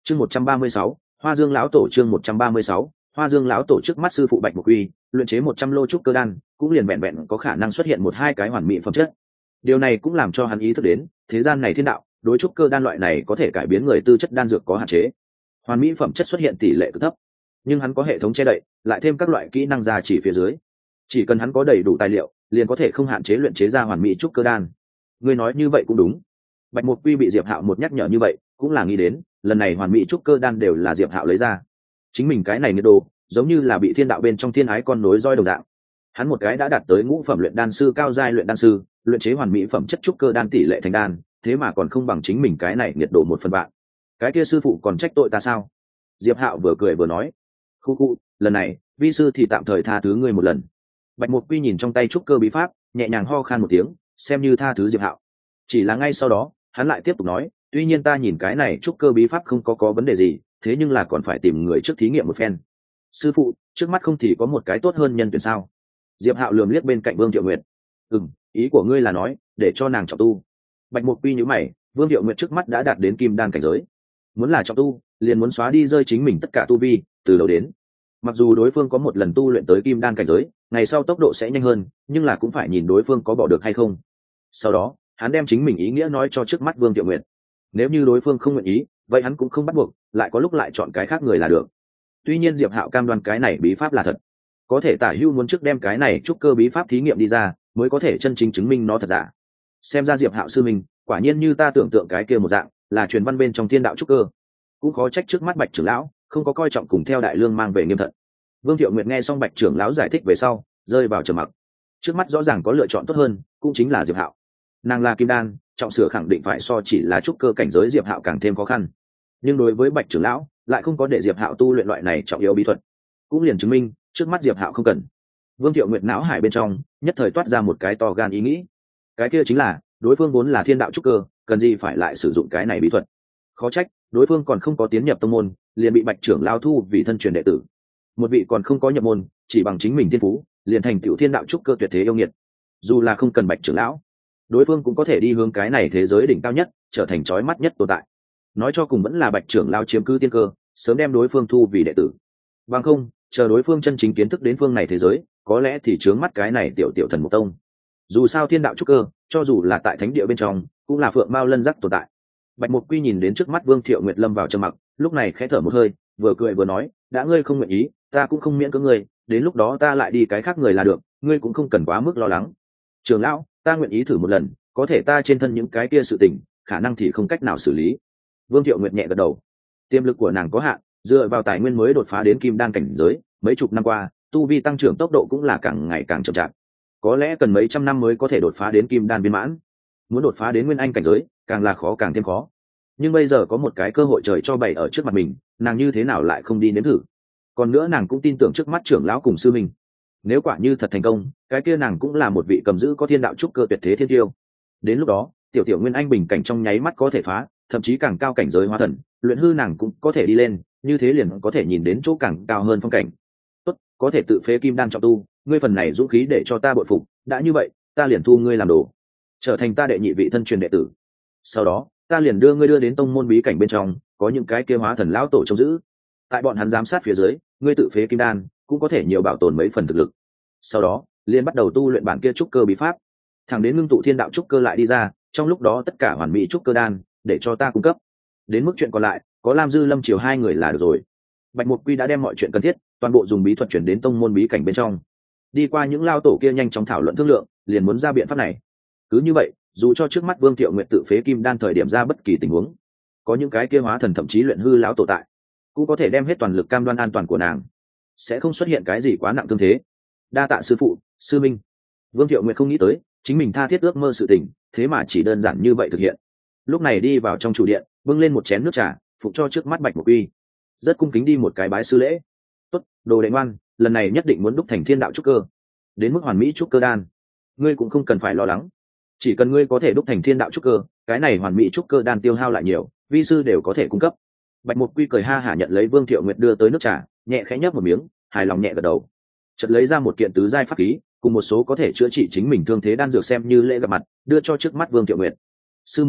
chương một trăm ba mươi sáu Hoa Dương lão tổ. Chương một trăm ba mươi sáu Hoa Dương lão tổ. Trước mắt sư phụ Bạch Mục Uy luyện chế một trăm lô trúc cơ đan cũng liền vẹn vẹn có khả năng xuất hiện một hai cái hoàn mỹ phẩm chất. Điều này cũng làm cho hắn ý thức đến thế gian này thiên đạo đối trúc cơ đan loại này có thể cải biến người tư chất đan dược có hạn chế, hoàn mỹ phẩm chất xuất hiện tỷ lệ cực thấp. Nhưng hắn có hệ thống che đậy, lại thêm các loại kỹ năng gia chỉ phía dưới, chỉ cần hắn có đầy đủ tài liệu liền có thể không hạn chế luyện chế ra hoàn mỹ trúc cơ đan. Ngươi nói như vậy cũng đúng. Bạch Mục Quy bị Diệp Hạo một nhắc nhở như vậy cũng là nghĩ đến lần này hoàn mỹ trúc cơ đan đều là Diệp Hạo lấy ra, chính mình cái này nhiệt độ giống như là bị thiên đạo bên trong thiên ái con nối roi đồng dạng. Hắn một cái đã đạt tới ngũ phẩm luyện đan sư cao giai luyện đan sư, luyện chế hoàn mỹ phẩm chất trúc cơ đan tỷ lệ thành đan, thế mà còn không bằng chính mình cái này nhiệt độ một phần vạn. Cái kia sư phụ còn trách tội ta sao? Diệp Hạo vừa cười vừa nói, khu khu, lần này vi sư thì tạm thời tha thứ ngươi một lần. Bạch Mục Quy nhìn trong tay trúc cơ bí pháp, nhẹ nhàng ho khan một tiếng, xem như tha thứ Diệp Hạo. Chỉ là ngay sau đó hắn lại tiếp tục nói, tuy nhiên ta nhìn cái này trúc cơ bí pháp không có có vấn đề gì, thế nhưng là còn phải tìm người trước thí nghiệm một phen. Sư phụ, trước mắt không thì có một cái tốt hơn nhân tuyển sao? Diệp Hạo lườm liếc bên cạnh Vương Thiệu Nguyệt. Ừm, ý của ngươi là nói để cho nàng trọng tu. Bạch Mục Quy nhíu mày, Vương Thiệu Nguyệt trước mắt đã đạt đến kim đan cảnh giới, muốn là trọng tu liền muốn xóa đi rơi chính mình tất cả tu vi từ đầu đến. Mặc dù đối phương có một lần tu luyện tới kim đan cảnh giới, ngày sau tốc độ sẽ nhanh hơn, nhưng là cũng phải nhìn đối phương có bỏ được hay không. Sau đó hắn đem chính mình ý nghĩa nói cho trước mắt Vương Thiệu Nguyệt. Nếu như đối phương không nguyện ý, vậy hắn cũng không bắt buộc, lại có lúc lại chọn cái khác người là được. Tuy nhiên Diệp Hạo cam đoan cái này bí pháp là thật, có thể Tả Hưu muốn trước đem cái này trúc cơ bí pháp thí nghiệm đi ra, mới có thể chân chính chứng minh nó thật giả. Xem ra Diệp Hạo sư mình quả nhiên như ta tưởng tượng cái kia một dạng, là truyền văn bên trong thiên đạo trúc cơ. Cũng khó trách trước mắt Bạch trưởng lão không có coi trọng cùng theo Đại Lương mang về nghiêm thận. Vương Thiệu Nguyệt nghe xong Bạch trưởng lão giải thích về sau, rơi vào trầm mặc. Trước mắt rõ ràng có lựa chọn tốt hơn, cũng chính là Diệp Hạo. Nàng là kim đan, trọng sửa khẳng định phải so chỉ là trúc cơ cảnh giới Diệp Hạo càng thêm khó khăn. Nhưng đối với Bạch trưởng lão, lại không có để Diệp Hạo tu luyện loại này trọng yếu bí thuật, cũng liền chứng minh trước mắt Diệp Hạo không cần. Vương Thiệu Nguyệt não hải bên trong nhất thời toát ra một cái to gan ý nghĩ, cái kia chính là đối phương vốn là thiên đạo trúc cơ, cần gì phải lại sử dụng cái này bí thuật. Khó trách đối phương còn không có tiến nhập tông môn liền bị Bạch trưởng lão thu vì thân truyền đệ tử. Một vị còn không có nhập môn, chỉ bằng chính mình thiên phú liền thành tiểu thiên đạo trúc cơ tuyệt thế yêu nghiệt. Dù là không cần Bạch trưởng lão, đối phương cũng có thể đi hướng cái này thế giới đỉnh cao nhất, trở thành chói mắt nhất tồn tại. Nói cho cùng vẫn là Bạch trưởng lão chiếm cứ tiên cơ, sớm đem đối phương thu vì đệ tử. Bằng không, chờ đối phương chân chính kiến thức đến phương này thế giới, có lẽ thì trướng mắt cái này tiểu tiểu thần mục tông. Dù sao thiên đạo trúc cơ, cho dù là tại thánh địa bên trong, cũng là phượng mao lân giác tồn tại. Bạch Mục Quy nhìn đến trước mắt Vương Thiệu Nguyệt lâm vào trầm mặc, lúc này khẽ thở một hơi, vừa cười vừa nói, đã ngươi không nguyện ý, ta cũng không miễn cưỡng ngươi, đến lúc đó ta lại đi cái khác người là được, ngươi cũng không cần quá mức lo lắng. Trưởng lão, ta nguyện ý thử một lần, có thể ta trên thân những cái kia sự tình, khả năng thì không cách nào xử lý. Vương Thiệu Nguyệt nhẹ gật đầu. Tiềm lực của nàng có hạn, dựa vào tài nguyên mới đột phá đến kim đan cảnh giới, mấy chục năm qua, tu vi tăng trưởng tốc độ cũng là càng ngày càng chậm chạp. Có lẽ cần mấy trăm năm mới có thể đột phá đến kim đan viên mãn. Muốn đột phá đến nguyên anh cảnh giới, càng là khó càng thêm khó. Nhưng bây giờ có một cái cơ hội trời cho bày ở trước mặt mình, nàng như thế nào lại không đi nếm thử? Còn nữa nàng cũng tin tưởng trước mắt trưởng lão cùng sư mình. Nếu quả như thật thành công, cái kia nàng cũng là một vị cầm giữ có thiên đạo trúc cơ tuyệt thế thiên tiêu. Đến lúc đó, tiểu tiểu nguyên anh bình cảnh trong nháy mắt có thể phá, thậm chí càng cao cảnh giới hóa thần, luyện hư nàng cũng có thể đi lên, như thế liền có thể nhìn đến chỗ càng cao hơn phong cảnh. Tốt, có thể tự phế kim đan trọng tu, ngươi phần này dũng khí để cho ta bội phục, đã như vậy, ta liền thu ngươi làm đồ, trở thành ta đệ nhị vị thân truyền đệ tử. Sau đó, ta liền đưa ngươi đưa đến tông môn bí cảnh bên trong, có những cái kia hóa thần lão tổ trông giữ. Tại bọn hắn giám sát phía dưới, ngươi tự phế kim đan, cũng có thể nhiều bảo tồn mấy phần thực lực. Sau đó, liền bắt đầu tu luyện bản kia trúc cơ bí pháp, thẳng đến ngưng tụ thiên đạo trúc cơ lại đi ra, trong lúc đó tất cả hoàn mỹ trúc cơ đan, để cho ta cung cấp. Đến mức chuyện còn lại, có Lam Dư Lâm Triều hai người là được rồi. Bạch Mục Quy đã đem mọi chuyện cần thiết, toàn bộ dùng bí thuật chuyển đến tông môn bí cảnh bên trong. Đi qua những lao tổ kia nhanh chóng thảo luận thương lượng, liền muốn ra biện pháp này. Cứ như vậy, dù cho trước mắt Vương Thiệu Nguyệt tự phế kim đan thời điểm ra bất kỳ tình huống, có những cái kia hóa thần thậm chí luyện hư lão tổ tại, cũng có thể đem hết toàn lực cam đoan an toàn của nàng, sẽ không xuất hiện cái gì quá nặng thương thế. Đa tạ sư phụ, sư minh. Vương Thiệu Nguyệt không nghĩ tới, chính mình tha thiết ước mơ sự tình, thế mà chỉ đơn giản như vậy thực hiện. Lúc này đi vào trong chủ điện, bưng lên một chén nước trà, phụ cho trước mắt Bạch Mục Quy, rất cung kính đi một cái bái sư lễ. Tốt, đồ đệ ngoan, lần này nhất định muốn đúc thành thiên đạo trúc cơ, đến mức hoàn mỹ trúc cơ đan, ngươi cũng không cần phải lo lắng. Chỉ cần ngươi có thể đúc thành thiên đạo trúc cơ, cái này hoàn mỹ trúc cơ đan tiêu hao lại nhiều, vi sư đều có thể cung cấp. Bạch Mục Quy cười ha hả nhận lấy Vương Thiệu Nguyệt đưa tới nước trà, nhẹ khẽ nhấp một miếng, hài lòng nhẹ gật đầu. Chợt lấy ra một kiện tứ giai pháp khí, cùng một số có thể chữa trị chính mình thương thế đan dược xem như lễ gặp mặt, đưa cho trước mắt Vương Thiệu Nguyệt. Sư muội,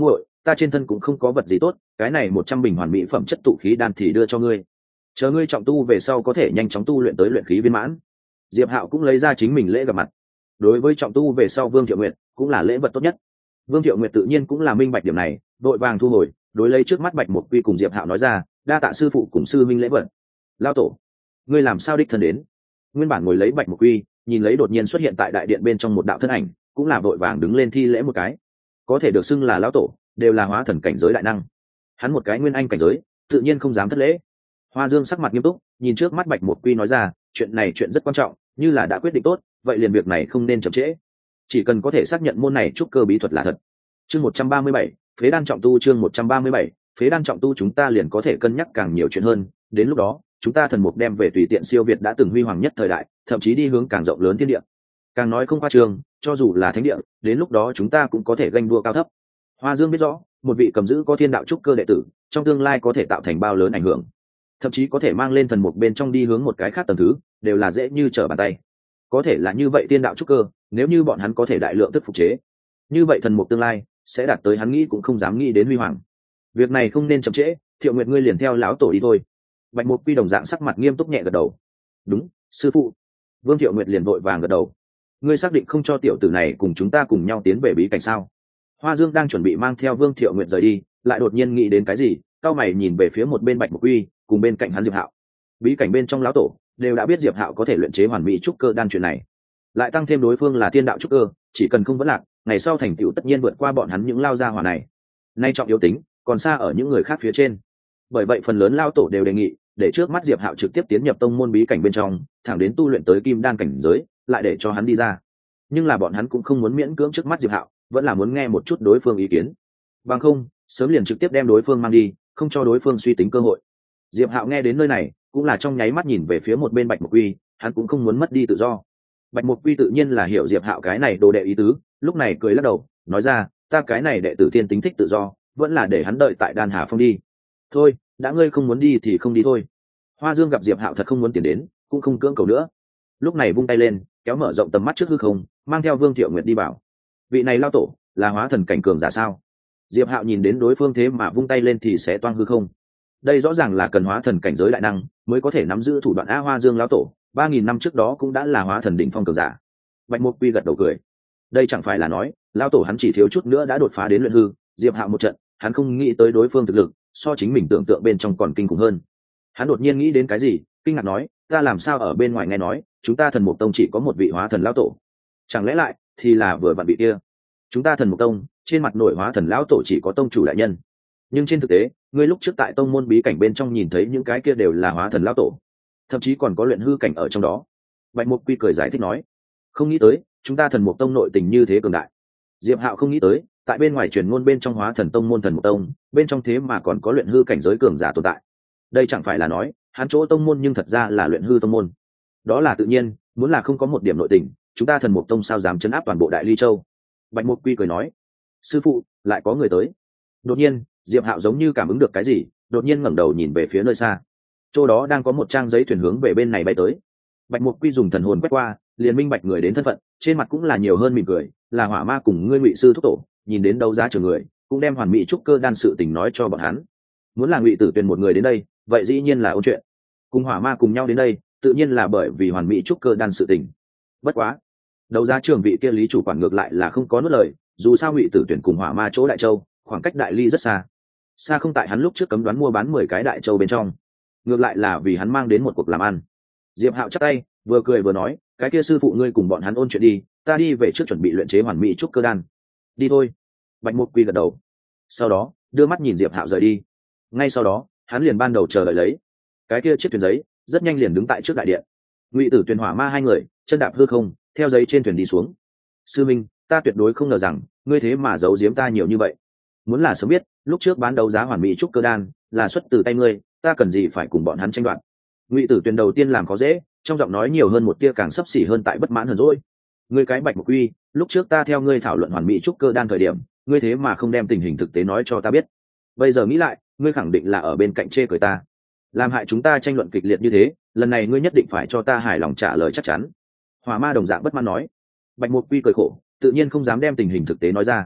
ta trên thân cũng không có vật gì tốt, cái này một trăm bình hoàn mỹ phẩm chất tụ khí đan thì đưa cho ngươi, chờ ngươi trọng tu về sau có thể nhanh chóng tu luyện tới luyện khí viên mãn. Diệp Hạo cũng lấy ra chính mình lễ gặp mặt. Đối với trọng tu về sau Vương Thiệu Nguyệt cũng là lễ vật tốt nhất. Vương Thiệu Nguyệt tự nhiên cũng là minh bạch điểm này, vội vàng thu hồi, đối lấy trước mắt Bạch Mục Quy cùng Diệp Hạo nói ra, đa tạ sư phụ cùng sư minh lễ vật. Lão tổ, ngươi làm sao đích thân đến? Nguyên bản ngồi lấy Bạch Mục Quy, nhìn lấy đột nhiên xuất hiện tại đại điện bên trong một đạo thân ảnh, cũng là vội vàng đứng lên thi lễ một cái. Có thể được xưng là lão tổ, đều là hóa thần cảnh giới đại năng. Hắn một cái nguyên anh cảnh giới, tự nhiên không dám thất lễ. Hoa Dương sắc mặt nghiêm túc, nhìn trước mắt Bạch Mục Quy nói ra, chuyện này chuyện rất quan trọng, như là đã quyết định tốt, vậy liền việc này không nên chậm trễ. Chỉ cần có thể xác nhận môn này trúc cơ bí thuật là thật. Chương một trăm ba mươi bảy, phế đan trọng tu chương một trăm ba mươi bảy, phế đan trọng tu chúng ta liền có thể cân nhắc càng nhiều chuyện hơn, đến lúc đó, chúng ta thần mục đem về tùy tiện siêu việt đã từng huy hoàng nhất thời đại, thậm chí đi hướng càng rộng lớn thiên địa. Càng nói không qua trường, cho dù là thánh địa, đến lúc đó chúng ta cũng có thể ganh đua cao thấp. Hoa Dương biết rõ, một vị cầm giữ có thiên đạo trúc cơ đệ tử, trong tương lai có thể tạo thành bao lớn ảnh hưởng, thậm chí có thể mang lên thần mục bên trong đi hướng một cái khác tầng thứ, đều là dễ như trở bàn tay. Có thể là như vậy tiên đạo trúc cơ, nếu như bọn hắn có thể đại lượng tức phục chế, như vậy thần mục tương lai sẽ đạt tới hắn nghĩ cũng không dám nghĩ đến huy hoàng. Việc này không nên chậm trễ, Thiệu Nguyệt ngươi liền theo lão tổ đi thôi. Bạch Mục Quy đồng dạng sắc mặt nghiêm túc nhẹ gật đầu. Đúng, sư phụ. Vương Thiệu Nguyệt liền vội vàng gật đầu. Ngươi xác định không cho tiểu tử này cùng chúng ta cùng nhau tiến về bí cảnh sao? Hoa Dương đang chuẩn bị mang theo Vương Thiệu Nguyệt rời đi, lại đột nhiên nghĩ đến cái gì, cao mày nhìn về phía một bên Bạch Mục Quy, cùng bên cạnh hắn Diệp Hạo. Bí cảnh bên trong lão tổ đều đã biết Diệp Hạo có thể luyện chế hoàn mỹ trúc cơ đan chuyện này, lại tăng thêm đối phương là thiên đạo trúc cơ, chỉ cần không vấn lạc, ngày sau thành tựu tất nhiên vượt qua bọn hắn những lao gia hỏa này. Nay trọng yếu tính còn xa ở những người khác phía trên. Bởi vậy phần lớn lao tổ đều đề nghị để trước mắt Diệp Hạo trực tiếp tiến nhập tông môn bí cảnh bên trong, thẳng đến tu luyện tới kim đan cảnh giới, lại để cho hắn đi ra. Nhưng là bọn hắn cũng không muốn miễn cưỡng trước mắt Diệp Hạo, vẫn là muốn nghe một chút đối phương ý kiến. Bằng không, sớm liền trực tiếp đem đối phương mang đi, không cho đối phương suy tính cơ hội. Diệp Hạo nghe đến nơi này, cũng là trong nháy mắt nhìn về phía một bên Bạch Mục Quy, hắn cũng không muốn mất đi tự do. Bạch Mục Quy tự nhiên là hiểu Diệp Hạo cái này đồ đệ ý tứ, lúc này cười lắc đầu, nói ra, ta cái này đệ tử thiên tính thích tự do, vẫn là để hắn đợi tại Đan Hà Phong đi. Thôi, đã ngươi không muốn đi thì không đi thôi. Hoa Dương gặp Diệp Hạo thật không muốn tiến đến, cũng không cưỡng cầu nữa. Lúc này vung tay lên, kéo mở rộng tầm mắt trước hư không, mang theo Vương Thiệu Nguyệt đi vào. Vị này lao tổ, là hóa thần cảnh cường giả sao? Diệp Hạo nhìn đến đối phương thế mà vung tay lên thì sẽ toang hư không. Đây rõ ràng là cần hóa thần cảnh giới đại năng mới có thể nắm giữ thủ đoạn. A Hoa Dương lão tổ, ba nghìn năm trước đó cũng đã là hóa thần đỉnh phong cường giả. Bạch Mục Quy gật đầu cười. Đây chẳng phải là nói, lão tổ hắn chỉ thiếu chút nữa đã đột phá đến luyện hư, Diệp Hạo một trận, hắn không nghĩ tới đối phương thực lực so chính mình tưởng tượng bên trong còn kinh khủng hơn. Hắn đột nhiên nghĩ đến cái gì, kinh ngạc nói, ta làm sao ở bên ngoài nghe nói, chúng ta Thần Mục Tông chỉ có một vị hóa thần lão tổ. Chẳng lẽ lại thì là vừa vặn bị kia? Chúng ta Thần Mục Tông, trên mặt nổi hóa thần lão tổ chỉ có tông chủ đại nhân. Nhưng trên thực tế, ngươi lúc trước tại tông môn bí cảnh bên trong nhìn thấy những cái kia đều là hóa thần lão tổ, thậm chí còn có luyện hư cảnh ở trong đó. Bạch Mục Quy cười giải thích nói, không nghĩ tới chúng ta Thần Mục Tông nội tình như thế cường đại. Diệp Hạo không nghĩ tới, tại bên ngoài truyền ngôn bên trong hóa thần tông môn Thần Mục Tông, bên trong thế mà còn có luyện hư cảnh giới cường giả tồn tại. Đây chẳng phải là nói, hắn chỗ tông môn nhưng thật ra là luyện hư tông môn. Đó là tự nhiên, muốn là không có một điểm nội tình, chúng ta Thần Mục Tông sao dám chấn áp toàn bộ Đại Ly Châu. Bạch Mục Quy cười nói, sư phụ, lại có người tới. Đột nhiên, Diệp Hạo giống như cảm ứng được cái gì, đột nhiên ngẩng đầu nhìn về phía nơi xa. Chỗ đó đang có một trang giấy thuyền hướng về bên này bay tới. Bạch Mục Quy dùng thần hồn quét qua, liền minh bạch người đến thân phận, trên mặt cũng là nhiều hơn mỉm cười, là Hỏa Ma cùng ngươi Ngụy sư thúc tổ, nhìn đến đấu giá trường người, cũng đem hoàn mỹ trúc cơ đan sự tình nói cho bọn hắn. Muốn là Ngụy Tử Tuyền một người đến đây, vậy dĩ nhiên là ôn chuyện. Cùng Hỏa Ma cùng nhau đến đây, tự nhiên là bởi vì hoàn mỹ trúc cơ đan sự tình. Bất quá, đấu giá trường vị kia lý chủ quản ngược lại là không có nuốt lời, dù sao Ngụy Tử Tuyền cùng Hỏa Ma chỗ Đại Châu, khoảng cách Đại Ly rất xa. Xa không tại hắn lúc trước cấm đoán mua bán mười cái Đại Châu bên trong, ngược lại là vì hắn mang đến một cuộc làm ăn. Diệp Hạo chắp tay, vừa cười vừa nói, cái kia sư phụ ngươi cùng bọn hắn ôn chuyện đi, ta đi về trước chuẩn bị luyện chế hoàn mỹ trúc cơ đan. Đi thôi. Bạch Mục Quy gật đầu, sau đó đưa mắt nhìn Diệp Hạo rời đi. Ngay sau đó, hắn liền ban đầu chờ đợi lấy cái kia chiếc thuyền giấy, rất nhanh liền đứng tại trước đại điện. Ngụy Tử Tuyền Hỏa Ma hai người chân đạp hư không, theo giấy trên thuyền đi xuống. Sư minh, ta tuyệt đối không ngờ rằng ngươi thế mà giấu giếm ta nhiều như vậy. Muốn là sớm biết, lúc trước bán đấu giá hoàn mỹ trúc cơ đan là xuất từ tay ngươi, ta cần gì phải cùng bọn hắn tranh đoạt. Ngụy Tử Tuyền đầu tiên làm khó dễ, trong giọng nói nhiều hơn một tia càng sấp xỉ hơn tại bất mãn hơn rồi. Ngươi cái Bạch Mục Quy, lúc trước ta theo ngươi thảo luận hoàn mỹ trúc cơ đan thời điểm, ngươi thế mà không đem tình hình thực tế nói cho ta biết. Bây giờ nghĩ lại, ngươi khẳng định là ở bên cạnh chê cười ta, làm hại chúng ta tranh luận kịch liệt như thế, lần này ngươi nhất định phải cho ta hài lòng trả lời chắc chắn. Hỏa Ma đồng dạng bất mãn nói. Bạch Mục Quy cười khổ, tự nhiên không dám đem tình hình thực tế nói ra.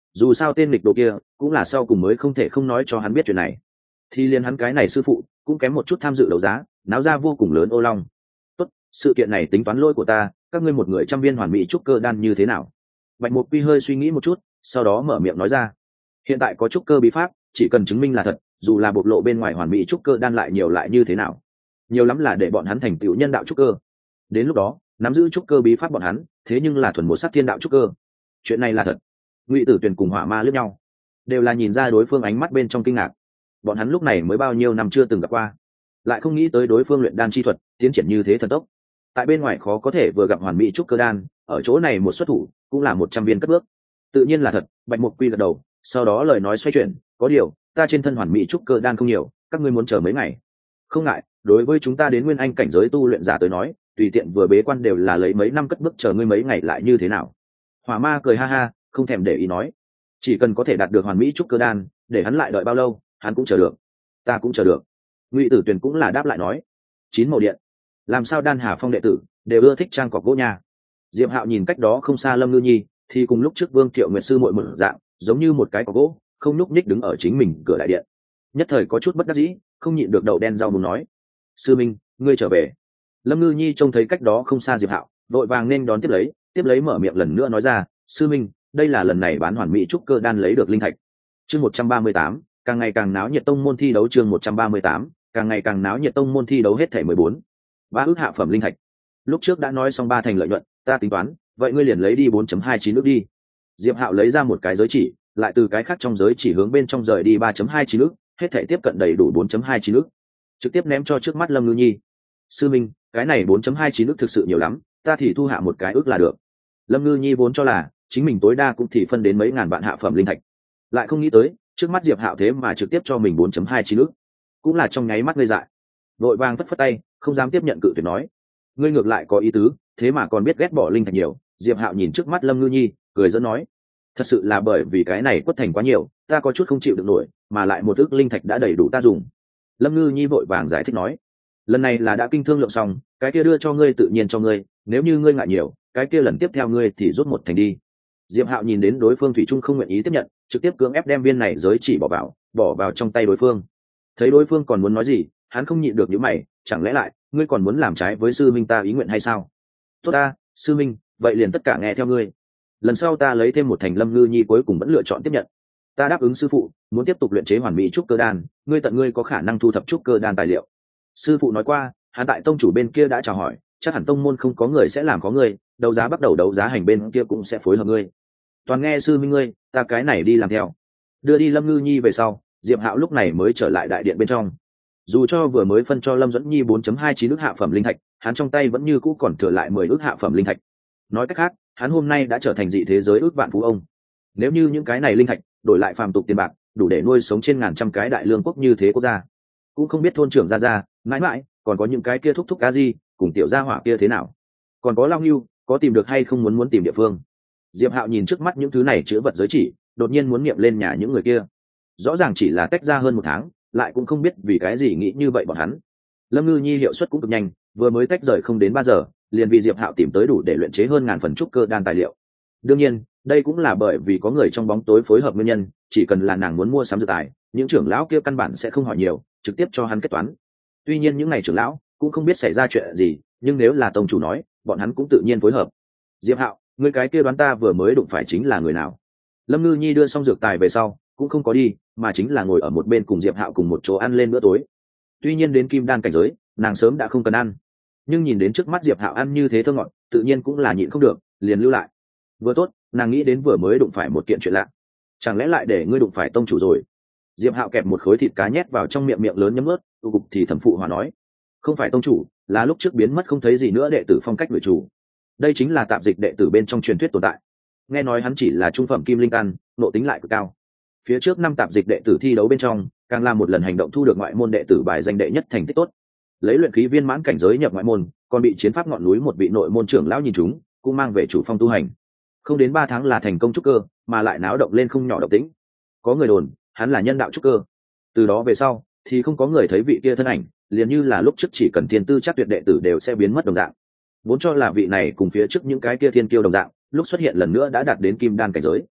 dù sao tên lịch đồ kia cũng là sau cùng mới không thể không nói cho hắn biết chuyện này, thì liền hắn cái này sư phụ cũng kém một chút tham dự đấu giá, náo ra vô cùng lớn ô long. Tốt, sự kiện này tính toán lỗi của ta, các ngươi một người trăm viên hoàn mỹ trúc cơ đan như thế nào? Bạch Mục Quy hơi suy nghĩ một chút, sau đó mở miệng nói ra. Hiện tại có trúc cơ bí pháp, chỉ cần chứng minh là thật, dù là bộc lộ bên ngoài hoàn mỹ trúc cơ đan lại nhiều lại như thế nào, nhiều lắm là để bọn hắn thành tựu nhân đạo trúc cơ. Đến lúc đó, nắm giữ trúc cơ bí pháp bọn hắn, thế nhưng là thuần một sắc thiên đạo trúc cơ. Chuyện này là thật. Ngụy Tử Tuyền cùng Hỏa Ma liếc nhau, đều là nhìn ra đối phương ánh mắt bên trong kinh ngạc. Bọn hắn lúc này mới bao nhiêu năm chưa từng gặp qua, lại không nghĩ tới đối phương luyện đan chi thuật tiến triển như thế thần tốc. Tại bên ngoài khó có thể vừa gặp hoàn mỹ trúc cơ đan, ở chỗ này một xuất thủ cũng là một trăm viên cất bước. Tự nhiên là thật. Bạch Mục Quy gật đầu, sau đó lời nói xoay chuyển, có điều ta trên thân hoàn mỹ trúc cơ đan không nhiều, các ngươi muốn chờ mấy ngày? Không ngại, đối với chúng ta đến nguyên anh cảnh giới tu luyện giả tới nói, tùy tiện vừa bế quan đều là lấy mấy năm cất bước, chờ ngươi mấy ngày lại như thế nào? Hỏa Ma cười ha ha, không thèm để ý nói, chỉ cần có thể đạt được hoàn mỹ trúc cơ đan, để hắn lại đợi bao lâu, hắn cũng chờ được. Ta cũng chờ được. Ngụy Tử Tuyền cũng là đáp lại nói. Chín màu điện, làm sao Đan Hà Phong đệ tử đều ưa thích trang cọc gỗ nha. Diệp Hạo nhìn cách đó không xa Lâm Ngư Nhi, thì cùng lúc trước Vương Thiệu Nguyệt sư muội một dạng, giống như một cái cọc gỗ, không nhúc nhích đứng ở chính mình cửa đại điện. Nhất thời có chút bất đắc dĩ, không nhịn được đầu đen rau muốn nói: "Sư Minh, ngươi trở về." Lâm Ngư Nhi trông thấy cách đó không xa Diệp Hạo, vội vàng nên đón tiếp lấy, tiếp lấy mở miệng lần nữa nói ra: "Sư Minh, đây là lần này bán hoàn mỹ trúc cơ đan lấy được linh thạch." Chương một trăm ba mươi tám, càng ngày càng náo nhiệt tông môn thi đấu. Chương một trăm ba mươi tám, càng ngày càng náo nhiệt tông môn thi đấu. Hết thảy mười bốn, ba ước hạ phẩm linh thạch. Lúc trước đã nói xong ba thành lợi nhuận, ta tính toán, vậy ngươi liền lấy đi bốn phẩy hai chín ước đi. Diệp Hạo lấy ra một cái giới chỉ, lại từ cái khác trong giới chỉ hướng bên trong rời đi ba phẩy hai chín ước, hết thảy tiếp cận đầy đủ bốn phẩy hai chín ước, trực tiếp ném cho trước mắt Lâm Ngư Nhi. Sư Minh, cái này bốn phẩy hai chín ước thực sự nhiều lắm, ta thì thu hạ một cái ước là được. Lâm Ngư Nhi vốn cho là chính mình tối đa cũng thì phân đến mấy ngàn vạn hạ phẩm linh thạch, lại không nghĩ tới trước mắt Diệp Hạo thế mà trực tiếp cho mình bốn phẩy hai chín ước, cũng là trong nháy mắt ngây dại, vội vàng phất phất tay, không dám tiếp nhận, cự tuyệt nói: "Ngươi ngược lại có ý tứ, thế mà còn biết ghét bỏ linh thạch nhiều." Diệp Hạo nhìn trước mắt Lâm Ngư Nhi, cười giỡn nói: "Thật sự là bởi vì cái này quất thành quá nhiều, ta có chút không chịu được nổi, mà lại một ước linh thạch đã đầy đủ ta dùng." Lâm Ngư Nhi vội vàng giải thích nói: "Lần này là đã kinh thương lượng xong, cái kia đưa cho ngươi tự nhiên cho ngươi, nếu như ngươi ngại nhiều, cái kia lần tiếp theo ngươi thì rút một thành đi." Diệp Hạo nhìn đến đối phương thủy chung không nguyện ý tiếp nhận, trực tiếp cưỡng ép đem viên này giới chỉ bỏ vào, bỏ vào trong tay đối phương. Thấy đối phương còn muốn nói gì, hắn không nhịn được nhíu mày, chẳng lẽ lại ngươi còn muốn làm trái với sư minh ta ý nguyện hay sao? Tốt ta, sư minh, vậy liền tất cả nghe theo ngươi. Lần sau ta lấy thêm một thành. Lâm Ngư Nhi cuối cùng vẫn lựa chọn tiếp nhận. Ta đáp ứng sư phụ, muốn tiếp tục luyện chế hoàn mỹ trúc cơ đan, ngươi tận ngươi có khả năng thu thập trúc cơ đan tài liệu. Sư phụ nói qua, hắn tại tông chủ bên kia đã chào hỏi, chắc hẳn tông môn không có người sẽ làm có ngươi, đấu giá bắt đầu đấu giá hành bên kia cũng sẽ phối hợp ngươi. Toàn nghe sư minh ngươi, ta cái này đi làm theo. Đưa đi Lâm Ngư Nhi về sau, Diệp Hạo lúc này mới trở lại đại điện bên trong. Dù cho vừa mới phân cho Lâm Dẫn Nhi bốn phẩy hai chín ước hạ phẩm linh thạch, hắn trong tay vẫn như cũ còn thừa lại mười ước hạ phẩm linh thạch. Nói cách khác, hắn hôm nay đã trở thành dị thế giới ước vạn phú ông. Nếu như những cái này linh thạch đổi lại phàm tục tiền bạc, đủ để nuôi sống trên ngàn trăm cái đại lương quốc như thế quốc gia. Cũng không biết thôn trưởng gia gia, mãi mãi, còn có những cái kia thúc thúc cá gì, cùng tiểu gia hỏa kia thế nào. Còn có Long Nưu, có tìm được hay không muốn muốn tìm địa phương. Diệp Hạo nhìn trước mắt những thứ này chứa vật giới chỉ, đột nhiên muốn niệm lên nhà những người kia. Rõ ràng chỉ là tách ra hơn một tháng, lại cũng không biết vì cái gì nghĩ như vậy bọn hắn. Lâm Ngư Nhi hiệu suất cũng cực nhanh, vừa mới tách rời không đến ba giờ, liền vì Diệp Hạo tìm tới đủ để luyện chế hơn ngàn phần trúc cơ đan tài liệu. Đương nhiên, đây cũng là bởi vì có người trong bóng tối phối hợp nguyên nhân, chỉ cần là nàng muốn mua sắm dược tài, những trưởng lão kia căn bản sẽ không hỏi nhiều, trực tiếp cho hắn kết toán. Tuy nhiên những ngày trưởng lão cũng không biết xảy ra chuyện gì, nhưng nếu là tông chủ nói, bọn hắn cũng tự nhiên phối hợp. Diệp Hạo, người cái kia đoán ta vừa mới đụng phải chính là người nào? Lâm Ngư Nhi đưa xong dược tài về sau, cũng không có đi, mà chính là ngồi ở một bên cùng Diệp Hạo cùng một chỗ ăn lên bữa tối. Tuy nhiên đến kim đan cảnh giới, nàng sớm đã không cần ăn, nhưng nhìn đến trước mắt Diệp Hạo ăn như thế thơ ngọt, tự nhiên cũng là nhịn không được, liền lưu lại. Vừa tốt, nàng nghĩ đến vừa mới đụng phải một kiện chuyện lạ, chẳng lẽ lại để ngươi đụng phải tông chủ rồi? Diệp Hạo kẹp một khối thịt cá nhét vào trong miệng miệng lớn nhấm ướt, tụ cục thì thẩm phụ hòa nói: "Không phải tông chủ, là lúc trước biến mất không thấy gì nữa đệ tử phong cách người chủ. Đây chính là tạp dịch đệ tử bên trong truyền thuyết tồn tại. Nghe nói hắn chỉ là trung phẩm kim linh căn, nộ tính lại cực cao. Phía trước năm tạp dịch đệ tử thi đấu bên trong, càng làm một lần hành động thu được ngoại môn đệ tử bài danh đệ nhất thành tích tốt. Lấy luyện khí viên mãn cảnh giới nhập ngoại môn, còn bị chiến pháp ngọn núi một vị nội môn trưởng lão nhìn trúng, cũng mang về chủ phong tu hành. Không đến ba tháng là thành công trúc cơ, mà lại náo động lên không nhỏ động tĩnh. Có người đồn, hắn là nhân đạo trúc cơ. Từ đó về sau, thì không có người thấy vị kia thân ảnh, liền như là lúc trước chỉ cần thiên tư chắc tuyệt đệ tử đều sẽ biến mất đồng dạng. Vốn cho là vị này cùng phía trước những cái kia thiên kiêu đồng dạng, lúc xuất hiện lần nữa đã đạt đến kim đan cảnh giới.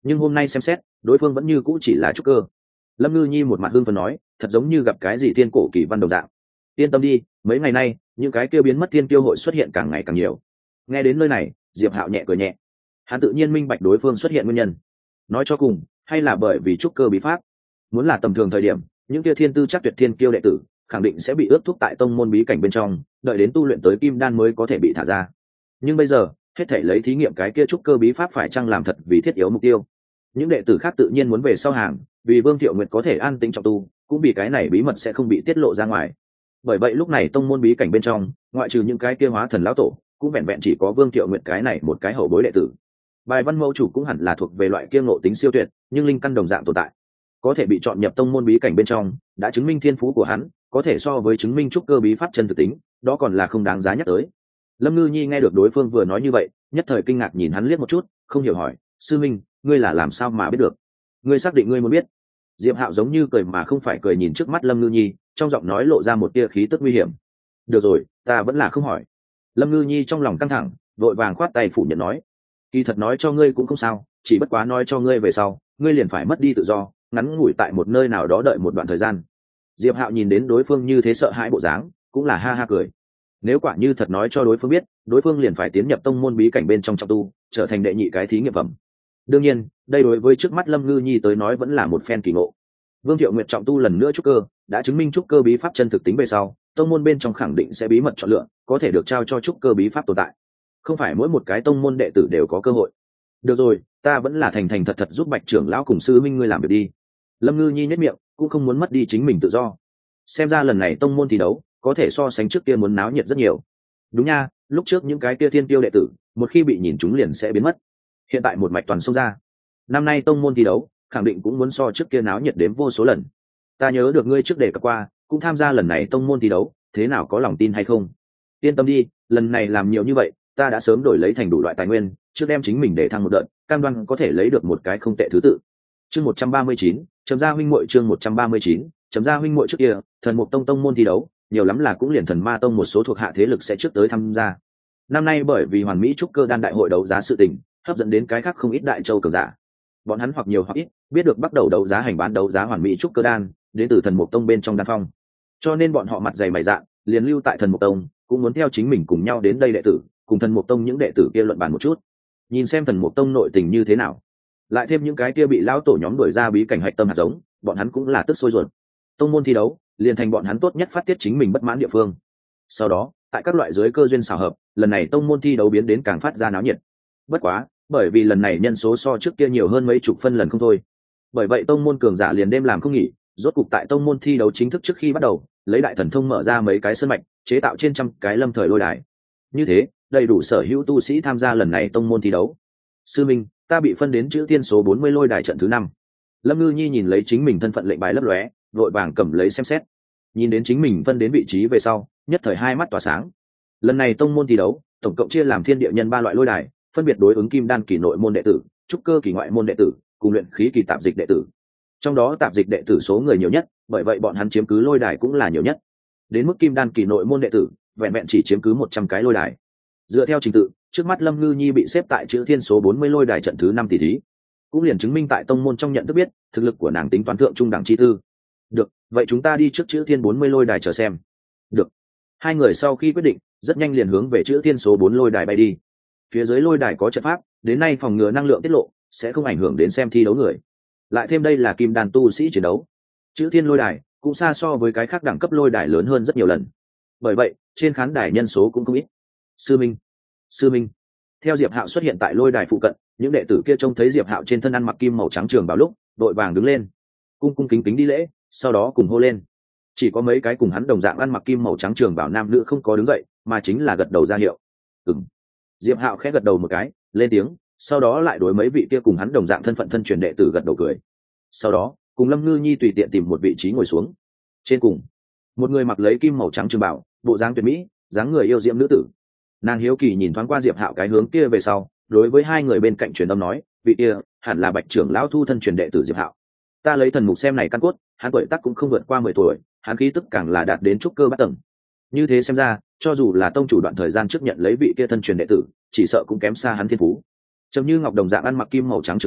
nhưng hôm nay xem xét đối phương vẫn như cũ chỉ là trúc cơ. Lâm Ngư Nhi một mặt hưng phấn nói, thật giống như gặp cái gì thiên cổ kỳ văn đồng dạng. Yên tâm đi, mấy ngày nay những cái kia biến mất thiên kiêu hội xuất hiện càng ngày càng nhiều. Nghe đến nơi này, Diệp Hạo nhẹ cười nhẹ, hắn tự nhiên minh bạch đối phương xuất hiện nguyên nhân. Nói cho cùng hay là bởi vì trúc cơ bí pháp. Muốn là tầm thường thời điểm, những kia thiên tư chắc tuyệt thiên kiêu đệ tử khẳng định sẽ bị ước thúc tại tông môn bí cảnh bên trong, đợi đến tu luyện tới kim đan mới có thể bị thả ra. Nhưng bây giờ hết thể lấy thí nghiệm cái kia trúc cơ bí pháp phải chăng làm thật vì thiết yếu mục tiêu. Những đệ tử khác tự nhiên muốn về sau hàng, vì Vương Thiệu Nguyệt có thể an tĩnh trọng tu, cũng vì cái này bí mật sẽ không bị tiết lộ ra ngoài. Bởi vậy lúc này tông môn bí cảnh bên trong, ngoại trừ những cái kia hóa thần lão tổ, cũng vẹn vẹn chỉ có Vương Thiệu Nguyệt cái này một cái hậu bối đệ tử. Bài Văn Mẫu chủ cũng hẳn là thuộc về loại kia ngộ tính siêu tuyệt, nhưng linh căn đồng dạng tồn tại, có thể bị chọn nhập tông môn bí cảnh bên trong, đã chứng minh thiên phú của hắn có thể so với chứng minh trúc cơ bí pháp chân thực tính, đó còn là không đáng giá nhắc tới. Lâm Ngư Nhi nghe được đối phương vừa nói như vậy, nhất thời kinh ngạc nhìn hắn liếc một chút, không hiểu hỏi, sư minh, ngươi là làm sao mà biết được? Ngươi xác định ngươi muốn biết? Diệp Hạo giống như cười mà không phải cười nhìn trước mắt Lâm Ngư Nhi, trong giọng nói lộ ra một tia khí tức nguy hiểm. Được rồi, ta vẫn là không hỏi. Lâm Ngư Nhi trong lòng căng thẳng, vội vàng khoát tay phủ nhận nói, kỳ thật nói cho ngươi cũng không sao, chỉ bất quá nói cho ngươi về sau, ngươi liền phải mất đi tự do, ngắn ngủi tại một nơi nào đó đợi một đoạn thời gian. Diệp Hạo nhìn đến đối phương như thế sợ hãi bộ dáng, cũng là ha ha cười. Nếu quả như thật nói cho đối phương biết, đối phương liền phải tiến nhập tông môn bí cảnh bên trong trọng tu, trở thành đệ nhị cái thí nghiệm phẩm. Đương nhiên, đây đối với trước mắt Lâm Ngư Nhi tới nói vẫn là một phen kỳ ngộ. Vương Thiệu Nguyệt trọng tu lần nữa trúc cơ, đã chứng minh trúc cơ bí pháp chân thực tính về sau, tông môn bên trong khẳng định sẽ bí mật chọn lựa, có thể được trao cho trúc cơ bí pháp tồn tại. Không phải mỗi một cái tông môn đệ tử đều có cơ hội. Được rồi, ta vẫn là thành thành thật thật giúp Bạch trưởng lão cùng sư minh ngươi làm việc đi. Lâm Ngư Nhi nhếch miệng, cũng không muốn mất đi chính mình tự do. Xem ra lần này tông môn thi đấu có thể so sánh trước kia muốn náo nhiệt rất nhiều. Đúng nha, lúc trước những cái kia thiên tiêu đệ tử, một khi bị nhìn chúng liền sẽ biến mất. Hiện tại một mạch toàn xông ra. Năm nay tông môn thi đấu, khẳng định cũng muốn so trước kia náo nhiệt đến vô số lần. Ta nhớ được ngươi trước đề cập qua, cũng tham gia lần này tông môn thi đấu, thế nào có lòng tin hay không? Yên tâm đi, lần này làm nhiều như vậy, ta đã sớm đổi lấy thành đủ loại tài nguyên, trước đem chính mình để thăng một đợt, cam đoan có thể lấy được một cái không tệ thứ tự. Chương một trăm ba mươi chín, chấm ra huynh muội chương một trăm ba mươi chín, chấm ra huynh muội trước kia, thần mục tông tông môn thi đấu, nhiều lắm là cũng liền thần ma tông một số thuộc hạ thế lực sẽ trước tới tham gia. Năm nay bởi vì hoàn mỹ trúc cơ đan đại hội đấu giá sự tình, hấp dẫn đến cái khác không ít đại châu cường giả. Bọn hắn hoặc nhiều hoặc ít biết được bắt đầu đấu giá hành bán đấu giá hoàn mỹ trúc cơ đan, đến từ thần mục tông bên trong đan phong. Cho nên bọn họ mặt dày mày dạn, liền lưu tại thần mục tông, cũng muốn theo chính mình cùng nhau đến đây đệ tử, cùng thần mục tông những đệ tử kia luận bàn một chút, nhìn xem thần mục tông nội tình như thế nào. Lại thêm những cái kia bị lão tổ nhóm đuổi ra bí cảnh hạch tâm hạt giống, bọn hắn cũng là tức sôi ruột. Tông môn thi đấu liền thành bọn hắn tốt nhất phát tiết chính mình bất mãn địa phương. Sau đó, tại các loại dưới cơ duyên xảo hợp, lần này tông môn thi đấu biến đến càng phát ra náo nhiệt. Bất quá, bởi vì lần này nhân số so trước kia nhiều hơn mấy chục phân lần không thôi. Bởi vậy tông môn cường giả liền đêm làm không nghỉ, rốt cục tại tông môn thi đấu chính thức trước khi bắt đầu, lấy đại thần thông mở ra mấy cái sân mạch, chế tạo trên trăm cái lâm thời lôi đài. Như thế, đầy đủ sở hữu tu sĩ tham gia lần này tông môn thi đấu. Sư minh, ta bị phân đến chữ thiên số bốn mươi lôi đài trận thứ năm. Lâm Ngư Nhi nhìn lấy chính mình thân phận lệnh bài lấp lóe, vội vàng cầm lấy xem xét. Nhìn đến chính mình phân đến vị trí về sau, nhất thời hai mắt tỏa sáng. Lần này tông môn thi đấu, tổng cộng chia làm thiên địa nhân ba loại lôi đài, phân biệt đối ứng kim đan kỳ nội môn đệ tử, trúc cơ kỳ ngoại môn đệ tử, cùng luyện khí kỳ tạp dịch đệ tử. Trong đó tạp dịch đệ tử số người nhiều nhất, bởi vậy bọn hắn chiếm cứ lôi đài cũng là nhiều nhất. Đến mức kim đan kỳ nội môn đệ tử, vẹn vẹn chỉ chiếm cứ một trăm cái lôi đài. Dựa theo trình tự, trước mắt Lâm Ngư Nhi bị xếp tại chữ thiên số bốn mươi lôi đài trận thứ năm tỷ thí, cũng liền chứng minh tại tông môn trong nhận thức biết thực lực của nàng tính toán thượng trung đẳng chi tư. Được, vậy chúng ta đi trước chữ thiên bốn mươi lôi đài chờ xem. Được. Hai người sau khi quyết định, rất nhanh liền hướng về chữ thiên số bốn lôi đài bay đi. Phía dưới lôi đài có trận pháp, đến nay phòng ngừa năng lượng tiết lộ, sẽ không ảnh hưởng đến xem thi đấu người. Lại thêm đây là kim đan tu sĩ chiến đấu, chữ thiên lôi đài cũng xa so với cái khác đẳng cấp lôi đài lớn hơn rất nhiều lần. Bởi vậy, trên khán đài nhân số cũng không ít. Sư minh, sư minh. Theo Diệp Hạo xuất hiện tại lôi đài phụ cận, những đệ tử kia trông thấy Diệp Hạo trên thân ăn mặc kim màu trắng trường bào lúc, đội vàng đứng lên, cung cung kính kính đi lễ, sau đó cùng hô lên. Chỉ có mấy cái cùng hắn đồng dạng ăn mặc kim màu trắng trường bào nam nữ không có đứng dậy, mà chính là gật đầu ra hiệu. Ừm. Diệp Hạo khẽ gật đầu một cái, lên tiếng, sau đó lại đối mấy vị kia cùng hắn đồng dạng thân phận thân truyền đệ tử gật đầu cười. Sau đó, cùng Lâm Ngư Nhi tùy tiện tìm một vị trí ngồi xuống. Trên cùng, một người mặc lấy kim màu trắng trường bào, bộ dáng tuyệt mỹ, dáng người yêu diễm nữ tử. Nàng hiếu kỳ nhìn thoáng qua Diệp Hạo cái hướng kia về sau, đối với hai người bên cạnh truyền âm nói, vị kia hẳn là Bạch trưởng lão thu thân truyền đệ tử Diệp Hạo. Ta lấy thần mục xem này căn cốt, hắn tuổi tác cũng không vượt qua mười tuổi, hắn khí tức càng là đạt đến trúc cơ bát tầng. Như thế xem ra, cho dù là tông chủ đoạn thời gian trước nhận lấy vị kia thân truyền đệ tử, chỉ sợ cũng kém xa hắn thiên phú. Trông như ngọc đồng dạng ăn mặc kim màu trắng trường bảo,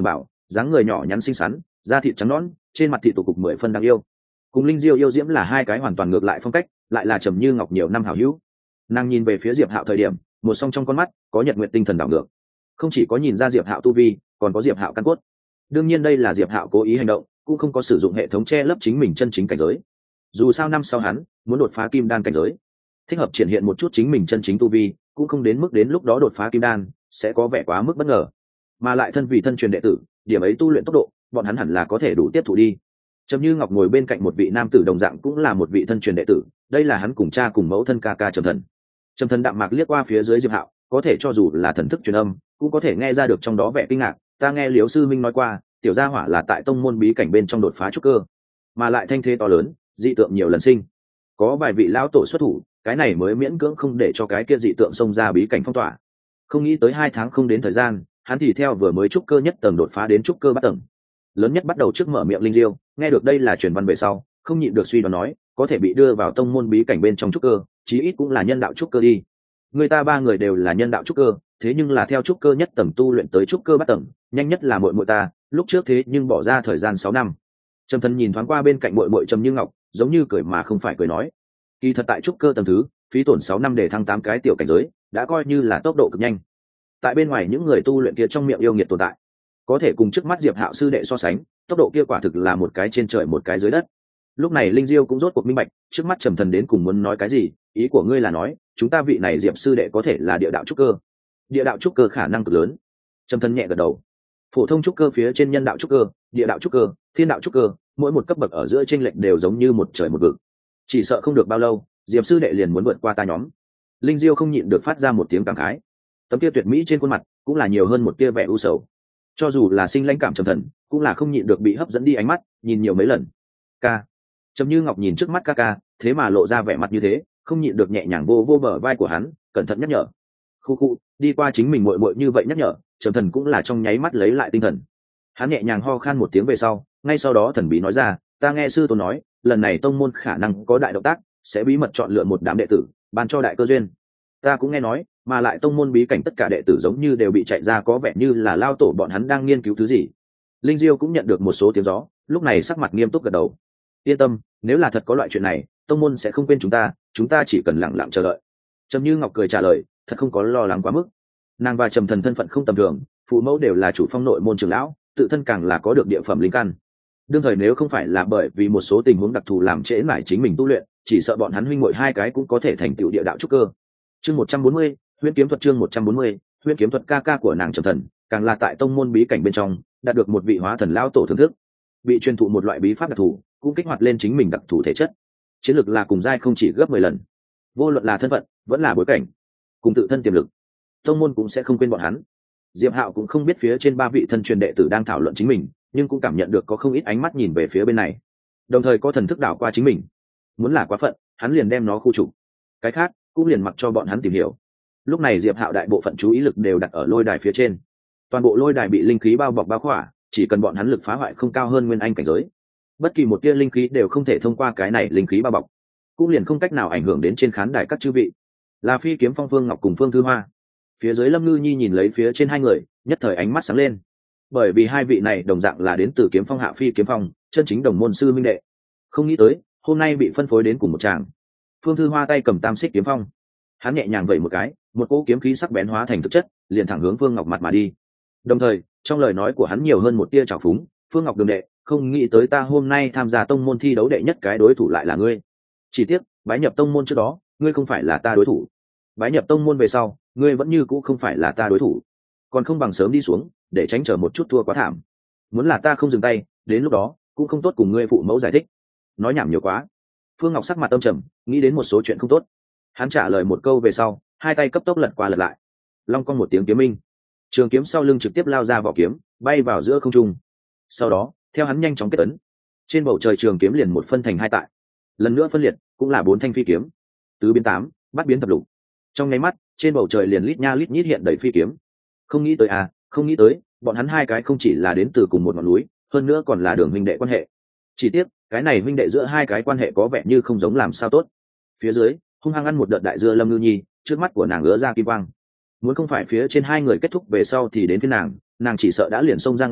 dáng người nhỏ nhắn xinh xắn, da thịt trắng nõn, trên mặt thị tụ cục mười phân đáng yêu. Cùng Linh Diêu yêu diễm là hai cái hoàn toàn ngược lại phong cách, lại là trầm như ngọc nhiều năm hảo hữu. Nàng nhìn về phía Diệp Hạo thời điểm, một song trong con mắt có nhật nguyện tinh thần đảo ngược. Không chỉ có nhìn ra Diệp Hạo tu vi, còn có Diệp Hạo căn cốt. Đương nhiên đây là Diệp Hạo cố ý hành động, cũng không có sử dụng hệ thống che lấp chính mình chân chính cảnh giới. Dù sao năm sau hắn muốn đột phá kim đan cảnh giới, thích hợp triển hiện một chút chính mình chân chính tu vi, cũng không đến mức đến lúc đó đột phá kim đan sẽ có vẻ quá mức bất ngờ. Mà lại thân vì thân truyền đệ tử, điểm ấy tu luyện tốc độ, bọn hắn hẳn là có thể đủ tiếp thụ đi. Trầm Như Ngọc ngồi bên cạnh một vị nam tử đồng dạng cũng là một vị thân truyền đệ tử, đây là hắn cùng cha cùng mẫu thân ca ca Trầm Thần. Trầm Thần đạm mạc liếc qua phía dưới Diệp Hạo, có thể cho dù là thần thức truyền âm, cũng có thể nghe ra được trong đó vẻ kinh ngạc. Ta nghe Liễu sư minh nói qua, tiểu gia hỏa là tại tông môn bí cảnh bên trong đột phá trúc cơ, mà lại thanh thế to lớn, dị tượng nhiều lần sinh. Có vài vị lão tổ xuất thủ, cái này mới miễn cưỡng không để cho cái kia dị tượng xông ra bí cảnh phong tỏa. Không nghĩ tới hai tháng không đến thời gian, hắn thì theo vừa mới trúc cơ nhất tầng đột phá đến trúc cơ bát tầng. Lớn nhất bắt đầu trước mở miệng Linh Diêu, nghe được đây là truyền văn về sau, không nhịn được suy đoán nói, có thể bị đưa vào tông môn bí cảnh bên trong trúc cơ, chí ít cũng là nhân đạo trúc cơ đi. Người ta ba người đều là nhân đạo trúc cơ, thế nhưng là theo trúc cơ nhất tầng tu luyện tới trúc cơ bát tầng, nhanh nhất là muội muội ta, lúc trước thế nhưng bỏ ra thời gian sáu năm. Trầm Thần nhìn thoáng qua bên cạnh muội muội Trầm Như Ngọc, giống như cười mà không phải cười nói, kỳ thật tại trúc cơ tầng thứ, phí tổn sáu năm để thăng tám cái tiểu cảnh giới, đã coi như là tốc độ cực nhanh. Tại bên ngoài những người tu luyện kia trong miệng yêu nghiệt tồn tại, có thể cùng trước mắt Diệp Hạo sư đệ so sánh, tốc độ kia quả thực là một cái trên trời một cái dưới đất. Lúc này Linh Diêu cũng rốt cuộc minh bạch, trước mắt Trầm Thần đến cùng muốn nói cái gì, ý của ngươi là nói, chúng ta vị này Diệp sư đệ có thể là địa đạo trúc cơ. Địa đạo trúc cơ khả năng cực lớn. Trầm Thần nhẹ gật đầu. Phổ thông trúc cơ phía trên nhân đạo trúc cơ, địa đạo trúc cơ, thiên đạo trúc cơ, mỗi một cấp bậc ở giữa chênh lệch đều giống như một trời một vực. Chỉ sợ không được bao lâu, Diệp sư đệ liền muốn vượt qua ta nhóm. Linh Diêu không nhịn được phát ra một tiếng cảm khái. Tấm kia tuyệt mỹ trên khuôn mặt cũng là nhiều hơn một tia vẻ u sầu. Cho dù là sinh lãnh cảm Trầm Thần, cũng là không nhịn được bị hấp dẫn đi ánh mắt, nhìn nhiều mấy lần. Ca. Trầm Như Ngọc nhìn trước mắt ca ca, thế mà lộ ra vẻ mặt như thế, không nhịn được nhẹ nhàng vô vô bờ vai của hắn, cẩn thận nhắc nhở. Khu khu, đi qua chính mình muội muội như vậy nhắc nhở, Trầm Thần cũng là trong nháy mắt lấy lại tinh thần. Hắn nhẹ nhàng ho khan một tiếng về sau, ngay sau đó thần bí nói ra, ta nghe sư tôn nói, lần này tông môn khả năng có đại động tác, sẽ bí mật chọn lựa một đám đệ tử, ban cho đại cơ duyên. Ta cũng nghe nói, mà lại tông môn bí cảnh tất cả đệ tử giống như đều bị chạy ra, có vẻ như là lao tổ bọn hắn đang nghiên cứu thứ gì. Linh Diêu cũng nhận được một số tiếng gió, lúc này sắc mặt nghiêm túc gật đầu. Yên tâm, nếu là thật có loại chuyện này, tông môn sẽ không quên chúng ta, chúng ta chỉ cần lặng lặng chờ đợi. Trầm Như Ngọc cười trả lời, thật không có lo lắng quá mức. Nàng và Trầm Thần thân phận không tầm thường, phụ mẫu đều là chủ phong nội môn trưởng lão, tự thân càng là có được địa phẩm linh căn. Đương thời nếu không phải là bởi vì một số tình huống đặc thù làm trễ nải chính mình tu luyện, chỉ sợ bọn hắn huynh muội hai cái cũng có thể thành tựu địa đạo trúc cơ. Chương một trăm bốn mươi, Huyễn kiếm thuật chương một trăm bốn mươi, Huyễn kiếm thuật ca ca của nàng Trầm Thần, càng là tại tông môn bí cảnh bên trong, đạt được một vị hóa thần lão tổ thưởng thức, bị truyền thụ một loại bí pháp đặc thù, cũng kích hoạt lên chính mình đặc thù thể chất. Chiến lực là cùng giai không chỉ gấp mười lần. Vô luận là thân phận, vẫn là bối cảnh, cùng tự thân tiềm lực, tông môn cũng sẽ không quên bọn hắn. Diệp Hạo cũng không biết phía trên ba vị thân truyền đệ tử đang thảo luận chính mình, nhưng cũng cảm nhận được có không ít ánh mắt nhìn về phía bên này, đồng thời có thần thức đảo qua chính mình. Muốn là quá phận, hắn liền đem nó khu trục, cái khác cũng liền mặc cho bọn hắn tìm hiểu. Lúc này Diệp Hạo đại bộ phận chú ý lực đều đặt ở lôi đài phía trên, toàn bộ lôi đài bị linh khí bao bọc bao khỏa, chỉ cần bọn hắn lực phá hoại không cao hơn nguyên anh cảnh giới, bất kỳ một tia linh khí đều không thể thông qua cái này linh khí bao bọc, cũng liền không cách nào ảnh hưởng đến trên khán đài các chư vị. Là Phi Kiếm Phong Phương Ngọc cùng Phương Thư Hoa. Phía dưới Lâm Ngư Nhi nhìn lấy phía trên hai người, nhất thời ánh mắt sáng lên, bởi vì hai vị này đồng dạng là đến từ Kiếm Phong hạ Phi Kiếm Phong, chân chính đồng môn sư minh đệ. Không nghĩ tới hôm nay bị phân phối đến cùng một tràng. Phương Thư Hoa tay cầm tam xích kiếm phong, hắn nhẹ nhàng vẩy một cái, một cỗ kiếm khí sắc bén hóa thành thực chất, liền thẳng hướng Phương Ngọc mặt mà đi. Đồng thời trong lời nói của hắn nhiều hơn một tia trào phúng, Phương Ngọc đường đệ, không nghĩ tới ta hôm nay tham gia tông môn thi đấu đệ nhất cái đối thủ lại là ngươi. Chỉ tiếc bái nhập tông môn trước đó, ngươi không phải là ta đối thủ, bái nhập tông môn về sau, ngươi vẫn như cũ không phải là ta đối thủ, còn không bằng sớm đi xuống, để tránh chờ một chút thua quá thảm. Muốn là ta không dừng tay, đến lúc đó cũng không tốt cùng ngươi phụ mẫu giải thích. Nói nhảm nhiều quá. Phương Ngọc sắc mặt âm trầm, nghĩ đến một số chuyện không tốt. Hắn trả lời một câu về sau, hai tay cấp tốc lật qua lật lại, long cong một tiếng kiếm minh, trường kiếm sau lưng trực tiếp lao ra vỏ kiếm, bay vào giữa không trung. Sau đó theo hắn nhanh chóng kết ấn, trên bầu trời trường kiếm liền một phân thành hai tại, lần nữa phân liệt, cũng là bốn thanh phi kiếm, tứ biến tám, bắt biến thập lục. Trong nháy mắt trên bầu trời liền lít nha lít nhít hiện đầy phi kiếm. Không nghĩ tới à, không nghĩ tới, bọn hắn hai cái không chỉ là đến từ cùng một ngọn núi, hơn nữa còn là đường huynh đệ quan hệ. Chỉ tiếc cái này huynh đệ giữa hai cái quan hệ có vẻ như không giống làm sao tốt. Phía dưới hung hăng ăn một đợt đại dưa Lâm Ngư Nhi, trước mắt của nàng ứa ra kim quang. Muốn không phải phía trên hai người kết thúc về sau thì đến phía nàng, nàng chỉ sợ đã liền xông ra ngoài,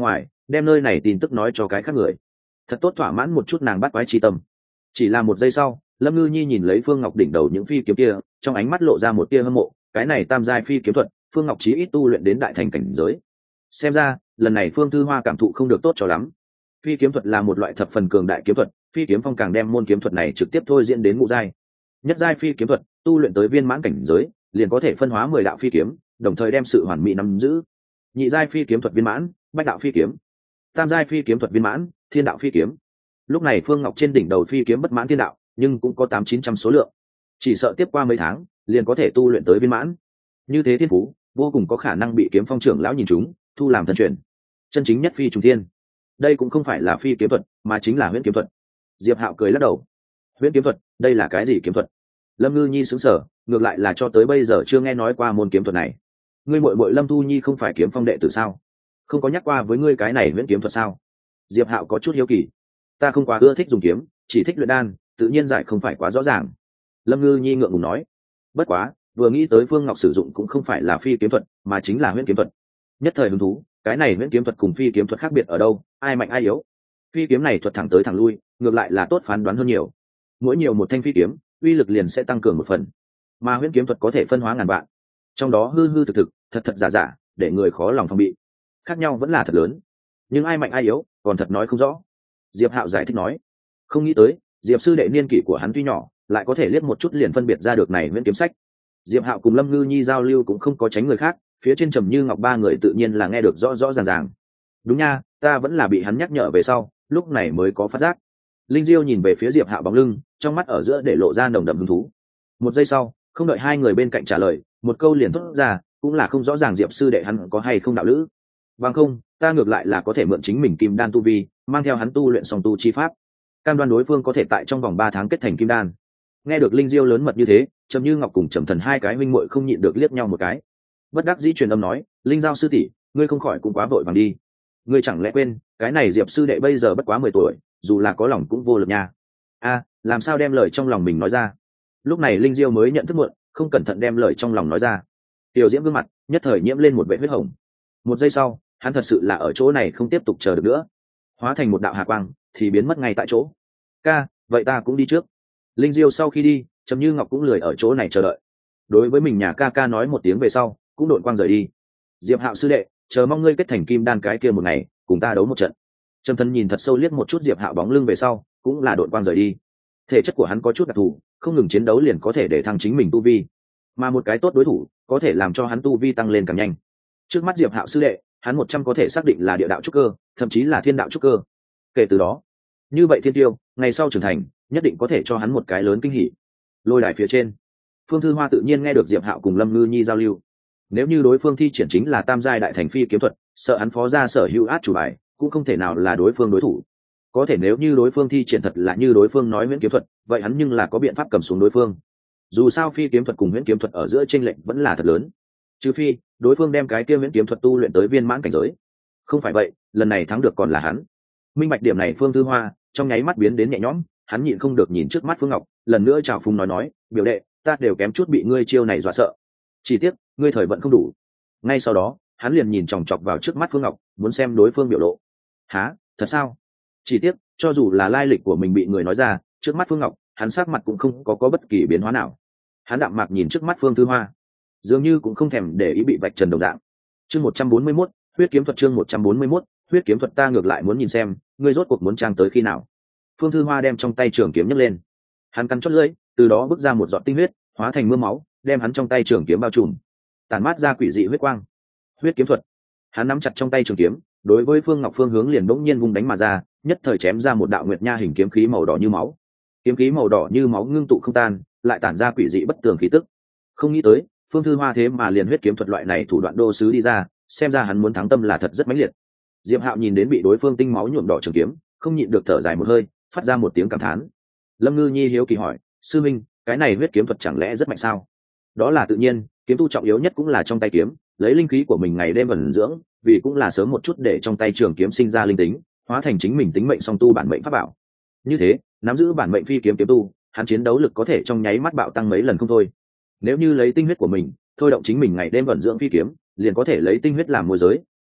đem nơi này tin tức nói cho cái khác người, thật tốt thỏa mãn một chút nàng bắt quái chi tâm. Chỉ là một giây sau, Lâm Ngư Nhi nhìn lấy Phương Ngọc đỉnh đầu những phi kiếm kia, trong ánh mắt lộ ra một tia hâm mộ. Cái này tam giai phi kiếm thuật, Phương Ngọc chí ít tu luyện đến đại thành cảnh giới. Xem ra lần này Phương Thư Hoa cảm thụ không được tốt cho lắm. Phi kiếm thuật là một loại thập phần cường đại kiếm thuật, phi kiếm phong càng đem môn kiếm thuật này trực tiếp thôi diễn đến ngũ giai. Nhất giai phi kiếm thuật tu luyện tới viên mãn cảnh giới, liền có thể phân hóa mười đạo phi kiếm, đồng thời đem sự hoàn mỹ nắm giữ. Nhị giai phi kiếm thuật viên mãn, bách đạo phi kiếm. Tam giai phi kiếm thuật viên mãn, thiên đạo phi kiếm. Lúc này Phương Ngọc trên đỉnh đầu phi kiếm bất mãn thiên đạo, nhưng cũng có tám chín trăm số lượng, chỉ sợ tiếp qua mấy tháng liền có thể tu luyện tới viên mãn. Như thế thiên phú vô cùng có khả năng bị kiếm phong trưởng lão nhìn chúng, thu làm thân truyền, chân chính nhất phi trùng thiên. Đây cũng không phải là phi kiếm thuật, mà chính là huyễn kiếm thuật. Diệp Hạo cười lắc đầu. Huyễn kiếm thuật, đây là cái gì kiếm thuật? Lâm Ngư Nhi sững sờ, ngược lại là cho tới bây giờ chưa nghe nói qua môn kiếm thuật này. Ngươi muội muội Lâm Thu Nhi không phải kiếm phong đệ tử sao? Không có nhắc qua với ngươi cái này huyễn kiếm thuật sao? Diệp Hạo có chút hiếu kỳ. Ta không quá ưa thích dùng kiếm, chỉ thích luyện đan, tự nhiên giải không phải quá rõ ràng. Lâm Ngư Nhi ngượng ngùng nói. Bất quá, vừa nghĩ tới Phương Ngọc sử dụng cũng không phải là phi kiếm thuật, mà chính là huyễn kiếm thuật. Nhất thời hứng thú, cái này huyễn kiếm thuật cùng phi kiếm thuật khác biệt ở đâu, ai mạnh ai yếu? Phi kiếm này thuật thẳng tới thẳng lui, ngược lại là tốt phán đoán hơn nhiều. Mỗi nhiều một thanh phi kiếm, uy lực liền sẽ tăng cường một phần. Mà huyễn kiếm thuật có thể phân hóa ngàn vạn, trong đó hư hư thực thực, thật thật giả giả, để người khó lòng phòng bị. Khác nhau vẫn là thật lớn, nhưng ai mạnh ai yếu, còn thật nói không rõ. Diệp Hạo giải thích nói. Không nghĩ tới, Diệp sư đệ niên kỷ của hắn tuy nhỏ, lại có thể liếc một chút liền phân biệt ra được này huyễn kiếm sách. Diệp Hạo cùng Lâm Ngư Nhi giao lưu cũng không có tránh người khác, phía trên Trầm Như Ngọc ba người tự nhiên là nghe được rõ rõ ràng ràng. Đúng nha, ta vẫn là bị hắn nhắc nhở về sau, lúc này mới có phát giác. Linh Diêu nhìn về phía Diệp Hạo bóng lưng, trong mắt ở giữa để lộ ra nồng đậm hứng thú. Một giây sau, không đợi hai người bên cạnh trả lời, một câu liền thốt ra, cũng là không rõ ràng Diệp sư đệ hắn có hay không đạo lữ. Bằng không, ta ngược lại là có thể mượn chính mình kim đan tu vi, mang theo hắn tu luyện song tu chi pháp, cam đoan đối phương có thể tại trong vòng ba tháng kết thành kim đan. Nghe được Linh Diêu lớn mật như thế, Trầm Như Ngọc cùng Trầm Thần hai cái huynh muội không nhịn được liếc nhau một cái. Bất đắc dĩ truyền âm nói, Linh Giao sư tỷ, ngươi không khỏi cũng quá vội vàng đi. Ngươi chẳng lẽ quên, cái này Diệp sư đệ bây giờ bất quá mười tuổi, dù là có lòng cũng vô lực nha. A, làm sao đem lời trong lòng mình nói ra? Lúc này Linh Diêu mới nhận thức muộn, không cẩn thận đem lời trong lòng nói ra. Tiểu Diễm gương mặt nhất thời nhiễm lên một vệt huyết hồng. Một giây sau, hắn thật sự là ở chỗ này không tiếp tục chờ được nữa, hóa thành một đạo hà quang thì biến mất ngay tại chỗ. Ca, vậy ta cũng đi trước. Linh Diêu sau khi đi, Trầm Như Ngọc cũng lười ở chỗ này chờ đợi, đối với mình nhà ca ca nói một tiếng về sau cũng đội quang rời đi. Diệp Hạo sư đệ, chờ mong ngươi kết thành kim đan cái kia một ngày, cùng ta đấu một trận. Trầm Thần nhìn thật sâu liếc một chút Diệp Hạo bóng lưng về sau, cũng là đội quang rời đi. Thể chất của hắn có chút đặc thù, không ngừng chiến đấu liền có thể để thăng chính mình tu vi, mà một cái tốt đối thủ có thể làm cho hắn tu vi tăng lên càng nhanh. Trước mắt Diệp Hạo sư đệ, hắn một trăm có thể xác định là địa đạo trúc cơ, thậm chí là thiên đạo trúc cơ. Kể từ đó, như vậy thiên tiêu ngày sau trưởng thành nhất định có thể cho hắn một cái lớn kinh hỉ. Lôi đài phía trên, Phương Thư Hoa tự nhiên nghe được Diệp Hạo cùng Lâm Ngư Nhi giao lưu. Nếu như đối phương thi triển chính là tam giai đại thành phi kiếm thuật, sợ hắn phó ra sở hữu át chủ bài cũng không thể nào là đối phương đối thủ. Có thể nếu như đối phương thi triển thật là như đối phương nói huyễn kiếm thuật, vậy hắn nhưng là có biện pháp cầm xuống đối phương. Dù sao phi kiếm thuật cùng huyễn kiếm thuật ở giữa chênh lệch vẫn là thật lớn, trừ phi đối phương đem cái kia huyễn kiếm thuật tu luyện tới viên mãn cảnh giới. Không phải vậy, lần này thắng được còn là hắn. Minh bạch điểm này, Phương Thư Hoa trong nháy mắt biến đến nhẹ nhõm, hắn nhịn không được nhìn trước mắt Phương Ngọc, lần nữa chào phúng nói nói, biểu đệ, ta đều kém chút bị ngươi chiêu này dọa sợ, chỉ tiếc ngươi thời vận không đủ. Ngay sau đó, hắn liền nhìn chòng chọc vào trước mắt Phương Ngọc, muốn xem đối phương biểu lộ. Hả, thật sao? Chỉ tiếc, cho dù là lai lịch của mình bị người nói ra, trước mắt Phương Ngọc, hắn sắc mặt cũng không có có bất kỳ biến hóa nào. Hắn đạm mạc nhìn trước mắt Phương Thư Hoa, dường như cũng không thèm để ý bị vạch trần đồng dạng. Chương một trăm bốn mươi mốt, huyết kiếm thuật. Chương một trăm bốn mươi mốt, huyết kiếm thuật. Ta ngược lại muốn nhìn xem, ngươi rốt cuộc muốn trang tới khi nào. Phương Thư Hoa đem trong tay trường kiếm nhấc lên, hắn cắn chót lưỡi, từ đó bước ra một giọt tinh huyết, hóa thành mưa máu, đem hắn trong tay trường kiếm bao trùm, tản mát ra quỷ dị huyết quang. Huyết kiếm thuật. Hắn nắm chặt trong tay trường kiếm, đối với Phương Ngọc phương hướng liền bỗng nhiên vung đánh mà ra, nhất thời chém ra một đạo nguyệt nha hình kiếm khí màu đỏ như máu. Kiếm khí màu đỏ như máu ngưng tụ không tan, lại tản ra quỷ dị bất tường khí tức. Không nghĩ tới, Phương Thư Hoa thế mà liền huyết kiếm thuật loại này thủ đoạn đô sứ đi ra, xem ra hắn muốn thắng tâm là thật rất mãnh liệt. Diệp Hạo nhìn đến bị đối phương tinh máu nhuộm đỏ trường kiếm, không nhịn được thở dài một hơi, phát ra một tiếng cảm thán. Lâm Ngư Nhi hiếu kỳ hỏi, sư minh, cái này huyết kiếm thuật chẳng lẽ rất mạnh sao? Đó là tự nhiên, kiếm tu trọng yếu nhất cũng là trong tay kiếm, lấy linh khí của mình ngày đêm ẩn dưỡng, vì cũng là sớm một chút để trong tay trường kiếm sinh ra linh tính, hóa thành chính mình tính mệnh song tu bản mệnh pháp bảo. Như thế, nắm giữ bản mệnh phi kiếm kiếm tu, hắn chiến đấu lực có thể trong nháy mắt bạo tăng mấy lần không thôi. Nếu như lấy tinh huyết của mình thôi động chính mình ngày đêm ẩn dưỡng phi kiếm, liền có thể lấy tinh huyết làm môi giới,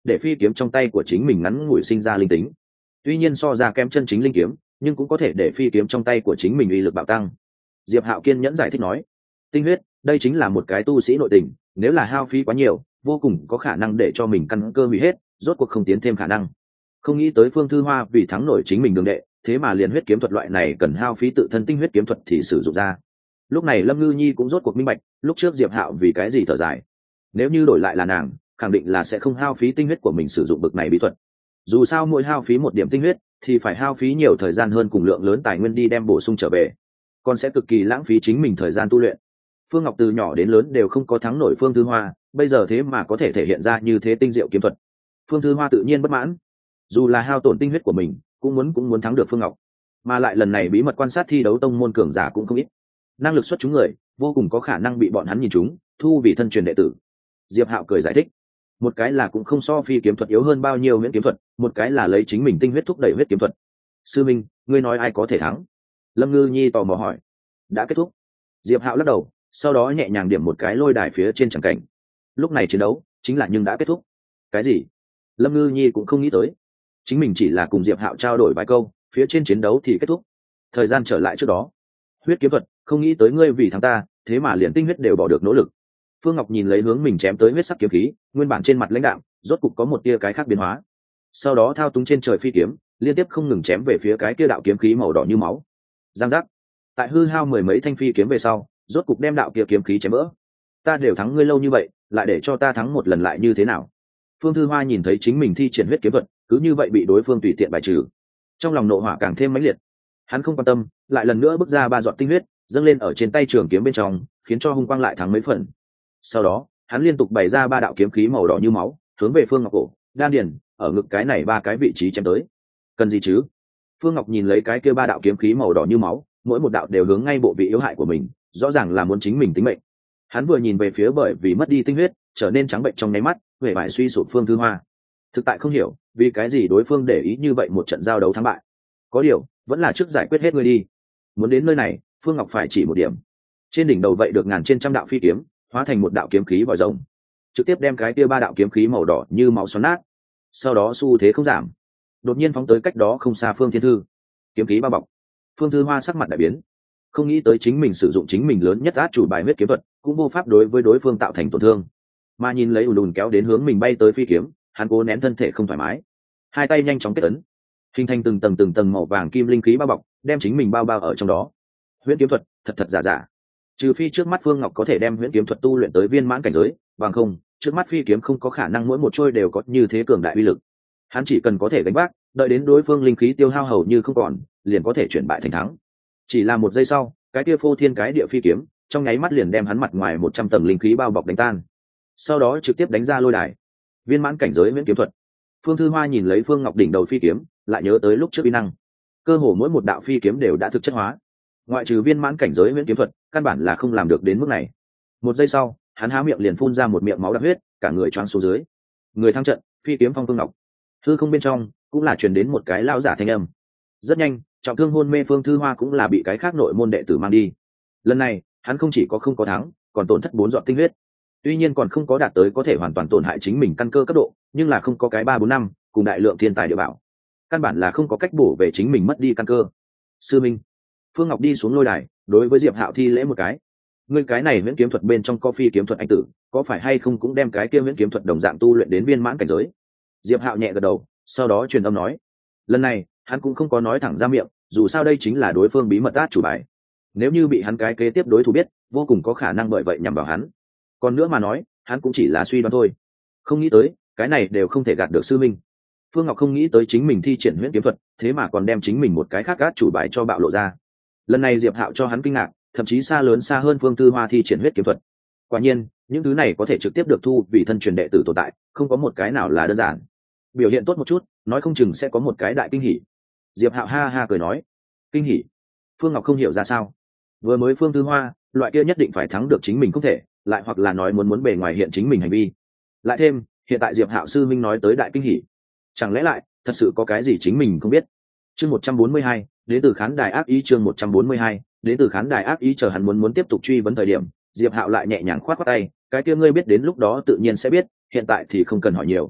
để phi kiếm trong tay của chính mình ngắn ngủi sinh ra linh tính. Tuy nhiên so ra kém chân chính linh kiếm, nhưng cũng có thể để phi kiếm trong tay của chính mình uy lực bạo tăng. Diệp Hạo kiên nhẫn giải thích nói, tinh huyết, đây chính là một cái tu sĩ nội tình, nếu là hao phí quá nhiều, vô cùng có khả năng để cho mình căn cơ hủy hết, rốt cuộc không tiến thêm khả năng. Không nghĩ tới Phương Thư Hoa vì thắng nổi chính mình đường đệ, thế mà liền huyết kiếm thuật loại này cần hao phí tự thân tinh huyết kiếm thuật thì sử dụng ra. Lúc này Lâm Ngư Nhi cũng rốt cuộc minh bạch, lúc trước Diệp Hạo vì cái gì thở dài. Nếu như đổi lại là nàng, khẳng định là sẽ không hao phí tinh huyết của mình sử dụng bực này bí thuật. Dù sao mỗi hao phí một điểm tinh huyết thì phải hao phí nhiều thời gian hơn cùng lượng lớn tài nguyên đi đem bổ sung trở về, còn sẽ cực kỳ lãng phí chính mình thời gian tu luyện. Phương Ngọc từ nhỏ đến lớn đều không có thắng nổi Phương Thư Hoa, bây giờ thế mà có thể thể hiện ra như thế tinh diệu kiếm thuật. Phương Thư Hoa tự nhiên bất mãn, dù là hao tổn tinh huyết của mình cũng muốn cũng muốn thắng được Phương Ngọc, mà lại lần này bí mật quan sát thi đấu tông môn cường giả cũng không ít, năng lực xuất chúng người vô cùng có khả năng bị bọn hắn nhìn trúng, thu vì thân truyền đệ tử. Diệp Hạo cười giải thích, một cái là cũng không so phi kiếm thuật yếu hơn bao nhiêu huyễn kiếm thuật, một cái là lấy chính mình tinh huyết thúc đẩy huyết kiếm thuật. Sư minh, ngươi nói ai có thể thắng? Lâm Ngư Nhi tò mò hỏi. Đã kết thúc. Diệp Hạo lắc đầu, sau đó nhẹ nhàng điểm một cái lôi đài phía trên tràng cảnh. Lúc này chiến đấu chính là nhưng đã kết thúc. Cái gì? Lâm Ngư Nhi cũng không nghĩ tới, chính mình chỉ là cùng Diệp Hạo trao đổi vài câu, phía trên chiến đấu thì kết thúc. Thời gian trở lại trước đó. Huyết kiếm thuật, không nghĩ tới ngươi vì thắng ta, thế mà liền tinh huyết đều bỏ được nỗ lực. Phương Ngọc nhìn lấy hướng mình chém tới huyết sắc kiếm khí, nguyên bản trên mặt lãnh đạm, rốt cục có một tia cái khác biến hóa. Sau đó thao túng trên trời phi kiếm, liên tiếp không ngừng chém về phía cái kia đạo kiếm khí màu đỏ như máu. Giang giác. Tại hư hao mười mấy thanh phi kiếm về sau, rốt cục đem đạo kia kiếm khí chém vỡ. Ta đều thắng ngươi lâu như vậy, lại để cho ta thắng một lần lại như thế nào? Phương Thư Hoa nhìn thấy chính mình thi triển huyết kiếm thuật, cứ như vậy bị đối phương tùy tiện bài trừ, trong lòng nộ hỏa càng thêm mãnh liệt. Hắn không quan tâm, lại lần nữa bước ra ba giọt tinh huyết, dâng lên ở trên tay trường kiếm bên trong, khiến cho hung quang lại thắng mấy phần. Sau đó, hắn liên tục bày ra ba đạo kiếm khí màu đỏ như máu, hướng về Phương Ngọc cổ, đan điền, ở ngực cái này ba cái vị trí chém tới. Cần gì chứ? Phương Ngọc nhìn lấy cái kia ba đạo kiếm khí màu đỏ như máu, mỗi một đạo đều hướng ngay bộ vị yếu hại của mình, rõ ràng là muốn chính mình tính mệnh. Hắn vừa nhìn về phía bởi vì mất đi tinh huyết, trở nên trắng bệnh trong nháy mắt, vẻ bại suy sụp Phương Thư Hoa. Thực tại không hiểu, vì cái gì đối phương để ý như vậy một trận giao đấu thắng bại. Có điều, vẫn là trước giải quyết hết ngươi đi. Muốn đến nơi này, Phương Ngọc phải chỉ một điểm. Trên đỉnh đầu vậy được ngàn trên trăm đạo phi kiếm, hóa thành một đạo kiếm khí vòi rồng, trực tiếp đem cái kia ba đạo kiếm khí màu đỏ như máu xoắn nát. Sau đó xu thế không giảm, đột nhiên phóng tới cách đó không xa Phương Thiên Thư. Kiếm khí bao bọc. Phương Thư Hoa sắc mặt đại biến, không nghĩ tới chính mình sử dụng chính mình lớn nhất át chủ bài huyết kiếm thuật, cũng vô pháp đối với đối phương tạo thành tổn thương, mà nhìn lấy ùn ùn kéo đến hướng mình bay tới phi kiếm, hắn cố nén thân thể không thoải mái, hai tay nhanh chóng kết ấn, hình thành từng tầng từng tầng màu vàng kim linh khí bao bọc, đem chính mình bao bao ở trong đó. Huyễn kiếm thuật thật thật giả giả, trừ phi trước mắt Phương Ngọc có thể đem huyễn kiếm thuật tu luyện tới viên mãn cảnh giới, bằng không trước mắt phi kiếm không có khả năng mỗi một trôi đều có như thế cường đại uy lực. Hắn chỉ cần có thể gánh vác, đợi đến đối phương linh khí tiêu hao hầu như không còn, liền có thể chuyển bại thành thắng. Chỉ là một giây sau, cái kia phô thiên cái địa phi kiếm trong nháy mắt liền đem hắn mặt ngoài một trăm tầng linh khí bao bọc đánh tan, sau đó trực tiếp đánh ra lôi đài. Viên mãn cảnh giới huyễn kiếm thuật. Phương Thư Hoa nhìn lấy Phương Ngọc đỉnh đầu phi kiếm, lại nhớ tới lúc trước uy năng, cơ hồ mỗi một đạo phi kiếm đều đã thực chất hóa, ngoại trừ viên mãn cảnh giới huyễn kiếm thuật, căn bản là không làm được đến mức này. Một giây sau, hắn há miệng liền phun ra một miệng máu đặc huyết, cả người choáng xuống dưới. Người thắng trận, phi kiếm phong Phương Ngọc. Hư không bên trong cũng là truyền đến một cái lao giả thanh âm. Rất nhanh, trọng thương hôn mê Phương Thư Hoa cũng là bị cái khác nội môn đệ tử mang đi. Lần này, hắn không chỉ có không có thắng, còn tổn thất bốn giọt tinh huyết. Tuy nhiên còn không có đạt tới có thể hoàn toàn tổn hại chính mình căn cơ cấp độ, nhưng là không có cái ba bốn năm, cùng đại lượng thiên tài địa bảo, căn bản là không có cách bổ về chính mình mất đi căn cơ. Sư minh. Phương Ngọc đi xuống lôi đài, đối với Diệp Hạo thi lễ một cái. Ngươi cái này huyễn kiếm thuật bên trong có phi kiếm thuật anh tử, có phải hay không cũng đem cái kia huyễn kiếm thuật đồng dạng tu luyện đến viên mãn cảnh giới? Diệp Hạo nhẹ gật đầu, sau đó truyền âm nói. Lần này, hắn cũng không có nói thẳng ra miệng, dù sao đây chính là đối phương bí mật át chủ bài. Nếu như bị hắn cái kế tiếp đối thủ biết, vô cùng có khả năng bởi vậy nhằm vào hắn. Còn nữa mà nói, hắn cũng chỉ là suy đoán thôi. Không nghĩ tới, cái này đều không thể gạt được sư minh. Phương Ngọc không nghĩ tới chính mình thi triển huyễn kiếm thuật, thế mà còn đem chính mình một cái khác át chủ bài cho bạo lộ ra. Lần này Diệp Hạo cho hắn kinh ngạc, thậm chí xa lớn xa hơn Phương Tư Hoa thi triển huyết kiếm thuật. Quả nhiên, những thứ này có thể trực tiếp được thu vì thân truyền đệ tử tồn tại, không có một cái nào là đơn giản. Biểu hiện tốt một chút, nói không chừng sẽ có một cái đại kinh hỉ. Diệp Hạo ha ha cười nói. Kinh hỉ? Phương Ngọc không hiểu ra sao. Vừa mới Phương Tư Hoa, loại kia nhất định phải thắng được chính mình không thể, lại hoặc là nói muốn muốn bề ngoài hiện chính mình hành vi. Lại thêm, hiện tại Diệp Hạo sư minh nói tới đại kinh hỉ, chẳng lẽ lại thật sự có cái gì chính mình không biết? Chương một trăm bốn mươi hai, đến từ khán đài ác ý. Chương một trăm bốn mươi hai, đến từ khán đài ác ý. Chờ hắn muốn muốn tiếp tục truy vấn thời điểm, Diệp Hạo lại nhẹ nhàng khoát khoát tay, cái kia ngươi biết đến lúc đó tự nhiên sẽ biết, hiện tại thì không cần hỏi nhiều.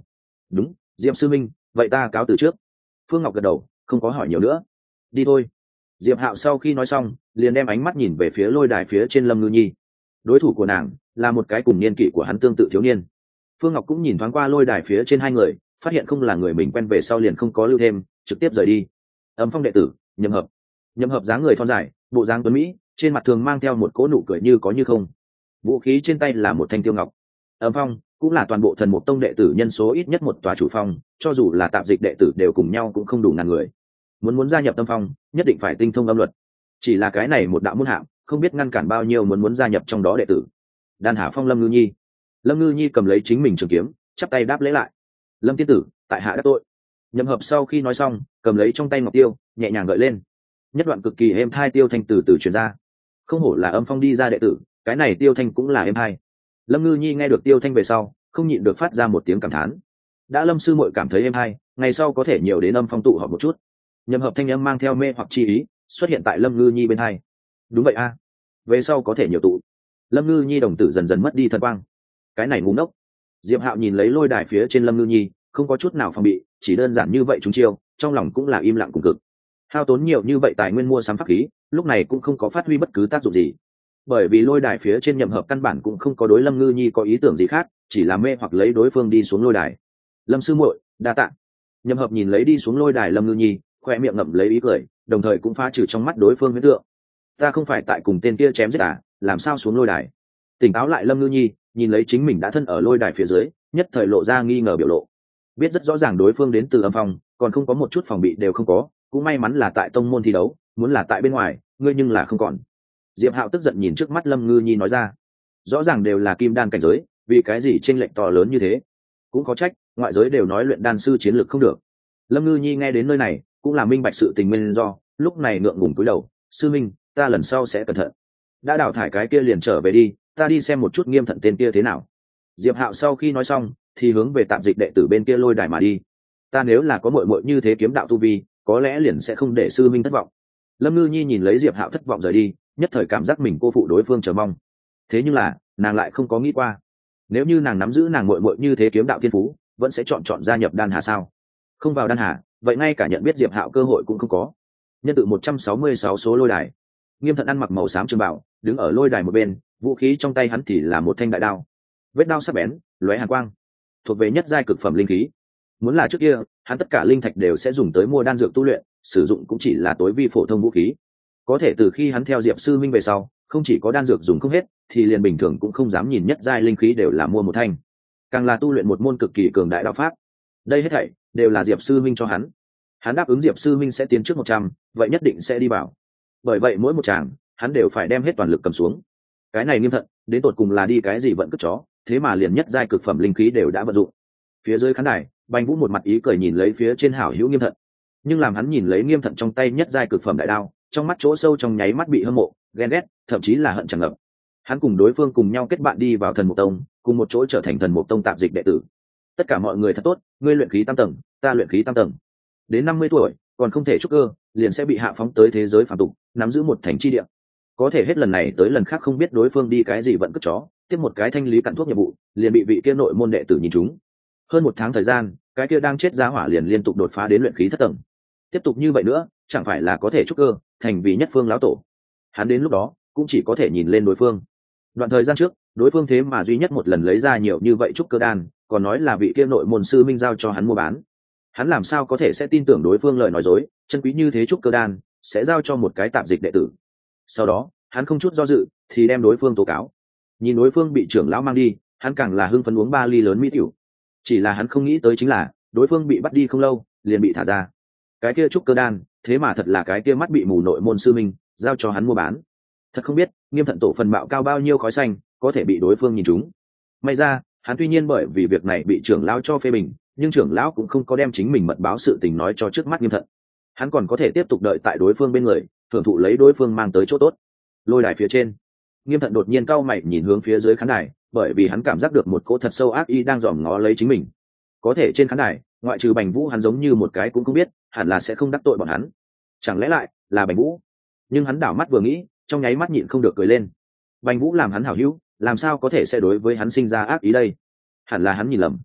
đúng, diệp sư minh, vậy ta cáo từ trước. Phương Ngọc gật đầu, không có hỏi nhiều nữa. Đi thôi. Diệp Hạo sau khi nói xong liền đem ánh mắt nhìn về phía lôi đài phía trên Lâm Ngư Nhi. Đối thủ của nàng là một cái cùng niên kỷ của hắn tương tự thiếu niên. Phương Ngọc cũng nhìn thoáng qua lôi đài phía trên hai người, phát hiện không là người mình quen, về sau liền không có lưu thêm, trực tiếp rời đi. Âm Phong đệ tử Nhậm Hợp. Nhậm Hợp dáng người thon dài, bộ dáng tuấn mỹ, trên mặt thường mang theo một cỗ nụ cười như có như không. Vũ khí trên tay là một thanh tiêu ngọc. Âm Phong cũng là toàn bộ Thần Mục Tông đệ tử nhân số ít nhất một tòa chủ phong, cho dù là tạp dịch đệ tử đều cùng nhau cũng không đủ ngàn người. Muốn muốn gia nhập Âm Phong, nhất định phải tinh thông âm luật. Chỉ là cái này một đạo môn hạng, không biết ngăn cản bao nhiêu muốn muốn gia nhập trong đó đệ tử. Đan Hà Phong Lâm Ngư Nhi. Lâm Ngư Nhi cầm lấy chính mình trường kiếm, chắp tay đáp lễ lại. Lâm tiên tử, tại hạ đắc tội. Nhậm Hợp sau khi nói xong, cầm lấy trong tay ngọc tiêu, nhẹ nhàng gợi lên. Nhất đoạn cực kỳ êm thai tiêu thanh từ từ truyền ra. Không hổ là Âm Phong đi ra đệ tử, cái này tiêu thanh cũng là êm thai. Lâm Ngư Nhi nghe được tiêu thanh về sau, không nhịn được phát ra một tiếng cảm thán. Đã Lâm sư muội cảm thấy êm hay, ngày sau có thể nhiều đến Âm Phong tụ họp một chút. Nhậm Hợp thanh âm mang theo mê hoặc chi ý xuất hiện tại Lâm Ngư Nhi bên hai. Đúng vậy a, về sau có thể nhiều tụ. Lâm Ngư Nhi đồng tử dần dần mất đi thần quang. Cái này ngu ngốc. Diệp Hạo nhìn lấy lôi đài phía trên Lâm Ngư Nhi, không có chút nào phòng bị, chỉ đơn giản như vậy chúng chiêu, trong lòng cũng là im lặng cùng cực. Hao tốn nhiều như vậy tài nguyên mua sắm pháp khí, lúc này cũng không có phát huy bất cứ tác dụng gì. Bởi vì lôi đài phía trên Nhậm Hợp căn bản cũng không có đối Lâm Ngư Nhi có ý tưởng gì khác, chỉ là mê hoặc lấy đối phương đi xuống lôi đài. Lâm sư muội, đa tạ. Nhậm Hợp nhìn lấy đi xuống lôi đài Lâm Ngư Nhi, khoe miệng ngậm lấy ý cười, đồng thời cũng phá trừ trong mắt đối phương huyễn tượng. Ta không phải tại cùng tên kia chém giết à, làm sao xuống lôi đài? Tỉnh táo lại Lâm Ngư Nhi nhìn lấy chính mình đã thân ở lôi đài phía dưới, nhất thời lộ ra nghi ngờ biểu lộ. Biết rất rõ ràng đối phương đến từ Âm Phong, còn không có một chút phòng bị đều không có, cũng may mắn là tại tông môn thi đấu, muốn là tại bên ngoài, ngươi nhưng là không còn. Diệp Hạo tức giận nhìn trước mắt Lâm Ngư Nhi nói ra, rõ ràng đều là kim đan cảnh giới, vì cái gì chênh lệch to lớn như thế? Cũng có trách, ngoại giới đều nói luyện đan sư chiến lược không được. Lâm Ngư Nhi nghe đến nơi này, cũng là minh bạch sự tình nguyên do, lúc này ngượng ngùng cúi đầu, sư minh, ta lần sau sẽ cẩn thận. Đã đào thải cái kia liền trở về đi, ta đi xem một chút Nghiêm Thận tên kia thế nào. Diệp Hạo sau khi nói xong, thì hướng về tạm dịch đệ tử bên kia lôi đài mà đi. Ta nếu là có muội muội như thế kiếm đạo tu vi, có lẽ liền sẽ không để sư minh thất vọng. Lâm Ngư Nhi nhìn lấy Diệp Hạo thất vọng rời đi, nhất thời cảm giác mình cô phụ đối phương chờ mong. Thế nhưng là, nàng lại không có nghĩ qua, nếu như nàng nắm giữ nàng muội muội như thế kiếm đạo thiên phú, vẫn sẽ chọn chọn gia nhập Đan Hà sao? Không vào Đan Hà, vậy ngay cả nhận biết Diệp Hạo cơ hội cũng không có. Nhân tự một trăm sáu mươi sáu số lôi đài. Nghiêm Thận ăn mặc màu xám trường bào, đứng ở lôi đài một bên, vũ khí trong tay hắn thì là một thanh đại đao. Vết đao sắc bén, lóe hàn quang, thuộc về nhất giai cực phẩm linh khí. Muốn là trước kia, hắn tất cả linh thạch đều sẽ dùng tới mua đan dược tu luyện, sử dụng cũng chỉ là tối vi phổ thông vũ khí. Có thể từ khi hắn theo Diệp sư minh về sau, không chỉ có đan dược dùng không hết, thì liền bình thường cũng không dám nhìn nhất giai linh khí đều là mua một thanh. Càng là tu luyện một môn cực kỳ cường đại đạo pháp. Đây hết thảy đều là Diệp sư minh cho hắn. Hắn đáp ứng Diệp sư minh sẽ tiến trước một trăm, vậy nhất định sẽ đi bảo. Bởi vậy mỗi một tràng, hắn đều phải đem hết toàn lực cầm xuống. Cái này Nghiêm Thận, đến tột cùng là đi cái gì vận cất chó, thế mà liền nhất giai cực phẩm linh khí đều đã vận dụng. Phía dưới khán đài, Bành Vũ một mặt ý cười nhìn lấy phía trên hảo hữu Nghiêm Thận, nhưng làm hắn nhìn lấy Nghiêm Thận trong tay nhất giai cực phẩm đại đao, trong mắt chỗ sâu trong nháy mắt bị hâm mộ, ghen ghét, thậm chí là hận tràn ngập. Hắn cùng đối phương cùng nhau kết bạn đi vào Thần Mục Tông, cùng một chỗ trở thành Thần Mục Tông tạp dịch đệ tử. Tất cả mọi người thật tốt, ngươi luyện khí tam tầng, ta luyện khí tam tầng. Đến năm mươi tuổi, còn không thể trúc cơ, liền sẽ bị hạ phóng tới thế giới phàm tục, nắm giữ một thành chi địa. Có thể hết lần này tới lần khác không biết đối phương đi cái gì vận cất chó, tiếp một cái thanh lý cặn thuốc nhiệm vụ, liền bị vị kia nội môn đệ tử nhìn trúng. Hơn một tháng thời gian, cái kia đang chết giá hỏa liền liên tục đột phá đến luyện khí thất tầng. Tiếp tục như vậy nữa, chẳng phải là có thể trúc cơ, thành vì nhất phương lão tổ. Hắn đến lúc đó, cũng chỉ có thể nhìn lên đối phương. Đoạn thời gian trước, đối phương thế mà duy nhất một lần lấy ra nhiều như vậy trúc cơ đan, còn nói là vị kia nội môn sư minh giao cho hắn mua bán. Hắn làm sao có thể sẽ tin tưởng đối phương lời nói dối, chân quý như thế trúc cơ đan sẽ giao cho một cái tạp dịch đệ tử. Sau đó, hắn không chút do dự thì đem đối phương tố cáo. Nhìn đối phương bị trưởng lão mang đi, hắn càng là hưng phấn uống ba ly lớn mỹ tiểu. Chỉ là hắn không nghĩ tới chính là, đối phương bị bắt đi không lâu, liền bị thả ra. Cái kia trúc cơ đan, thế mà thật là cái kia mắt bị mù nội môn sư minh giao cho hắn mua bán. Thật không biết, Nghiêm Thận tổ phần mạo cao bao nhiêu khói xanh, có thể bị đối phương nhìn trúng. May ra, hắn tuy nhiên bởi vì việc này bị trưởng lão cho phê bình, nhưng trưởng lão cũng không có đem chính mình mật báo sự tình nói cho trước mắt Nghiêm Thận. Hắn còn có thể tiếp tục đợi tại đối phương bên người, thưởng thụ lấy đối phương mang tới chỗ tốt. Lôi đài phía trên, Nghiêm Thận đột nhiên cau mày nhìn hướng phía dưới khán đài, bởi vì hắn cảm giác được một cỗ thật sâu ác ý đang dòm ngó lấy chính mình. Có thể trên khán đài, ngoại trừ Bành Vũ hắn giống như một cái cũng không biết, hẳn là sẽ không đắc tội bọn hắn. Chẳng lẽ lại là Bành Vũ? Nhưng hắn đảo mắt vừa nghĩ, trong nháy mắt nhịn không được cười lên. Bành Vũ làm hắn hảo hữu, làm sao có thể sẽ đối với hắn sinh ra ác ý đây? Hẳn là hắn nhìn lầm.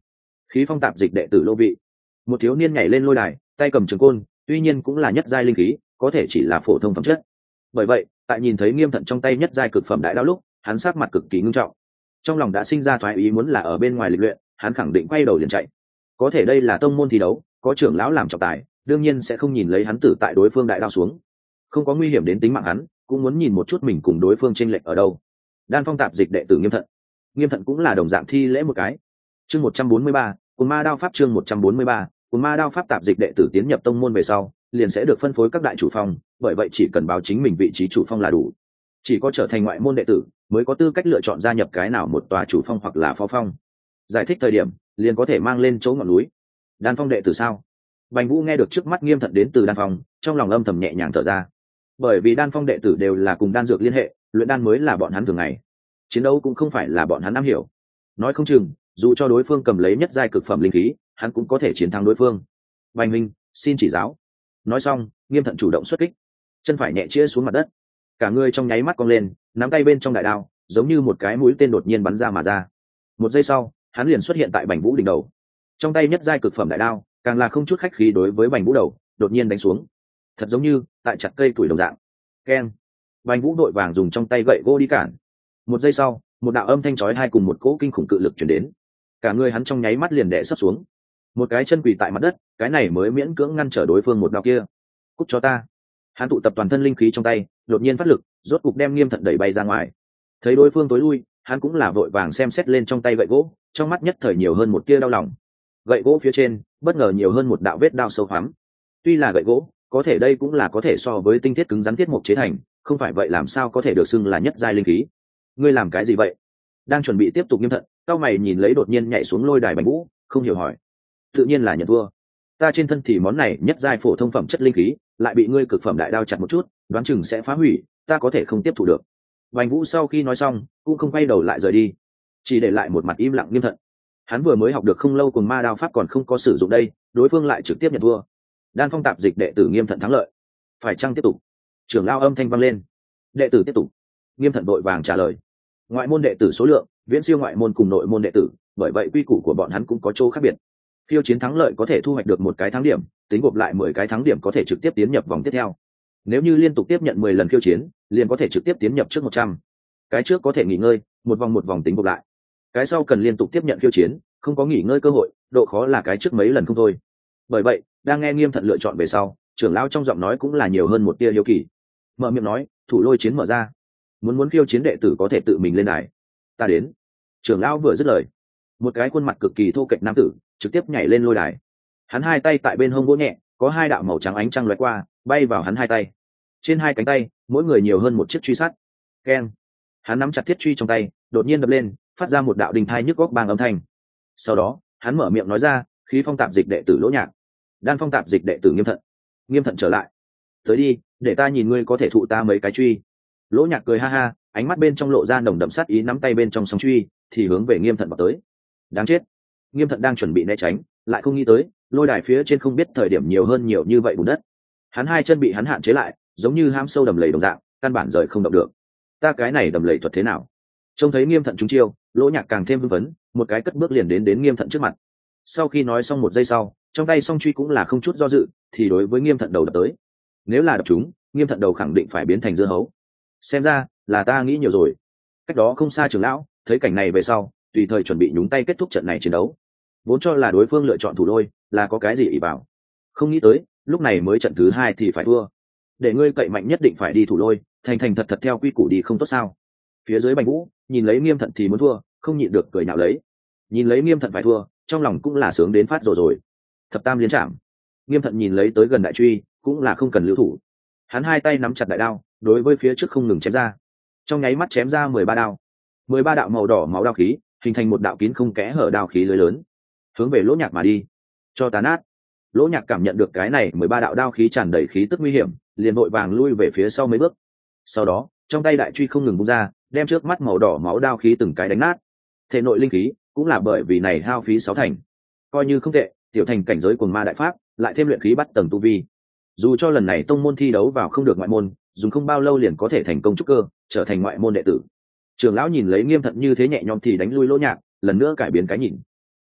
khí phong tạp dịch đệ tử Lô Vị. Một thiếu niên nhảy lên lôi đài, tay cầm trường côn, tuy nhiên cũng là nhất giai linh khí, có thể chỉ là phổ thông phẩm chất. Bởi vậy, tại nhìn thấy Nghiêm Thận trong tay nhất giai cực phẩm đại đao lúc, hắn sắc mặt cực kỳ nghiêm trọng. Trong lòng đã sinh ra thoái ý muốn là ở bên ngoài lịch luyện, hắn khẳng định quay đầu liền chạy. Có thể đây là tông môn thi đấu, có trưởng lão làm trọng tài, đương nhiên sẽ không nhìn lấy hắn tử tại đối phương đại đao xuống. Không có nguy hiểm đến tính mạng hắn, cũng muốn nhìn một chút mình cùng đối phương chênh lệch ở đâu. Đan phong tạp dịch đệ tử Nghiêm Thận. Nghiêm Thận cũng là đồng dạng thi lễ một cái. Chương một trăm bốn mươi ba, Cuồng Ma Đao Pháp chương một trăm bốn mươi ba, Cuồng Ma Đao Pháp tạp dịch đệ tử tiến nhập tông môn về sau, liền sẽ được phân phối các đại chủ phong, bởi vậy chỉ cần báo chính mình vị trí chủ phong là đủ. Chỉ có trở thành ngoại môn đệ tử mới có tư cách lựa chọn gia nhập cái nào một tòa chủ phong hoặc là phó phong. Giải thích thời điểm, liền có thể mang lên chỗ ngọn núi. Đan phong đệ tử sao? Bành Vũ nghe được trước mắt Nghiêm Thận đến từ đan phong, trong lòng âm thầm nhẹ nhàng thở ra. Bởi vì đan phong đệ tử đều là cùng đan dược liên hệ, luyện đan mới là bọn hắn thường ngày. Chiến đấu cũng không phải là bọn hắn am hiểu. Nói không chừng, dù cho đối phương cầm lấy nhất giai cực phẩm linh khí, hắn cũng có thể chiến thắng đối phương. Bành huynh, xin chỉ giáo. Nói xong, Nghiêm Thận chủ động xuất kích, chân phải nhẹ chĩa xuống mặt đất, cả người trong nháy mắt cong lên, nắm tay bên trong đại đao, giống như một cái mũi tên đột nhiên bắn ra mà ra. Một giây sau, hắn liền xuất hiện tại Bành Vũ đỉnh đầu. Trong tay nhất giai cực phẩm đại đao, càng là không chút khách khí đối với Bành Vũ đầu, đột nhiên đánh xuống. Thật giống như tại chặt cây tuổi đồng dạng. Keng. Bành Vũ đội vàng dùng trong tay gậy gỗ đi cản. Một giây sau, một đạo âm thanh chói tai cùng một cỗ kinh khủng cự lực truyền đến. Cả người hắn trong nháy mắt liền đè sấp xuống. Một cái chân quỳ tại mặt đất, cái này mới miễn cưỡng ngăn trở đối phương một đao kia. Cút cho ta. Hắn tụ tập toàn thân linh khí trong tay, đột nhiên phát lực, rốt cục đem Nghiêm Thận đẩy bay ra ngoài. Thấy đối phương tối lui, hắn cũng là vội vàng xem xét lên trong tay gậy gỗ, trong mắt nhất thời nhiều hơn một tia đau lòng. Gậy gỗ phía trên, bất ngờ nhiều hơn một đạo vết đao sâu hoắm. Tuy là gậy gỗ, có thể đây cũng là có thể so với tinh thiết cứng rắn thiết mục chế thành, không phải vậy làm sao có thể được xưng là nhất giai linh khí. Ngươi làm cái gì vậy? Đang chuẩn bị tiếp tục Nghiêm Thận, cao mày nhìn lấy đột nhiên nhảy xuống lôi đài Bành Vũ, không hiểu hỏi. Tự nhiên là nhận thua. Ta trên thân thì món này nhất giai phổ thông phẩm chất linh khí, lại bị ngươi cực phẩm đại đao chặt một chút, đoán chừng sẽ phá hủy, ta có thể không tiếp thu được. Bành Vũ sau khi nói xong, cũng không quay đầu lại rời đi, chỉ để lại một mặt im lặng Nghiêm Thận. Hắn vừa mới học được không lâu, Cuồng Ma Đao Pháp còn không có sử dụng đây, đối phương lại trực tiếp nhận thua. Đan phong tạp dịch đệ tử Nghiêm Thận thắng lợi. Phải chăng tiếp tục? Trưởng lao âm thanh vang lên. Đệ tử tiếp tục. Nghiêm Thận vội vàng trả lời. Ngoại môn đệ tử số lượng viễn siêu ngoại môn cùng nội môn đệ tử, bởi vậy quy củ của bọn hắn cũng có chỗ khác biệt. Khiêu chiến thắng lợi có thể thu hoạch được một cái thắng điểm, tính gộp lại mười cái thắng điểm có thể trực tiếp tiến nhập vòng tiếp theo. Nếu như liên tục tiếp nhận mười lần khiêu chiến, liền có thể trực tiếp tiến nhập trước một trăm. Cái trước có thể nghỉ ngơi, một vòng một vòng tính gộp lại. Cái sau cần liên tục tiếp nhận khiêu chiến, không có nghỉ ngơi cơ hội, độ khó là cái trước mấy lần không thôi. Bởi vậy, đang nghe Nghiêm Thận lựa chọn về sau, trưởng lão trong giọng nói cũng là nhiều hơn một tia hiếu kỳ. Mở miệng nói, thủ lôi chiến mở ra. Muốn muốn khiêu chiến đệ tử có thể tự mình lên đài. Ta đến. Trưởng lão vừa dứt lời, một cái khuôn mặt cực kỳ thô kệch nam tử trực tiếp nhảy lên lôi đài. Hắn hai tay tại bên hông vỗ nhẹ, có hai đạo màu trắng ánh trăng lóe qua, bay vào hắn hai tay. Trên hai cánh tay, mỗi người nhiều hơn một chiếc truy sắt. Keng. Hắn nắm chặt thiết truy trong tay, đột nhiên đập lên, phát ra một đạo đình thai nhức góc bang âm thanh. Sau đó, hắn mở miệng nói ra, khí phong tạp dịch đệ tử Lỗ Nhạc, đan phong tạp dịch đệ tử Nghiêm Thận. Nghiêm Thận trở lại. Tới đi, để ta nhìn ngươi có thể thụ ta mấy cái truy. Lỗ Nhạc cười ha ha, ánh mắt bên trong lộ ra nồng đậm sát ý, nắm tay bên trong song truy thì hướng về Nghiêm Thận vào tới. Đáng chết. Nghiêm Thận đang chuẩn bị né tránh, lại không nghĩ tới lôi đài phía trên không biết thời điểm nhiều hơn nhiều như vậy bùn đất. Hắn hai chân bị hắn hạn chế lại, giống như hãm sâu đầm lầy đồng dạng, căn bản rời không động được. Ta cái này đầm lầy thuật thế nào? Trông thấy Nghiêm Thận trúng chiêu, Lỗ Nhạc càng thêm hưng phấn, một cái cất bước liền đến đến Nghiêm Thận trước mặt. Sau khi nói xong một giây sau, trong tay song truy cũng là không chút do dự, thì đối với Nghiêm Thận đầu đập tới. Nếu là đập chúng, Nghiêm Thận đầu khẳng định phải biến thành dưa hấu. Xem ra là ta nghĩ nhiều rồi. Cách đó không xa trưởng lão thấy cảnh này về sau, tùy thời chuẩn bị nhúng tay kết thúc trận này chiến đấu. Vốn cho là đối phương lựa chọn thủ lôi là có cái gì ỷ bảo, không nghĩ tới lúc này mới trận thứ hai thì phải thua. Để ngươi cậy mạnh nhất định phải đi thủ lôi, thành thành thật thật theo quy củ đi không tốt sao? Phía dưới Bành Vũ nhìn lấy Nghiêm Thận thì muốn thua, không nhịn được cười nhạo lấy. Nhìn lấy Nghiêm Thận phải thua, trong lòng cũng là sướng đến phát rồi rồi. Thập tam liên trảm. Nghiêm Thận nhìn lấy tới gần đại truy, cũng là không cần lưu thủ. Hắn hai tay nắm chặt đại đao, đối với phía trước không ngừng chém ra. Trong nháy mắt chém ra mười ba đao, mười ba đạo màu đỏ máu đao khí, hình thành một đạo kín không kẽ hở đao khí lưới lớn, hướng về Lỗ Nhạc mà đi. Cho tàn nát. Lỗ Nhạc cảm nhận được cái này mười ba đạo đao khí tràn đầy khí tức nguy hiểm, liền vội vàng lui về phía sau mấy bước. Sau đó, trong tay đại truy không ngừng bung ra, đem trước mắt màu đỏ máu đao khí từng cái đánh nát. Thể nội linh khí cũng là bởi vì này hao phí sáu thành, coi như không tệ, tiểu thành cảnh giới Cuồng Ma đại pháp, lại thêm luyện khí bắt tầng tu vi. Dù cho lần này tông môn thi đấu vào không được ngoại môn, dùng không bao lâu liền có thể thành công trúc cơ, trở thành ngoại môn đệ tử. Trưởng lão nhìn lấy Nghiêm Thận như thế nhẹ nhõm thì đánh lui Lỗ Nhạc, lần nữa cải biến cái nhìn.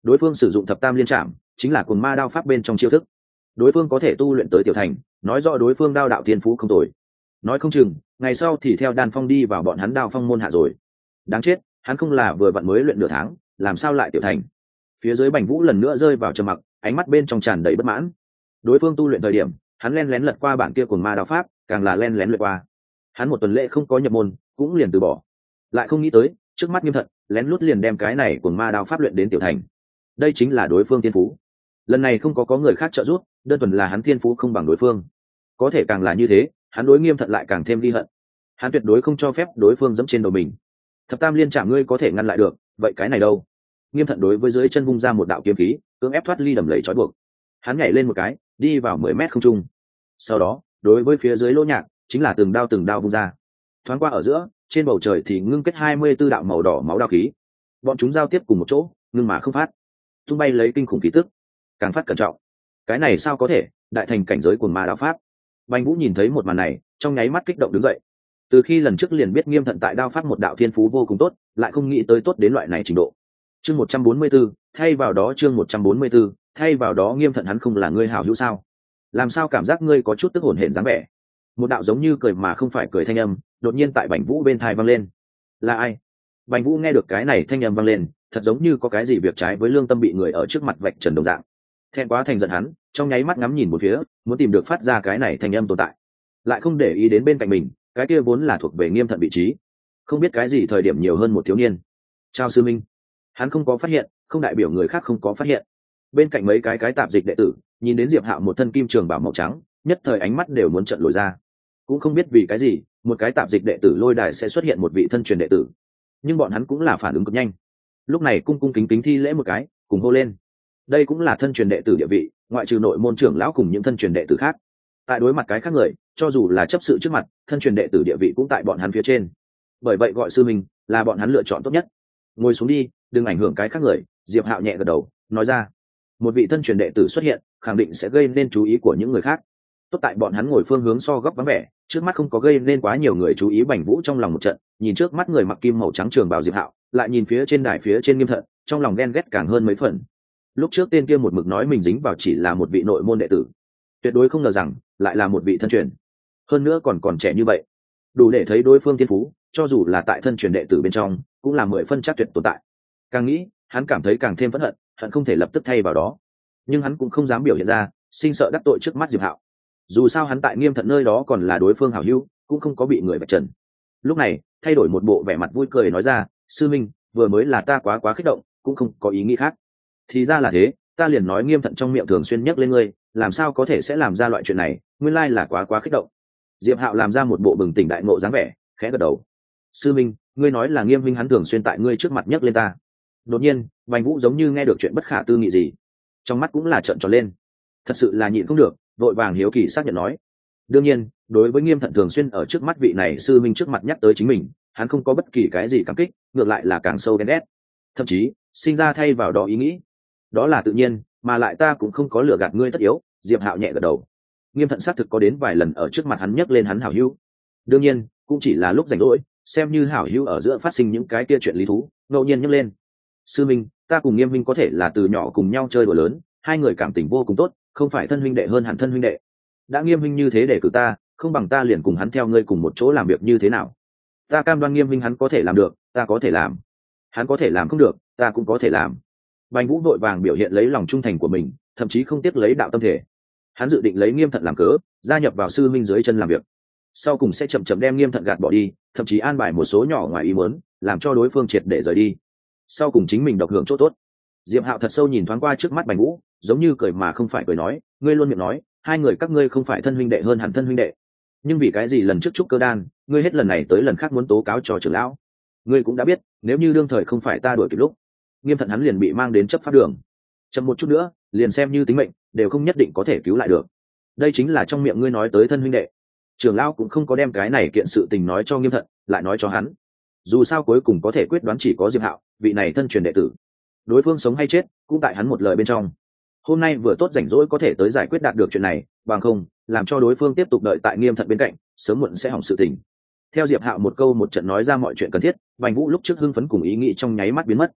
đối phương sử dụng thập tam liên trạm chính là cuồng ma đao pháp bên trong chiêu thức. Đối phương có thể tu luyện tới tiểu thành, nói rõ đối phương đao đạo thiên phú không tồi. Nói không chừng ngày sau thì theo đan phong đi vào bọn hắn đao phong môn hạ rồi. Đáng chết, hắn không là vừa vặn mới luyện nửa tháng, làm sao lại tiểu thành? Phía dưới Bành Vũ lần nữa rơi vào trầm mặc, ánh mắt bên trong tràn đầy bất mãn. Đối phương tu luyện thời điểm, hắn len lén lật qua bản kia cuồng ma đao pháp, càng là len lén luyện qua. Hắn một tuần lễ không có nhập môn, cũng liền từ bỏ. Lại không nghĩ tới, trước mắt Nghiêm Thận, lén lút liền đem cái này cuồng ma đao pháp luyện đến tiểu thành. Đây chính là đối phương thiên phú. Lần này không có có người khác trợ giúp, đơn thuần là hắn thiên phú không bằng đối phương. Có thể càng là như thế, hắn đối Nghiêm Thận lại càng thêm ghi hận. Hắn tuyệt đối không cho phép đối phương dẫm trên đầu mình. Thập tam liên trảm ngươi có thể ngăn lại được, vậy cái này đâu? Nghiêm Thận đối với dưới chân vung ra một đạo kiếm khí, cưỡng ép thoát ly đầm lầy trói buộc. Hắn nhảy lên một cái, đi vào mười mét không trung. Sau đó, đối với phía dưới lỗ nhạc, chính là từng đao từng đao vung ra. Thoáng qua ở giữa, trên bầu trời thì ngưng kết hai mươi tư đạo màu đỏ máu đao khí. Bọn chúng giao tiếp cùng một chỗ, ngưng mà không phát. Tung bay lấy kinh khủng khí tức, càng phát cẩn trọng. Cái này sao có thể, đại thành cảnh giới cuồng ma đao pháp. Bành Vũ nhìn thấy một màn này, trong nháy mắt kích động đứng dậy. Từ khi lần trước liền biết Nghiêm Thận tại đao pháp một đạo thiên phú vô cùng tốt, lại không nghĩ tới tốt đến loại này trình độ. Chương một trăm bốn mươi 144, thay vào đó chương một trăm bốn mươi 144, thay vào đó Nghiêm Thận hắn không là ngươi hảo hữu sao? Làm sao cảm giác ngươi có chút tức hổn hển dáng vẻ? Một đạo giống như cười mà không phải cười thanh âm, đột nhiên tại Bành Vũ bên tai vang lên. Là ai? Bành Vũ nghe được cái này thanh âm vang lên, thật giống như có cái gì việc trái với lương tâm bị người ở trước mặt vạch trần đồng dạng. Thẹn quá thành giận hắn, trong nháy mắt ngắm nhìn một phía, muốn tìm được phát ra cái này thanh âm tồn tại, lại không để ý đến bên cạnh mình, cái kia vốn là thuộc về Nghiêm Thận vị trí, không biết cái gì thời điểm nhiều hơn một thiếu niên. Chào sư minh. Hắn không có phát hiện, không đại biểu người khác không có phát hiện. Bên cạnh mấy cái cái tạp dịch đệ tử nhìn đến Diệp Hạo một thân kim trường bảo màu trắng, nhất thời ánh mắt đều muốn trợn lồi ra. Cũng không biết vì cái gì, một cái tạp dịch đệ tử lôi đài sẽ xuất hiện một vị thân truyền đệ tử, nhưng bọn hắn cũng là phản ứng cực nhanh. Lúc này cung cung kính kính thi lễ một cái, cùng hô lên. Đây cũng là thân truyền đệ tử địa vị, ngoại trừ nội môn trưởng lão cùng những thân truyền đệ tử khác. Tại đối mặt cái khác người, cho dù là chấp sự trước mặt, thân truyền đệ tử địa vị cũng tại bọn hắn phía trên. Bởi vậy gọi sư mình là bọn hắn lựa chọn tốt nhất. Ngồi xuống đi, đừng ảnh hưởng cái khác người. Diệp Hạo nhẹ gật đầu, nói ra. Một vị thân truyền đệ tử xuất hiện, khẳng định sẽ gây nên chú ý của những người khác. Tốt tại bọn hắn ngồi phương hướng so góc vắng vẻ, trước mắt không có gây nên quá nhiều người chú ý. Bành Vũ trong lòng một trận, nhìn trước mắt người mặc kim màu trắng trường bào Diệp Hạo, lại nhìn phía trên đài phía trên Nghiêm Thận, trong lòng ghen ghét càng hơn mấy phần. Lúc trước tên kia một mực nói mình dính vào chỉ là một vị nội môn đệ tử, tuyệt đối không ngờ rằng lại là một vị thân truyền, hơn nữa còn còn trẻ như vậy, đủ để thấy đối phương thiên phú, cho dù là tại thân truyền đệ tử bên trong cũng là mười phân chắc tuyệt tồn tại. Càng nghĩ hắn cảm thấy càng thêm phẫn hận, hận không thể lập tức thay vào đó, nhưng hắn cũng không dám biểu hiện ra, sinh sợ đắc tội trước mắt Diệp Hạo. Dù sao hắn tại Nghiêm Thận nơi đó còn là đối phương hảo hữu, cũng không có bị người vạch trần. Lúc này thay đổi một bộ vẻ mặt vui cười nói ra, sư minh, vừa mới là ta quá quá kích động, cũng không có ý nghĩ khác. Thì ra là thế, ta liền nói Nghiêm Thận trong miệng thường xuyên nhắc lên ngươi, làm sao có thể sẽ làm ra loại chuyện này, nguyên lai là quá quá kích động. Diệp Hạo làm ra một bộ bừng tỉnh đại ngộ dáng vẻ, khẽ gật đầu. Sư minh, ngươi nói là Nghiêm huynh hắn thường xuyên tại ngươi trước mặt nhắc lên ta. Đột nhiên Bành Vũ giống như nghe được chuyện bất khả tư nghị gì, trong mắt cũng là trợn tròn lên, thật sự là nhịn không được, vội vàng hiếu kỳ xác nhận nói. Đương nhiên đối với Nghiêm Thận thường xuyên ở trước mắt vị này sư minh trước mặt nhắc tới chính mình, hắn không có bất kỳ cái gì cảm kích, ngược lại là càng sâu ghen ghét, thậm chí sinh ra thay vào đó ý nghĩ. Đó là tự nhiên, mà lại ta cũng không có lừa gạt ngươi tất yếu. Diệp Hạo nhẹ gật đầu. Nghiêm Thận xác thực có đến vài lần ở trước mặt hắn nhắc lên hắn hảo hữu, đương nhiên cũng chỉ là lúc rảnh rỗi, xem như hảo hữu ở giữa phát sinh những cái kia chuyện lý thú, ngẫu nhiên nhắc lên. Sư minh, ta cùng Nghiêm minh có thể là từ nhỏ cùng nhau chơi đùa lớn, hai người cảm tình vô cùng tốt, không phải thân huynh đệ hơn hẳn thân huynh đệ. Đã Nghiêm minh như thế để cử ta, không bằng ta liền cùng hắn theo ngươi cùng một chỗ làm việc như thế nào? Ta cam đoan Nghiêm minh hắn có thể làm được, ta có thể làm. Hắn có thể làm không được, ta cũng có thể làm. Bành Vũ vội vàng biểu hiện lấy lòng trung thành của mình, thậm chí không tiếc lấy đạo tâm thể. Hắn dự định lấy Nghiêm Thận làm cớ, gia nhập vào sư minh dưới chân làm việc, sau cùng sẽ chậm chậm đem Nghiêm Thận gạt bỏ đi, thậm chí an bài một số nhỏ ngoài ý muốn, làm cho đối phương triệt để rời đi, sau cùng chính mình độc hưởng chỗ tốt. Diệp Hạo thật sâu nhìn thoáng qua trước mắt Bành Vũ, giống như cười mà không phải cười nói, ngươi luôn miệng nói hai người các ngươi không phải thân huynh đệ hơn hẳn thân huynh đệ, nhưng vì cái gì lần trước trúc cơ đan, ngươi hết lần này tới lần khác muốn tố cáo cho trưởng lão? Ngươi cũng đã biết, nếu như đương thời không phải ta đuổi kịp lúc, Nghiêm Thận hắn liền bị mang đến chấp pháp đường, chậm một chút nữa liền xem như tính mệnh đều không nhất định có thể cứu lại được. Đây chính là trong miệng ngươi nói tới thân huynh đệ. Trưởng lão cũng không có đem cái này kiện sự tình nói cho Nghiêm Thận, lại nói cho hắn. Dù sao cuối cùng có thể quyết đoán chỉ có Diệp Hạo, vị này thân truyền đệ tử. Đối phương sống hay chết cũng tại hắn một lời bên trong. Hôm nay vừa tốt rảnh rỗi có thể tới giải quyết đạt được chuyện này, bằng không làm cho đối phương tiếp tục đợi tại Nghiêm Thận bên cạnh, sớm muộn sẽ hỏng sự tình. Theo Diệp Hạo một câu một trận nói ra mọi chuyện cần thiết, Bành Vũ lúc trước hưng phấn cùng ý nghĩ trong nháy mắt biến mất.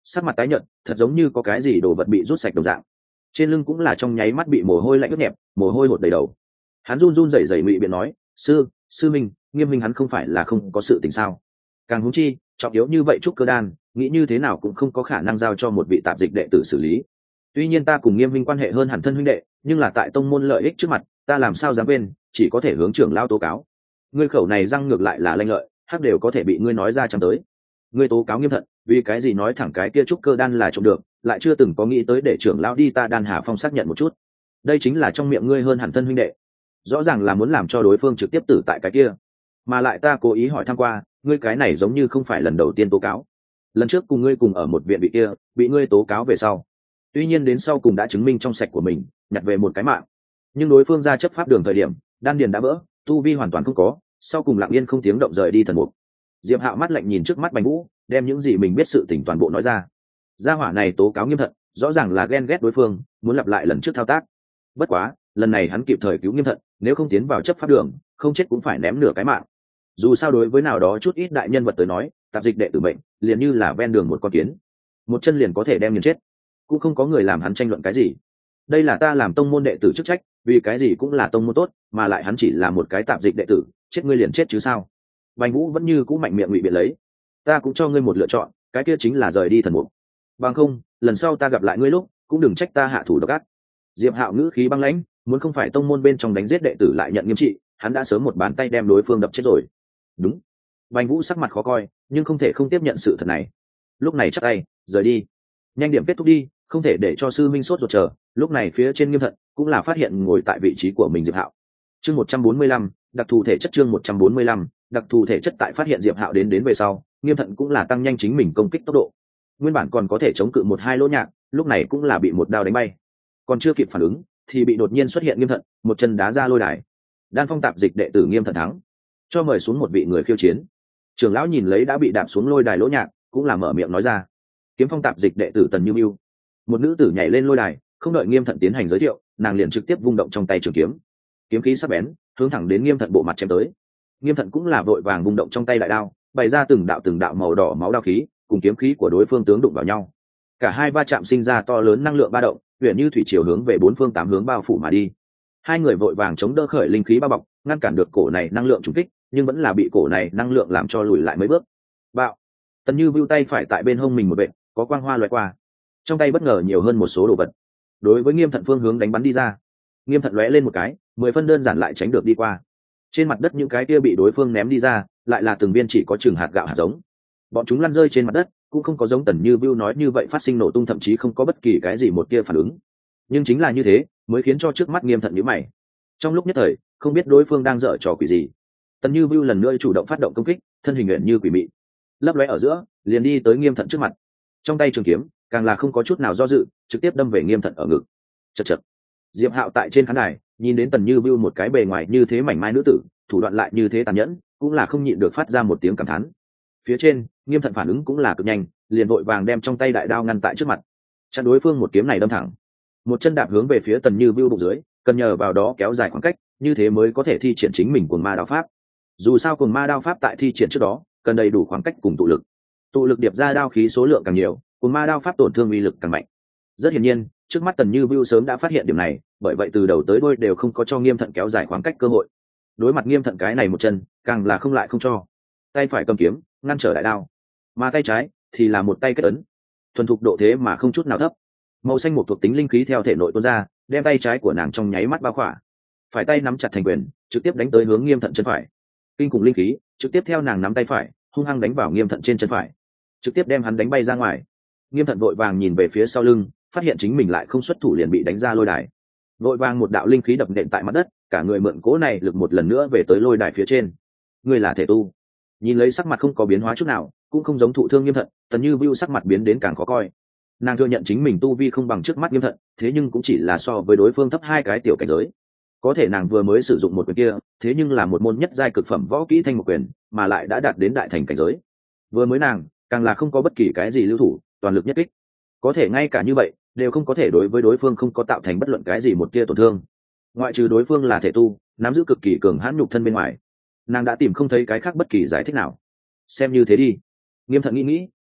sắc mặt tái nhợt, thật giống như có cái gì đồ vật bị rút sạch đồng dạng. Trên lưng cũng là trong nháy mắt bị mồ hôi lạnh ướt nhẹp, mồ hôi hột đầy đầu. Hắn run run rẩy rẩy ngụy biện nói, sư sư minh, Nghiêm minh hắn không phải là không có sự tình sao? Càng huống chi trọng yếu như vậy trúc cơ đan, nghĩ như thế nào cũng không có khả năng giao cho một vị tạp dịch đệ tử xử lý. Tuy nhiên ta cùng Nghiêm minh quan hệ hơn hẳn thân huynh đệ, nhưng là tại tông môn lợi ích trước mặt, ta làm sao dám quên, chỉ có thể hướng trưởng lao tố cáo. Ngươi khẩu này răng ngược lại là lanh lợi, hắc đều có thể bị ngươi nói ra chẳng tới. Ngươi tố cáo Nghiêm thận, vì cái gì nói thẳng cái kia trúc cơ đan là trộm được, lại chưa từng có nghĩ tới để trưởng lão đi ta Đan Hà Phong xác nhận một chút. Đây chính là trong miệng ngươi hơn hẳn thân huynh đệ, rõ ràng là muốn làm cho đối phương trực tiếp tử tại cái kia. Mà lại ta cố ý hỏi thăm qua, ngươi cái này giống như không phải lần đầu tiên tố cáo. Lần trước cùng ngươi cùng ở một viện bị kia, bị ngươi tố cáo về sau. Tuy nhiên đến sau cùng đã chứng minh trong sạch của mình, nhặt về một cái mạng. Nhưng đối phương ra chấp pháp đường thời điểm, đan điền đã vỡ, tu vi hoàn toàn không có, sau cùng lặng yên không tiếng động rời đi thần mục. Diệp Hạo mắt lạnh nhìn trước mắt Bành Vũ, đem những gì mình biết sự tình toàn bộ nói ra. Gia hỏa này tố cáo Nghiêm thận, rõ ràng là ghen ghét đối phương, muốn lặp lại lần trước thao tác. Bất quá, lần này hắn kịp thời cứu Nghiêm thận, nếu không tiến vào chấp pháp đường, không chết cũng phải ném nửa cái mạng. Dù sao đối với nào đó chút ít đại nhân vật tới nói, tạp dịch đệ tử mệnh, liền như là ven đường một con kiến, một chân liền có thể đem nghiền chết, cũng không có người làm hắn tranh luận cái gì. Đây là ta làm tông môn đệ tử chức trách, vì cái gì cũng là tông môn tốt, mà lại hắn chỉ là một cái tạp dịch đệ tử, chết ngươi liền chết chứ sao? Bành Vũ vẫn như cũ mạnh miệng ngụy biện lấy, ta cũng cho ngươi một lựa chọn, cái kia chính là rời đi thần mục. Bằng không, lần sau ta gặp lại ngươi lúc, cũng đừng trách ta hạ thủ độc ác. Diệp Hạo ngữ khí băng lãnh, muốn không phải tông môn bên trong đánh giết đệ tử lại nhận nghiêm trị, hắn đã sớm một bàn tay đem đối phương đập chết rồi. Đúng. Bành Vũ sắc mặt khó coi, nhưng không thể không tiếp nhận sự thật này. Lúc này chắc tay, rời đi. Nhanh điểm kết thúc đi, không thể để cho sư minh sốt ruột chờ. Lúc này phía trên Nghiêm thận cũng là phát hiện ngồi tại vị trí của mình Diệp Hạo. Chương một trăm bốn mươi lăm, đặc thù thể chất chương một trăm bốn mươi lăm, đặc thù thể chất tại phát hiện Diệp Hạo đến đến về sau, Nghiêm thận cũng là tăng nhanh chính mình công kích tốc độ. Nguyên bản còn có thể chống cự một hai lỗ nhạc, lúc này cũng là bị một đao đánh bay. Còn chưa kịp phản ứng, thì bị đột nhiên xuất hiện Nghiêm thận, một chân đá ra lôi đài. Đan Phong tạp dịch đệ tử Nghiêm thận thắng, cho mời xuống một vị người khiêu chiến. Trưởng lão nhìn lấy đã bị đạp xuống lôi đài lỗ nhạc, cũng là mở miệng nói ra. Kiếm Phong tạp dịch đệ tử Tần Như Miu. Một nữ tử nhảy lên lôi đài, không đợi Nghiêm thận tiến hành giới thiệu, nàng liền trực tiếp vung động trong tay trường kiếm. Kiếm khí sắc bén, hướng thẳng đến Nghiêm thận bộ mặt chém tới. Nghiêm thận cũng là vội vàng vung động trong tay đại đao, bày ra từng đạo từng đạo màu đỏ máu đao khí, cùng kiếm khí của đối phương tướng đụng vào nhau. Cả hai va chạm sinh ra to lớn năng lượng ba động, huyền như thủy triều hướng về bốn phương tám hướng bao phủ mà đi. Hai người vội vàng chống đỡ khởi linh khí bao bọc, ngăn cản được cổ này năng lượng trùng kích, nhưng vẫn là bị cổ này năng lượng làm cho lùi lại mấy bước. Bạo. Tần Như vưu tay phải tại bên hông mình một vệt, có quang hoa lóe qua. Trong tay bất ngờ nhiều hơn một số đồ vật. Đối với Nghiêm thận phương hướng đánh bắn đi ra. Nghiêm thận lóe lên một cái, mười phân đơn giản lại tránh được đi qua. Trên mặt đất những cái kia bị đối phương ném đi ra, lại là từng viên chỉ có chừng hạt gạo hạt giống. Bọn chúng lăn rơi trên mặt đất, cũng không có giống Tần Như vưu nói như vậy phát sinh nổ tung, thậm chí không có bất kỳ cái gì một tia phản ứng. Nhưng chính là như thế, mới khiến cho trước mắt Nghiêm thận nhíu mày. Trong lúc nhất thời, không biết đối phương đang dở trò quỷ gì. Tần Như vưu lần nữa chủ động phát động công kích, thân hình nguyện như quỷ mị, lấp lóe ở giữa, liền đi tới Nghiêm thận trước mặt. Trong tay trường kiếm, càng là không có chút nào do dự, trực tiếp đâm về Nghiêm thận ở ngực. Chậc chậc. Diệp Hạo tại trên khán đài, nhìn đến Tần Như vưu một cái bề ngoài như thế mảnh mai nữ tử, thủ đoạn lại như thế tàn nhẫn, cũng là không nhịn được phát ra một tiếng cảm thán. Phía trên, Nghiêm thận phản ứng cũng là cực nhanh, liền vội vàng đem trong tay đại đao ngăn tại trước mặt, chặn đối phương một kiếm này đâm thẳng. Một chân đạp hướng về phía Tần Như vưu bụng dưới, cần nhờ vào đó kéo dài khoảng cách, như thế mới có thể thi triển chính mình cuồng ma đao pháp. Dù sao cuồng ma đao pháp tại thi triển trước đó, cần đầy đủ khoảng cách cùng tụ lực. Tụ lực điệp ra đao khí số lượng càng nhiều, cuồng ma đao pháp tổn thương uy lực càng mạnh. Rất hiển nhiên, trước mắt Tần Như vưu sớm đã phát hiện điểm này, bởi vậy từ đầu tới đuôi đều không có cho Nghiêm thận kéo dài khoảng cách cơ hội. Đối mặt Nghiêm thận cái này một chân, càng là không lại không cho. Tay phải cầm kiếm, ngăn trở đại đao, mà tay trái thì là một tay kết ấn, thuần thục độ thế mà không chút nào thấp. Màu xanh một thuộc tính linh khí theo thể nội tuôn ra, đem tay trái của nàng trong nháy mắt bao khỏa. Phải tay nắm chặt thành quyền, trực tiếp đánh tới hướng Nghiêm thận chân phải. Kinh khủng linh khí trực tiếp theo nàng nắm tay phải, hung hăng đánh vào Nghiêm thận trên chân phải, trực tiếp đem hắn đánh bay ra ngoài. Nghiêm thận vội vàng nhìn về phía sau lưng, phát hiện chính mình lại không xuất thủ liền bị đánh ra lôi đài. Vội vàng một đạo linh khí đập nện tại mặt đất, cả người mượn cố này lực một lần nữa về tới lôi đài phía trên. Người là thể tu. Nhìn lấy sắc mặt không có biến hóa chút nào, cũng không giống thụ thương Nghiêm thận, Tần Như vưu sắc mặt biến đến càng khó coi. Nàng thừa nhận chính mình tu vi không bằng trước mắt Nghiêm thận, thế nhưng cũng chỉ là so với đối phương thấp hai cái tiểu cảnh giới. Có thể nàng vừa mới sử dụng một quyền kia, thế nhưng là một môn nhất giai cực phẩm võ kỹ thanh một quyền, mà lại đã đạt đến đại thành cảnh giới. Vừa mới nàng, càng là không có bất kỳ cái gì lưu thủ, toàn lực nhất kích. Có thể ngay cả như vậy, đều không có thể đối với đối phương không có tạo thành bất luận cái gì một tia tổn thương. Ngoại trừ đối phương là thể tu, nắm giữ cực kỳ cường hãn nhục thân bên ngoài, nàng đã tìm không thấy cái khác bất kỳ giải thích nào. Xem như thế đi. Nghiêm thận nghĩ nghĩ,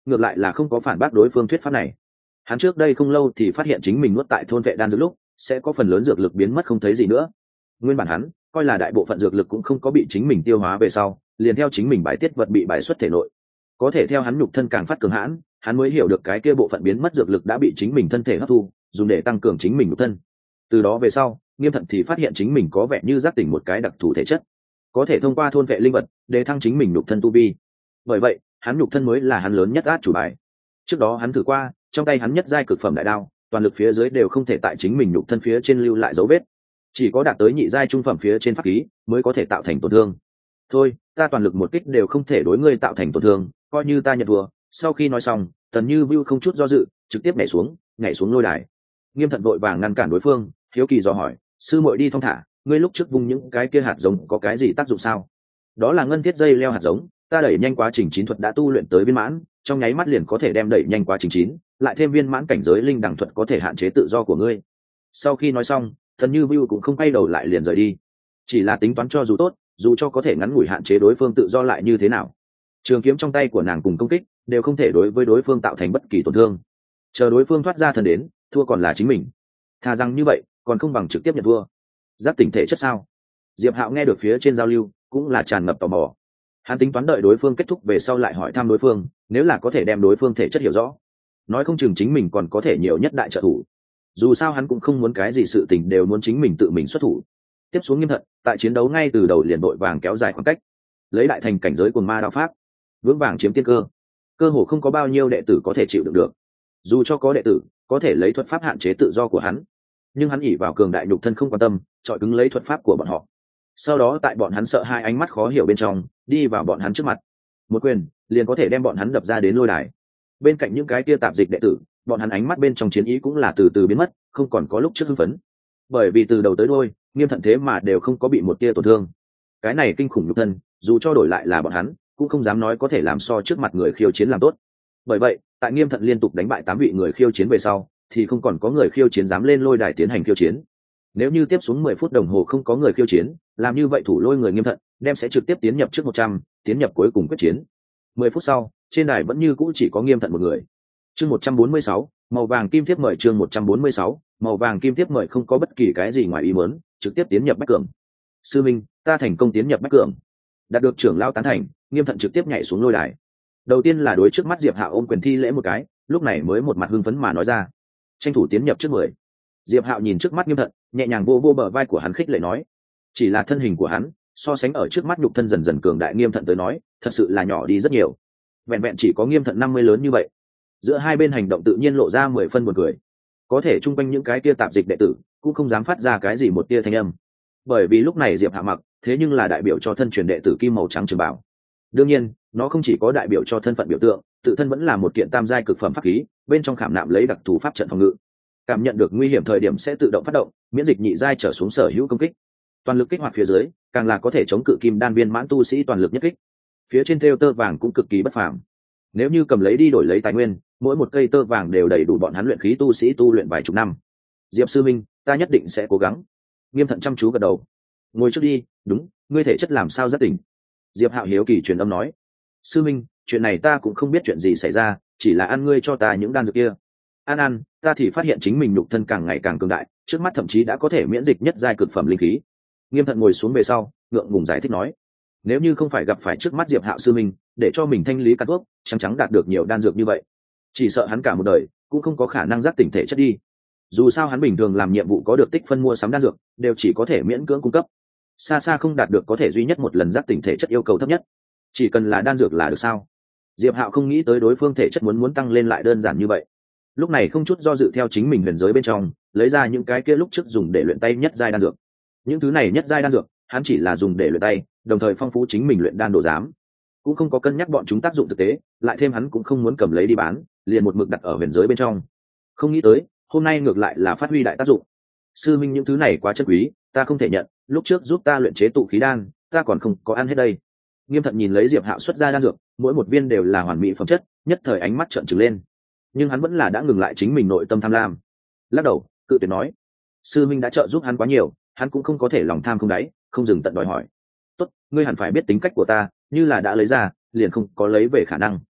ngược lại là không có phản bác đối phương thuyết pháp này. Hắn trước đây không lâu thì phát hiện chính mình nuốt tại thôn vệ đan dược lúc sẽ có phần lớn dược lực biến mất không thấy gì nữa. Nguyên bản hắn coi là đại bộ phận dược lực cũng không có bị chính mình tiêu hóa về sau, liền theo chính mình bài tiết vật bị bài xuất thể nội. Có thể theo hắn nhục thân càng phát cường hãn, hắn mới hiểu được cái kia bộ phận biến mất dược lực đã bị chính mình thân thể hấp thu, dùng để tăng cường chính mình nhục thân. Từ đó về sau, Nghiêm Thận thì phát hiện chính mình có vẻ như giác tỉnh một cái đặc thù thể chất, có thể thông qua thôn vệ linh vật để thăng chính mình nhục thân tu vi. Bởi vậy, hắn nhục thân mới là hắn lớn nhất át chủ bài. Trước đó hắn thử qua, trong tay hắn nhất giai cực phẩm đại đao, toàn lực phía dưới đều không thể tại chính mình nhục thân phía trên lưu lại dấu vết, chỉ có đạt tới nhị giai trung phẩm phía trên pháp khí mới có thể tạo thành tổn thương. Thôi, ta toàn lực một kích đều không thể đối ngươi tạo thành tổn thương, coi như ta nhận thua. Sau khi nói xong, Tần Như Vưu không chút do dự, trực tiếp nhảy xuống, nhảy xuống lôi đài. Nghiêm Thận vội vàng ngăn cản đối phương, hiếu kỳ dò hỏi, sư muội đi thong thả, ngươi lúc trước vung những cái kia hạt giống có cái gì tác dụng sao? Đó là ngân thiết dây leo hạt giống, ta đẩy nhanh quá trình chín thuật đã tu luyện tới viên mãn, trong nháy mắt liền có thể đem đẩy nhanh quá trình chín, lại thêm viên mãn cảnh giới linh đẳng thuật có thể hạn chế tự do của ngươi. Sau khi nói xong, Tần Như Vưu cũng không quay đầu lại liền rời đi, chỉ là tính toán cho dù tốt, dù cho có thể ngắn ngủi hạn chế đối phương tự do lại như thế nào, trường kiếm trong tay của nàng cùng công kích đều không thể đối với đối phương tạo thành bất kỳ tổn thương. Chờ đối phương thoát ra thần đến, thua còn là chính mình. Thà rằng như vậy, còn không bằng trực tiếp nhận thua. Giác tỉnh thể chất sao? Diệp Hạo nghe được phía trên giao lưu, cũng là tràn ngập tò mò. Hắn tính toán đợi đối phương kết thúc về sau lại hỏi thăm đối phương, nếu là có thể đem đối phương thể chất hiểu rõ, nói không chừng chính mình còn có thể nhiều nhất đại trợ thủ. Dù sao hắn cũng không muốn cái gì sự tình đều muốn chính mình tự mình xuất thủ. Tiếp xuống Nghiêm Thận, tại chiến đấu ngay từ đầu liền đội vàng kéo dài khoảng cách, lấy đại thành cảnh giới của ma đạo pháp, vững vàng chiếm tiên cơ. Cơ hồ không có bao nhiêu đệ tử có thể chịu đựng được. Dù cho có đệ tử có thể lấy thuật pháp hạn chế tự do của hắn, nhưng hắn ỉ vào cường đại nhục thân không quan tâm, chọi cứng lấy thuật pháp của bọn họ. Sau đó tại bọn hắn sợ hai ánh mắt khó hiểu bên trong, đi vào bọn hắn trước mặt, một quyền liền có thể đem bọn hắn đập ra đến lôi đài. Bên cạnh những cái kia tạp dịch đệ tử, bọn hắn ánh mắt bên trong chiến ý cũng là từ từ biến mất, không còn có lúc trước hưng phấn. Bởi vì từ đầu tới đuôi, Nghiêm Thận thế mà đều không có bị một tia tổn thương. Cái này kinh khủng nhục thân, dù cho đổi lại là bọn hắn, cũng không dám nói có thể làm so trước mặt người khiêu chiến làm tốt. Bởi vậy, tại Nghiêm Thận liên tục đánh bại tám vị người khiêu chiến về sau, thì không còn có người khiêu chiến dám lên lôi đài tiến hành khiêu chiến. Nếu như tiếp xuống mười phút đồng hồ không có người khiêu chiến, làm như vậy thủ lôi người Nghiêm Thận đem sẽ trực tiếp tiến nhập trước một trăm, tiến nhập cuối cùng quyết chiến. mười phút sau, trên đài vẫn như cũ chỉ có Nghiêm Thận một người. Chương một trăm bốn mươi sáu, màu vàng kim thiếp mời chương một trăm bốn mươi sáu, màu vàng kim thiếp mời không có bất kỳ cái gì ngoài ý muốn, trực tiếp tiến nhập bách cường. Sư minh, ta thành công tiến nhập bách cường. Đạt được trưởng lão tán thành, Nghiêm Thận trực tiếp nhảy xuống lôi đài. Đầu tiên là đối trước mắt Diệp Hạo ôm quyền thi lễ một cái, lúc này mới một mặt hưng phấn mà nói ra, tranh thủ tiến nhập trước mười. Diệp Hạo nhìn trước mắt Nghiêm Thận, nhẹ nhàng vô vô bờ vai của hắn khích lệ nói, chỉ là thân hình của hắn, so sánh ở trước mắt nhục thân dần dần cường đại Nghiêm Thận tới nói, thật sự là nhỏ đi rất nhiều. Vẹn vẹn chỉ có Nghiêm Thận năm mươi lớn như vậy. Giữa hai bên hành động tự nhiên lộ ra mười phân buồn cười. Có thể chung quanh những cái tia tạp dịch đệ tử cũng không dám phát ra cái gì một tia thanh âm, bởi vì lúc này Diệp Hạ mặc thế nhưng là đại biểu cho thân truyền đệ tử kim màu trắng trường bảo. Đương nhiên, nó không chỉ có đại biểu cho thân phận biểu tượng, tự thân vẫn là một kiện tam giai cực phẩm pháp khí, bên trong khảm nạm lấy đặc thù pháp trận phòng ngự, cảm nhận được nguy hiểm thời điểm sẽ tự động phát động, miễn dịch nhị giai trở xuống sở hữu công kích. Toàn lực kích hoạt phía dưới, càng là có thể chống cự kim đan viên mãn tu sĩ toàn lực nhất kích. Phía trên thêu tơ vàng cũng cực kỳ bất phàm. Nếu như cầm lấy đi đổi lấy tài nguyên, mỗi một cây tơ vàng đều đầy đủ bọn hắn luyện khí tu sĩ tu luyện vài chục năm. Diệp sư minh, ta nhất định sẽ cố gắng. Nghiêm Thận chăm chú gật đầu. Ngồi trước đi. Đúng, ngươi thể chất làm sao rất tỉnh? Diệp Hạo hiếu kỳ truyền âm nói. Sư minh, chuyện này ta cũng không biết chuyện gì xảy ra, chỉ là ăn ngươi cho ta những đan dược kia. An ăn, ta thì phát hiện chính mình nhục thân càng ngày càng cường đại, trước mắt thậm chí đã có thể miễn dịch nhất giai cực phẩm linh khí. Nghiêm Thận ngồi xuống về sau, ngượng ngùng giải thích nói, nếu như không phải gặp phải trước mắt Diệp Hạo sư minh, để cho mình thanh lý cắt thuốc, trắng trắng đạt được nhiều đan dược như vậy, chỉ sợ hắn cả một đời cũng không có khả năng giác tỉnh thể chất đi. Dù sao hắn bình thường làm nhiệm vụ có được tích phân mua sắm đan dược, đều chỉ có thể miễn cưỡng cung cấp, xa xa không đạt được có thể duy nhất một lần giác tỉnh thể chất yêu cầu thấp nhất. Chỉ cần là đan dược là được sao? Diệp Hạo không nghĩ tới đối phương thể chất muốn muốn tăng lên lại đơn giản như vậy. Lúc này không chút do dự theo chính mình huyền giới bên trong lấy ra những cái kia lúc trước dùng để luyện tay nhất giai đan dược. Những thứ này nhất giai đan dược, hắn chỉ là dùng để luyện tay, đồng thời phong phú chính mình luyện đan đồ giám, cũng không có cân nhắc bọn chúng tác dụng thực tế, lại thêm hắn cũng không muốn cầm lấy đi bán, liền một mực đặt ở huyền giới bên trong. Không nghĩ tới, hôm nay ngược lại là phát huy đại tác dụng. Sư minh, những thứ này quá chân quý, ta không thể nhận, lúc trước giúp ta luyện chế tụ khí đan, ta còn không có ăn hết đây. Nghiêm Thận nhìn lấy Diệp Hạo xuất ra đan dược, mỗi một viên đều là hoàn mỹ phẩm chất, nhất thời ánh mắt trợn trừng lên. Nhưng hắn vẫn là đã ngừng lại chính mình nội tâm tham lam, lắc đầu cự tuyệt nói, sư minh đã trợ giúp hắn quá nhiều, hắn cũng không có thể lòng tham không đáy, không dừng tận đòi hỏi. Tốt, ngươi hẳn phải biết tính cách của ta, như là đã lấy ra, liền không có lấy về khả năng.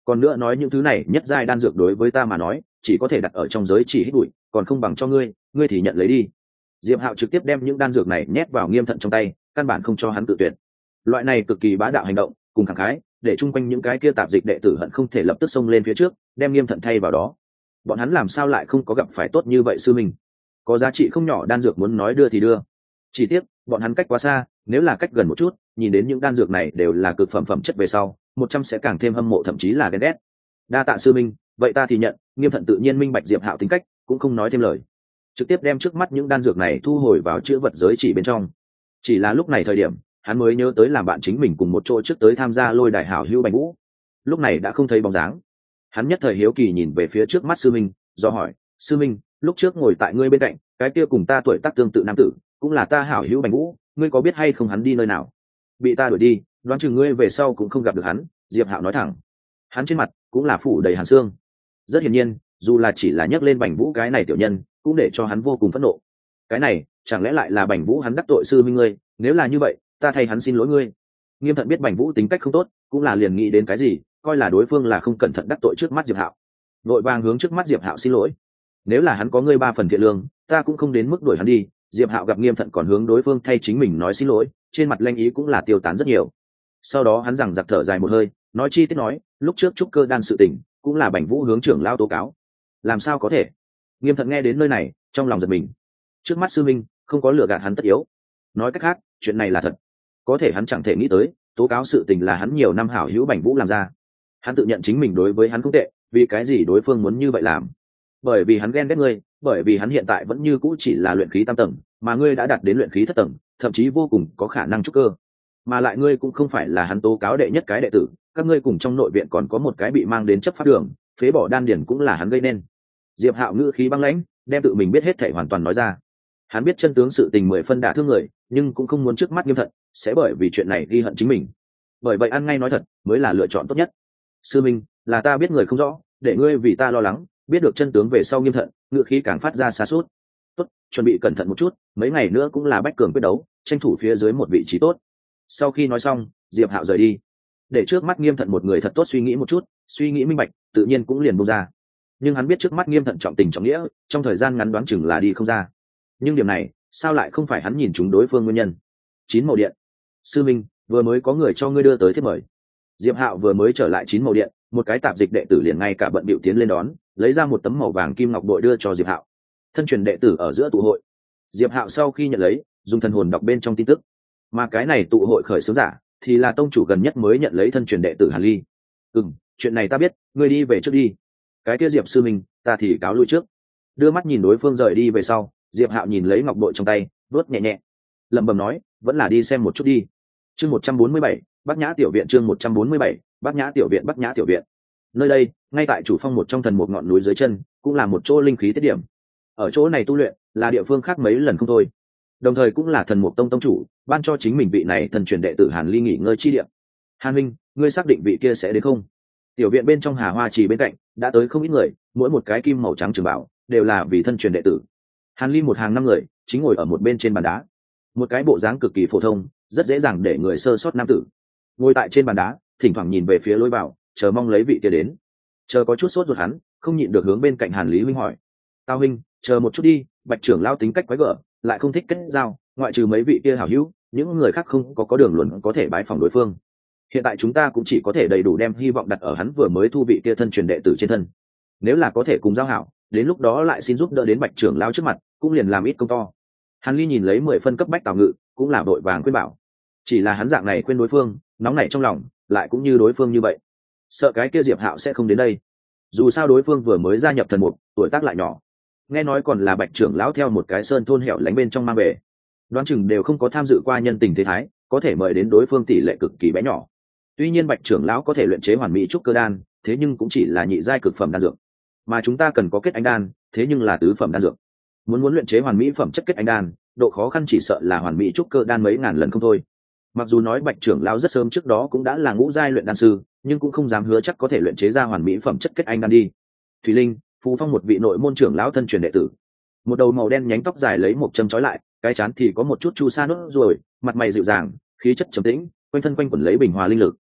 còn nữa nói những thứ này nhất giai đan dược đối với ta mà nói chỉ có thể đặt ở trong giới chỉ hít bụi, còn không bằng cho ngươi, ngươi thì nhận lấy đi. Diệp Hạo trực tiếp đem những đan dược này nhét vào Nghiêm Thận trong tay, căn bản không cho hắn tự tuyển. Loại này cực kỳ bá đạo hành động cùng khẳng khái, để chung quanh những cái kia tạp dịch đệ tử hận không thể lập tức xông lên phía trước đem Nghiêm Thận thay vào đó. Bọn hắn làm sao lại không có gặp phải tốt như vậy sư mình? Có giá trị không nhỏ đan dược muốn nói đưa thì đưa, chỉ tiếc bọn hắn cách quá xa, nếu là cách gần một chút nhìn đến những đan dược này đều là cực phẩm phẩm chất về sau một trăm sẽ càng thêm hâm mộ thậm chí là ghen ghét. Đa tạ sư minh, vậy ta thì nhận. Nghiêm Thận tự nhiên minh bạch Diệp Hạo tính cách, cũng không nói thêm lời, trực tiếp đem trước mắt những đan dược này thu hồi vào chữ vật giới chỉ bên trong. Chỉ là lúc này thời điểm hắn mới nhớ tới làm bạn chính mình cùng một chỗ trước tới tham gia lôi đại hảo hữu Bành Vũ, lúc này đã không thấy bóng dáng. Hắn nhất thời hiếu kỳ nhìn về phía trước mắt sư minh, do hỏi: sư minh, lúc trước ngồi tại ngươi bên cạnh cái kia cùng ta tuổi tác tương tự nam tử cũng là ta hảo hữu Bành Vũ, ngươi có biết hay không hắn đi nơi nào? Bị ta đuổi đi, đoán chừng ngươi về sau cũng không gặp được hắn. Diệp Hạo nói thẳng, hắn trên mặt cũng là phủ đầy hàn xương. Rất hiển nhiên, dù là chỉ là nhắc lên Bành Vũ cái này tiểu nhân cũng để cho hắn vô cùng phẫn nộ. Cái này chẳng lẽ lại là Bành Vũ hắn đắc tội sư minh ngươi? Nếu là như vậy, ta thay hắn xin lỗi ngươi. Nghiêm Thận biết Bành Vũ tính cách không tốt, cũng là liền nghĩ đến cái gì, coi là đối phương là không cẩn thận đắc tội trước mắt Diệp Hạo, vội vàng hướng trước mắt Diệp Hạo xin lỗi. Nếu là hắn có ngươi ba phần thiện lương, ta cũng không đến mức đuổi hắn đi. Diệp Hạo gặp Nghiêm Thận còn hướng đối phương thay chính mình nói xin lỗi, trên mặt lanh ý cũng là tiêu tán rất nhiều. Sau đó hắn rằng giặc thở dài một hơi, nói chi tiết nói, lúc trước trúc cơ đan sự tình cũng là Bành Vũ hướng trưởng lao tố cáo. Làm sao có thể? Nghiêm Thận nghe đến nơi này trong lòng giật mình. Trước mắt sư minh không có lừa gạt hắn tất yếu. Nói cách khác, chuyện này là thật. Có thể hắn chẳng thể nghĩ tới tố cáo sự tình là hắn nhiều năm hảo hữu Bành Vũ làm ra. Hắn tự nhận chính mình đối với hắn không tệ, vì cái gì đối phương muốn như vậy làm? Bởi vì hắn ghen ghét ngươi, bởi vì hắn hiện tại vẫn như cũ chỉ là luyện khí tam tầng, mà ngươi đã đạt đến luyện khí thất tầng, thậm chí vô cùng có khả năng trúc cơ. Mà lại ngươi cũng không phải là hắn tố cáo đệ nhất cái đệ tử, các ngươi cùng trong nội viện còn có một cái bị mang đến chấp pháp đường, phế bỏ đan điển cũng là hắn gây nên. Diệp Hạo ngữ khí băng lãnh, đem tự mình biết hết thảy hoàn toàn nói ra. Hắn biết chân tướng sự tình mười phân đả thương người, nhưng cũng không muốn trước mắt Nghiêm Thận sẽ bởi vì chuyện này ghi hận chính mình. Bởi vậy ăn ngay nói thật mới là lựa chọn tốt nhất. Sư minh, là ta biết người không rõ, để ngươi vì ta lo lắng. Biết được chân tướng về sau Nghiêm Thận ngữ khí càng phát ra xa suốt. Tốt, chuẩn bị cẩn thận một chút, mấy ngày nữa cũng là bách cường quyết đấu, tranh thủ phía dưới một vị trí tốt. Sau khi nói xong, Diệp Hạo rời đi, để trước mắt Nghiêm Thận một người thật tốt suy nghĩ một chút, suy nghĩ minh bạch tự nhiên cũng liền buông ra. Nhưng hắn biết trước mắt Nghiêm Thận trọng tình trọng nghĩa, trong thời gian ngắn đoán chừng là đi không ra. Nhưng điểm này sao lại không phải hắn nhìn chúng đối phương nguyên nhân? Chín màu điện. Sư minh, vừa mới có người cho ngươi đưa tới thiếp mời. Diệp Hạo vừa mới trở lại chín màu điện, một cái tạp dịch đệ tử liền ngay cả bận bịu tiến lên đón, lấy ra một tấm màu vàng kim ngọc bội đưa cho Diệp Hạo. Thân truyền đệ tử ở giữa tụ hội. Diệp Hạo sau khi nhận lấy, dùng thần hồn đọc bên trong tin tức, mà cái này tụ hội khởi xướng giả thì là tông chủ gần nhất mới nhận lấy thân truyền đệ tử Hàn Ly. Ừm, chuyện này ta biết, ngươi đi về trước đi. Cái kia Diệp sư minh, ta thì cáo lui trước. Đưa mắt nhìn đối phương rời đi về sau, Diệp Hạo nhìn lấy ngọc bội trong tay, vuốt nhẹ nhẹ, lẩm bẩm nói, vẫn là đi xem một chút đi. Chương một trăm bốn mươi bảy, Bắc Nhã tiểu viện. Chương một trăm bốn mươi bảy, Bắc Nhã tiểu viện. Bắc Nhã tiểu viện. Nơi đây, ngay tại chủ phong một trong thần một ngọn núi dưới chân, cũng là một chỗ linh khí tiết điểm. Ở chỗ này tu luyện là địa phương khác mấy lần không thôi. Đồng thời cũng là thần mục tông tông chủ ban cho chính mình vị này thần truyền đệ tử Hàn Ly nghỉ ngơi chi địa. Hàn Minh, ngươi xác định vị kia sẽ đến không? Tiểu viện bên trong Hà Hoa Trì bên cạnh đã tới không ít người, mỗi một cái kim màu trắng trường bảo đều là vì thân truyền đệ tử. Hàn Ly một hàng năm người chính ngồi ở một bên trên bàn đá, một cái bộ dáng cực kỳ phổ thông, rất dễ dàng để người sơ sót nam tử ngồi tại trên bàn đá, thỉnh thoảng nhìn về phía lối vào, chờ mong lấy vị kia đến. Chờ có chút sốt ruột hắn không nhịn được hướng bên cạnh Hàn Lý huynh hỏi: Tao huynh, chờ một chút đi, Bạch trưởng lao tính cách quái gở, lại không thích kết giao, ngoại trừ mấy vị kia hảo hữu, những người khác không có có đường luận có thể bái phỏng đối phương. Hiện tại chúng ta cũng chỉ có thể đầy đủ đem hy vọng đặt ở hắn vừa mới thu vị kia thân truyền đệ tử trên thân. Nếu là có thể cùng giao hảo, đến lúc đó lại xin giúp đỡ đến Bạch trưởng lao trước mặt, cũng liền làm ít công to. Hàn Ly nhìn lấy mười phân cấp bách Tào Ngự, cũng là vội vàng khuyên bảo. Chỉ là hắn dạng này khuyên đối phương, nóng nảy trong lòng, lại cũng như đối phương như vậy, sợ cái kia Diệp Hạo sẽ không đến đây. Dù sao đối phương vừa mới gia nhập thần mục, tuổi tác lại nhỏ, nghe nói còn là Bạch trưởng lão theo một cái sơn thôn hẻo lánh bên trong mang về, đoán chừng đều không có tham dự qua nhân tình thế thái, có thể mời đến đối phương tỷ lệ cực kỳ bé nhỏ. Tuy nhiên Bạch trưởng lão có thể luyện chế hoàn mỹ trúc cơ đan, thế nhưng cũng chỉ là nhị giai cực phẩm đan dược, mà chúng ta cần có kết anh đan, thế nhưng là tứ phẩm đan dược. Muốn muốn luyện chế hoàn mỹ phẩm chất kết anh đan, độ khó khăn chỉ sợ là hoàn mỹ trúc cơ đan mấy ngàn lần không thôi. Mặc dù nói Bạch trưởng lão rất sớm trước đó cũng đã là ngũ giai luyện đan sư, nhưng cũng không dám hứa chắc có thể luyện chế ra hoàn mỹ phẩm chất kết anh đan đi. Thủy Linh, Phú Phong một vị nội môn trưởng lão thân truyền đệ tử, một đầu màu đen nhánh tóc dài lấy một châm trói lại, cái trán thì có một chút chu sa nốt ruồi, mặt mày dịu dàng, khí chất trầm tĩnh, quanh thân quanh quẩn lấy bình hòa linh lực.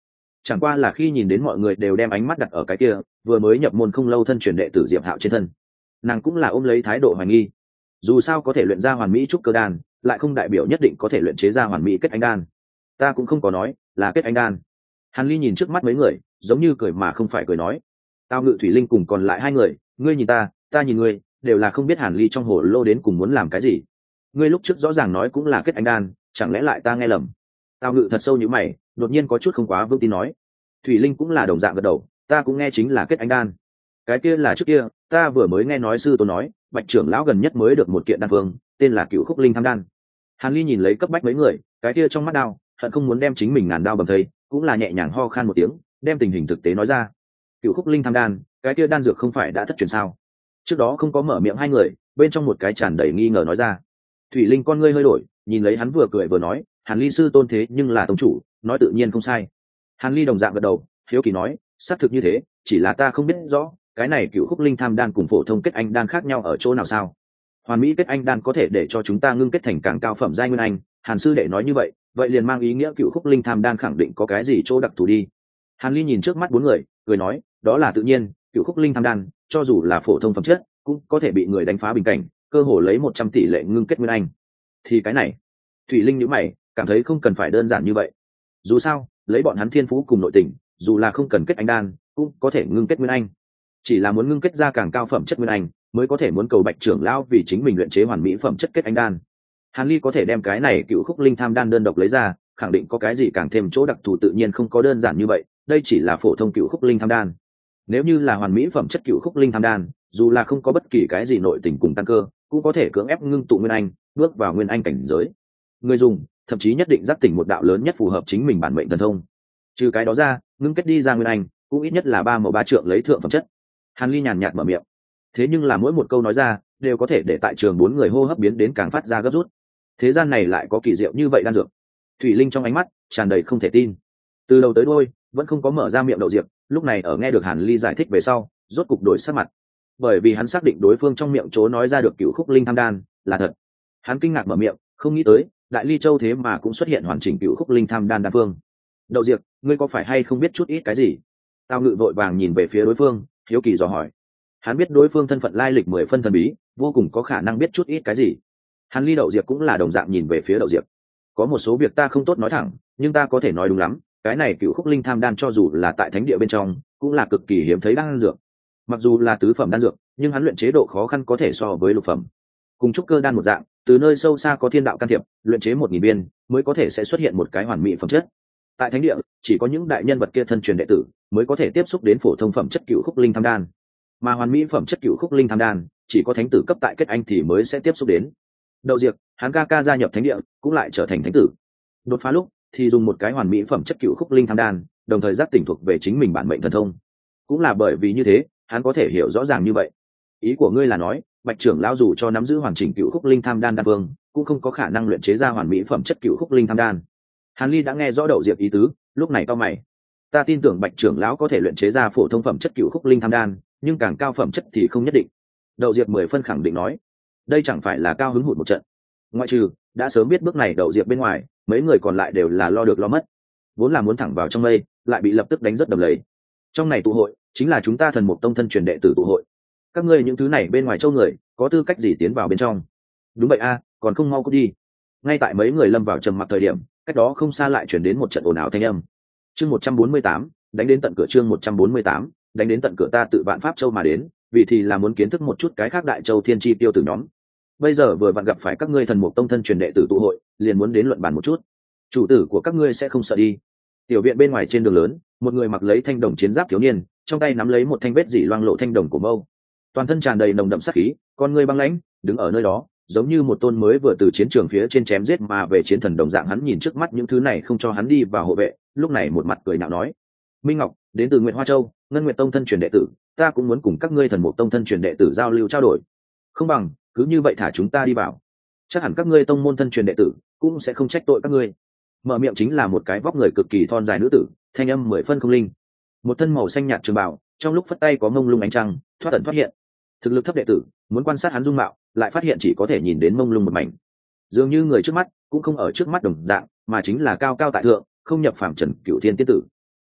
chẳng qua là khi nhìn đến mọi người đều đem ánh mắt đặt ở cái kia vừa mới nhập môn không lâu thân truyền đệ tử Diệp Hạo trên thân, nàng cũng là ôm lấy thái độ hoài nghi. Dù sao có thể luyện ra hoàn mỹ trúc cơ đan, lại không đại biểu nhất định có thể luyện chế ra hoàn mỹ kết anh đan. Ta cũng không có nói là kết anh đan. Hàn Ly nhìn trước mắt mấy người, giống như cười mà không phải cười nói. Tao Ngự Thủy Linh cùng còn lại hai người, ngươi nhìn ta, ta nhìn ngươi, đều là không biết Hàn Ly trong hồ lô đến cùng muốn làm cái gì. Ngươi lúc trước rõ ràng nói cũng là kết anh đan, chẳng lẽ lại ta nghe lầm? Tao Ngự thật sâu như mày, đột nhiên có chút không quá vững tin nói. Thủy Linh cũng là đồng dạng gật đầu, ta cũng nghe chính là kết anh đan. Cái kia là trước kia, ta vừa mới nghe nói sư tôn nói, Bạch trưởng lão gần nhất mới được một kiện đan phương, tên là Cửu Khúc Linh Tham Đan. Hàn Ly nhìn lấy cấp bách mấy người, cái kia trong mắt đao, hận không muốn đem chính mình ngàn đao bầm thây, cũng là nhẹ nhàng ho khan một tiếng, đem tình hình thực tế nói ra. Cửu Khúc Linh Tham Đan, cái kia đan dược không phải đã thất truyền sao? Trước đó không có mở miệng hai người, bên trong một cái tràn đầy nghi ngờ nói ra. Thủy Linh con ngươi hơi đổi, nhìn lấy hắn vừa cười vừa nói, Hàn Ly sư tôn thế nhưng là tông chủ, nói tự nhiên không sai. Hàn Ly đồng dạng gật đầu, hiếu kỳ nói, xác thực như thế, chỉ là ta không biết rõ, cái này Cửu Khúc Linh Tham Đan cùng phổ thông kết anh đan khác nhau ở chỗ nào sao? Hoàn mỹ kết anh đan có thể để cho chúng ta ngưng kết thành càng cao phẩm giai nguyên anh, Hàn sư đệ nói như vậy, vậy liền mang ý nghĩa Cửu Khúc Linh Tham Đan khẳng định có cái gì chỗ đặc thù đi. Hàn Ly nhìn trước mắt bốn người, cười nói, đó là tự nhiên, Cửu Khúc Linh Tham Đan, cho dù là phổ thông phẩm chất, cũng có thể bị người đánh phá bình cảnh, cơ hồ lấy một trăm tỷ lệ ngưng kết nguyên anh. Thì cái này, Thủy Linh nhíu mày, cảm thấy không cần phải đơn giản như vậy. Dù sao, lấy bọn hắn thiên phú cùng nội tình, dù là không cần kết anh đan, cũng có thể ngưng kết nguyên anh. Chỉ là muốn ngưng kết ra càng cao phẩm chất nguyên anh, mới có thể muốn cầu Bạch trưởng lão vì chính mình luyện chế hoàn mỹ phẩm chất kết anh đan. Hàn Ly có thể đem cái này Cửu Khúc Linh Tham Đan đơn độc lấy ra, khẳng định có cái gì càng thêm chỗ đặc thù, tự nhiên không có đơn giản như vậy, đây chỉ là phổ thông Cửu Khúc Linh Tham Đan. Nếu như là hoàn mỹ phẩm chất Cửu Khúc Linh Tham Đan, dù là không có bất kỳ cái gì nội tình cùng tăng cơ, cũng có thể cưỡng ép ngưng tụ nguyên anh, bước vào nguyên anh cảnh giới. Người dùng thậm chí nhất định giác tỉnh một đạo lớn nhất phù hợp chính mình bản mệnh thần thông. Trừ cái đó ra, ngưng kết đi ra nguyên anh, cũng ít nhất là ba mẫu ba trượng lấy thượng phẩm chất. Hàn Ly nhàn nhạt mở miệng, thế nhưng là mỗi một câu nói ra đều có thể để tại trường bốn người hô hấp biến đến càng phát ra gấp rút. Thế gian này lại có kỳ diệu như vậy đan dược. Thủy Linh trong ánh mắt tràn đầy không thể tin, từ đầu tới đuôi vẫn không có mở ra miệng đậu diệp, lúc này ở nghe được Hàn Ly giải thích về sau, rốt cục đổi sắc mặt, bởi vì hắn xác định đối phương trong miệng chỗ nói ra được Cửu Khúc Linh Tham Đan là thật. Hắn kinh ngạc mở miệng, không nghĩ tới Đại Ly Châu thế mà cũng xuất hiện hoàn chỉnh Cửu Khúc Linh Tham Đan đan phương. Đậu diệp, ngươi có phải hay không biết chút ít cái gì? Tao Ngự vội vàng nhìn về phía đối phương, hiếu kỳ dò hỏi. Hắn biết đối phương thân phận lai lịch mười phân thần bí, vô cùng có khả năng biết chút ít cái gì. Hàn Ly Đậu Diệp cũng là đồng dạng nhìn về phía Đậu Diệp. Có một số việc ta không tốt nói thẳng, nhưng ta có thể nói đúng lắm, cái này Cửu Khúc Linh Tham Đan cho dù là tại thánh địa bên trong, cũng là cực kỳ hiếm thấy đan dược. Mặc dù là tứ phẩm đan dược, nhưng hắn luyện chế độ khó khăn có thể so với lục phẩm. Cùng trúc cơ đan một dạng, từ nơi sâu xa có thiên đạo can thiệp, luyện chế một nghìn viên mới có thể sẽ xuất hiện một cái hoàn mỹ phẩm chất. Tại thánh địa, chỉ có những đại nhân vật kia thân truyền đệ tử mới có thể tiếp xúc đến phổ thông phẩm chất Cửu Khúc Linh Tham Đan, mà hoàn mỹ phẩm chất Cửu Khúc Linh Tham Đan chỉ có thánh tử cấp tại kết anh thì mới sẽ tiếp xúc đến. Đậu Diệp, hắn ca ca gia nhập thánh địa cũng lại trở thành thánh tử, đột phá lúc thì dùng một cái hoàn mỹ phẩm chất Cửu Khúc Linh Tham Đan, đồng thời giác tỉnh thuộc về chính mình bản mệnh thần thông. Cũng là bởi vì như thế, hắn có thể hiểu rõ ràng như vậy. Ý của ngươi là nói, Bạch trưởng lão dù cho nắm giữ hoàn chỉnh Cửu Khúc Linh Tham Đan đan vương, cũng không có khả năng luyện chế ra hoàn mỹ phẩm chất Cửu Khúc Linh Tham Đan. Hàn Ly đã nghe rõ Đậu Diệp ý tứ, lúc này cau mày. Ta tin tưởng Bạch trưởng lão có thể luyện chế ra phổ thông phẩm chất Cửu Khúc Linh Tham Đan, nhưng càng cao phẩm chất thì không nhất định. Đậu Diệp mười phân khẳng định nói. Đây chẳng phải là cao hứng hụt một trận. Ngoại trừ đã sớm biết bước này Đậu Diệp bên ngoài, mấy người còn lại đều là lo được lo mất. Vốn là muốn thẳng vào trong mây, lại bị lập tức đánh rất đầm lầy. Trong này tụ hội chính là chúng ta Thần Mục Tông thân truyền đệ tử tụ hội. Các ngươi những thứ này bên ngoài châu người, có tư cách gì tiến vào bên trong? Đúng vậy a, còn không mau cút đi. Ngay tại mấy người lâm vào trầm mặc thời điểm, cách đó không xa lại chuyển đến một trận ồn ào thanh âm. Chương một trăm bốn mươi tám, đánh đến tận cửa. Chương một trăm bốn mươi tám, đánh đến tận cửa. Ta tự Vạn Pháp Châu mà đến, vì thì là muốn kiến thức một chút cái khác Đại Châu Thiên Chi tiêu tử nhóm. Bây giờ vừa vặn gặp phải các ngươi Thần Mục Tông thân truyền đệ tử tụ hội, liền muốn đến luận bàn một chút. Chủ tử của các ngươi sẽ không sợ đi. Tiểu viện bên ngoài trên đường lớn, một người mặc lấy thanh đồng chiến giáp thiếu niên, trong tay nắm lấy một thanh vết dỉ loang lộ thanh đồng của mâu, toàn thân tràn đầy nồng đậm sát khí, con ngươi băng lãnh, đứng ở nơi đó, giống như một tôn mới vừa từ chiến trường phía trên chém giết mà về chiến thần đồng dạng. Hắn nhìn trước mắt những thứ này không cho hắn đi vào hộ vệ, lúc này một mặt cười nhạo nói: Minh Ngọc, đến từ Nguyệt Hoa Châu, Ngân Nguyệt Tông thân truyền đệ tử, ta cũng muốn cùng các ngươi Thần Mục Tông thân truyền đệ tử giao lưu trao đổi. Không bằng cứ như vậy thả chúng ta đi vào, chắc hẳn các ngươi tông môn thân truyền đệ tử cũng sẽ không trách tội các ngươi. Mở miệng chính là một cái vóc người cực kỳ thon dài nữ tử, thanh âm mười phân không linh, một thân màu xanh nhạt trường bào, trong lúc phất tay có mông lung ánh trăng thoát ẩn thoát hiện. Thực lực thấp đệ tử muốn quan sát hắn dung mạo, lại phát hiện chỉ có thể nhìn đến mông lung một mảnh, dường như người trước mắt cũng không ở trước mắt đồng dạng, mà chính là cao cao tại thượng, không nhập phàm trần cửu thiên tiên tử.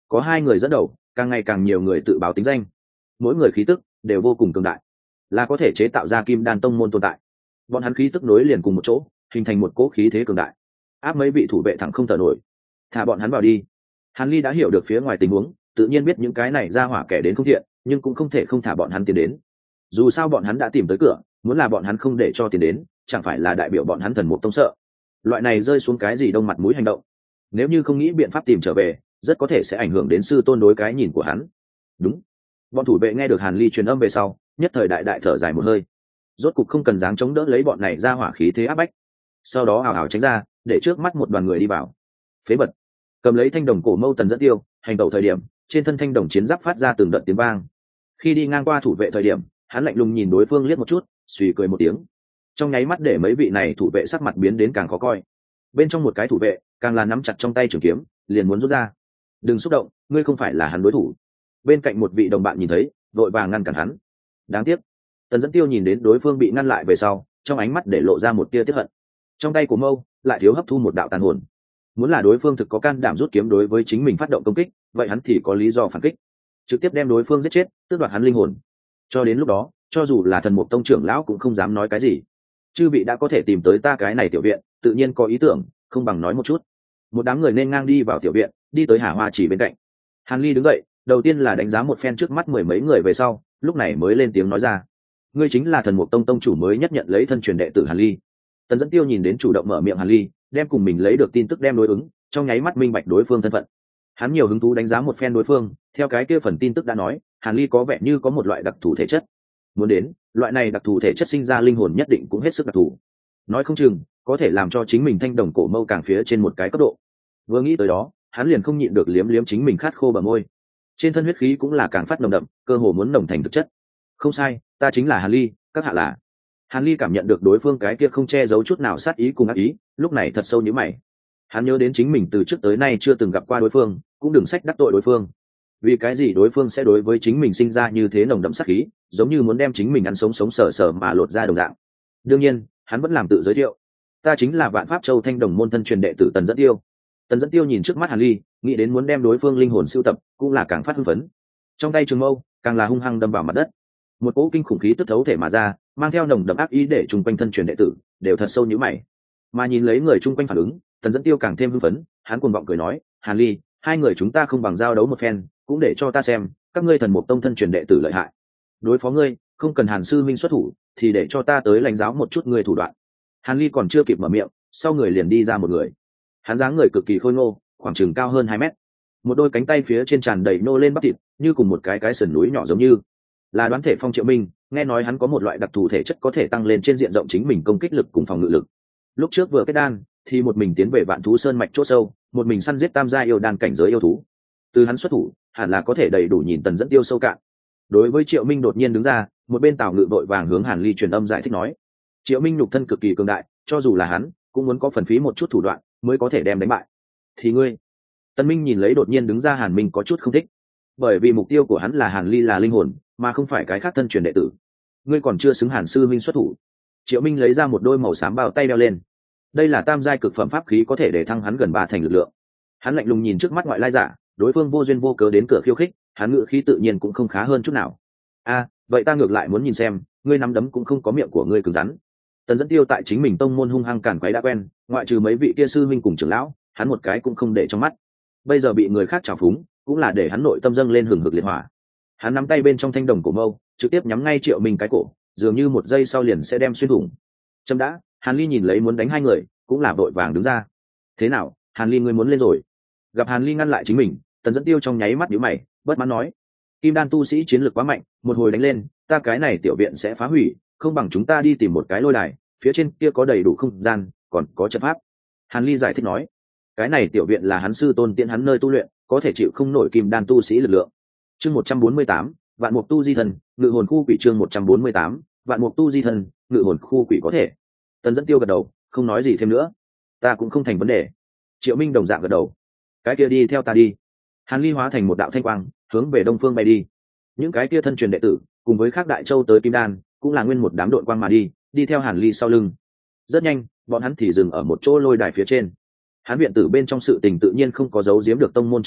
có hai người dẫn đầu, càng ngày càng nhiều người tự báo tính danh, mỗi người khí tức đều vô cùng cường đại, là có thể chế tạo ra kim đan tông môn tồn tại. Bọn hắn khí tức nối liền cùng một chỗ, hình thành một cỗ khí thế cường đại, áp mấy vị thủ vệ thẳng không thở nổi. Thả bọn hắn vào đi. Hàn Ly đã hiểu được phía ngoài tình huống, tự nhiên biết những cái này ra hỏa kẻ đến không thiện, nhưng cũng không thể không thả bọn hắn tiến đến. Dù sao bọn hắn đã tìm tới cửa, muốn là bọn hắn không để cho tiền đến, chẳng phải là đại biểu bọn hắn thần mục tông sợ. Loại này rơi xuống cái gì đông mặt mũi hành động, nếu như không nghĩ biện pháp tìm trở về, rất có thể sẽ ảnh hưởng đến sư tôn đối cái nhìn của hắn. Đúng. Bọn thủ vệ nghe được Hàn Ly truyền âm về sau, nhất thời đại đại thở dài một hơi. Rốt cục không cần dáng chống đỡ lấy bọn này ra hỏa khí thế áp bách. Sau đó hào hào tránh ra, để trước mắt một đoàn người đi vào. Phế vật. Cầm lấy thanh đồng cổ mâu Tần Dẫn Tiêu, hành tẩu thời điểm, trên thân thanh đồng chiến giáp phát ra từng đợt tiếng vang. Khi đi ngang qua thủ vệ thời điểm, hắn lạnh lùng nhìn đối phương liếc một chút, suy cười một tiếng. Trong nháy mắt để mấy vị này thủ vệ sắc mặt biến đến càng khó coi. Bên trong một cái thủ vệ, càng là nắm chặt trong tay trường kiếm, liền muốn rút ra. Đừng xúc động, ngươi không phải là hắn đối thủ. Bên cạnh một vị đồng bạn nhìn thấy, vội vàng ngăn cản hắn. Đáng tiếc. Tần Dẫn Tiêu nhìn đến đối phương bị ngăn lại về sau, trong ánh mắt để lộ ra một tia tiếc hận. Trong tay của mâu lại thiếu hấp thu một đạo tàn hồn. Muốn là đối phương thực có can đảm rút kiếm đối với chính mình phát động công kích, vậy hắn thì có lý do phản kích, trực tiếp đem đối phương giết chết, tước đoạt hắn linh hồn. Cho đến lúc đó, cho dù là thần mục tông trưởng lão cũng không dám nói cái gì. Chư vị đã có thể tìm tới ta cái này tiểu viện, tự nhiên có ý tưởng, không bằng nói một chút. Một đám người nên ngang đi vào tiểu viện, đi tới Hà Hoa Chỉ bên cạnh. Hàn Ly đứng dậy, đầu tiên là đánh giá một phen trước mắt mười mấy người về sau, lúc này mới lên tiếng nói ra: ngươi chính là thần mục tông tông chủ mới nhất nhận lấy thân truyền đệ tử Hàn Ly. Tần Dẫn Tiêu nhìn đến chủ động mở miệng Hàn Ly, đem cùng mình lấy được tin tức đem đối ứng, trong nháy mắt minh bạch đối phương thân phận. Hắn nhiều hứng thú đánh giá một phen đối phương, theo cái kia phần tin tức đã nói, Hàn Ly có vẻ như có một loại đặc thù thể chất. Muốn đến, loại này đặc thù thể chất sinh ra linh hồn nhất định cũng hết sức đặc thù. Nói không chừng, có thể làm cho chính mình thanh đồng cổ mâu càng phía trên một cái cấp độ. Vừa nghĩ tới đó, hắn liền không nhịn được liếm liếm chính mình khát khô bờ môi. Trên thân huyết khí cũng là càng phát nồng đậm, cơ hồ muốn nồng thành thực chất. Không sai, ta chính là Hàn Ly, các hạ là. Hàn Ly cảm nhận được đối phương cái kia không che giấu chút nào sát ý cùng ác ý, lúc này thật sâu nhíu mày. Hắn nhớ đến chính mình từ trước tới nay chưa từng gặp qua đối phương, cũng đừng sách đắc tội đối phương. Vì cái gì đối phương sẽ đối với chính mình sinh ra như thế nồng đậm sát khí, giống như muốn đem chính mình ăn sống sống sờ sờ mà lột ra đồng dạng. Đương nhiên, hắn vẫn làm tự giới thiệu. Ta chính là Vạn Pháp Châu Thanh Đồng môn thân truyền đệ tử Tần Dẫn Tiêu. Tần Dẫn Tiêu nhìn trước mắt Hàn Ly, nghĩ đến muốn đem đối phương linh hồn siêu tập, cũng là càng phát hưng phấn. Trong tay trường mâu, càng là hung hăng đâm vào mặt đất. Một cỗ kinh khủng khí tức thấu thể mà ra, mang theo nồng đậm ác ý để chung quanh thân truyền đệ tử đều thật sâu nhíu mày. Mà nhìn lấy người chung quanh phản ứng, Tần Dẫn Tiêu càng thêm hưng phấn, hắn cuồng vọng cười nói: Hàn Ly, hai người chúng ta không bằng giao đấu một phen, cũng để cho ta xem các ngươi thần mục tông thân truyền đệ tử lợi hại. Đối phó ngươi, không cần Hàn sư minh xuất thủ, thì để cho ta tới lãnh giáo một chút ngươi thủ đoạn. Hàn Ly còn chưa kịp mở miệng, sau người liền đi ra một người. Hắn dáng người cực kỳ khôi ngô, khoảng chừng cao hơn hai mét. Một đôi cánh tay phía trên tràn đầy nô lên bắp thịt, như cùng một cái cái sườn núi nhỏ giống như là Đoán Thể Phong Triệu Minh. Nghe nói hắn có một loại đặc thù thể chất có thể tăng lên trên diện rộng chính mình công kích lực cùng phòng ngự lực. Lúc trước vừa kết đan, thì một mình tiến về Vạn Thú Sơn mạch chỗ sâu, một mình săn giết tam gia yêu đan cảnh giới yêu thú. Từ hắn xuất thủ, hẳn là có thể đầy đủ nhìn Tần Dẫn Tiêu sâu cạn. Đối với Triệu Minh đột nhiên đứng ra, một bên Tào Ngự vội vàng hướng Hàn Ly truyền âm giải thích nói: Triệu Minh nhục thân cực kỳ cường đại, cho dù là hắn, cũng muốn có phần phí một chút thủ đoạn mới có thể đem đánh bại. Thì ngươi? Tân Minh nhìn lấy đột nhiên đứng ra Hàn Minh có chút không thích, bởi vì mục tiêu của hắn là Hàn Ly là linh hồn, mà không phải cái khác thân truyền đệ tử. Ngươi còn chưa xứng Hàn sư minh xuất thủ. Triệu Minh lấy ra một đôi màu xám bao tay đeo lên. Đây là tam giai cực phẩm pháp khí, có thể để thăng hắn gần ba thành lực lượng. Hắn lạnh lùng nhìn trước mắt ngoại lai giả, đối phương vô duyên vô cớ đến cửa khiêu khích, hắn ngự khí tự nhiên cũng không khá hơn chút nào. A, vậy ta ngược lại muốn nhìn xem, ngươi nắm đấm cũng không có miệng của ngươi cứng rắn. Tần Dẫn Tiêu tại chính mình tông môn hung hăng cản quấy đã quen, ngoại trừ mấy vị kia sư minh cùng trưởng lão, hắn một cái cũng không để trong mắt. Bây giờ bị người khác trào phúng, cũng là để hắn nội tâm dâng lên hừng hực liệt hỏa. Hắn nắm tay bên trong thanh đồng cổ mâu, trực tiếp nhắm ngay Triệu Minh cái cổ, dường như một giây sau liền sẽ đem xuyên thủng. Chấm đã, Hàn Ly nhìn lấy muốn đánh hai người, cũng là vội vàng đứng ra. Thế nào, Hàn Ly ngươi muốn lên rồi? Gặp Hàn Ly ngăn lại chính mình, Tần Dẫn Tiêu trong nháy mắt nhíu mày, bất mãn nói: Kim đan tu sĩ chiến lược quá mạnh, một hồi đánh lên, ta cái này tiểu viện sẽ phá hủy, không bằng chúng ta đi tìm một cái lôi đài, phía trên kia có đầy đủ không gian, còn có trận pháp. Hàn Ly giải thích nói: cái này tiểu viện là hắn sư tôn tiện hắn nơi tu luyện, có thể chịu không nổi kim đan tu sĩ lực lượng. Chương một trăm bốn mươi tám, Vạn Mục Tu Di Thần, Ngự Hồn Khu Quỷ. Chương một trăm bốn mươi tám, Vạn Mục Tu Di Thần, Ngự Hồn Khu Quỷ có thể. Tần Dẫn Tiêu gật đầu, không nói gì thêm nữa. Ta cũng không thành vấn đề. Triệu Minh đồng dạng gật đầu. Cái kia đi theo ta đi. Hàn Ly hóa thành một đạo thanh quang, hướng về đông phương bay đi. Những cái kia thân truyền đệ tử, cùng với khác đại châu tới kim đan, cũng là nguyên một đám đội quang mà đi, đi theo Hàn Ly sau lưng. Rất nhanh, bọn hắn thì dừng ở một chỗ lôi đài phía trên. Hắn viện tử bên trong sự tình tự nhiên không có giấu giếm được tông môn trưởng lão,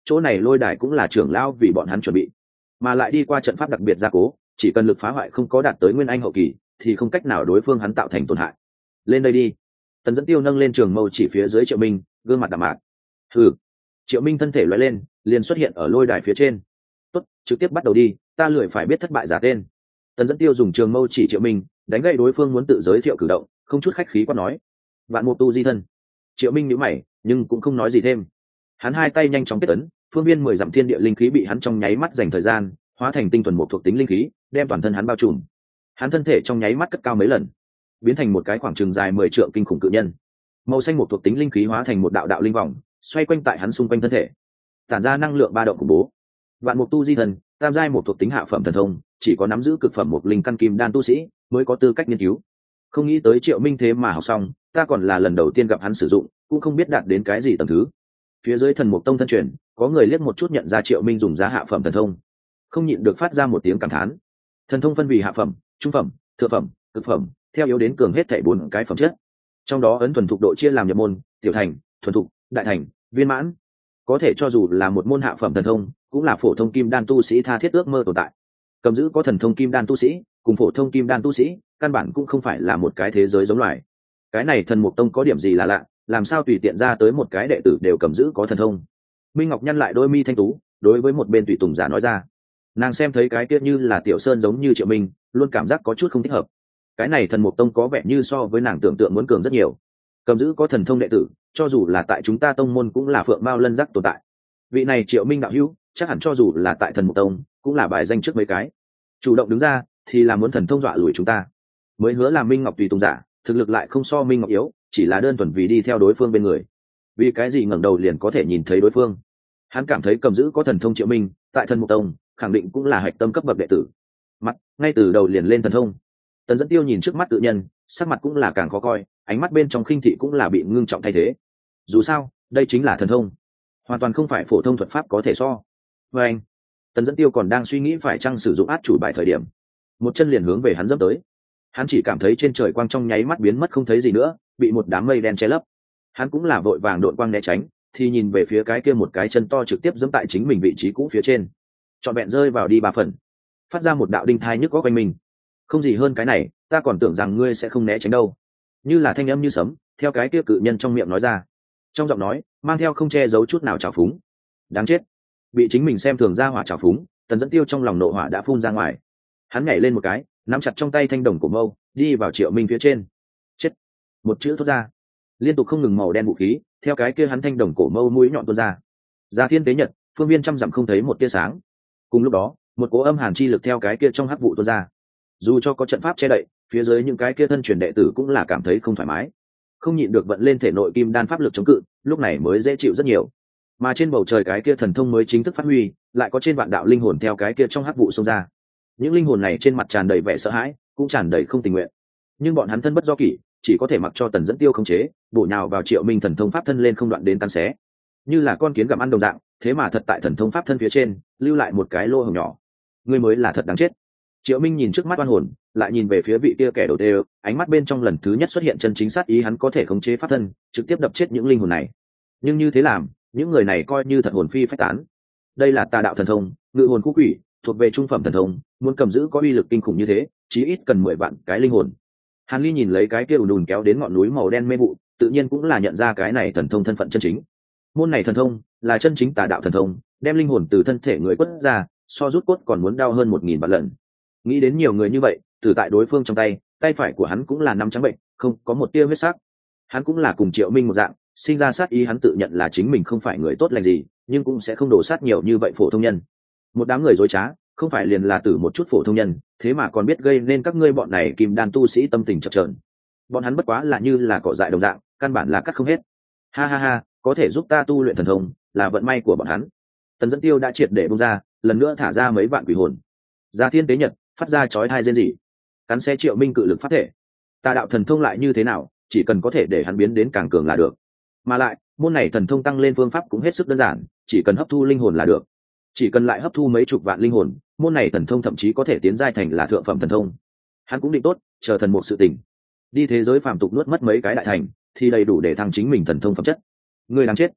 chỗ này lôi đài cũng là trưởng lão vì bọn hắn chuẩn bị, mà lại đi qua trận pháp đặc biệt gia cố, chỉ cần lực phá hoại không có đạt tới nguyên anh hậu kỳ thì không cách nào đối phương hắn tạo thành tổn hại. Lên đây đi. Tần Dẫn Tiêu nâng lên trường mâu chỉ phía dưới Triệu Minh, gương mặt đạm mạc. Hừ. Triệu Minh thân thể lóe lên, liền xuất hiện ở lôi đài phía trên. Tốt, trực tiếp bắt đầu đi, ta lười phải biết thất bại giả tên. Tần Dẫn Tiêu dùng trường mâu chỉ Triệu Minh, đánh gậy đối phương muốn tự giới thiệu cử động, không chút khách khí quát nói: Vạn Mục Tu Di thân. Triệu Minh nhíu mày, nhưng cũng không nói gì thêm. Hắn hai tay nhanh chóng kết ấn, phương viên mười dặm thiên địa linh khí bị hắn trong nháy mắt dành thời gian hóa thành tinh thuần một thuộc tính linh khí, đem toàn thân hắn bao trùm. Hắn thân thể trong nháy mắt cất cao mấy lần, biến thành một cái khoảng trường dài mười trượng kinh khủng cự nhân. Màu xanh một thuộc tính linh khí hóa thành một đạo đạo linh vòng, xoay quanh tại hắn xung quanh thân thể, tản ra năng lượng ba động khủng bố. Vạn Mục Tu Di thần, tam giai một thuộc tính hạ phẩm thần thông, chỉ có nắm giữ cực phẩm một linh căn kim đan tu sĩ mới có tư cách nghiên cứu. Không nghĩ tới Triệu Minh thế mà học xong, ta còn là lần đầu tiên gặp hắn sử dụng, cũng không biết đạt đến cái gì tầng thứ. Phía dưới Thần Mục Tông thân truyền, có người liếc một chút nhận ra Triệu Minh dùng giá hạ phẩm thần thông, không nhịn được phát ra một tiếng cảm thán. Thần thông phân vì hạ phẩm, trung phẩm, thượng phẩm, cực phẩm, theo yếu đến cường hết thảy bốn cái phẩm chất. Trong đó ấn thuần thục độ chia làm nhập môn, tiểu thành, thuần thục, đại thành, viên mãn. Có thể cho dù là một môn hạ phẩm thần thông, cũng là phổ thông kim đan tu sĩ tha thiết ước mơ tồn tại. Cầm giữ có thần thông kim đan tu sĩ, cùng phổ thông kim đan tu sĩ, căn bản cũng không phải là một cái thế giới giống loài. Cái này Thần Mục Tông có điểm gì là lạ, làm sao tùy tiện ra tới một cái đệ tử đều cầm giữ có thần thông. Minh Ngọc nhăn lại đôi mi thanh tú, đối với một bên tùy tùng giả nói ra. Nàng xem thấy cái kia như là Tiểu Sơn giống như Triệu Minh, luôn cảm giác có chút không thích hợp. Cái này Thần Mục Tông có vẻ như so với nàng tưởng tượng muốn cường rất nhiều. Cầm giữ có thần thông đệ tử, cho dù là tại chúng ta tông môn cũng là phượng mao lân giác tồn tại. Vị này Triệu Minh đạo hữu, chắc hẳn cho dù là tại Thần Mục Tông, cũng là bài danh trước mấy cái. Chủ động đứng ra, thì là muốn thần thông dọa lùi chúng ta. Mới hứa là Minh Ngọc tùy tùng giả, thực lực lại không so Minh Ngọc yếu, chỉ là đơn thuần vì đi theo đối phương bên người. Vì cái gì ngẩng đầu liền có thể nhìn thấy đối phương? Hắn cảm thấy cầm giữ có thần thông Triệu Minh, tại Thần Mục Tông, khẳng định cũng là hạch tâm cấp bậc đệ tử. Mặt ngay từ đầu liền lên thần thông. Tần Dẫn Tiêu nhìn trước mắt tự nhân, sắc mặt cũng là càng khó coi, ánh mắt bên trong khinh thị cũng là bị ngưng trọng thay thế. Dù sao, đây chính là thần thông, hoàn toàn không phải phổ thông thuật pháp có thể so. Và anh, Tần Dẫn Tiêu còn đang suy nghĩ phải chăng sử dụng át chủ bài thời điểm, một chân liền hướng về hắn dẫm tới. Hắn chỉ cảm thấy trên trời quang trong nháy mắt biến mất không thấy gì nữa, bị một đám mây đen che lấp. Hắn cũng là vội vàng đội quang né tránh, thì nhìn về phía cái kia một cái chân to trực tiếp giẫm tại chính mình vị trí cũ phía trên, trọn vẹn rơi vào đi ba phần, phát ra một đạo đinh thai nhức góc quanh mình. Không gì hơn cái này, ta còn tưởng rằng ngươi sẽ không né tránh đâu. Như là thanh âm như sấm, theo cái kia cự nhân trong miệng nói ra, trong giọng nói mang theo không che giấu chút nào trào phúng. Đáng chết, bị chính mình xem thường ra hỏa trào phúng. Tần Dẫn Tiêu trong lòng nộ hỏa đã phun ra ngoài, hắn nhảy lên một cái, nắm chặt trong tay thanh đồng của mâu, đi vào Triệu Minh phía trên. Chết, một chữ thốt ra, liên tục không ngừng màu đen vũ khí theo cái kia hắn thanh đồng cổ mâu mũi nhọn tuôn ra. Ra thiên tế nhật, phương viên trăm dặm không thấy một tia sáng. Cùng lúc đó, một cỗ âm hàn chi lực theo cái kia trong hắc vụ tuôn ra. Dù cho có trận pháp che đậy, phía dưới những cái kia thân truyền đệ tử cũng là cảm thấy không thoải mái, không nhịn được vận lên thể nội kim đan pháp lực chống cự, lúc này mới dễ chịu rất nhiều. Mà trên bầu trời cái kia thần thông mới chính thức phát huy, lại có trên vạn đạo linh hồn theo cái kia trong hắc vụ xông ra. Những linh hồn này trên mặt tràn đầy vẻ sợ hãi, cũng tràn đầy không tình nguyện, nhưng bọn hắn thân bất do kỷ, chỉ có thể mặc cho Tần Dẫn Tiêu khống chế, bổ nhào vào Triệu Minh thần thông pháp thân lên không đoạn đến căn xé, như là con kiến gặm ăn đồng dạng. Thế mà thật tại thần thông pháp thân phía trên lưu lại một cái lỗ hổng nhỏ. Ngươi mới là thật đáng chết. Triệu Minh nhìn trước mắt oan hồn, lại nhìn về phía vị kia kẻ đầu tiên, ánh mắt bên trong lần thứ nhất xuất hiện chân chính sát ý. Hắn có thể khống chế pháp thân, trực tiếp đập chết những linh hồn này. Nhưng như thế làm, những người này coi như thật hồn phi phách tán. Đây là tà đạo thần thông, ngự hồn khu quỷ, thuộc về trung phẩm thần thông, muốn cầm giữ có uy lực kinh khủng như thế, chí ít cần mười vạn cái linh hồn. Hàn Ly nhìn lấy cái kia ùn ùn kéo đến ngọn núi màu đen mê vụ, tự nhiên cũng là nhận ra cái này thần thông thân phận chân chính. Môn này thần thông là chân chính tà đạo thần thông, đem linh hồn từ thân thể người quất ra, so rút cốt còn muốn đau hơn một nghìn vạn lần. Nghĩ đến nhiều người như vậy, từ tại đối phương trong tay, tay phải của hắn cũng là nắm trắng bệnh, không có một tia huyết sắc. Hắn cũng là cùng Triệu Minh một dạng, sinh ra sát ý. Hắn tự nhận là chính mình không phải người tốt lành gì, nhưng cũng sẽ không đổ sát nhiều như vậy phổ thông nhân. Một đám người dối trá, không phải liền là tử một chút phổ thông nhân, thế mà còn biết gây nên các ngươi bọn này kim đan tu sĩ tâm tình chập chờn. Bọn hắn bất quá là như là cỏ dại đồng dạng, căn bản là cắt không hết. Ha ha ha, có thể giúp ta tu luyện thần thông, là vận may của bọn hắn. Tần Dẫn Tiêu đã triệt để bung ra, lần nữa thả ra mấy vạn quỷ hồn. Ra thiên tế nhật, phát ra chói tai rên rỉ, cắn xé Triệu Minh cự lực phát thể. Tà đạo thần thông lại như thế nào, chỉ cần có thể để hắn biến đến càng cường là được. Mà lại, môn này thần thông tăng lên phương pháp cũng hết sức đơn giản, chỉ cần hấp thu linh hồn là được. Chỉ cần lại hấp thu mấy chục vạn linh hồn, môn này thần thông thậm chí có thể tiến giai thành là thượng phẩm thần thông. Hắn cũng định tốt, chờ thần một sự tình, đi thế giới phàm tục nuốt mất mấy cái đại thành, thì đầy đủ để thăng chính mình thần thông phẩm chất. Ngươi đáng chết.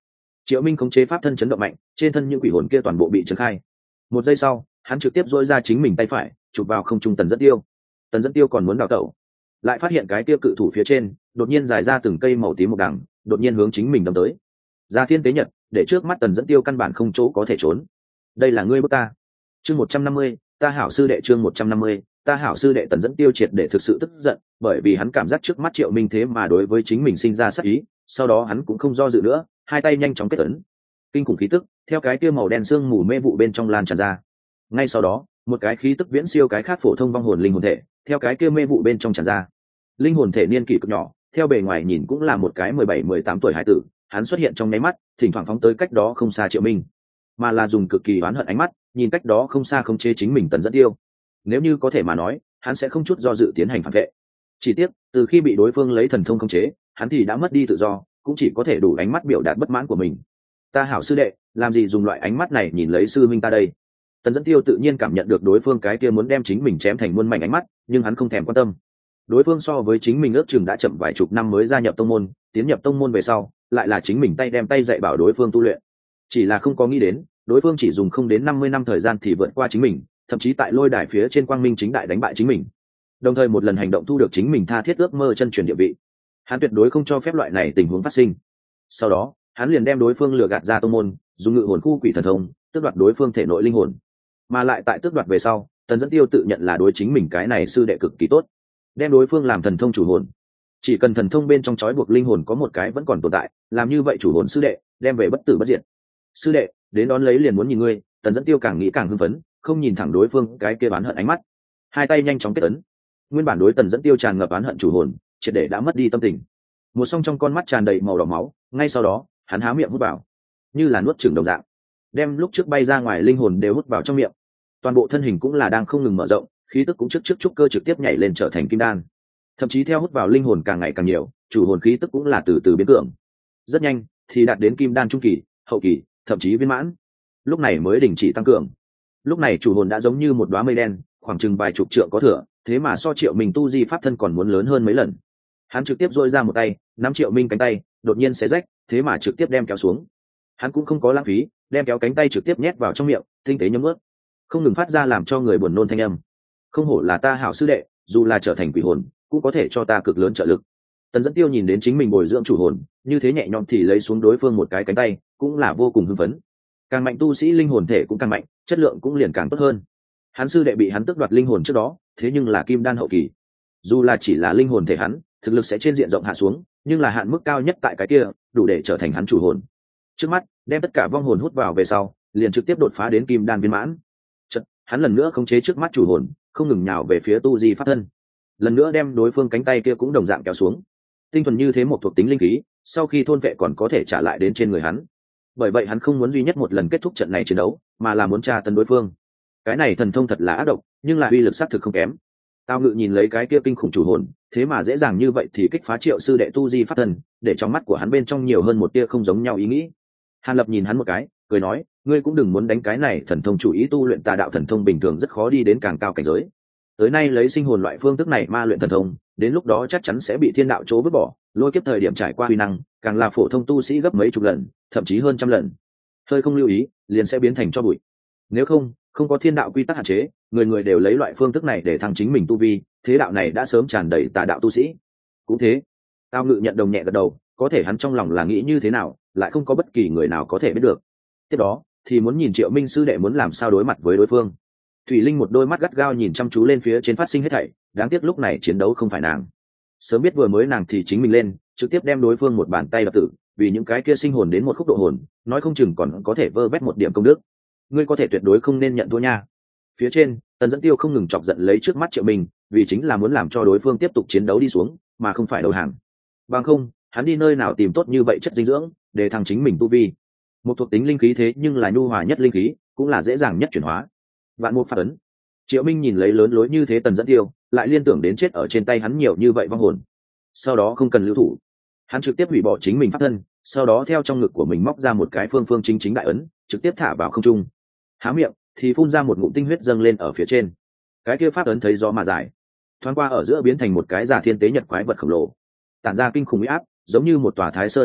Triệu Minh khống chế pháp thân chấn động mạnh, trên thân những quỷ hồn kia toàn bộ bị trấn khai. Một giây sau, hắn trực tiếp dỗi ra chính mình tay phải, chụp vào không trung Tần Dẫn Tiêu. Tần Dẫn Tiêu còn muốn đào tẩu, lại phát hiện cái kia cự thủ phía trên đột nhiên dài ra từng cây màu tím một đằng, đột nhiên hướng chính mình đâm tới. Ra thiên tế nhật, để trước mắt Tần Dẫn Tiêu căn bản không chỗ có thể trốn. Đây là ngươi bức ta. Chương một trăm năm mươi, ta hảo sư đệ. Chương một trăm năm mươi, ta hảo sư đệ. Tần Dẫn Tiêu triệt để thực sự tức giận, bởi vì hắn cảm giác trước mắt Triệu Minh thế mà đối với chính mình sinh ra sát ý. Sau đó hắn cũng không do dự nữa, hai tay nhanh chóng kết ấn. Kinh khủng khí tức theo cái kia màu đen sương mù mê vụ bên trong lan tràn ra. Ngay sau đó, một cái khí tức viễn siêu cái khác phổ thông vong hồn linh hồn thể theo cái kia mê vụ bên trong tràn ra. Linh hồn thể niên kỷ cực nhỏ, theo bề ngoài nhìn cũng là một cái mười bảy mười tám tuổi hải tử. Hắn xuất hiện trong nháy mắt, thỉnh thoảng phóng tới cách đó không xa Triệu Minh, mà là dùng cực kỳ oán hận ánh mắt nhìn cách đó không xa không chế chính mình Tần Dẫn Tiêu. Nếu như có thể mà nói, hắn sẽ không chút do dự tiến hành phản vệ. Chỉ tiếc, từ khi bị đối phương lấy thần thông khống chế, hắn thì đã mất đi tự do, cũng chỉ có thể đủ ánh mắt biểu đạt bất mãn của mình. Ta hảo sư đệ, làm gì dùng loại ánh mắt này nhìn lấy sư minh ta đây? Tần Dẫn Tiêu tự nhiên cảm nhận được đối phương cái kia muốn đem chính mình chém thành muôn mảnh ánh mắt, nhưng hắn không thèm quan tâm. Đối phương so với chính mình ước chừng đã chậm vài chục năm mới gia nhập tông môn, tiến nhập tông môn về sau, lại là chính mình tay đem tay dạy bảo đối phương tu luyện. Chỉ là không có nghĩ đến, đối phương chỉ dùng không đến năm mươi năm thời gian thì vượt qua chính mình, thậm chí tại lôi đài phía trên quang minh chính đại đánh bại chính mình. Đồng thời một lần hành động thu được chính mình tha thiết ước mơ chân truyền địa vị. Hắn tuyệt đối không cho phép loại này tình huống phát sinh. Sau đó, hắn liền đem đối phương lừa gạt ra tông môn, dùng ngự hồn khu quỷ thần thông, tước đoạt đối phương thể nội linh hồn. Mà lại tại tước đoạt về sau, Tần Dẫn Tiêu tự nhận là đối chính mình cái này sư đệ cực kỳ tốt, đem đối phương làm thần thông chủ hồn. Chỉ cần thần thông bên trong trói buộc linh hồn có một cái vẫn còn tồn tại, làm như vậy chủ hồn sư đệ đem về bất tử bất diệt. Sư đệ, đến đón lấy liền muốn nhìn ngươi. Tần Dẫn Tiêu càng nghĩ càng hưng phấn, không nhìn thẳng đối phương cái kia bán hận ánh mắt, hai tay nhanh chóng kết ấn. Nguyên bản đối Tần Dẫn Tiêu tràn ngập oán hận chủ hồn, triệt để đã mất đi tâm tình. Một song trong con mắt tràn đầy màu đỏ máu, ngay sau đó, hắn há miệng hút vào, như là nuốt chửng đồng dạng, đem lúc trước bay ra ngoài linh hồn đều hút vào trong miệng. Toàn bộ thân hình cũng là đang không ngừng mở rộng, khí tức cũng trước trước trúc cơ trực tiếp nhảy lên trở thành kim đan. Thậm chí theo hút vào linh hồn càng ngày càng nhiều, chủ hồn khí tức cũng là từ từ biến cường. Rất nhanh thì đạt đến kim đan trung kỳ, hậu kỳ, thậm chí viên mãn. Lúc này mới đình chỉ tăng cường. Lúc này chủ hồn đã giống như một đóa mây đen, khoảng chừng vài chục trượng có thừa, thế mà so Triệu Minh tu di pháp thân còn muốn lớn hơn mấy lần. Hắn trực tiếp dội ra một tay, nắm Triệu Minh cánh tay, đột nhiên xé rách, thế mà trực tiếp đem kéo xuống. Hắn cũng không có lãng phí, đem kéo cánh tay trực tiếp nhét vào trong miệng, tinh tế nhấm nuốt, không ngừng phát ra làm cho người buồn nôn thanh âm. Không hổ là ta hảo sư đệ, dù là trở thành quỷ hồn, cũng có thể cho ta cực lớn trợ lực. Tần Dẫn Tiêu nhìn đến chính mình bồi dưỡng chủ hồn, như thế nhẹ nhõm thì lấy xuống đối phương một cái cánh tay, cũng là vô cùng hưng phấn. Càng mạnh tu sĩ linh hồn thể cũng càng mạnh, chất lượng cũng liền càng tốt hơn. Hắn sư đệ bị hắn tước đoạt linh hồn trước đó, thế nhưng là kim đan hậu kỳ. Dù là chỉ là linh hồn thể hắn, thực lực sẽ trên diện rộng hạ xuống, nhưng là hạn mức cao nhất tại cái kia, đủ để trở thành hắn chủ hồn. Trước mắt, đem tất cả vong hồn hút vào về sau, liền trực tiếp đột phá đến kim đan viên mãn. Chợt, hắn lần nữa khống chế trước mắt chủ hồn, không ngừng nhào về phía tu di pháp thân. Lần nữa đem đối phương cánh tay kia cũng đồng dạng kéo xuống. Tinh thuần như thế một thuộc tính linh khí, sau khi thôn vệ còn có thể trả lại đến trên người hắn. Bởi vậy hắn không muốn duy nhất một lần kết thúc trận này chiến đấu, mà là muốn tra tấn đối phương. Cái này thần thông thật là ác độc, nhưng là uy lực xác thực không kém. Tao Ngự nhìn lấy cái kia kinh khủng chủ hồn, thế mà dễ dàng như vậy thì kích phá Triệu sư đệ tu di pháp thân, để trong mắt của hắn bên trong nhiều hơn một tia không giống nhau ý nghĩ. Hàn Lập nhìn hắn một cái, cười nói, ngươi cũng đừng muốn đánh cái này thần thông chủ ý tu luyện tà đạo thần thông bình thường rất khó đi đến càng cao cảnh giới. Tới nay lấy sinh hồn loại phương thức này ma luyện thần thông, đến lúc đó chắc chắn sẽ bị thiên đạo chỗ vứt bỏ, lôi kiếp thời điểm trải qua uy năng, càng là phổ thông tu sĩ gấp mấy chục lần, thậm chí hơn trăm lần. Hơi không lưu ý, liền sẽ biến thành cho bụi. Nếu không, không có thiên đạo quy tắc hạn chế, người người đều lấy loại phương thức này để thăng chính mình tu vi, thế đạo này đã sớm tràn đầy tà đạo tu sĩ. Cũng thế, Tao Ngự nhận đồng nhẹ gật đầu, có thể hắn trong lòng là nghĩ như thế nào, lại không có bất kỳ người nào có thể biết được. Tiếp đó, thì muốn nhìn Triệu Minh sư đệ muốn làm sao đối mặt với đối phương. Thủy Linh một đôi mắt gắt gao nhìn chăm chú lên phía trên phát sinh hết thảy, đáng tiếc lúc này chiến đấu không phải nàng. Sớm biết vừa mới nàng thì chính mình lên, trực tiếp đem đối phương một bàn tay đập tử, vì những cái kia sinh hồn đến một khúc độ hồn, nói không chừng còn có thể vơ vét một điểm công đức. Ngươi có thể tuyệt đối không nên nhận thua nha. Phía trên, Tần Dẫn Tiêu không ngừng chọc giận lấy trước mắt Triệu Minh, vì chính là muốn làm cho đối phương tiếp tục chiến đấu đi xuống, mà không phải đầu hàng. Bằng không, hắn đi nơi nào tìm tốt như vậy chất dinh dưỡng, để thăng chính mình tu vi. Một thuộc tính linh khí thế nhưng là nhu hòa nhất linh khí, cũng là dễ dàng nhất chuyển hóa. Vạn mục pháp ấn. Triệu Minh nhìn lấy lớn lối như thế Tần Dẫn Tiêu, lại liên tưởng đến chết ở trên tay hắn nhiều như vậy vong hồn. Sau đó không cần lưu thủ, hắn trực tiếp hủy bỏ chính mình pháp thân, sau đó theo trong ngực của mình móc ra một cái phương phương chính chính đại ấn, trực tiếp thả vào không trung. Há miệng thì phun ra một ngụm tinh huyết dâng lên ở phía trên. Cái kia pháp ấn thấy gió mà dài, thoáng qua ở giữa biến thành một cái giả thiên tế nhật quái vật khổng lồ, tản ra kinh khủng uy áp, giống như một tòa thái sơn đồng dạng,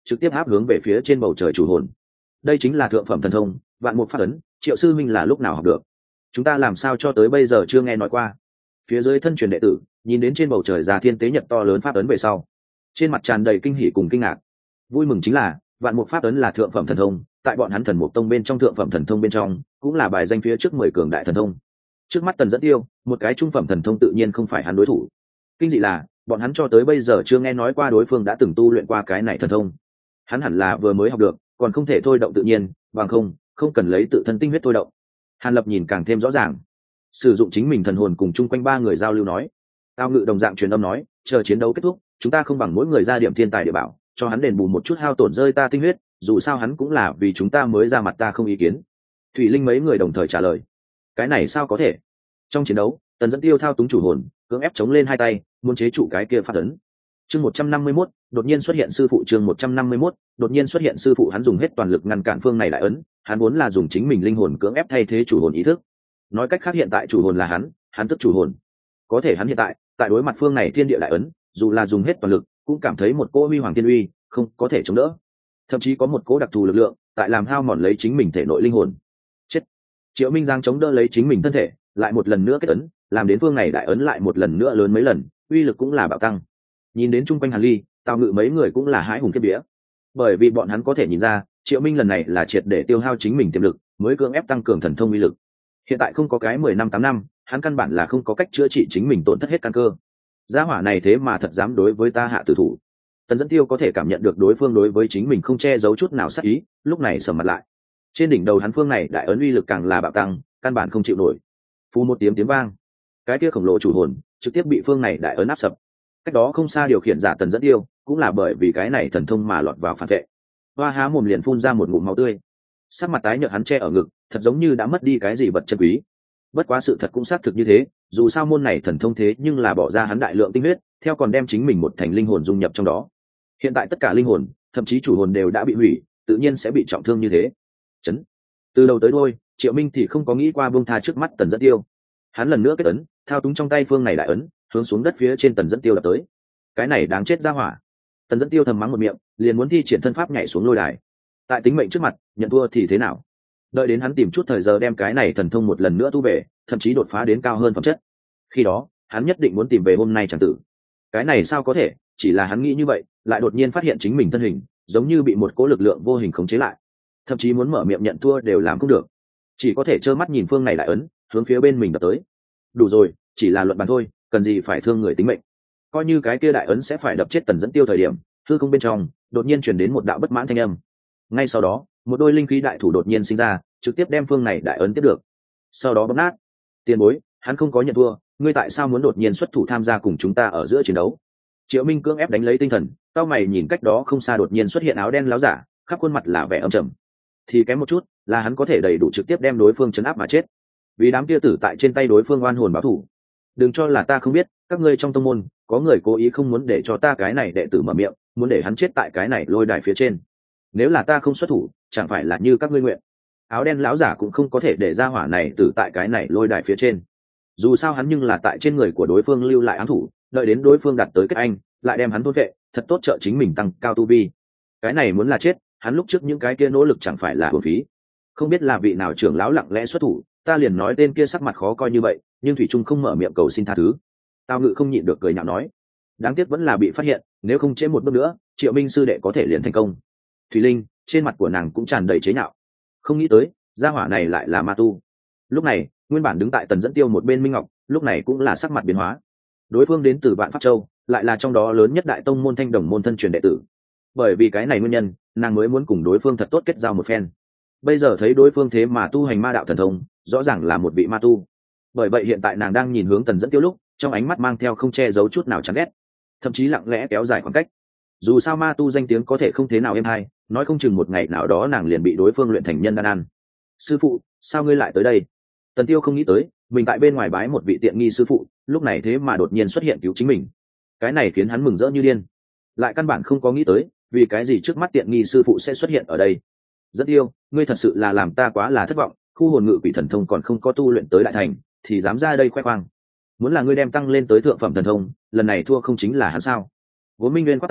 trực tiếp áp hướng về phía trên bầu trời chủ hồn. Đây chính là thượng phẩm thần thông vạn mục pháp ấn, Triệu sư minh là lúc nào học được? Chúng ta làm sao cho tới bây giờ chưa nghe nói qua? Phía dưới thân truyền đệ tử nhìn đến trên bầu trời già thiên tế nhật to lớn pháp ấn về sau, trên mặt tràn đầy kinh hỉ cùng kinh ngạc. Vui mừng chính là vạn mục pháp ấn là thượng phẩm thần thông, tại bọn hắn thần mục tông bên trong thượng phẩm thần thông bên trong cũng là bài danh phía trước mười cường đại thần thông. Trước mắt Tần Dẫn Tiêu, một cái trung phẩm thần thông tự nhiên không phải hắn đối thủ. Kinh dị là bọn hắn cho tới bây giờ chưa nghe nói qua đối phương đã từng tu luyện qua cái này thần thông. Hắn hẳn là vừa mới học được, còn không thể thôi động tự nhiên, bằng không không cần lấy tự thân tinh huyết thôi động. Hàn Lập nhìn càng thêm rõ ràng, sử dụng chính mình thần hồn cùng chung quanh ba người giao lưu nói. Tao Ngự đồng dạng truyền âm nói, chờ chiến đấu kết thúc chúng ta không bằng mỗi người ra điểm thiên tài địa bảo cho hắn đền bù một chút hao tổn rơi ta tinh huyết, dù sao hắn cũng là vì chúng ta mới ra mặt, ta không ý kiến. Thủy Linh mấy người đồng thời trả lời. Cái này sao có thể? Trong chiến đấu Tần Dẫn Tiêu thao túng chủ hồn, cưỡng ép chống lên hai tay muốn chế trụ cái kia phát ấn. Chương một trăm năm mươi mốt đột nhiên xuất hiện sư phụ. Chương một trăm năm mươi mốt đột nhiên xuất hiện sư phụ. Hắn dùng hết toàn lực ngăn cản phương này đại ấn, hắn muốn là dùng chính mình linh hồn cưỡng ép thay thế chủ hồn ý thức. Nói cách khác hiện tại chủ hồn là hắn, hắn tức chủ hồn. Có thể hắn hiện tại tại đối mặt phương này thiên địa đại ấn, dù là dùng hết toàn lực cũng cảm thấy một cỗ huy hoàng thiên uy không có thể chống đỡ, thậm chí có một cỗ đặc thù lực lượng tại làm hao mòn lấy chính mình thể nội linh hồn. Chết! Triệu Minh Giang chống đỡ lấy chính mình thân thể, lại một lần nữa kết ấn, làm đến phương này đại ấn lại một lần nữa lớn mấy lần, uy lực cũng là bạo tăng. Nhìn đến chung quanh Hàn Ly, Tào Ngự mấy người cũng là hãi hùng kiếp vía, bởi vì bọn hắn có thể nhìn ra Triệu Minh lần này là triệt để tiêu hao chính mình tiềm lực mới cưỡng ép tăng cường thần thông uy lực. Hiện tại không có cái mười năm tám năm, hắn căn bản là không có cách chữa trị chính mình tổn thất hết căn cơ. Gia hỏa này thế mà thật dám đối với ta hạ tử thủ. Tần Dẫn Tiêu có thể cảm nhận được đối phương đối với chính mình không che giấu chút nào sát ý, lúc này sầm mặt lại. Trên đỉnh đầu hắn phương này đại ấn uy lực càng là bạo tăng, căn bản không chịu nổi. Phu một tiếng tiếng vang, cái kia khổng lồ chủ hồn trực tiếp bị phương này đại ấn áp sập. Cách đó không xa điều khiển giả Tần Dẫn Tiêu cũng là bởi vì cái này thần thông mà lọt vào phản vệ, hoa há mồm liền phun ra một ngụm máu tươi, sắc mặt tái nhợt, hắn che ở ngực, thật giống như đã mất đi cái gì vật chân quý. Bất quá sự thật cũng xác thực như thế, dù sao môn này thần thông thế nhưng là bỏ ra hắn đại lượng tinh huyết, theo còn đem chính mình một thành linh hồn dung nhập trong đó. Hiện tại tất cả linh hồn, thậm chí chủ hồn đều đã bị hủy, tự nhiên sẽ bị trọng thương như thế. Chấn. Từ đầu tới đuôi, Triệu Minh thì không có nghĩ qua buông tha trước mắt Tần Dẫn Tiêu. Hắn lần nữa kết ấn, thao túng trong tay phương này đại ấn, hướng xuống đất phía trên Tần Dẫn Tiêu đập tới. Cái này đáng chết ra hỏa. Tần Dẫn Tiêu thầm mắng một miệng, liền muốn thi triển thân pháp nhảy xuống lôi đài. Tại tính mệnh trước mặt, nhận thua thì thế nào? Đợi đến hắn tìm chút thời giờ đem cái này thần thông một lần nữa tu về, thậm chí đột phá đến cao hơn phẩm chất. Khi đó, hắn nhất định muốn tìm về hôm nay chẳng tử. Cái này sao có thể? Chỉ là hắn nghĩ như vậy, lại đột nhiên phát hiện chính mình thân hình giống như bị một cỗ lực lượng vô hình khống chế lại, thậm chí muốn mở miệng nhận thua đều làm không được, chỉ có thể trơ mắt nhìn phương này đại ấn hướng phía bên mình đập tới. Đủ rồi, chỉ là luận bàn thôi, cần gì phải thương người tính mệnh. Coi như cái kia đại ấn sẽ phải đập chết Tần Dẫn Tiêu thời điểm, hư không bên trong đột nhiên truyền đến một đạo bất mãn thanh âm. Ngay sau đó, một đôi linh khí đại thủ đột nhiên sinh ra, trực tiếp đem phương này đại ấn tiếp được, sau đó bóp nát. Tiền bối, hắn không có nhận thua, ngươi tại sao muốn đột nhiên xuất thủ tham gia cùng chúng ta ở giữa chiến đấu? Triệu Minh cưỡng ép đánh lấy tinh thần, cao mày nhìn cách đó không xa đột nhiên xuất hiện áo đen láo giả, khắp khuôn mặt là vẻ âm trầm. Thì kém một chút là hắn có thể đầy đủ trực tiếp đem đối phương chấn áp mà chết, vì đám kia tử tại trên tay đối phương oan hồn báo thù. Đừng cho là ta không biết, các ngươi trong tông môn có người cố ý không muốn để cho ta cái này đệ tử mở miệng, muốn để hắn chết tại cái này lôi đài phía trên. Nếu là ta không xuất thủ, chẳng phải là như các ngươi nguyện. Áo đen lão giả cũng không có thể để ra hỏa này tử tại cái này lôi đài phía trên. Dù sao hắn nhưng là tại trên người của đối phương lưu lại ám thủ, đợi đến đối phương đạt tới kết anh, lại đem hắn thôn vệ, thật tốt trợ chính mình tăng cao tu vi. Cái này muốn là chết, hắn lúc trước những cái kia nỗ lực chẳng phải là uổng phí. Không biết là vị nào trưởng lão lặng lẽ xuất thủ, ta liền nói tên kia sắc mặt khó coi như vậy, nhưng thủy trung không mở miệng cầu xin tha thứ. Tao Ngự không nhịn được cười nhạo nói, đáng tiếc vẫn là bị phát hiện, nếu không trễ một bước nữa, Triệu Minh sư đệ có thể liền thành công. Thủy Linh, trên mặt của nàng cũng tràn đầy chế nhạo, không nghĩ tới gia hỏa này lại là ma tu. Lúc này, nguyên bản đứng tại Tần Dẫn Tiêu một bên Minh Ngọc, lúc này cũng là sắc mặt biến hóa. Đối phương đến từ Vạn Pháp Châu, lại là trong đó lớn nhất đại tông môn Thanh Đồng môn thân truyền đệ tử. Bởi vì cái này nguyên nhân, nàng mới muốn cùng đối phương thật tốt kết giao một phen. Bây giờ thấy đối phương thế mà tu hành ma đạo thần thông, rõ ràng là một vị ma tu. Bởi vậy hiện tại nàng đang nhìn hướng Tần Dẫn Tiêu lúc, trong ánh mắt mang theo không che giấu chút nào chán ghét, thậm chí lặng lẽ kéo dài khoảng cách. Dù sao ma tu danh tiếng có thể không thế nào êm hay, nói không chừng một ngày nào đó nàng liền bị đối phương luyện thành nhân đan ăn. Sư phụ, sao ngươi lại tới đây? Tần Tiêu không nghĩ tới, mình tại bên ngoài bái một vị tiện nghi sư phụ, lúc này thế mà đột nhiên xuất hiện cứu chính mình. Cái này khiến hắn mừng rỡ như điên, lại căn bản không có nghĩ tới vì cái gì trước mắt tiện nghi sư phụ sẽ xuất hiện ở đây. Dẫn Tiêu, ngươi thật sự là làm ta quá là thất vọng, khu hồn ngự quỷ thần thông còn không có tu luyện tới đại thành thì dám ra đây khoe khoang. Muốn là ngươi đem tăng lên tới thượng phẩm thần thông, lần này thua không chính là hắn sao? Vốn Minh Nguyên quát tay,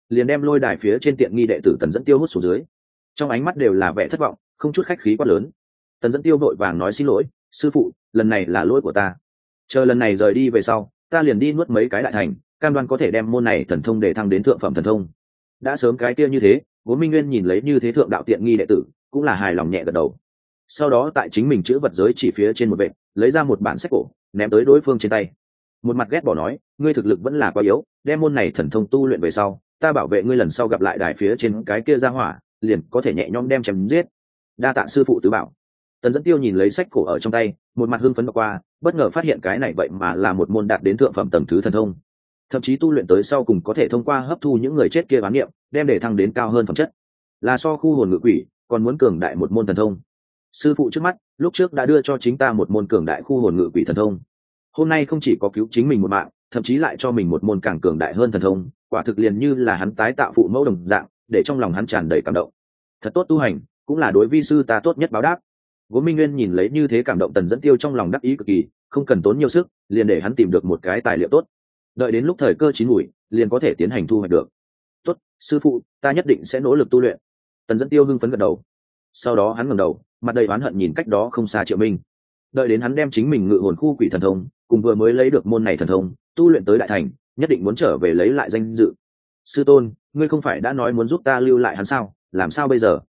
liền đem lôi đài phía trên tiện nghi đệ tử Tần Dẫn Tiêu hút xuống dưới. Trong ánh mắt đều là vẻ thất vọng, không chút khách khí quá lớn. Tần Dẫn Tiêu vội vàng nói xin lỗi, sư phụ, lần này là lỗi của ta. Chờ lần này rời đi về sau, ta liền đi nuốt mấy cái đại thành, cam đoan có thể đem môn này thần thông để thăng đến thượng phẩm thần thông. Đã sớm cái kia như thế, Cố Minh Nguyên nhìn lấy như thế thượng đạo tiện nghi đệ tử, cũng là hài lòng nhẹ gật đầu. Sau đó tại chính mình chữ vật giới chỉ phía trên một vệt, lấy ra một bản sách cổ, ném tới đối phương trên tay. Một mặt ghét bỏ nói, ngươi thực lực vẫn là quá yếu, đem môn này thần thông tu luyện về sau, ta bảo vệ ngươi lần sau gặp lại đài phía trên cái kia ra hỏa, liền có thể nhẹ nhõm đem chém giết. Đa tạ sư phụ tứ bảo. Tần Dẫn Tiêu nhìn lấy sách cổ ở trong tay, một mặt hưng phấn đọc qua, bất ngờ phát hiện cái này vậy mà là một môn đạt đến thượng phẩm tầng thứ thần thông. Thậm chí tu luyện tới sau cùng có thể thông qua hấp thu những người chết kia bán niệm, đem để thăng đến cao hơn phẩm chất. Là so khu hồn ngự quỷ, còn muốn cường đại một môn thần thông. Sư phụ trước mắt, lúc trước đã đưa cho chính ta một môn cường đại khu hồn ngự quỷ thần thông. Hôm nay không chỉ có cứu chính mình một mạng, thậm chí lại cho mình một môn càng cường đại hơn thần thông, quả thực liền như là hắn tái tạo phụ mẫu đồng dạng, để trong lòng hắn tràn đầy cảm động. Thật tốt tu hành, cũng là đối vi sư ta tốt nhất báo đáp. Cố Minh Nguyên nhìn lấy như thế cảm động Tần Dẫn Tiêu trong lòng đắc ý cực kỳ, không cần tốn nhiều sức, liền để hắn tìm được một cái tài liệu tốt. Đợi đến lúc thời cơ chín muồi, liền có thể tiến hành thu hoạch được. Tốt, sư phụ, ta nhất định sẽ nỗ lực tu luyện. Tần Dẫn Tiêu hưng phấn gật đầu. Sau đó hắn ngẩng đầu, mặt đầy oán hận nhìn cách đó không xa Triệu Minh. Đợi đến hắn đem chính mình ngự hồn khu quỷ thần thông, cùng vừa mới lấy được môn này thần thông, tu luyện tới đại thành, nhất định muốn trở về lấy lại danh dự. Sư tôn, ngươi không phải đã nói muốn giúp ta lưu lại hắn sao, làm sao bây giờ?